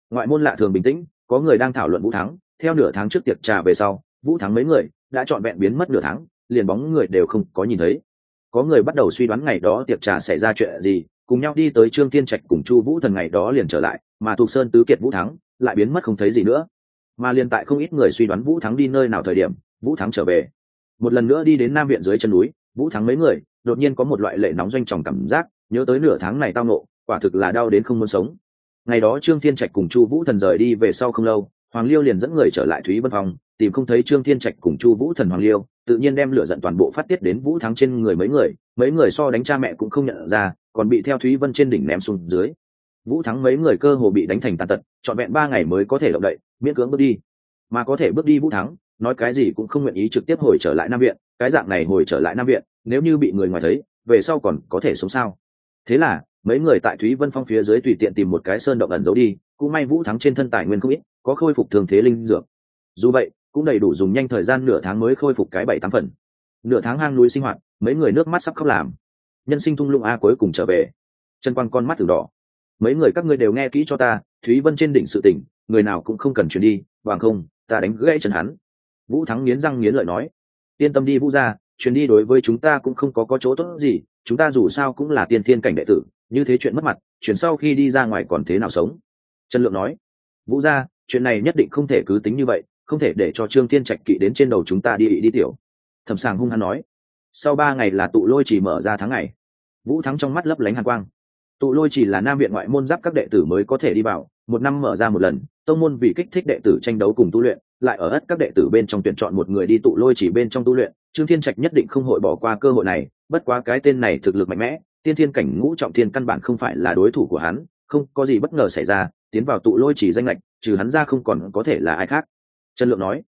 ngoại môn lạ thường bình tĩnh, có người đang thảo luận Vũ Thắng. Theo nửa tháng trước tiệc trà về sau, Vũ Thắng mấy người đã trọn vẹn biến mất nửa tháng, liền bóng người đều không có nhìn thấy. Có người bắt đầu suy đoán ngày đó tiệc trà xảy ra chuyện gì, cùng nhau đi tới Trương Thiên Trạch cùng Chu Vũ Thần ngày đó liền trở lại, mà Thục Sơn tứ kiệt Vũ Thắng lại biến mất không thấy gì nữa. Mà liên tại không ít người suy đoán Vũ Thắng đi nơi nào thời điểm, Vũ Thắng trở về. Một lần nữa đi đến Nam viện dưới chân núi, Vũ Thắng mấy người đột nhiên có một loại lệ nóng doanh tròng cảm giác, nhớ tới nửa tháng này tao nộ, quả thực là đau đến không muốn sống. Ngày đó Trương Thiên Trạch cùng Chu Vũ Thần rời đi về sau không lâu, Hoàng Liêu liền dẫn người trở lại Thúy Vân Phong, tìm không thấy Trương Thiên Trạch cùng Chu Vũ Thần. Hoàng Liêu tự nhiên đem lửa giận toàn bộ phát tiết đến Vũ Thắng trên người mấy người so đánh cha mẹ cũng không nhận ra, còn bị theo Thúy Vân trên đỉnh ném xuống dưới. Vũ Thắng mấy người cơ hồ bị đánh thành tàn tật, trọn vẹn 3 ngày mới có thể động đậy, miễn cưỡng bước đi. Mà có thể bước đi Vũ Thắng, nói cái gì cũng không nguyện ý trực tiếp hồi trở lại Nam viện, cái dạng này hồi trở lại Nam viện, nếu như bị người ngoài thấy, về sau còn có thể sống sao? Thế là, mấy người tại Thúy Vân Phong phía dưới tùy tiện tìm một cái sơn động ẩn giấu đi, cũng may Vũ Thắng trên thân tài nguyên không ít, có khôi phục thường thế linh dược. Dù vậy, cũng đầy đủ dùng nhanh thời gian nửa tháng mới khôi phục cái 7-8 phần. Nửa tháng hang núi sinh hoạt, mấy người nước mắt sắp khóc làm. Nhân sinh thung lũng a cuối cùng trở về. Chân Quang con mắt từng đỏ. Mấy người các ngươi đều nghe kỹ cho ta, Thúy Vân trên đỉnh sự tình, người nào cũng không cần chuyển đi, bằng không, ta đánh gãy chân hắn. Vũ Thắng nghiến răng nghiến lợi nói, yên tâm đi Vũ gia, chuyển đi đối với chúng ta cũng không có chỗ tốt gì, chúng ta dù sao cũng là tiên thiên cảnh đệ tử, như thế chuyện mất mặt, chuyển sau khi đi ra ngoài còn thế nào sống. Trần Lượng nói, Vũ gia, chuyện này nhất định không thể cứ tính như vậy, không thể để cho Trương Thiên Trạch kỵ đến trên đầu chúng ta đi tiểu. Thẩm Sàng hung hăng nói, sau 3 ngày là tụ lôi chỉ mở ra tháng ngày. Vũ Thắng trong mắt lấp lánh hàn quang. Tụ lôi chỉ là Nam viện ngoại môn giáp các đệ tử mới có thể đi vào, 1 năm mở ra một lần, tông môn vì kích thích đệ tử tranh đấu cùng tu luyện, lại ở ất các đệ tử bên trong tuyển chọn một người đi tụ lôi chỉ bên trong tu luyện. Trương Thiên Trạch nhất định không hội bỏ qua cơ hội này, bất quá cái tên này thực lực mạnh mẽ, tiên thiên cảnh ngũ trọng thiên căn bản không phải là đối thủ của hắn, không có gì bất ngờ xảy ra, tiến vào tụ lôi chỉ danh lệch, trừ hắn ra không còn có thể là ai khác. Trần Lượng nói,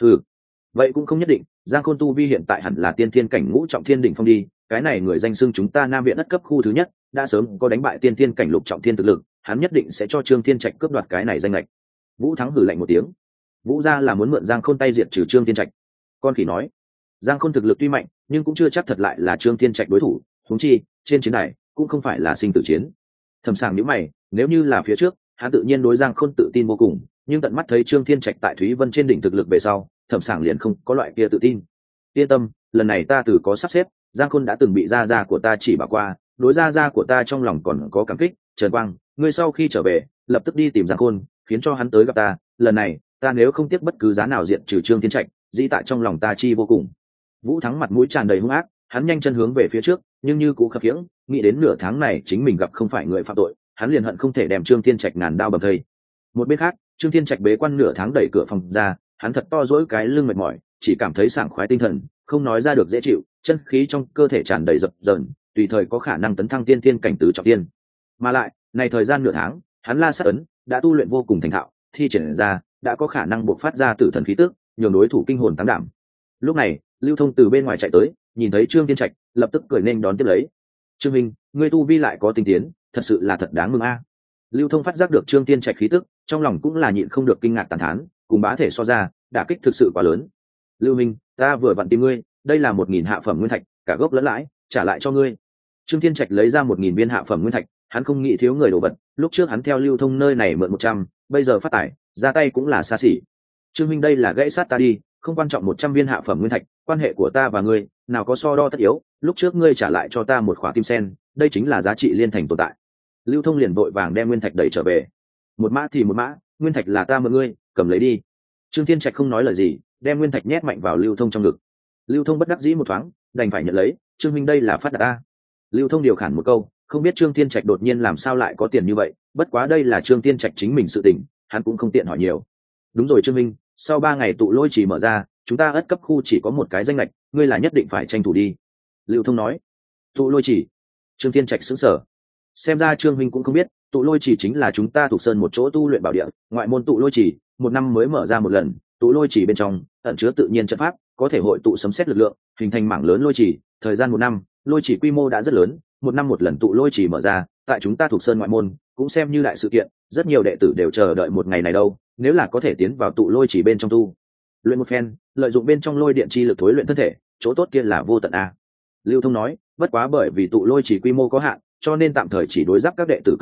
vậy cũng không nhất định, Giang Khôn tu vi hiện tại hẳn là tiên thiên cảnh ngũ trọng thiên đỉnh phong đi, cái này người danh xưng chúng ta Nam viện đất cấp khu thứ nhất, đã sớm có đánh bại tiên thiên cảnh lục trọng thiên thực lực, hắn nhất định sẽ cho Trương Thiên Trạch cướp đoạt cái này danh lệch. Vũ Thắng hừ lạnh một tiếng, Vũ gia là muốn mượn Giang Khôn tay diệt trừ Trương Thiên Trạch. Con khỉ nói, Giang Khôn thực lực tuy mạnh, nhưng cũng chưa chắc thật lại là Trương Thiên Trạch đối thủ, huống chi trên chiến đài cũng không phải là sinh tử chiến. Thẩm Sàng nhíu mày, nếu như là phía trước, hắn tự nhiên đối Giang Khôn tự tin vô cùng, nhưng tận mắt thấy Trương Thiên Trạch tại Thúy Vân trên đỉnh thực lực về sau, Thẩm Sàng liền không có loại kia tự tin. Yên tâm, lần này ta từ có sắp xếp, Giang Khôn đã từng bị gia của ta chỉ bảo qua, đối gia của ta trong lòng còn có cảm kích. Trần Quang, ngươi sau khi trở về, lập tức đi tìm Giang Khôn, khiến cho hắn tới gặp ta, lần này, ta nếu không tiếc bất cứ giá nào diện trừ Trương Thiên Trạch, dĩ tại trong lòng ta chi vô cùng. Vũ Thắng mặt mũi tràn đầy hung ác, hắn nhanh chân hướng về phía trước, nhưng như cũ khập khiễng, nghĩ đến nửa tháng này chính mình gặp không phải người phạm tội, hắn liền hận không thể đem Trương Thiên Trạch ngàn đao bầm thây. Một bên khác, Trương Thiên Trạch bế quan nửa tháng đẩy cửa phòng ra, hắn thật to dỗi cái lưng mệt mỏi, chỉ cảm thấy sảng khoái tinh thần, không nói ra được dễ chịu, chân khí trong cơ thể tràn đầy dập dờn, tùy thời có khả năng tấn thăng tiên thiên cảnh tứ trọng thiên. Mà lại, này thời gian nửa tháng, hắn La Sát ấn đã tu luyện vô cùng thành thạo, thi triển ra đã có khả năng bộc phát ra tử thần khí tức, nhường đối thủ kinh hồn táng đảm. Lúc này, Lưu Thông từ bên ngoài chạy tới, nhìn thấy Trương Thiên Trạch, lập tức cười nên đón tiếp lấy. Trương Minh, ngươi tu vi lại có tinh tiến, thật sự là thật đáng mừng a. Lưu Thông phát giác được Trương Thiên Trạch khí tức, trong lòng cũng là nhịn không được kinh ngạc tán thán, cùng bá thể so ra, đả kích thực sự quá lớn. Lưu Minh, ta vừa vặn tìm ngươi, đây là 1000 hạ phẩm nguyên thạch, cả gốc lẫn lãi, trả lại cho ngươi. Trương Thiên Trạch lấy ra 1000 viên hạ phẩm nguyên thạch, hắn không nghĩ thiếu người đồ vật, lúc trước hắn theo Lưu Thông nơi này mượn 100, bây giờ phát tải, ra tay cũng là xa xỉ. Trương Minh, đây là gãy sát ta đi, không quan trọng 100 viên hạ phẩm nguyên thạch, quan hệ của ta và ngươi, nào có so đo tất yếu, lúc trước ngươi trả lại cho ta một khỏa kim sen, đây chính là giá trị liên thành tồn tại. Lưu Thông liền vội vàng đem nguyên thạch đẩy trở về. Một mã thì một mã, nguyên thạch là ta mượn ngươi, cầm lấy đi. Trương Thiên Trạch không nói lời gì, đem nguyên thạch nhét mạnh vào Lưu Thông trong ngực. Lưu Thông bất đắc dĩ một thoáng, đành phải nhận lấy. Trương Minh, đây là phát đạt ta. Lưu Thông điều khản một câu, không biết Trương Thiên Trạch đột nhiên làm sao lại có tiền như vậy, bất quá đây là Trương Thiên Trạch chính mình sự tình, hắn cũng không tiện hỏi nhiều. Đúng rồi Trương Minh, sau 3 ngày tụ lôi chỉ mở ra, chúng ta ất cấp khu chỉ có một cái danh lệch, ngươi là nhất định phải tranh thủ đi. Lưu Thông nói. Tụ lôi chỉ? Trương Thiên Trạch sững sờ. Xem ra Trương Minh cũng không biết, tụ lôi chỉ chính là chúng ta thuộc sơn một chỗ tu luyện bảo địa, ngoại môn tụ lôi chỉ, 1 năm mới mở ra một lần, tụ lôi chỉ bên trong ẩn chứa tự nhiên trận pháp, có thể hội tụ sấm sét lực lượng, hình thành mảng lớn lôi chỉ, thời gian 1 năm, lôi chỉ quy mô đã rất lớn, 1 năm một lần tụ lôi chỉ mở ra, tại chúng ta thuộc sơn ngoại môn, cũng xem như đại sự kiện, rất nhiều đệ tử đều chờ đợi một ngày này đâu, nếu là có thể tiến vào tụ lôi chỉ bên trong tu luyện một phen, lợi dụng bên trong lôi điện chi lực thối luyện thân thể, chỗ tốt kia là vô tận a. Lưu Thông nói, bất quá bởi vì tụ lôi chỉ quy mô có hạn, cho nên tạm thời chỉ đối giáp các đệ tử cởi mở,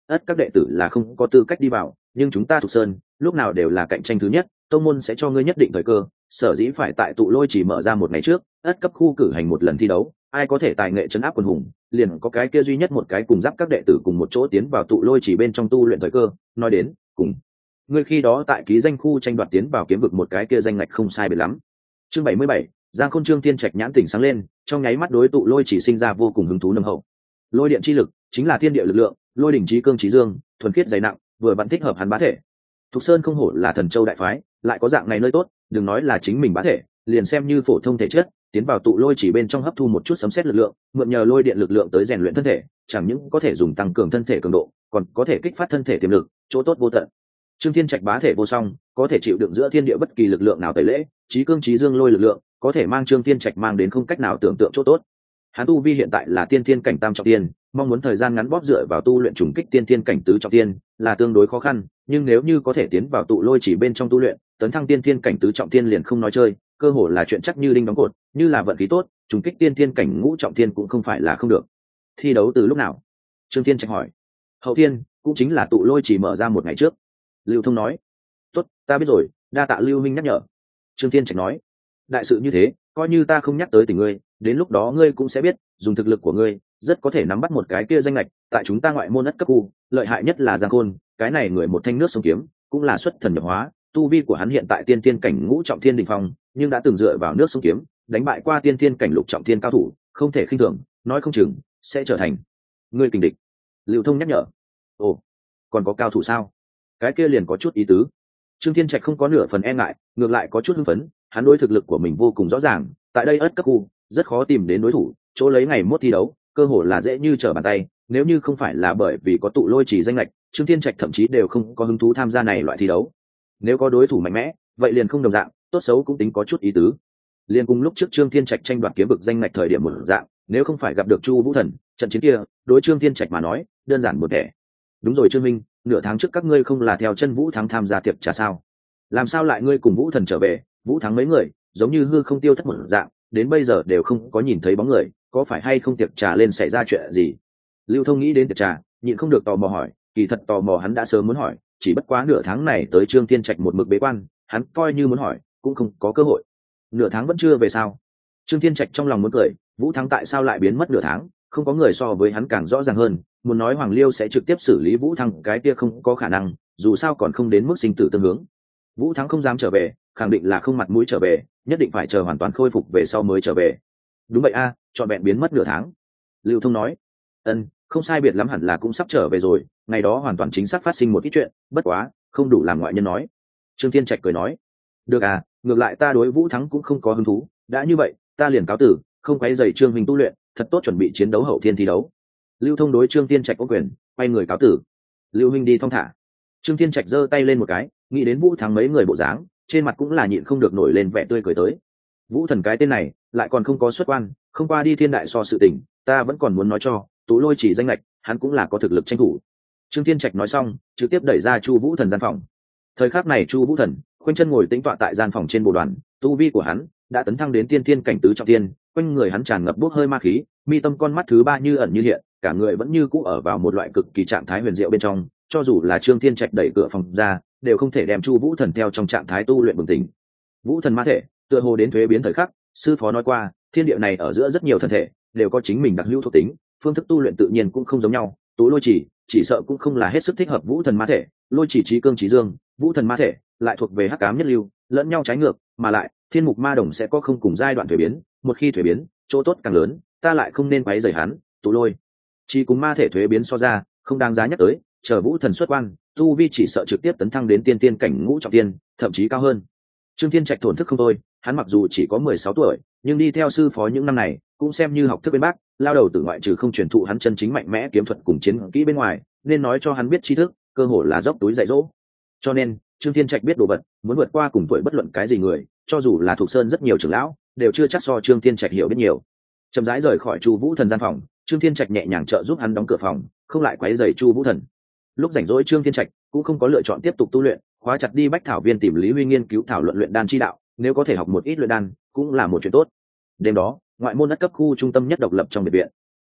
ất các đệ tử là không có tư cách đi vào, nhưng chúng ta Thục Sơn lúc nào đều là cạnh tranh thứ nhất, tông môn sẽ cho ngươi nhất định thời cơ, sở dĩ phải tại tụ lôi chỉ mở ra một ngày trước, ất cấp khu cử hành một lần thi đấu, ai có thể tài nghệ trấn áp quần hùng, liền có cái kia duy nhất một cái cùng giáp các đệ tử cùng một chỗ tiến vào tụ lôi chỉ bên trong tu luyện thời cơ. Nói đến cùng ngươi khi đó tại ký danh khu tranh đoạt tiến vào kiếm vực một cái kia danh ngạch không sai biệt lắm. Chương 77, Giang Khôn Trương Thiên Trạch nhãn tỉnh sáng lên, trong nháy mắt đối tụ lôi chỉ sinh ra vô cùng hứng thú nồng hậu. Lôi điện chi lực chính là thiên địa lực lượng, lôi đỉnh chí cương chí dương, thuần khiết dày nặng, vừa vặn thích hợp hắn bá thể. Thục Sơn không hổ là thần châu đại phái, lại có dạng này nơi tốt, đừng nói là chính mình bá thể, liền xem như phổ thông thể chất, tiến vào tụ lôi chỉ bên trong hấp thu một chút sấm sét lực lượng, mượn nhờ lôi điện lực lượng tới rèn luyện thân thể, chẳng những có thể dùng tăng cường thân thể cường độ, còn có thể kích phát thân thể tiềm lực, chỗ tốt vô tận. Trương Thiên Trạch bá thể vô song, có thể chịu đựng giữa thiên địa bất kỳ lực lượng nào tẩy lễ, chí cương chí dương lôi lực lượng, có thể mang Trương Thiên Trạch mang đến không cách nào tưởng tượng chỗ tốt. Hắn tu vi hiện tại là tiên thiên cảnh tam trọng tiên, mong muốn thời gian ngắn bóp dựa vào tu luyện trùng kích tiên thiên cảnh tứ trọng tiên là tương đối khó khăn, nhưng nếu như có thể tiến vào tụ lôi chỉ bên trong tu luyện, tấn thăng tiên thiên cảnh tứ trọng tiên liền không nói chơi, cơ hồ là chuyện chắc như đinh đóng cột, như là vận khí tốt, trùng kích tiên thiên cảnh ngũ trọng tiên cũng không phải là không được. Thi đấu từ lúc nào? Trương Thiên Trạch hỏi. Hậu thiên, cũng chính là tụ lôi chỉ mở ra một ngày trước. Lưu Thông nói. Tốt, ta biết rồi, đa tạ Lưu Minh nhắc nhở. Trương Thiên Trạch nói. Đại sự như thế, coi như ta không nhắc tới tình ngươi, đến lúc đó ngươi cũng sẽ biết, dùng thực lực của ngươi rất có thể nắm bắt một cái kia danh lệch. Tại chúng ta ngoại môn ất cấp khu, lợi hại nhất là Giang Khôn, cái này người một thanh nước sông kiếm, cũng là xuất thần nhập hóa, tu vi của hắn hiện tại tiên thiên cảnh ngũ trọng thiên đỉnh phong, nhưng đã từng dựa vào nước sông kiếm đánh bại qua tiên thiên cảnh lục trọng thiên cao thủ, không thể khinh thường, nói không chừng sẽ trở thành ngươi kình địch. Lưu Thông nhắc nhở. Ồ, còn có cao thủ sao? Cái kia liền có chút ý tứ. Trương Thiên Trạch không có nửa phần e ngại, ngược lại có chút hưng phấn, hắn đối thực lực của mình vô cùng rõ ràng, tại đây ất cấp khu rất khó tìm đến đối thủ, chỗ lấy ngày mốt thi đấu cơ hội là dễ như trở bàn tay, nếu như không phải là bởi vì có tụ lôi chỉ danh lệch, Trương Thiên Trạch thậm chí đều không có hứng thú tham gia này loại thi đấu. Nếu có đối thủ mạnh mẽ, vậy liền không đồng dạng, tốt xấu cũng tính có chút ý tứ. Liên cùng lúc trước Trương Thiên Trạch tranh đoạt kiếm vực danh lệch thời điểm một dạng, nếu không phải gặp được Chu Vũ Thần, trận chiến kia đối Trương Thiên Trạch mà nói đơn giản một thể. Đúng rồi Trương Minh, nửa tháng trước các ngươi không là theo chân Vũ Thắng tham gia tiệc trà sao? Làm sao lại ngươi cùng Vũ Thần trở về? Vũ Thắng mấy người giống như hư không tiêu thất một dạng, đến bây giờ đều không có nhìn thấy bóng người, có phải hay không tiệc trà lên xảy ra chuyện gì? Lưu Thông nghĩ đến tiệc trà, nhịn không được tò mò hỏi, kỳ thật tò mò hắn đã sớm muốn hỏi, chỉ bất quá nửa tháng này tới Trương Thiên Trạch một mực bế quan, hắn coi như muốn hỏi cũng không có cơ hội. Nửa tháng vẫn chưa về sao? Trương Thiên Trạch trong lòng muốn cười, Vũ Thắng tại sao lại biến mất nửa tháng, không có người so với hắn càng rõ ràng hơn, muốn nói Hoàng Liêu sẽ trực tiếp xử lý Vũ Thắng cái kia không có khả năng, dù sao còn không đến mức sinh tử tương hướng. Vũ Thắng không dám trở về, khẳng định là không mặt mũi trở về, nhất định phải chờ hoàn toàn khôi phục về sau mới trở về. Đúng vậy a, trọn vẹn biến mất nửa tháng. Lưu Thông nói. Không sai biệt lắm hẳn là cũng sắp trở về rồi, ngày đó hoàn toàn chính xác phát sinh một ít chuyện, bất quá không đủ làm ngoại nhân nói. Trương Thiên Trạch cười nói. Được à, ngược lại ta đối Vũ Thắng cũng không có hứng thú, đã như vậy ta liền cáo tử, không quấy rầy Trương Minh tu luyện, thật tốt chuẩn bị chiến đấu hậu thiên thi đấu. Lưu Thông đối Trương Thiên Trạch có quyền, quay người cáo tử. Lưu Minh đi thong thả. Trương Thiên Trạch giơ tay lên một cái, nghĩ đến Vũ Thắng mấy người bộ dáng, trên mặt cũng là nhịn không được nổi lên vẻ tươi cười tới. Vũ Thần cái tên này lại còn không có xuất quan, không qua đi thiên đại so sự tình, ta vẫn còn muốn nói cho Tú Lôi chỉ danh lệch, hắn cũng là có thực lực tranh thủ. Trương Thiên Trạch nói xong, trực tiếp đẩy ra Chu Vũ Thần gian phòng. Thời khắc này Chu Vũ Thần khoanh chân ngồi tĩnh tọa tại gian phòng trên bộ đoàn, tu vi của hắn đã tấn thăng đến tiên thiên cảnh tứ trọng thiên, quanh người hắn tràn ngập bốc hơi ma khí, mi tâm con mắt thứ ba như ẩn như hiện, cả người vẫn như cũ ở vào một loại cực kỳ trạng thái huyền diệu bên trong, cho dù là Trương Thiên Trạch đẩy cửa phòng ra, đều không thể đem Chu Vũ Thần theo trong trạng thái tu luyện bừng tỉnh. Vũ Thần ma thể, tựa hồ đến thuế biến thời khắc, sư phó nói qua, thiên địa này ở giữa rất nhiều thần thể, đều có chính mình đặc hữu thuộc tính, phương thức tu luyện tự nhiên cũng không giống nhau, Tú Lôi chỉ sợ cũng không là hết sức thích hợp Vũ Thần ma thể, Lôi chỉ chí cương chí dương, Vũ Thần ma thể lại thuộc về hắc ám nhất lưu, lẫn nhau trái ngược, mà lại thiên mục ma đồng sẽ có không cùng giai đoạn thuế biến, một khi thuế biến, chỗ tốt càng lớn, ta lại không nên quấy rầy hắn. Tú Lôi chỉ cùng ma thể thuế biến so ra, không đáng giá nhắc tới, chờ Vũ Thần xuất quan, tu vi chỉ sợ trực tiếp tấn thăng đến tiên tiên cảnh ngũ trọng tiên, thậm chí cao hơn. Trương Thiên Trạch thổn thức không thôi, hắn mặc dù chỉ có 16 tuổi, nhưng đi theo sư phó những năm này, cũng xem như học thức bên bác, lao đầu từ ngoại trừ không truyền thụ hắn chân chính mạnh mẽ kiếm thuật cùng chiến kỹ bên ngoài, nên nói cho hắn biết tri thức, cơ hội là dốc túi dạy dỗ. Cho nên, Trương Thiên Trạch biết đồ vật, muốn vượt qua cùng tuổi bất luận cái gì người, cho dù là thuộc sơn rất nhiều trưởng lão, đều chưa chắc so Trương Thiên Trạch hiểu biết nhiều. Chậm rãi rời khỏi Chu Vũ Thần gian phòng, Trương Thiên Trạch nhẹ nhàng trợ giúp hắn đóng cửa phòng, không lại quấy rầy Chu Vũ Thần. Lúc rảnh rỗi Trương Thiên Trạch cũng không có lựa chọn tiếp tục tu luyện, khóa chặt đi Bách Thảo Viên tìm Lý Huy nghiên cứu thảo luận luyện đan chi đạo, nếu có thể học một ít luyện đan, cũng là một chuyện tốt. Đêm đó, ngoại môn đất cấp khu trung tâm nhất độc lập trong biệt viện.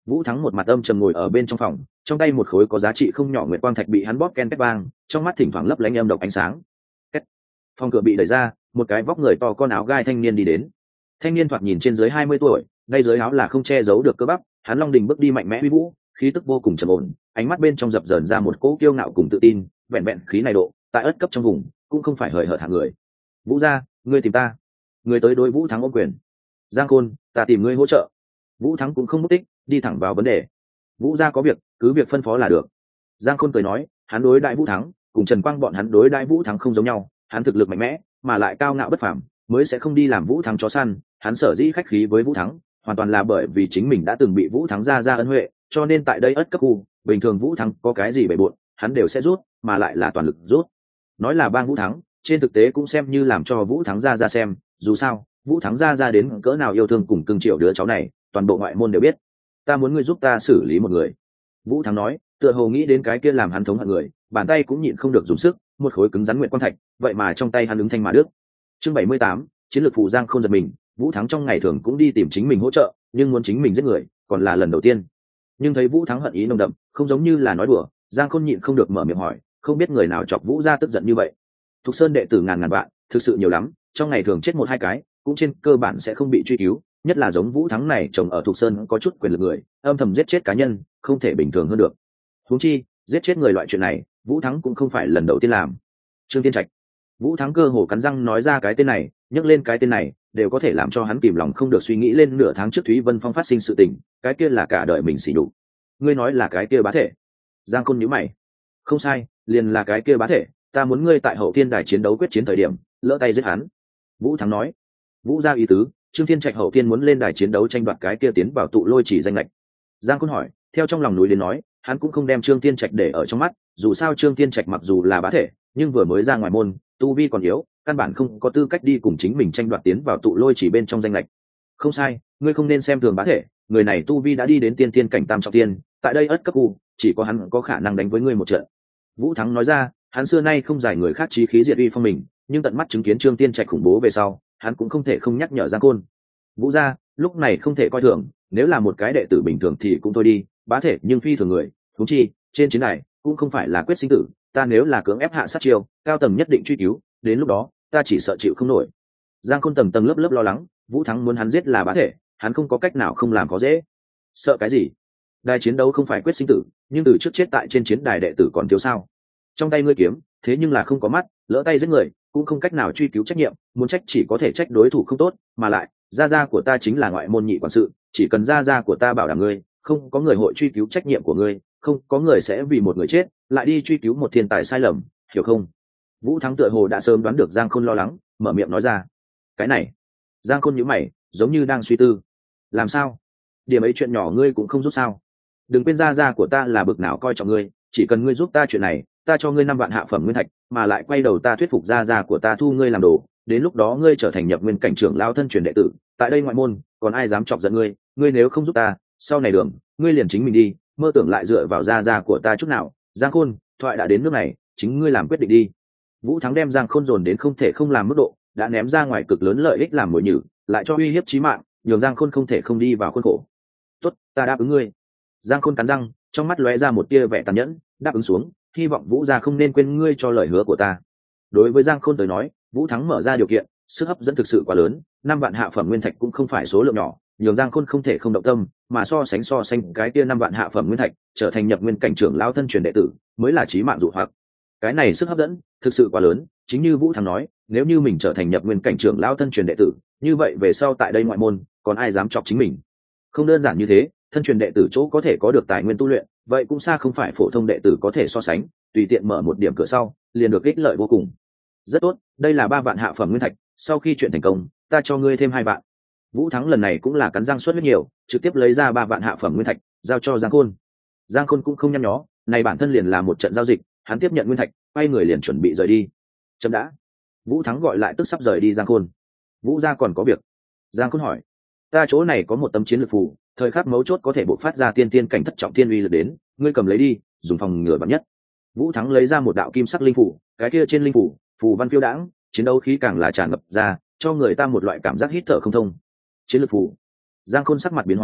Vũ Thắng một mặt âm trầm ngồi ở bên trong phòng, trong tay một khối có giá trị không nhỏ nguyệt quang thạch bị hắn bóp ken két vang, trong mắt thỉnh thoảng lấp lánh âm độc ánh sáng. Két. Phòng cửa bị đẩy ra, một cái vóc người to con áo gai thanh niên đi đến. Thanh niên thoạt nhìn trên dưới 20 tuổi, ngay dưới áo là không che giấu được cơ bắp, hắn long đình bước đi mạnh mẽ uy vũ, khí tức vô cùng trầm ổn, ánh mắt bên trong dập dờn ra một cỗ kiêu ngạo cùng tự tin, vẹn vẹn khí này độ, tại ất cấp trong vùng, cũng không phải hời hợt hạng người. Vũ gia, ngươi tìm ta? Người tới đối Vũ Thắng ôm quyền. Giang Khôn, ta tìm ngươi hỗ trợ. Vũ Thắng cũng không mất tích, đi thẳng vào vấn đề. Vũ gia có việc, cứ việc phân phó là được. Giang Khôn cười nói, hắn đối đại Vũ Thắng cùng Trần Quang bọn hắn đối đại Vũ Thắng không giống nhau, hắn thực lực mạnh mẽ mà lại cao ngạo bất phàm, mới sẽ không đi làm Vũ Thắng chó săn. Hắn sở dĩ khách khí với Vũ Thắng hoàn toàn là bởi vì chính mình đã từng bị Vũ Thắng ra ân huệ, cho nên tại đây ất cấp khu bình thường Vũ Thắng có cái gì bể bộn hắn đều sẽ rút, mà lại là toàn lực rút. Nói là bang Vũ Thắng, trên thực tế cũng xem như làm cho Vũ Thắng ra xem, dù sao Vũ Thắng ra đến cỡ nào yêu thương cùng cưng chiều đứa cháu này, toàn bộ ngoại môn đều biết. Ta muốn ngươi giúp ta xử lý một người. Vũ Thắng nói, tựa hồ nghĩ đến cái kia làm hắn thống hận người, bàn tay cũng nhịn không được dùng sức, một khối cứng rắn nguyện quang thạch, vậy mà trong tay hắn ứng thanh mà đứt. Chương 78, chiến lược phù Giang không giật mình. Vũ Thắng trong ngày thường cũng đi tìm chính mình hỗ trợ, nhưng muốn chính mình giết người còn là lần đầu tiên. Nhưng thấy Vũ Thắng hận ý nồng đậm, không giống như là nói đùa, Giang Khôn nhịn không được mở miệng hỏi, không biết người nào chọc Vũ gia tức giận như vậy. Thục Sơn đệ tử ngàn ngàn vạn, thực sự nhiều lắm, trong ngày thường chết một hai cái cũng trên cơ bản sẽ không bị truy cứu, nhất là giống Vũ Thắng này chồng ở Thục Sơn có chút quyền lực người, âm thầm giết chết cá nhân không thể bình thường hơn được. Huống chi giết chết người loại chuyện này, Vũ Thắng cũng không phải lần đầu tiên làm. Trương Tiên Trạch. Vũ Thắng cơ hồ cắn răng nói ra cái tên này, nhắc lên cái tên này đều có thể làm cho hắn kìm lòng không được suy nghĩ lên nửa tháng trước Thúy Vân Phong phát sinh sự tình, cái kia là cả đời mình xỉ nhục. Ngươi nói là cái kia bá thể? Giang Khôn nhíu mày. Không sai, liền là cái kia bá thể, ta muốn ngươi tại hậu thiên đài chiến đấu quyết chiến thời điểm lỡ tay giết hắn. Vũ Thắng nói. Vũ gia ý tứ, Trương Thiên Trạch hậu thiên muốn lên đài chiến đấu tranh đoạt cái kia tiến vào tụ lôi chỉ danh lệch. Giang Khôn hỏi, theo trong lòng núi đến nói, hắn cũng không đem Trương Thiên Trạch để ở trong mắt, dù sao Trương Thiên Trạch mặc dù là bá thể, nhưng vừa mới ra ngoài môn, tu vi còn yếu, căn bản không có tư cách đi cùng chính mình tranh đoạt tiến vào tụ lôi chỉ bên trong danh lệch. Không sai, ngươi không nên xem thường bá thể, người này tu vi đã đi đến tiên thiên cảnh tam trọng tiên, tại đây ất cấp u, chỉ có hắn có khả năng đánh với ngươi một trận. Vũ Thắng nói ra, hắn xưa nay không giải người khác chí khí diệt uy phong mình, nhưng tận mắt chứng kiến Trương Thiên Trạch khủng bố về sau, hắn cũng không thể không nhắc nhở Giang Khôn. Vũ gia, lúc này không thể coi thường, nếu là một cái đệ tử bình thường thì cũng thôi đi, bá thể nhưng phi thường người, huống chi trên chiến này cũng không phải là quyết sinh tử, ta nếu là cưỡng ép hạ sát chiêu, cao tầng nhất định truy cứu, đến lúc đó ta chỉ sợ chịu không nổi. Giang Khôn tầng tầng lớp lớp lo lắng, Vũ Thắng muốn hắn giết là bá thể, hắn không có cách nào không làm khó dễ. Sợ cái gì? Đài chiến đấu không phải quyết sinh tử, nhưng từ trước chết tại trên chiến đài đệ tử còn thiếu sao? Trong tay ngươi kiếm, thế nhưng là không có mắt, lỡ tay giết người, cũng không cách nào truy cứu trách nhiệm, muốn trách chỉ có thể trách đối thủ không tốt, mà lại, gia của ta chính là ngoại môn nhị quản sự, chỉ cần gia của ta bảo đảm ngươi, không có người hội truy cứu trách nhiệm của ngươi, không có người sẽ vì một người chết lại đi truy cứu một thiên tài sai lầm, hiểu không? Vũ Thắng tựa hồ đã sớm đoán được Giang Khôn lo lắng, mở miệng nói ra. Cái này, Giang Khôn nhíu mày, giống như đang suy tư. Làm sao? Điểm ấy chuyện nhỏ ngươi cũng không giúp sao? Đừng quên gia của ta là bực nào coi trọng ngươi, chỉ cần ngươi giúp ta chuyện này, ta cho ngươi 5 vạn hạ phẩm nguyên thạch, mà lại quay đầu ta thuyết phục gia của ta thu ngươi làm đồ, đến lúc đó ngươi trở thành nhập nguyên cảnh trưởng lao thân truyền đệ tử, tại đây ngoại môn, còn ai dám chọc giận ngươi, ngươi nếu không giúp ta, sau này đường, ngươi liền chính mình đi, mơ tưởng lại dựa vào gia của ta chút nào. Giang Khôn, thoại đã đến nước này, chính ngươi làm quyết định đi. Vũ Thắng đem Giang Khôn dồn đến không thể không làm mức độ, đã ném ra ngoài cực lớn lợi ích làm mồi nhử, lại cho uy hiếp chí mạng, nhường Giang Khôn không thể không đi vào khuôn khổ. Tốt, ta đáp ứng ngươi. Giang Khôn cắn răng, trong mắt lóe ra một tia vẻ tàn nhẫn, đáp ứng xuống, hy vọng Vũ gia không nên quên ngươi cho lời hứa của ta. Đối với Giang Khôn tới nói, Vũ Thắng mở ra điều kiện, sức hấp dẫn thực sự quá lớn, 5 vạn hạ phẩm nguyên thạch cũng không phải số lượng nhỏ, nhường Giang Khôn không thể không động tâm, mà so sánh cái kia 5 vạn hạ phẩm nguyên thạch, trở thành nhập nguyên cảnh trưởng lão thân truyền đệ tử, mới là chí mạng dụ hoặc. Cái này sức hấp dẫn thực sự quá lớn, chính như Vũ Thắng nói, nếu như mình trở thành nhập nguyên cảnh trưởng lão thân truyền đệ tử, như vậy về sau tại đây ngoại môn, còn ai dám chọc chính mình? Không đơn giản như thế, thân truyền đệ tử chỗ có thể có được tài nguyên tu luyện, vậy cũng xa không phải phổ thông đệ tử có thể so sánh, tùy tiện mở một điểm cửa sau, liền được ích lợi vô cùng. Rất tốt, đây là 3 vạn hạ phẩm nguyên thạch, sau khi chuyện thành công, ta cho ngươi thêm 2 vạn. Vũ Thắng lần này cũng là cắn răng suất rất nhiều, trực tiếp lấy ra 3 vạn hạ phẩm nguyên thạch, giao cho Giang Khôn. Giang Khôn cũng không nhăn nhó, này bản thân liền là một trận giao dịch, hắn tiếp nhận nguyên thạch, quay người liền chuẩn bị rời đi. Chấm đã. Vũ Thắng gọi lại tức sắp rời đi Giang Khôn. Vũ gia còn có việc. Giang Khôn hỏi. Ta chỗ này có một tấm chiến lược phù, thời khắc mấu chốt có thể bộc phát ra tiên tiên cảnh thất trọng tiên uy lực đến, ngươi cầm lấy đi, dùng phòng ngừa vạn nhất. Vũ Thắng lấy ra một đạo kim sắc linh phù, cái kia trên linh phù, phù văn phiêu đãng, chiến đấu khí càng là tràn ngập ra, cho người ta một loại cảm giác hít thở không thông. Chiến lược phù. Giang Khôn sắc mặt biến hóa,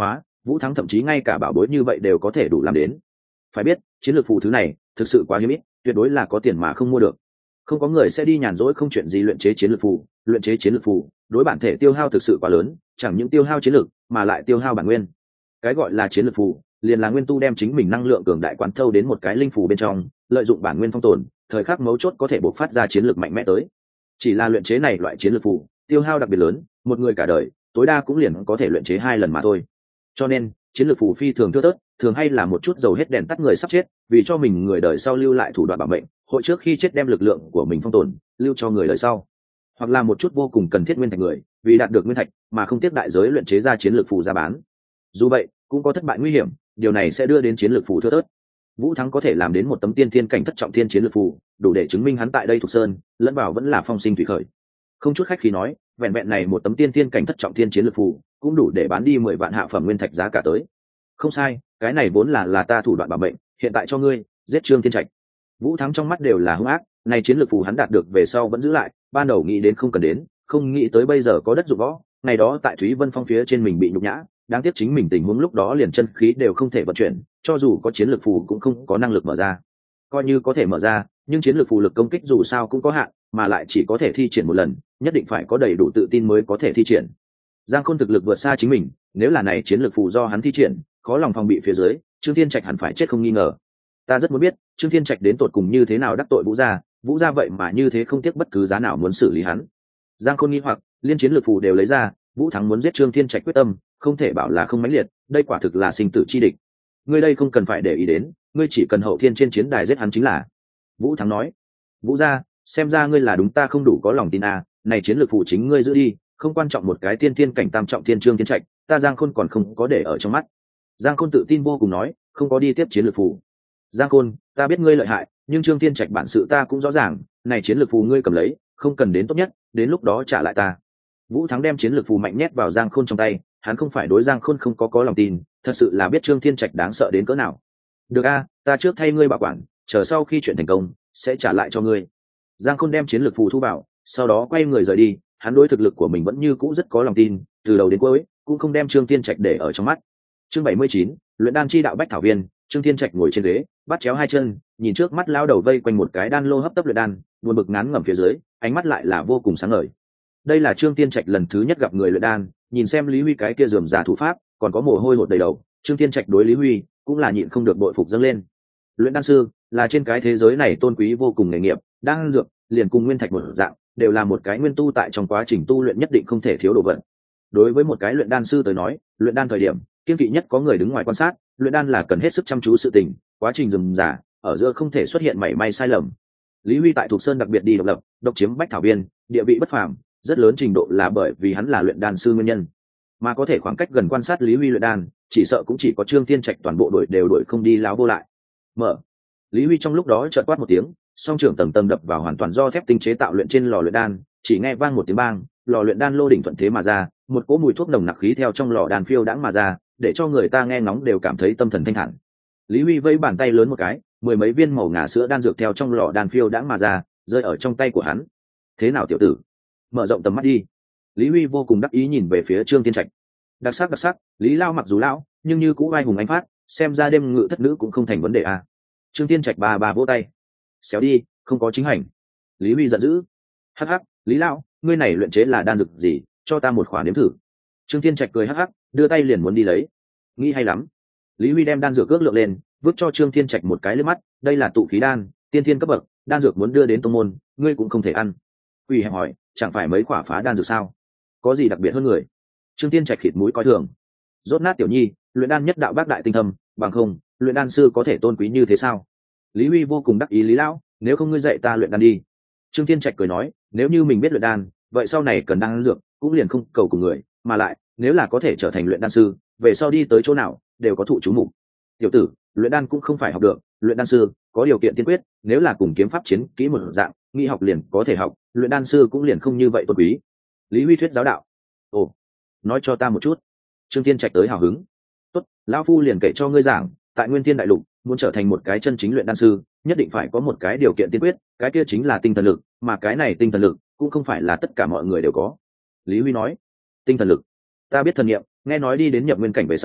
Vũ Thắng thậm chí ngay cả bảo bối như vậy đều có thể đủ làm đến. Phải biết chiến lược phù thứ này thực sự quá hiếm ít, tuyệt đối là có tiền mà không mua được. Không có người sẽ đi nhàn rỗi không chuyện gì luyện chế chiến lược phù. Luyện chế chiến lược phù đối bản thể tiêu hao thực sự quá lớn, chẳng những tiêu hao chiến lược mà lại tiêu hao bản nguyên. Cái gọi là chiến lược phù liền là nguyên tu đem chính mình năng lượng cường đại quán thâu đến một cái linh phù bên trong, lợi dụng bản nguyên phong tồn, thời khắc mấu chốt có thể bộc phát ra chiến lược mạnh mẽ tới. Chỉ là luyện chế này loại chiến lược phù tiêu hao đặc biệt lớn, một người cả đời tối đa cũng liền có thể luyện chế 2 lần mà thôi. Cho nên chiến lược phù phi thường thưa thớt, thường hay là một chút dầu hết đèn tắt người sắp chết, vì cho mình người đời sau lưu lại thủ đoạn bảo mệnh, hội trước khi chết đem lực lượng của mình phong tồn lưu cho người đời sau, hoặc là một chút vô cùng cần thiết nguyên thạch người, vì đạt được nguyên thạch mà không tiếc đại giới luyện chế ra chiến lược phù ra bán. Dù vậy cũng có thất bại nguy hiểm, điều này sẽ đưa đến chiến lược phù thưa thớt. Vũ Thắng có thể làm đến một tấm tiên thiên cảnh thất trọng thiên chiến lược phù, đủ để chứng minh hắn tại đây Thục Sơn lẫn vào vẫn là phong sinh thủy khởi. Không chút khách khí nói, vẹn vẹn này một tấm tiên thiên cảnh thất trọng thiên chiến lược phù cũng đủ để bán đi 10 vạn hạ phẩm nguyên thạch giá cả tới. Không sai, cái này vốn là ta thủ đoạn bảo mệnh, hiện tại cho ngươi giết Trương Thiên Trạch. Vũ Thắng trong mắt đều là hung ác, này chiến lược phù hắn đạt được về sau vẫn giữ lại, ban đầu nghĩ đến không cần đến, không nghĩ tới bây giờ có đất dụng võ. Ngày đó tại Thúy Vân Phong phía trên mình bị nhục nhã, đáng tiếc chính mình tình huống lúc đó liền chân khí đều không thể vận chuyển, cho dù có chiến lược phù cũng không có năng lực mở ra. Coi như có thể mở ra, nhưng chiến lược phù lực công kích dù sao cũng có hạn, mà lại chỉ có thể thi triển một lần, nhất định phải có đầy đủ tự tin mới có thể thi triển. Giang Khôn thực lực vượt xa chính mình, nếu là này chiến lược phù do hắn thi triển, khó lòng phòng bị phía dưới, Trương Thiên Trạch hẳn phải chết không nghi ngờ. Ta rất muốn biết Trương Thiên Trạch đến tột cùng như thế nào đắc tội Vũ gia vậy mà như thế không tiếc bất cứ giá nào muốn xử lý hắn. Giang Khôn nghi hoặc, liên chiến lược phù đều lấy ra, Vũ Thắng muốn giết Trương Thiên Trạch quyết tâm không thể bảo là không mãnh liệt, đây quả thực là sinh tử chi địch. Ngươi đây không cần phải để ý đến, ngươi chỉ cần hậu thiên trên chiến đài giết hắn chính là. Vũ Thắng nói. Vũ gia, xem ra ngươi là đúng ta không đủ có lòng tin à, này chiến lược phù chính ngươi giữ đi, không quan trọng một cái tiên thiên cảnh tam trọng thiên Trương Thiên Trạch, ta Giang Khôn còn không có để ở trong mắt. Giang Khôn tự tin vô cùng nói, không có đi tiếp chiến lược phù. Giang Khôn, ta biết ngươi lợi hại, nhưng Trương Thiên Trạch bản sự ta cũng rõ ràng, này chiến lược phù ngươi cầm lấy, không cần đến tốt nhất, đến lúc đó trả lại ta. Vũ Thắng đem chiến lược phù mạnh nhét vào Giang Khôn trong tay, hắn không phải đối Giang Khôn không có lòng tin, thật sự là biết Trương Thiên Trạch đáng sợ đến cỡ nào. Được a, ta trước thay ngươi bảo quản, chờ sau khi chuyện thành công sẽ trả lại cho ngươi. Giang Khôn đem chiến lược phù thu vào, sau đó quay người rời đi, hắn đối thực lực của mình vẫn như cũ rất có lòng tin, từ đầu đến cuối cũng không đem Trương Thiên Trạch để ở trong mắt. Chương 79, luyện đan chi đạo bách thảo viên. Trương Thiên Trạch ngồi trên ghế, bắt chéo hai chân, nhìn trước mắt lao đầu vây quanh một cái đan lô hấp tấp luyện đan, buồn bực ngán ngẩm phía dưới, ánh mắt lại là vô cùng sáng ngời. Đây là Trương Thiên Trạch lần thứ nhất gặp người luyện đan, nhìn xem Lý Huy cái kia rườm rà thủ pháp, còn có mồ hôi hột đầy đầu, Trương Thiên Trạch đối Lý Huy cũng là nhịn không được bội phục dâng lên. Luyện đan sư là trên cái thế giới này tôn quý vô cùng nghề nghiệp, đan dược liền cùng nguyên thạch một dạng, đều là một cái nguyên tu tại trong quá trình tu luyện nhất định không thể thiếu đồ vật. Đối với một cái luyện đan sư tới nói, luyện đan thời điểm kiên kỵ nhất có người đứng ngoài quan sát, luyện đan là cần hết sức chăm chú sự tình, quá trình rườm rà, ở giữa không thể xuất hiện mảy may sai lầm. Lý Huy tại Thục Sơn đặc biệt đi độc lập, độc chiếm bách thảo viên, địa vị bất phàm, rất lớn trình độ là bởi vì hắn là luyện đan sư nguyên nhân, mà có thể khoảng cách gần quan sát Lý Huy luyện đan, chỉ sợ cũng chỉ có Trương Thiên Trạch toàn bộ đội đều đuổi không đi láo vô lại. Mở. Lý Huy trong lúc đó chợt quát một tiếng, song trưởng tầng tầng đập vào hoàn toàn do thép tinh chế tạo luyện trên lò luyện đan, chỉ nghe vang một tiếng bang, lò luyện đan lô đỉnh thuận thế mà ra, một cỗ mùi thuốc nồng nặc khí theo trong lò đan phiêu đãng mà ra, để cho người ta nghe ngóng đều cảm thấy tâm thần thanh thản. Lý Huy vẫy bàn tay lớn một cái, 10 mấy viên màu ngà sữa đan dược theo trong lò đan phiêu đãng mà ra, rơi ở trong tay của hắn. Thế nào tiểu tử? Mở rộng tầm mắt đi. Lý Huy vô cùng đắc ý nhìn về phía Trương Thiên Trạch. Đặc sắc, Lý Lao mặc dù lão, nhưng như cũ vai hùng ánh phát, xem ra đêm ngự thất nữ cũng không thành vấn đề à. Trương Thiên Trạch bà vỗ tay. Xéo đi, không có chính hành. Lý Huy giận dữ. Hắc, Lý Lao, ngươi này luyện chế là đan dược gì, cho ta một khoản nếm thử. Trương Thiên Trạch cười hắc, đưa tay liền muốn đi lấy. Nghĩ hay lắm. Lý Huy đem đan dược ước lượng lên, vứt cho Trương Thiên Trạch một cái liếc mắt, đây là tụ khí đan, tiên thiên cấp bậc, đan dược muốn đưa đến tông môn, ngươi cũng không thể ăn. Quỷ hẹp hỏi, chẳng phải mấy quả phá đan dược sao? Có gì đặc biệt hơn người? Trương Thiên Trạch khịt mũi coi thường. Rốt nát tiểu nhi, luyện đan nhất đạo bác đại tinh thâm, bằng không, luyện đan sư có thể tôn quý như thế sao? Lý Huy vô cùng đắc ý. Lý lão, nếu không ngươi dạy ta luyện đan đi. Trương Thiên Trạch cười nói, nếu như mình biết luyện đan, vậy sau này cần đan dược cũng liền không cầu cùng người, mà lại, nếu là có thể trở thành luyện đan sư, về sau đi tới chỗ nào đều có thụ chú mục. Tiểu tử, luyện đan cũng không phải học được, luyện đan sư có điều kiện tiên quyết, nếu là cùng kiếm pháp chiến kỹ một dạng, nghi học liền có thể học, luyện đan sư cũng liền không như vậy tôn quý. Lý Huy thuyết giáo đạo. Ồ, nói cho ta một chút. Trương Thiên Trạch tới hào hứng. Tốt, lão phu liền kể cho ngươi giảng, tại Nguyên Thiên Đại Lục, muốn trở thành một cái chân chính luyện đan sư, nhất định phải có một cái điều kiện tiên quyết, cái kia chính là tinh thần lực, mà cái này tinh thần lực cũng không phải là tất cả mọi người đều có. Lý Huy nói. Tinh thần lực? Ta biết thần niệm, nghe nói đi đến nhập nguyên cảnh về sau,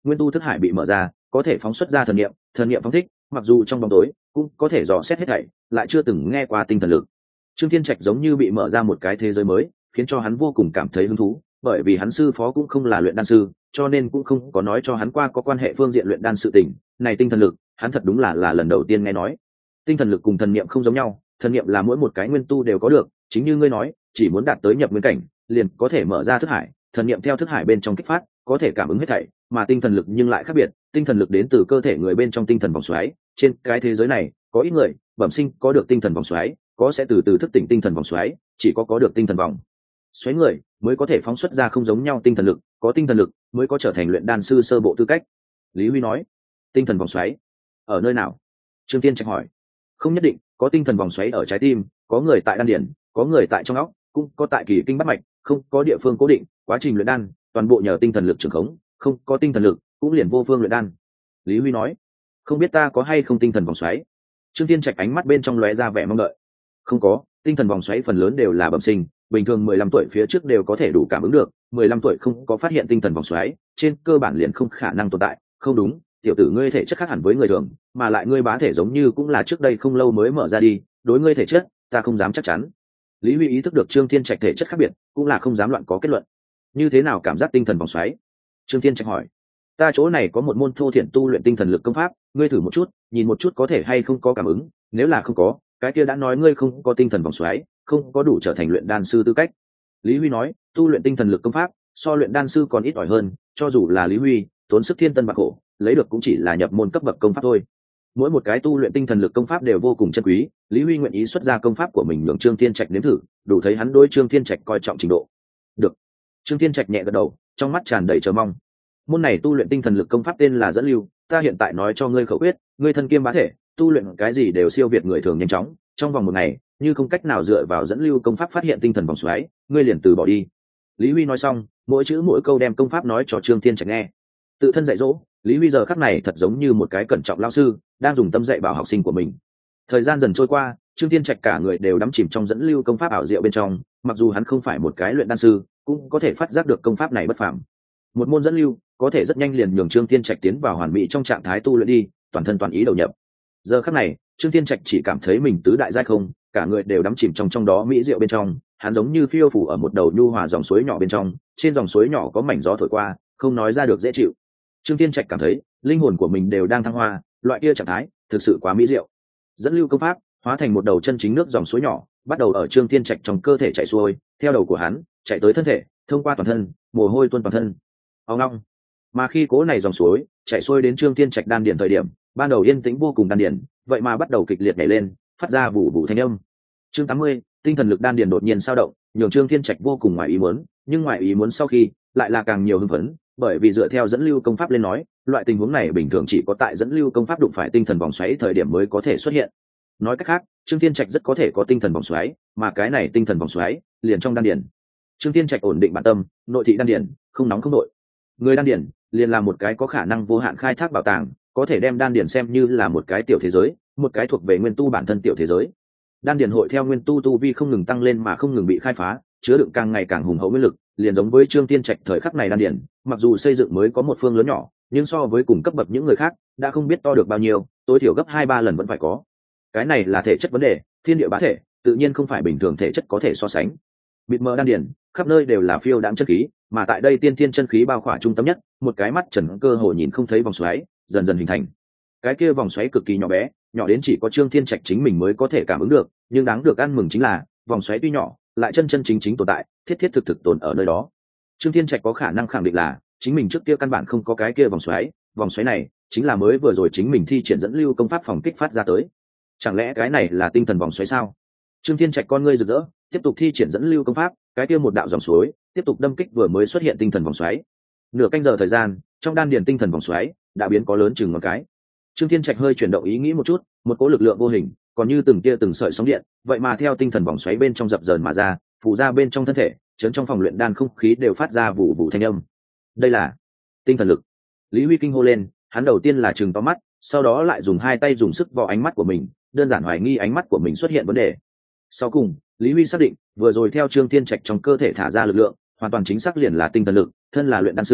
nguyên tu thức hải bị mở ra, có thể phóng xuất ra thần niệm phóng thích, mặc dù trong bóng tối cũng có thể dò xét hết thảy, lại chưa từng nghe qua tinh thần lực. Trương Thiên Trạch giống như bị mở ra một cái thế giới mới, khiến cho hắn vô cùng cảm thấy hứng thú, bởi vì hắn sư phó cũng không là luyện đan sư, cho nên cũng không có nói cho hắn qua có quan hệ phương diện luyện đan sự tình. Này tinh thần lực, hắn thật đúng là lần đầu tiên nghe nói. Tinh thần lực cùng thần niệm không giống nhau, thần niệm là mỗi một cái nguyên tu đều có được, chính như ngươi nói, chỉ muốn đạt tới nhập nguyên cảnh, liền có thể mở ra thức hải, thần niệm theo thức hải bên trong kích phát, có thể cảm ứng hết thảy, mà tinh thần lực nhưng lại khác biệt, tinh thần lực đến từ cơ thể người bên trong tinh thần vòng xoáy. Trên cái thế giới này, có ít người bẩm sinh có được tinh thần vòng xoáy, có sẽ từ từ thức tỉnh tinh thần vòng xoáy, chỉ có được tinh thần vòng xoáy người mới có thể phóng xuất ra không giống nhau tinh thần lực, có tinh thần lực mới có trở thành luyện đan sư sơ bộ tư cách. Lý Huy nói. Tinh thần vòng xoáy ở nơi nào? Trương Tiên Trạch hỏi. Không nhất định, có tinh thần vòng xoáy ở trái tim, có người tại đan điển, có người tại trong óc, cũng có tại kỳ kinh bát mạch, không có địa phương cố định, quá trình luyện đan toàn bộ nhờ tinh thần lực trường khống, không có tinh thần lực cũng liền vô phương luyện đan. Lý Huy nói. Không biết ta có hay không tinh thần vòng xoáy? Trương Tiên Trạch ánh mắt bên trong lóe ra vẻ mong đợi. Không có, tinh thần vòng xoáy phần lớn đều là bẩm sinh, bình thường 15 tuổi phía trước đều có thể đủ cảm ứng được, 15 tuổi không có phát hiện tinh thần vòng xoáy, trên cơ bản liền không khả năng tồn tại. Không đúng, tiểu tử ngươi thể chất khác hẳn với người thường, mà lại ngươi bá thể giống như cũng là trước đây không lâu mới mở ra đi, đối ngươi thể chất, ta không dám chắc chắn. Lý Huy ý thức được Trương Thiên Trạch thể chất khác biệt, cũng là không dám loạn có kết luận. Như thế nào cảm giác tinh thần vòng xoáy? Trương Thiên Trạch hỏi. Ta chỗ này có một môn thô thiển tu luyện tinh thần lực công pháp, ngươi thử một chút, nhìn một chút có thể hay không có cảm ứng, nếu là không có, cái kia đã nói ngươi không có tinh thần vòng xoáy, không có đủ trở thành luyện đan sư tư cách. Lý Huy nói. Tu luyện tinh thần lực công pháp so luyện đan sư còn ít ỏi hơn, cho dù là Lý Huy tốn sức thiên tân bạc khổ lấy được cũng chỉ là nhập môn cấp bậc công pháp thôi. Mỗi một cái tu luyện tinh thần lực công pháp đều vô cùng chân quý, Lý Huy nguyện ý xuất ra công pháp của mình nhường Trương Thiên Trạch nếm thử, đủ thấy hắn đối Trương Thiên Trạch coi trọng trình độ. Được. Trương Thiên Trạch nhẹ gật đầu, trong mắt tràn đầy chờ mong. Môn này tu luyện tinh thần lực công pháp tên là dẫn lưu, ta hiện tại nói cho ngươi khẩu quyết, ngươi thân kiêm bá thể, tu luyện cái gì đều siêu việt người thường nhanh chóng, trong vòng một ngày, như không cách nào dựa vào dẫn lưu công pháp phát hiện tinh thần vòng xoáy, ngươi liền từ bỏ đi. Lý Huy nói xong, mỗi chữ mỗi câu đem công pháp nói cho Trương Thiên Trạch nghe. Tự thân dạy dỗ, Lý Huy giờ khắc này thật giống như một cái cẩn trọng lão sư, đang dùng tâm dạy bảo học sinh của mình. Thời gian dần trôi qua, Trương Thiên Trạch cả người đều đắm chìm trong dẫn lưu công pháp ảo diệu bên trong, mặc dù hắn không phải một cái luyện đan sư, cũng có thể phát giác được công pháp này bất phàm. Một môn dẫn lưu, có thể rất nhanh liền nhường Trương Thiên Trạch tiến vào hoàn mỹ trong trạng thái tu luyện đi, toàn thân toàn ý đầu nhập. Giờ khắc này, Trương Thiên Trạch chỉ cảm thấy mình tứ đại giai không, cả người đều đắm chìm trong đó mỹ diệu bên trong, hắn giống như phiêu phù ở một đầu nhu hòa dòng suối nhỏ bên trong, trên dòng suối nhỏ có mảnh gió thổi qua, không nói ra được dễ chịu. Trương Thiên Trạch cảm thấy linh hồn của mình đều đang thăng hoa, loại kia trạng thái thực sự quá mỹ diệu. Dẫn lưu công pháp hóa thành một đầu chân chính nước dòng suối nhỏ, bắt đầu ở Trương Thiên Trạch trong cơ thể chảy xuôi, theo đầu của hắn chạy tới thân thể, thông qua toàn thân, mồ hôi tuôn toàn thân. Ông long. Mà khi cố này dòng suối chạy xuôi đến Trương Thiên Trạch đan điền thời điểm, ban đầu yên tĩnh vô cùng đan điền, vậy mà bắt đầu kịch liệt nhảy lên, phát ra vụ vụ thanh âm. Chương 80, tinh thần lực đan điền đột nhiên sao động, nhường Trương Thiên Trạch vô cùng ngoài ý muốn, nhưng ngoài ý muốn sau khi lại là càng nhiều hưng phấn, bởi vì dựa theo dẫn lưu công pháp lên nói, loại tình huống này bình thường chỉ có tại dẫn lưu công pháp đụng phải tinh thần vòng xoáy thời điểm mới có thể xuất hiện. Nói cách khác, Trương Thiên Trạch rất có thể có tinh thần vòng xoáy, mà cái này tinh thần vòng xoáy liền trong đan điền. Trương Thiên Trạch ổn định bản tâm, nội thị đan điền, không nóng không nội. Người đan điền liền là một cái có khả năng vô hạn khai thác bảo tàng, có thể đem đan điền xem như là một cái tiểu thế giới, một cái thuộc về nguyên tu bản thân tiểu thế giới. Đan điền hội theo nguyên tu tu vi không ngừng tăng lên mà không ngừng bị khai phá, chứa đựng càng ngày càng hùng hậu nguyên lực, liền giống với Trương Thiên Trạch thời khắc này đan điền, mặc dù xây dựng mới có một phương lớn nhỏ, nhưng so với cùng cấp bậc những người khác, đã không biết to được bao nhiêu, tối thiểu gấp 2-3 lần vẫn phải có. Cái này là thể chất vấn đề, thiên địa bá thể, tự nhiên không phải bình thường thể chất có thể so sánh. Bịt mờ đan điền, khắp nơi đều là phiêu đãng chân khí, mà tại đây tiên thiên chân khí bao khỏa trung tâm nhất, một cái mắt trần cơ hồ nhìn không thấy vòng xoáy, dần dần hình thành. Cái kia vòng xoáy cực kỳ nhỏ bé, nhỏ đến chỉ có Trương Thiên Trạch chính mình mới có thể cảm ứng được, nhưng đáng được ăn mừng chính là, vòng xoáy tuy nhỏ, lại chân chân chính chính tồn tại, thiết thiết thực thực tồn ở nơi đó. Trương Thiên Trạch có khả năng khẳng định là, chính mình trước kia căn bản không có cái kia vòng xoáy này chính là mới vừa rồi chính mình thi triển dẫn lưu công pháp phòng kích phát ra tới. Chẳng lẽ cái này là tinh thần vòng xoáy sao? Trương Thiên Trạch con ngươi rực rỡ, tiếp tục thi triển dẫn lưu công pháp, cái kia một đạo dòng suối tiếp tục đâm kích vừa mới xuất hiện tinh thần vòng xoáy. Nửa canh giờ thời gian, trong đan điền tinh thần vòng xoáy đã biến có lớn chừng ngón cái. Trương Thiên Trạch hơi chuyển động ý nghĩ một chút, một cỗ lực lượng vô hình, còn như từng tia từng sợi sóng điện, vậy mà theo tinh thần vòng xoáy bên trong dập dờn mà ra, phủ ra bên trong thân thể, chấn trong phòng luyện đan không khí đều phát ra vụ vụ thanh âm. Đây là tinh thần lực. Lý Huy kinh hô lên, hắn đầu tiên là trừng to mắt, sau đó lại dùng hai tay dùng sức vò ánh mắt của mình, đơn giản hoài nghi ánh mắt của mình xuất hiện vấn đề. Sau cùng, Lý Huy xác định, vừa rồi theo Trương Thiên Trạch trong cơ thể thả ra lực lượng, hoàn toàn chính xác liền là tinh thần lực, thân là luyện đan sư,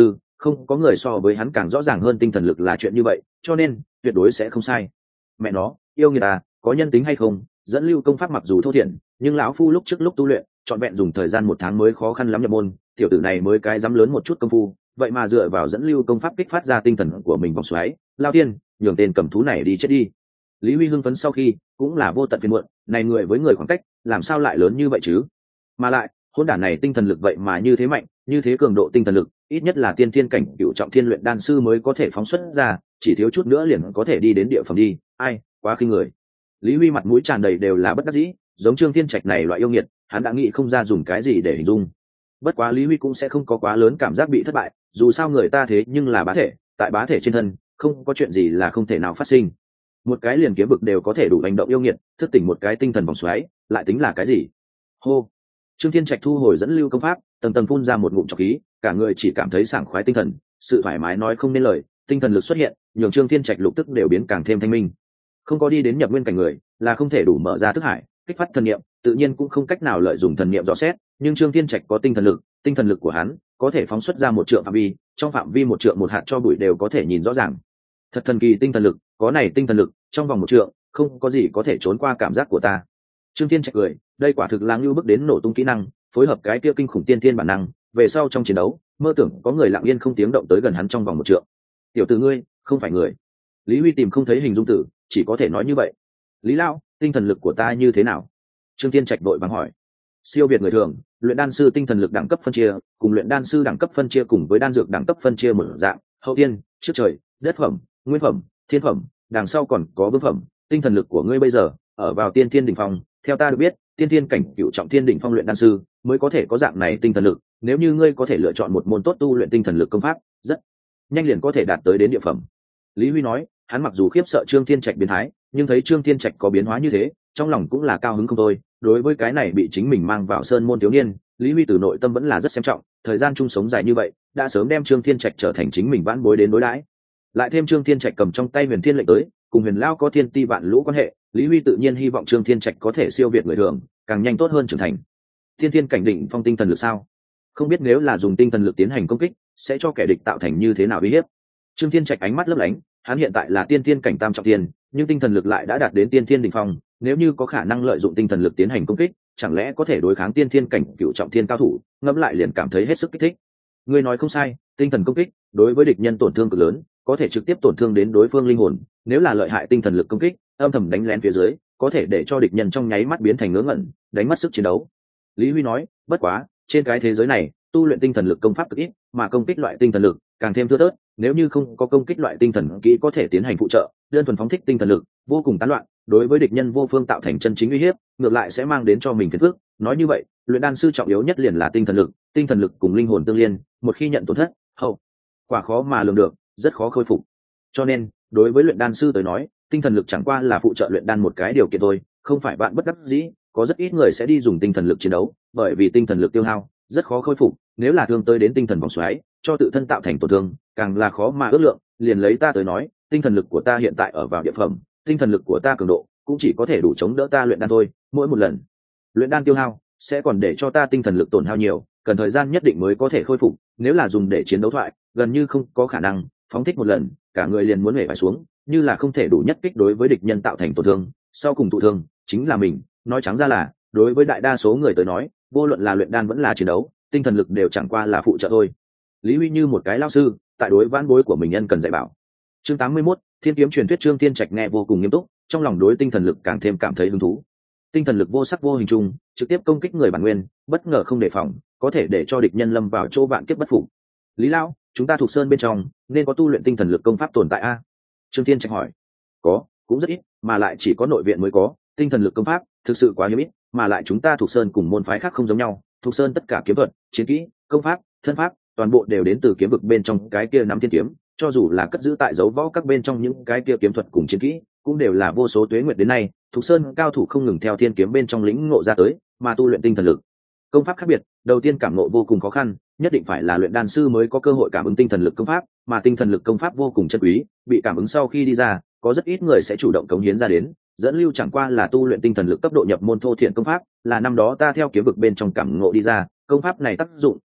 không có người so với hắn càng rõ ràng hơn tinh thần lực là chuyện như vậy, cho nên tuyệt đối sẽ không sai. Mẹ nó, yêu người ta có nhân tính hay không? Dẫn lưu công pháp mặc dù thô thiển, nhưng lão phu lúc trước lúc tu luyện trọn vẹn dùng thời gian 1 tháng mới khó khăn lắm nhập môn, tiểu tử này mới cái dám lớn một chút công phu, vậy mà dựa vào dẫn lưu công pháp kích phát ra tinh thần của mình vòng xoáy. Lao tiên, nhường tên cầm thú này đi chết đi. Lý Huy hưng phấn sau khi cũng là vô tận phiền muộn, này người với người khoảng cách làm sao lại lớn như vậy chứ? Mà lại hôn đản này tinh thần lực vậy mà như thế mạnh, như thế cường độ tinh thần lực, ít nhất là tiên thiên cảnh cựu trọng thiên luyện đan sư mới có thể phóng xuất ra, chỉ thiếu chút nữa liền có thể đi đến địa phẩm đi. Ai, quá khinh người. Lý Huy mặt mũi tràn đầy đều là bất đắc dĩ, giống Trương Thiên Trạch này loại yêu nghiệt, hắn đã nghĩ không ra dùng cái gì để hình dung. Bất quá Lý Huy cũng sẽ không có quá lớn cảm giác bị thất bại, dù sao người ta thế nhưng là bá thể, tại bá thể trên thân không có chuyện gì là không thể nào phát sinh. Một cái liền kiếm vực đều có thể đủ hành động yêu nghiệt, thức tỉnh một cái tinh thần vòng xoáy, lại tính là cái gì? Hô. Trương Thiên Trạch thu hồi dẫn lưu công pháp, tầng tầng phun ra một ngụm trọc khí, cả người chỉ cảm thấy sảng khoái tinh thần, sự thoải mái nói không nên lời, tinh thần lực xuất hiện, nhường Trương Thiên Trạch lục tức đều biến càng thêm thanh minh. Không có đi đến nhập nguyên cảnh người, là không thể đủ mở ra thức hải, kích phát thần niệm, tự nhiên cũng không cách nào lợi dụng thần niệm dò xét, nhưng Trương Thiên Trạch có tinh thần lực của hắn có thể phóng xuất ra 1 trượng phạm vi, trong phạm vi 1 trượng 1 hạt cho bụi đều có thể nhìn rõ ràng. Thật thần kỳ tinh thần lực, có này tinh thần lực, trong vòng 1 trượng, không có gì có thể trốn qua cảm giác của ta. Trương Thiên Trạch cười, đây quả thực là ngưu bức đến nổ tung kỹ năng, phối hợp cái kia kinh khủng tiên thiên bản năng, về sau trong chiến đấu, mơ tưởng có người lặng yên không tiếng động tới gần hắn trong vòng 1 trượng. Tiểu tử ngươi, không phải người. Lý Huy tìm không thấy hình dung tử, chỉ có thể nói như vậy. Lý lão, tinh thần lực của ta như thế nào? Trương Thiên Trạch đội vàng hỏi. Siêu việt người thường, luyện đan sư tinh thần lực đẳng cấp phân chia, cùng luyện đan sư đẳng cấp phân chia cùng với đan dược đẳng cấp phân chia một dạng, hậu tiên, trước trời, đất phẩm, nguyên phẩm, thiên phẩm, đằng sau còn có vương phẩm. Tinh thần lực của ngươi bây giờ ở vào tiên thiên đỉnh phong, theo ta được biết, tiên thiên cảnh cựu trọng thiên đỉnh phong luyện đan sư mới có thể có dạng này tinh thần lực, nếu như ngươi có thể lựa chọn một môn tốt tu luyện tinh thần lực công pháp, rất nhanh liền có thể đạt tới đến địa phẩm. Lý Huy nói, hắn mặc dù khiếp sợ Trương Thiên Trạch biến thái, nhưng thấy Trương Thiên Trạch có biến hóa như thế, trong lòng cũng là cao hứng không thôi. Đối với cái này bị chính mình mang vào sơn môn thiếu niên, Lý Huy từ nội tâm vẫn là rất xem trọng, thời gian chung sống dài như vậy, đã sớm đem Trương Thiên Trạch trở thành chính mình vãn bối đến đối đãi. Lại thêm Trương Thiên Trạch cầm trong tay Huyền Thiên lệnh tới, cùng Huyền Lao có thiên ti vạn lũ quan hệ, Lý Huy tự nhiên hy vọng Trương Thiên Trạch có thể siêu việt người thường, càng nhanh tốt hơn trưởng thành. Thiên thiên cảnh đỉnh phong tinh thần lực sao? Không biết nếu là dùng tinh thần lực tiến hành công kích, sẽ cho kẻ địch tạo thành như thế nào uy hiếp. Trương Thiên Trạch ánh mắt lấp lánh, hắn hiện tại là tiên thiên cảnh tam trọng thiên, nhưng tinh thần lực lại đã đạt đến tiên thiên đỉnh phong, nếu như có khả năng lợi dụng tinh thần lực tiến hành công kích, chẳng lẽ có thể đối kháng tiên thiên cảnh cựu trọng thiên cao thủ? Ngẫm lại liền cảm thấy hết sức kích thích. Ngươi nói không sai, tinh thần công kích đối với địch nhân tổn thương cực lớn, có thể trực tiếp tổn thương đến đối phương linh hồn, nếu là lợi hại tinh thần lực công kích, âm thầm đánh lén phía dưới, có thể để cho địch nhân trong nháy mắt biến thành ngớ ngẩn, đánh mất sức chiến đấu. Lý Huy nói, bất quá, trên cái thế giới này, tu luyện tinh thần lực công pháp cực ít, mà công kích loại tinh thần lực càng thêm thưa thớt, nếu như không có công kích loại tinh thần kỹ có thể tiến hành phụ trợ, đơn thuần phóng thích tinh thần lực, vô cùng tán loạn, đối với địch nhân vô phương tạo thành chân chính uy hiếp, ngược lại sẽ mang đến cho mình phiền phức. Nói như vậy, luyện đan sư trọng yếu nhất liền là tinh thần lực cùng linh hồn tương liên, một khi nhận tổn thất, hậu quả khó mà lường được, rất khó khôi phục. Cho nên, đối với luyện đan sư tới nói, tinh thần lực chẳng qua là phụ trợ luyện đan một cái điều kiện thôi, không phải bạn bất đắc dĩ, có rất ít người sẽ đi dùng tinh thần lực chiến đấu, bởi vì tinh thần lực tiêu hao rất khó khôi phục, nếu là thương tới đến tinh thần vòng xoáy, cho tự thân tạo thành tổn thương, càng là khó mà ước lượng. Liền lấy ta tới nói, tinh thần lực của ta hiện tại ở vào địa phẩm, tinh thần lực của ta cường độ cũng chỉ có thể đủ chống đỡ ta luyện đan thôi, mỗi một lần luyện đan tiêu hao sẽ còn để cho ta tinh thần lực tổn hao nhiều, cần thời gian nhất định mới có thể khôi phục, nếu là dùng để chiến đấu thoại, gần như không có khả năng, phóng thích một lần, cả người liền muốn hể phải xuống, như là không thể đủ nhất kích đối với địch nhân tạo thành tổn thương, sau cùng thụ thương chính là mình. Nói trắng ra là, đối với đại đa số người tới nói, vô luận là luyện đan vẫn là chiến đấu, tinh thần lực đều chẳng qua là phụ trợ thôi. Lý Huy như một cái lao sư, tại đối vãn bối của mình nhân cần dạy bảo. Chương 81, Thiên kiếm truyền thuyết. Trương Thiên Trạch nghe vô cùng nghiêm túc, trong lòng đối tinh thần lực càng thêm cảm thấy hứng thú. Tinh thần lực vô sắc vô hình chung, trực tiếp công kích người bản nguyên, bất ngờ không đề phòng, có thể để cho địch nhân lâm vào chỗ vạn kiếp bất phục. Lý lão, chúng ta thuộc sơn bên trong nên có tu luyện tinh thần lực công pháp tồn tại a? Trương Thiên Trạch hỏi. Có, cũng rất ít, mà lại chỉ có nội viện mới có. Tinh thần lực công pháp thực sự quá hiếm ít, mà lại chúng ta thuộc sơn cùng môn phái khác không giống nhau. Thuộc sơn tất cả kiếm thuật, chiến kỹ, công pháp, thân pháp, toàn bộ đều đến từ kiếm vực bên trong cái kia nắm thiên kiếm, cho dù là cất giữ tại dấu võ các bên trong những cái kia kiếm thuật cùng chiến kỹ, cũng đều là vô số tuế nguyệt đến nay, thuộc sơn cao thủ không ngừng theo thiên kiếm bên trong lĩnh ngộ ra tới, mà tu luyện tinh thần lực công pháp khác biệt, đầu tiên cảm ngộ vô cùng khó khăn, nhất định phải là luyện đan sư mới có cơ hội cảm ứng tinh thần lực công pháp, mà tinh thần lực công pháp vô cùng chân quý, bị cảm ứng sau khi đi ra, có rất ít người sẽ chủ động cống hiến ra đến. Dẫn lưu chẳng qua là tu luyện tinh thần lực cấp độ nhập môn thô thiện công pháp, là năm đó ta theo kiếm vực bên trong cảm ngộ đi ra, công pháp này tác dụng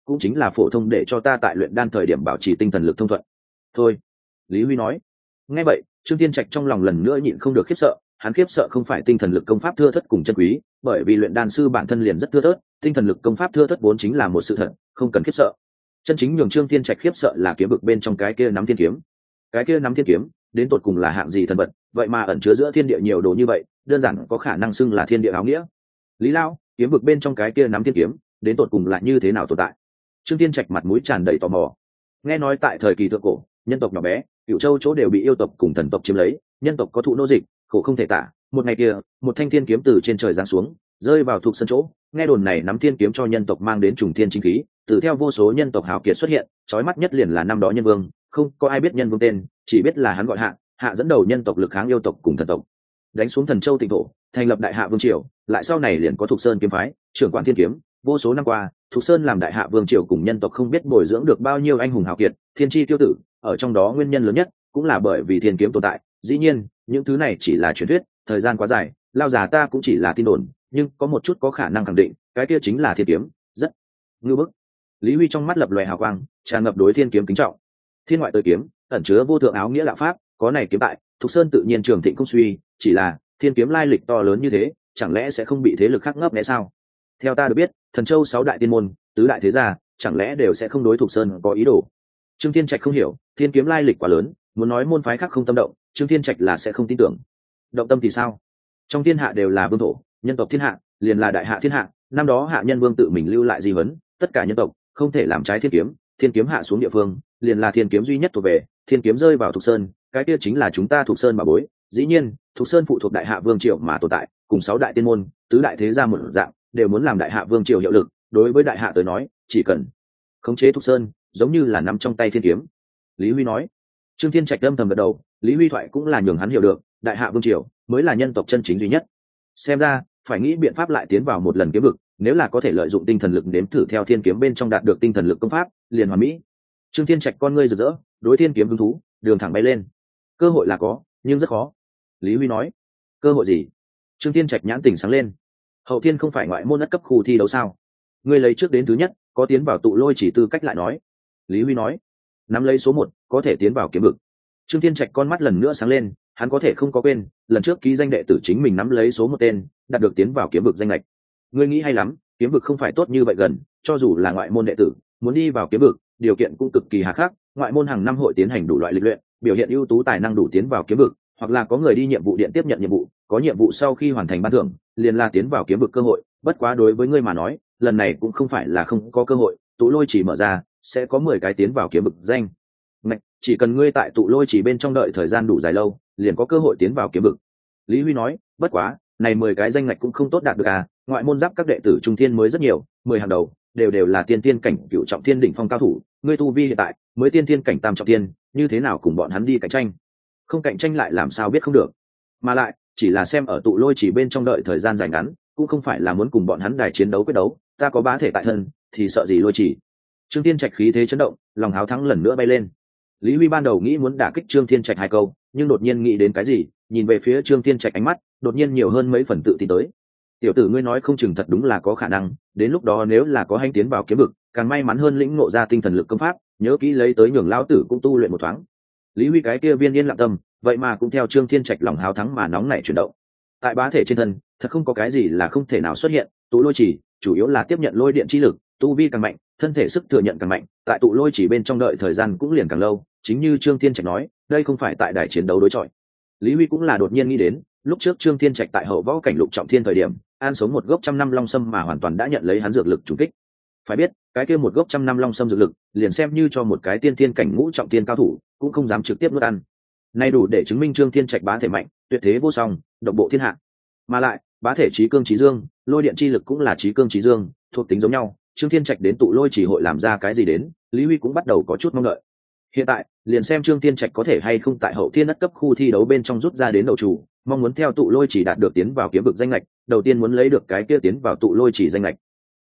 cũng chính là phổ thông để cho ta tại luyện đan thời điểm bảo trì tinh thần lực thông thuận thôi. Lý Huy nói. Nghe vậy Trương Thiên Trạch trong lòng lần nữa nhịn không được khiếp sợ. Hắn khiếp sợ không phải tinh thần lực công pháp thưa thớt cùng chân quý, bởi vì luyện đan sư bản thân liền rất thưa thớt, tinh thần lực công pháp thưa thớt vốn chính là một sự thật, không cần khiếp sợ. Chân chính nhường Trương Thiên Trạch khiếp sợ là kiếm vực bên trong cái kia nắm thiên kiếm. Cái kia nắm thiên kiếm đến tột cùng là hạng gì thần vật, vậy mà ẩn chứa giữa thiên địa nhiều đồ như vậy, đơn giản có khả năng xưng là thiên địa áo nghĩa. Lý Lao, kiếm vực bên trong cái kia nắm thiên kiếm đến tột cùng là như thế nào tồn tại? Trương Thiên Trạch mặt mũi tràn đầy tò mò. Nghe nói tại thời kỳ thượng cổ, nhân tộc nhỏ bé, Cửu Châu chỗ đều bị yêu tộc cùng thần tộc chiếm lấy, nhân tộc có thụ nô dịch, khổ không thể tả. Một ngày kia, một thanh thiên kiếm từ trên trời giáng xuống, rơi vào thuộc sân chỗ. Nghe đồn này nắm thiên kiếm cho nhân tộc mang đến trùng thiên chính khí, từ theo vô số nhân tộc hào kiệt xuất hiện, chói mắt nhất liền là năm đó nhân vương, không có ai biết nhân vương tên, chỉ biết là hắn gọi Hạ dẫn đầu nhân tộc lực kháng yêu tộc cùng thần tộc, đánh xuống Thần Châu Tịnh thổ, thành lập Đại Hạ Vương triều, lại sau này liền có Thục Sơn kiếm phái, trưởng quản thiên kiếm. Vô số năm qua, Thục Sơn làm Đại Hạ Vương triều cùng nhân tộc không biết bồi dưỡng được bao nhiêu anh hùng hào kiệt, thiên chi tiêu tử, ở trong đó nguyên nhân lớn nhất cũng là bởi vì thiên kiếm tồn tại. Dĩ nhiên, những thứ này chỉ là truyền thuyết, thời gian quá dài, lao già ta cũng chỉ là tin đồn, nhưng có một chút có khả năng khẳng định, cái kia chính là thiên kiếm, rất ngưu bức. Lý Huy trong mắt lập lòe hào quang, tràn ngập đối thiên kiếm kính trọng. Thiên ngoại tới kiếm, ẩn chứa vô thượng áo nghĩa đạo pháp, có này kiếm tại, Thục Sơn tự nhiên trường thịnh không suy, chỉ là thiên kiếm lai lịch to lớn như thế, chẳng lẽ sẽ không bị thế lực khác ngấp nghé sao? Theo ta được biết, Thần Châu 6 đại tiên môn, tứ đại thế gia, chẳng lẽ đều sẽ không đối Thục Sơn có ý đồ? Trương Thiên Trạch không hiểu, thiên kiếm lai lịch quá lớn, muốn nói môn phái khác không tâm động, Trương Thiên Trạch là sẽ không tin tưởng. Động tâm thì sao? Trong thiên hạ đều là vương thổ, nhân tộc thiên hạ, liền là đại hạ thiên hạ, năm đó hạ nhân vương tự mình lưu lại di vấn, tất cả nhân tộc không thể làm trái thiên kiếm hạ xuống địa phương, liền là thiên kiếm duy nhất thuộc về, thiên kiếm rơi vào Thục Sơn, cái kia chính là chúng ta Thục Sơn mà bối. Dĩ nhiên, Thục Sơn phụ thuộc Đại Hạ Vương triều mà tồn tại, cùng 6 đại tiên môn, tứ đại thế gia một dạng, đều muốn làm Đại Hạ Vương triều hiệu lực. Đối với Đại Hạ tới nói, chỉ cần khống chế Thục Sơn, giống như là nắm trong tay thiên kiếm. Lý Huy nói. Trương Thiên Trạch âm thầm gật đầu, Lý Huy thoại cũng là nhường hắn hiểu được, Đại Hạ Vương triều mới là nhân tộc chân chính duy nhất. Xem ra, phải nghĩ biện pháp lại tiến vào một lần kiếm vực, nếu là có thể lợi dụng tinh thần lực nếm thử theo thiên kiếm bên trong đạt được tinh thần lực công pháp, liền hoàn mỹ. Trương Thiên Trạch con ngươi rực rỡ, đối thiên kiếm hứng thú, đường thẳng bay lên. Cơ hội là có, nhưng rất khó. Lý Huy nói. Cơ hội gì? Trương Thiên Trạch nhãn tỉnh sáng lên. Hậu thiên không phải ngoại môn đất cấp khu thi đấu sao? Ngươi lấy trước đến thứ nhất, có tiến vào tụ lôi chỉ tư cách lại nói. Lý Huy nói. Nắm lấy số 1, có thể tiến vào kiếm vực. Trương Thiên Trạch con mắt lần nữa sáng lên, hắn có thể không có quên, lần trước ký danh đệ tử chính mình nắm lấy số 1 tên, đạt được tiến vào kiếm vực danh lệch. Ngươi nghĩ hay lắm, kiếm vực không phải tốt như vậy gần, cho dù là ngoại môn đệ tử, muốn đi vào kiếm vực, điều kiện cũng cực kỳ hà khắc. Ngoại môn hàng năm hội tiến hành đủ loại lịch luyện, biểu hiện ưu tú tài năng đủ tiến vào kiếm vực, hoặc là có người đi nhiệm vụ điện tiếp nhận nhiệm vụ, có nhiệm vụ sau khi hoàn thành ban thưởng, liền là tiến vào kiếm vực cơ hội. Bất quá đối với ngươi mà nói, lần này cũng không phải là không có cơ hội, tụ lôi chỉ mở ra, sẽ có 10 cái tiến vào kiếm vực danh. Chỉ cần ngươi tại tụ lôi chỉ bên trong đợi thời gian đủ dài lâu, liền có cơ hội tiến vào kiếm vực. Lý Huy nói. Bất quá, này 10 cái danh ngạch cũng không tốt đạt được à, ngoại môn giáp các đệ tử trung thiên mới rất nhiều, 10 hàng đầu đều là tiên tiên cảnh cửu trọng thiên đỉnh phong cao thủ, ngươi tu vi hiện tại mới tiên tiên cảnh tam trọng thiên, như thế nào cùng bọn hắn đi cạnh tranh? Không cạnh tranh lại làm sao biết không được? Mà lại, chỉ là xem ở tụ lôi chỉ bên trong đợi thời gian dài ngắn, cũng không phải là muốn cùng bọn hắn đài chiến đấu quyết đấu, ta có bá thể tại thân, thì sợ gì lôi chỉ. Trương Thiên Trạch khí thế chấn động, lòng háo thắng lần nữa bay lên. Lý Huy ban đầu nghĩ muốn đả kích Trương Thiên Trạch 2 câu, nhưng đột nhiên nghĩ đến cái gì, nhìn về phía Trương Thiên Trạch ánh mắt đột nhiên nhiều hơn mấy phần tự tin tới. Tiểu tử ngươi nói không chừng thật đúng là có khả năng, đến lúc đó nếu là có hành tiến vào kiếm vực, càng may mắn hơn lĩnh ngộ ra tinh thần lực công pháp, nhớ kỹ lấy tới nhường lão tử cũng tu luyện một thoáng. Lý Huy cái kia viên yên lặng tâm, vậy mà cũng theo Trương Thiên Trạch lòng háo thắng mà nóng nảy chuyển động. Tại bá thể trên thân, thật không có cái gì là không thể nào xuất hiện, tụ lôi chỉ chủ yếu là tiếp nhận lôi điện chi lực, tu vi càng mạnh, thân thể sức thừa nhận càng mạnh, tại tụ lôi chỉ bên trong đợi thời gian cũng liền càng lâu, chính như Trương Thiên Trạch nói, đây không phải tại đài chiến đấu đối chọi. Lý Huy cũng là đột nhiên nghĩ đến, lúc trước Trương Thiên Trạch tại hậu võ cảnh lục trọng thiên thời điểm, an sống một gốc 100 năm long sâm mà hoàn toàn đã nhận lấy hắn dược lực trùng kích. Phải biết, cái kia một gốc 100 năm long sâm dược lực, liền xem như cho một cái tiên thiên cảnh ngũ trọng thiên cao thủ, cũng không dám trực tiếp nuốt ăn. Nay đủ để chứng minh Trương Thiên Trạch bá thể mạnh, tuyệt thế vô song, độc bộ thiên hạ. Mà lại, bá thể chí cương chí dương, lôi điện chi lực cũng là chí cương chí dương, thuộc tính giống nhau. Trương Thiên Trạch đến tụ lôi chỉ hội làm ra cái gì đến, Lý Huy cũng bắt đầu có chút mong đợi. Hiện tại, liền xem Trương Thiên Trạch có thể hay không tại hậu thiên đất cấp khu thi đấu bên trong rút ra đến đầu chủ, mong muốn theo tụ lôi chỉ đạt được tiến vào kiếm vực danh lệch, đầu tiên muốn lấy được cái kia tiến vào tụ lôi chỉ danh lệch.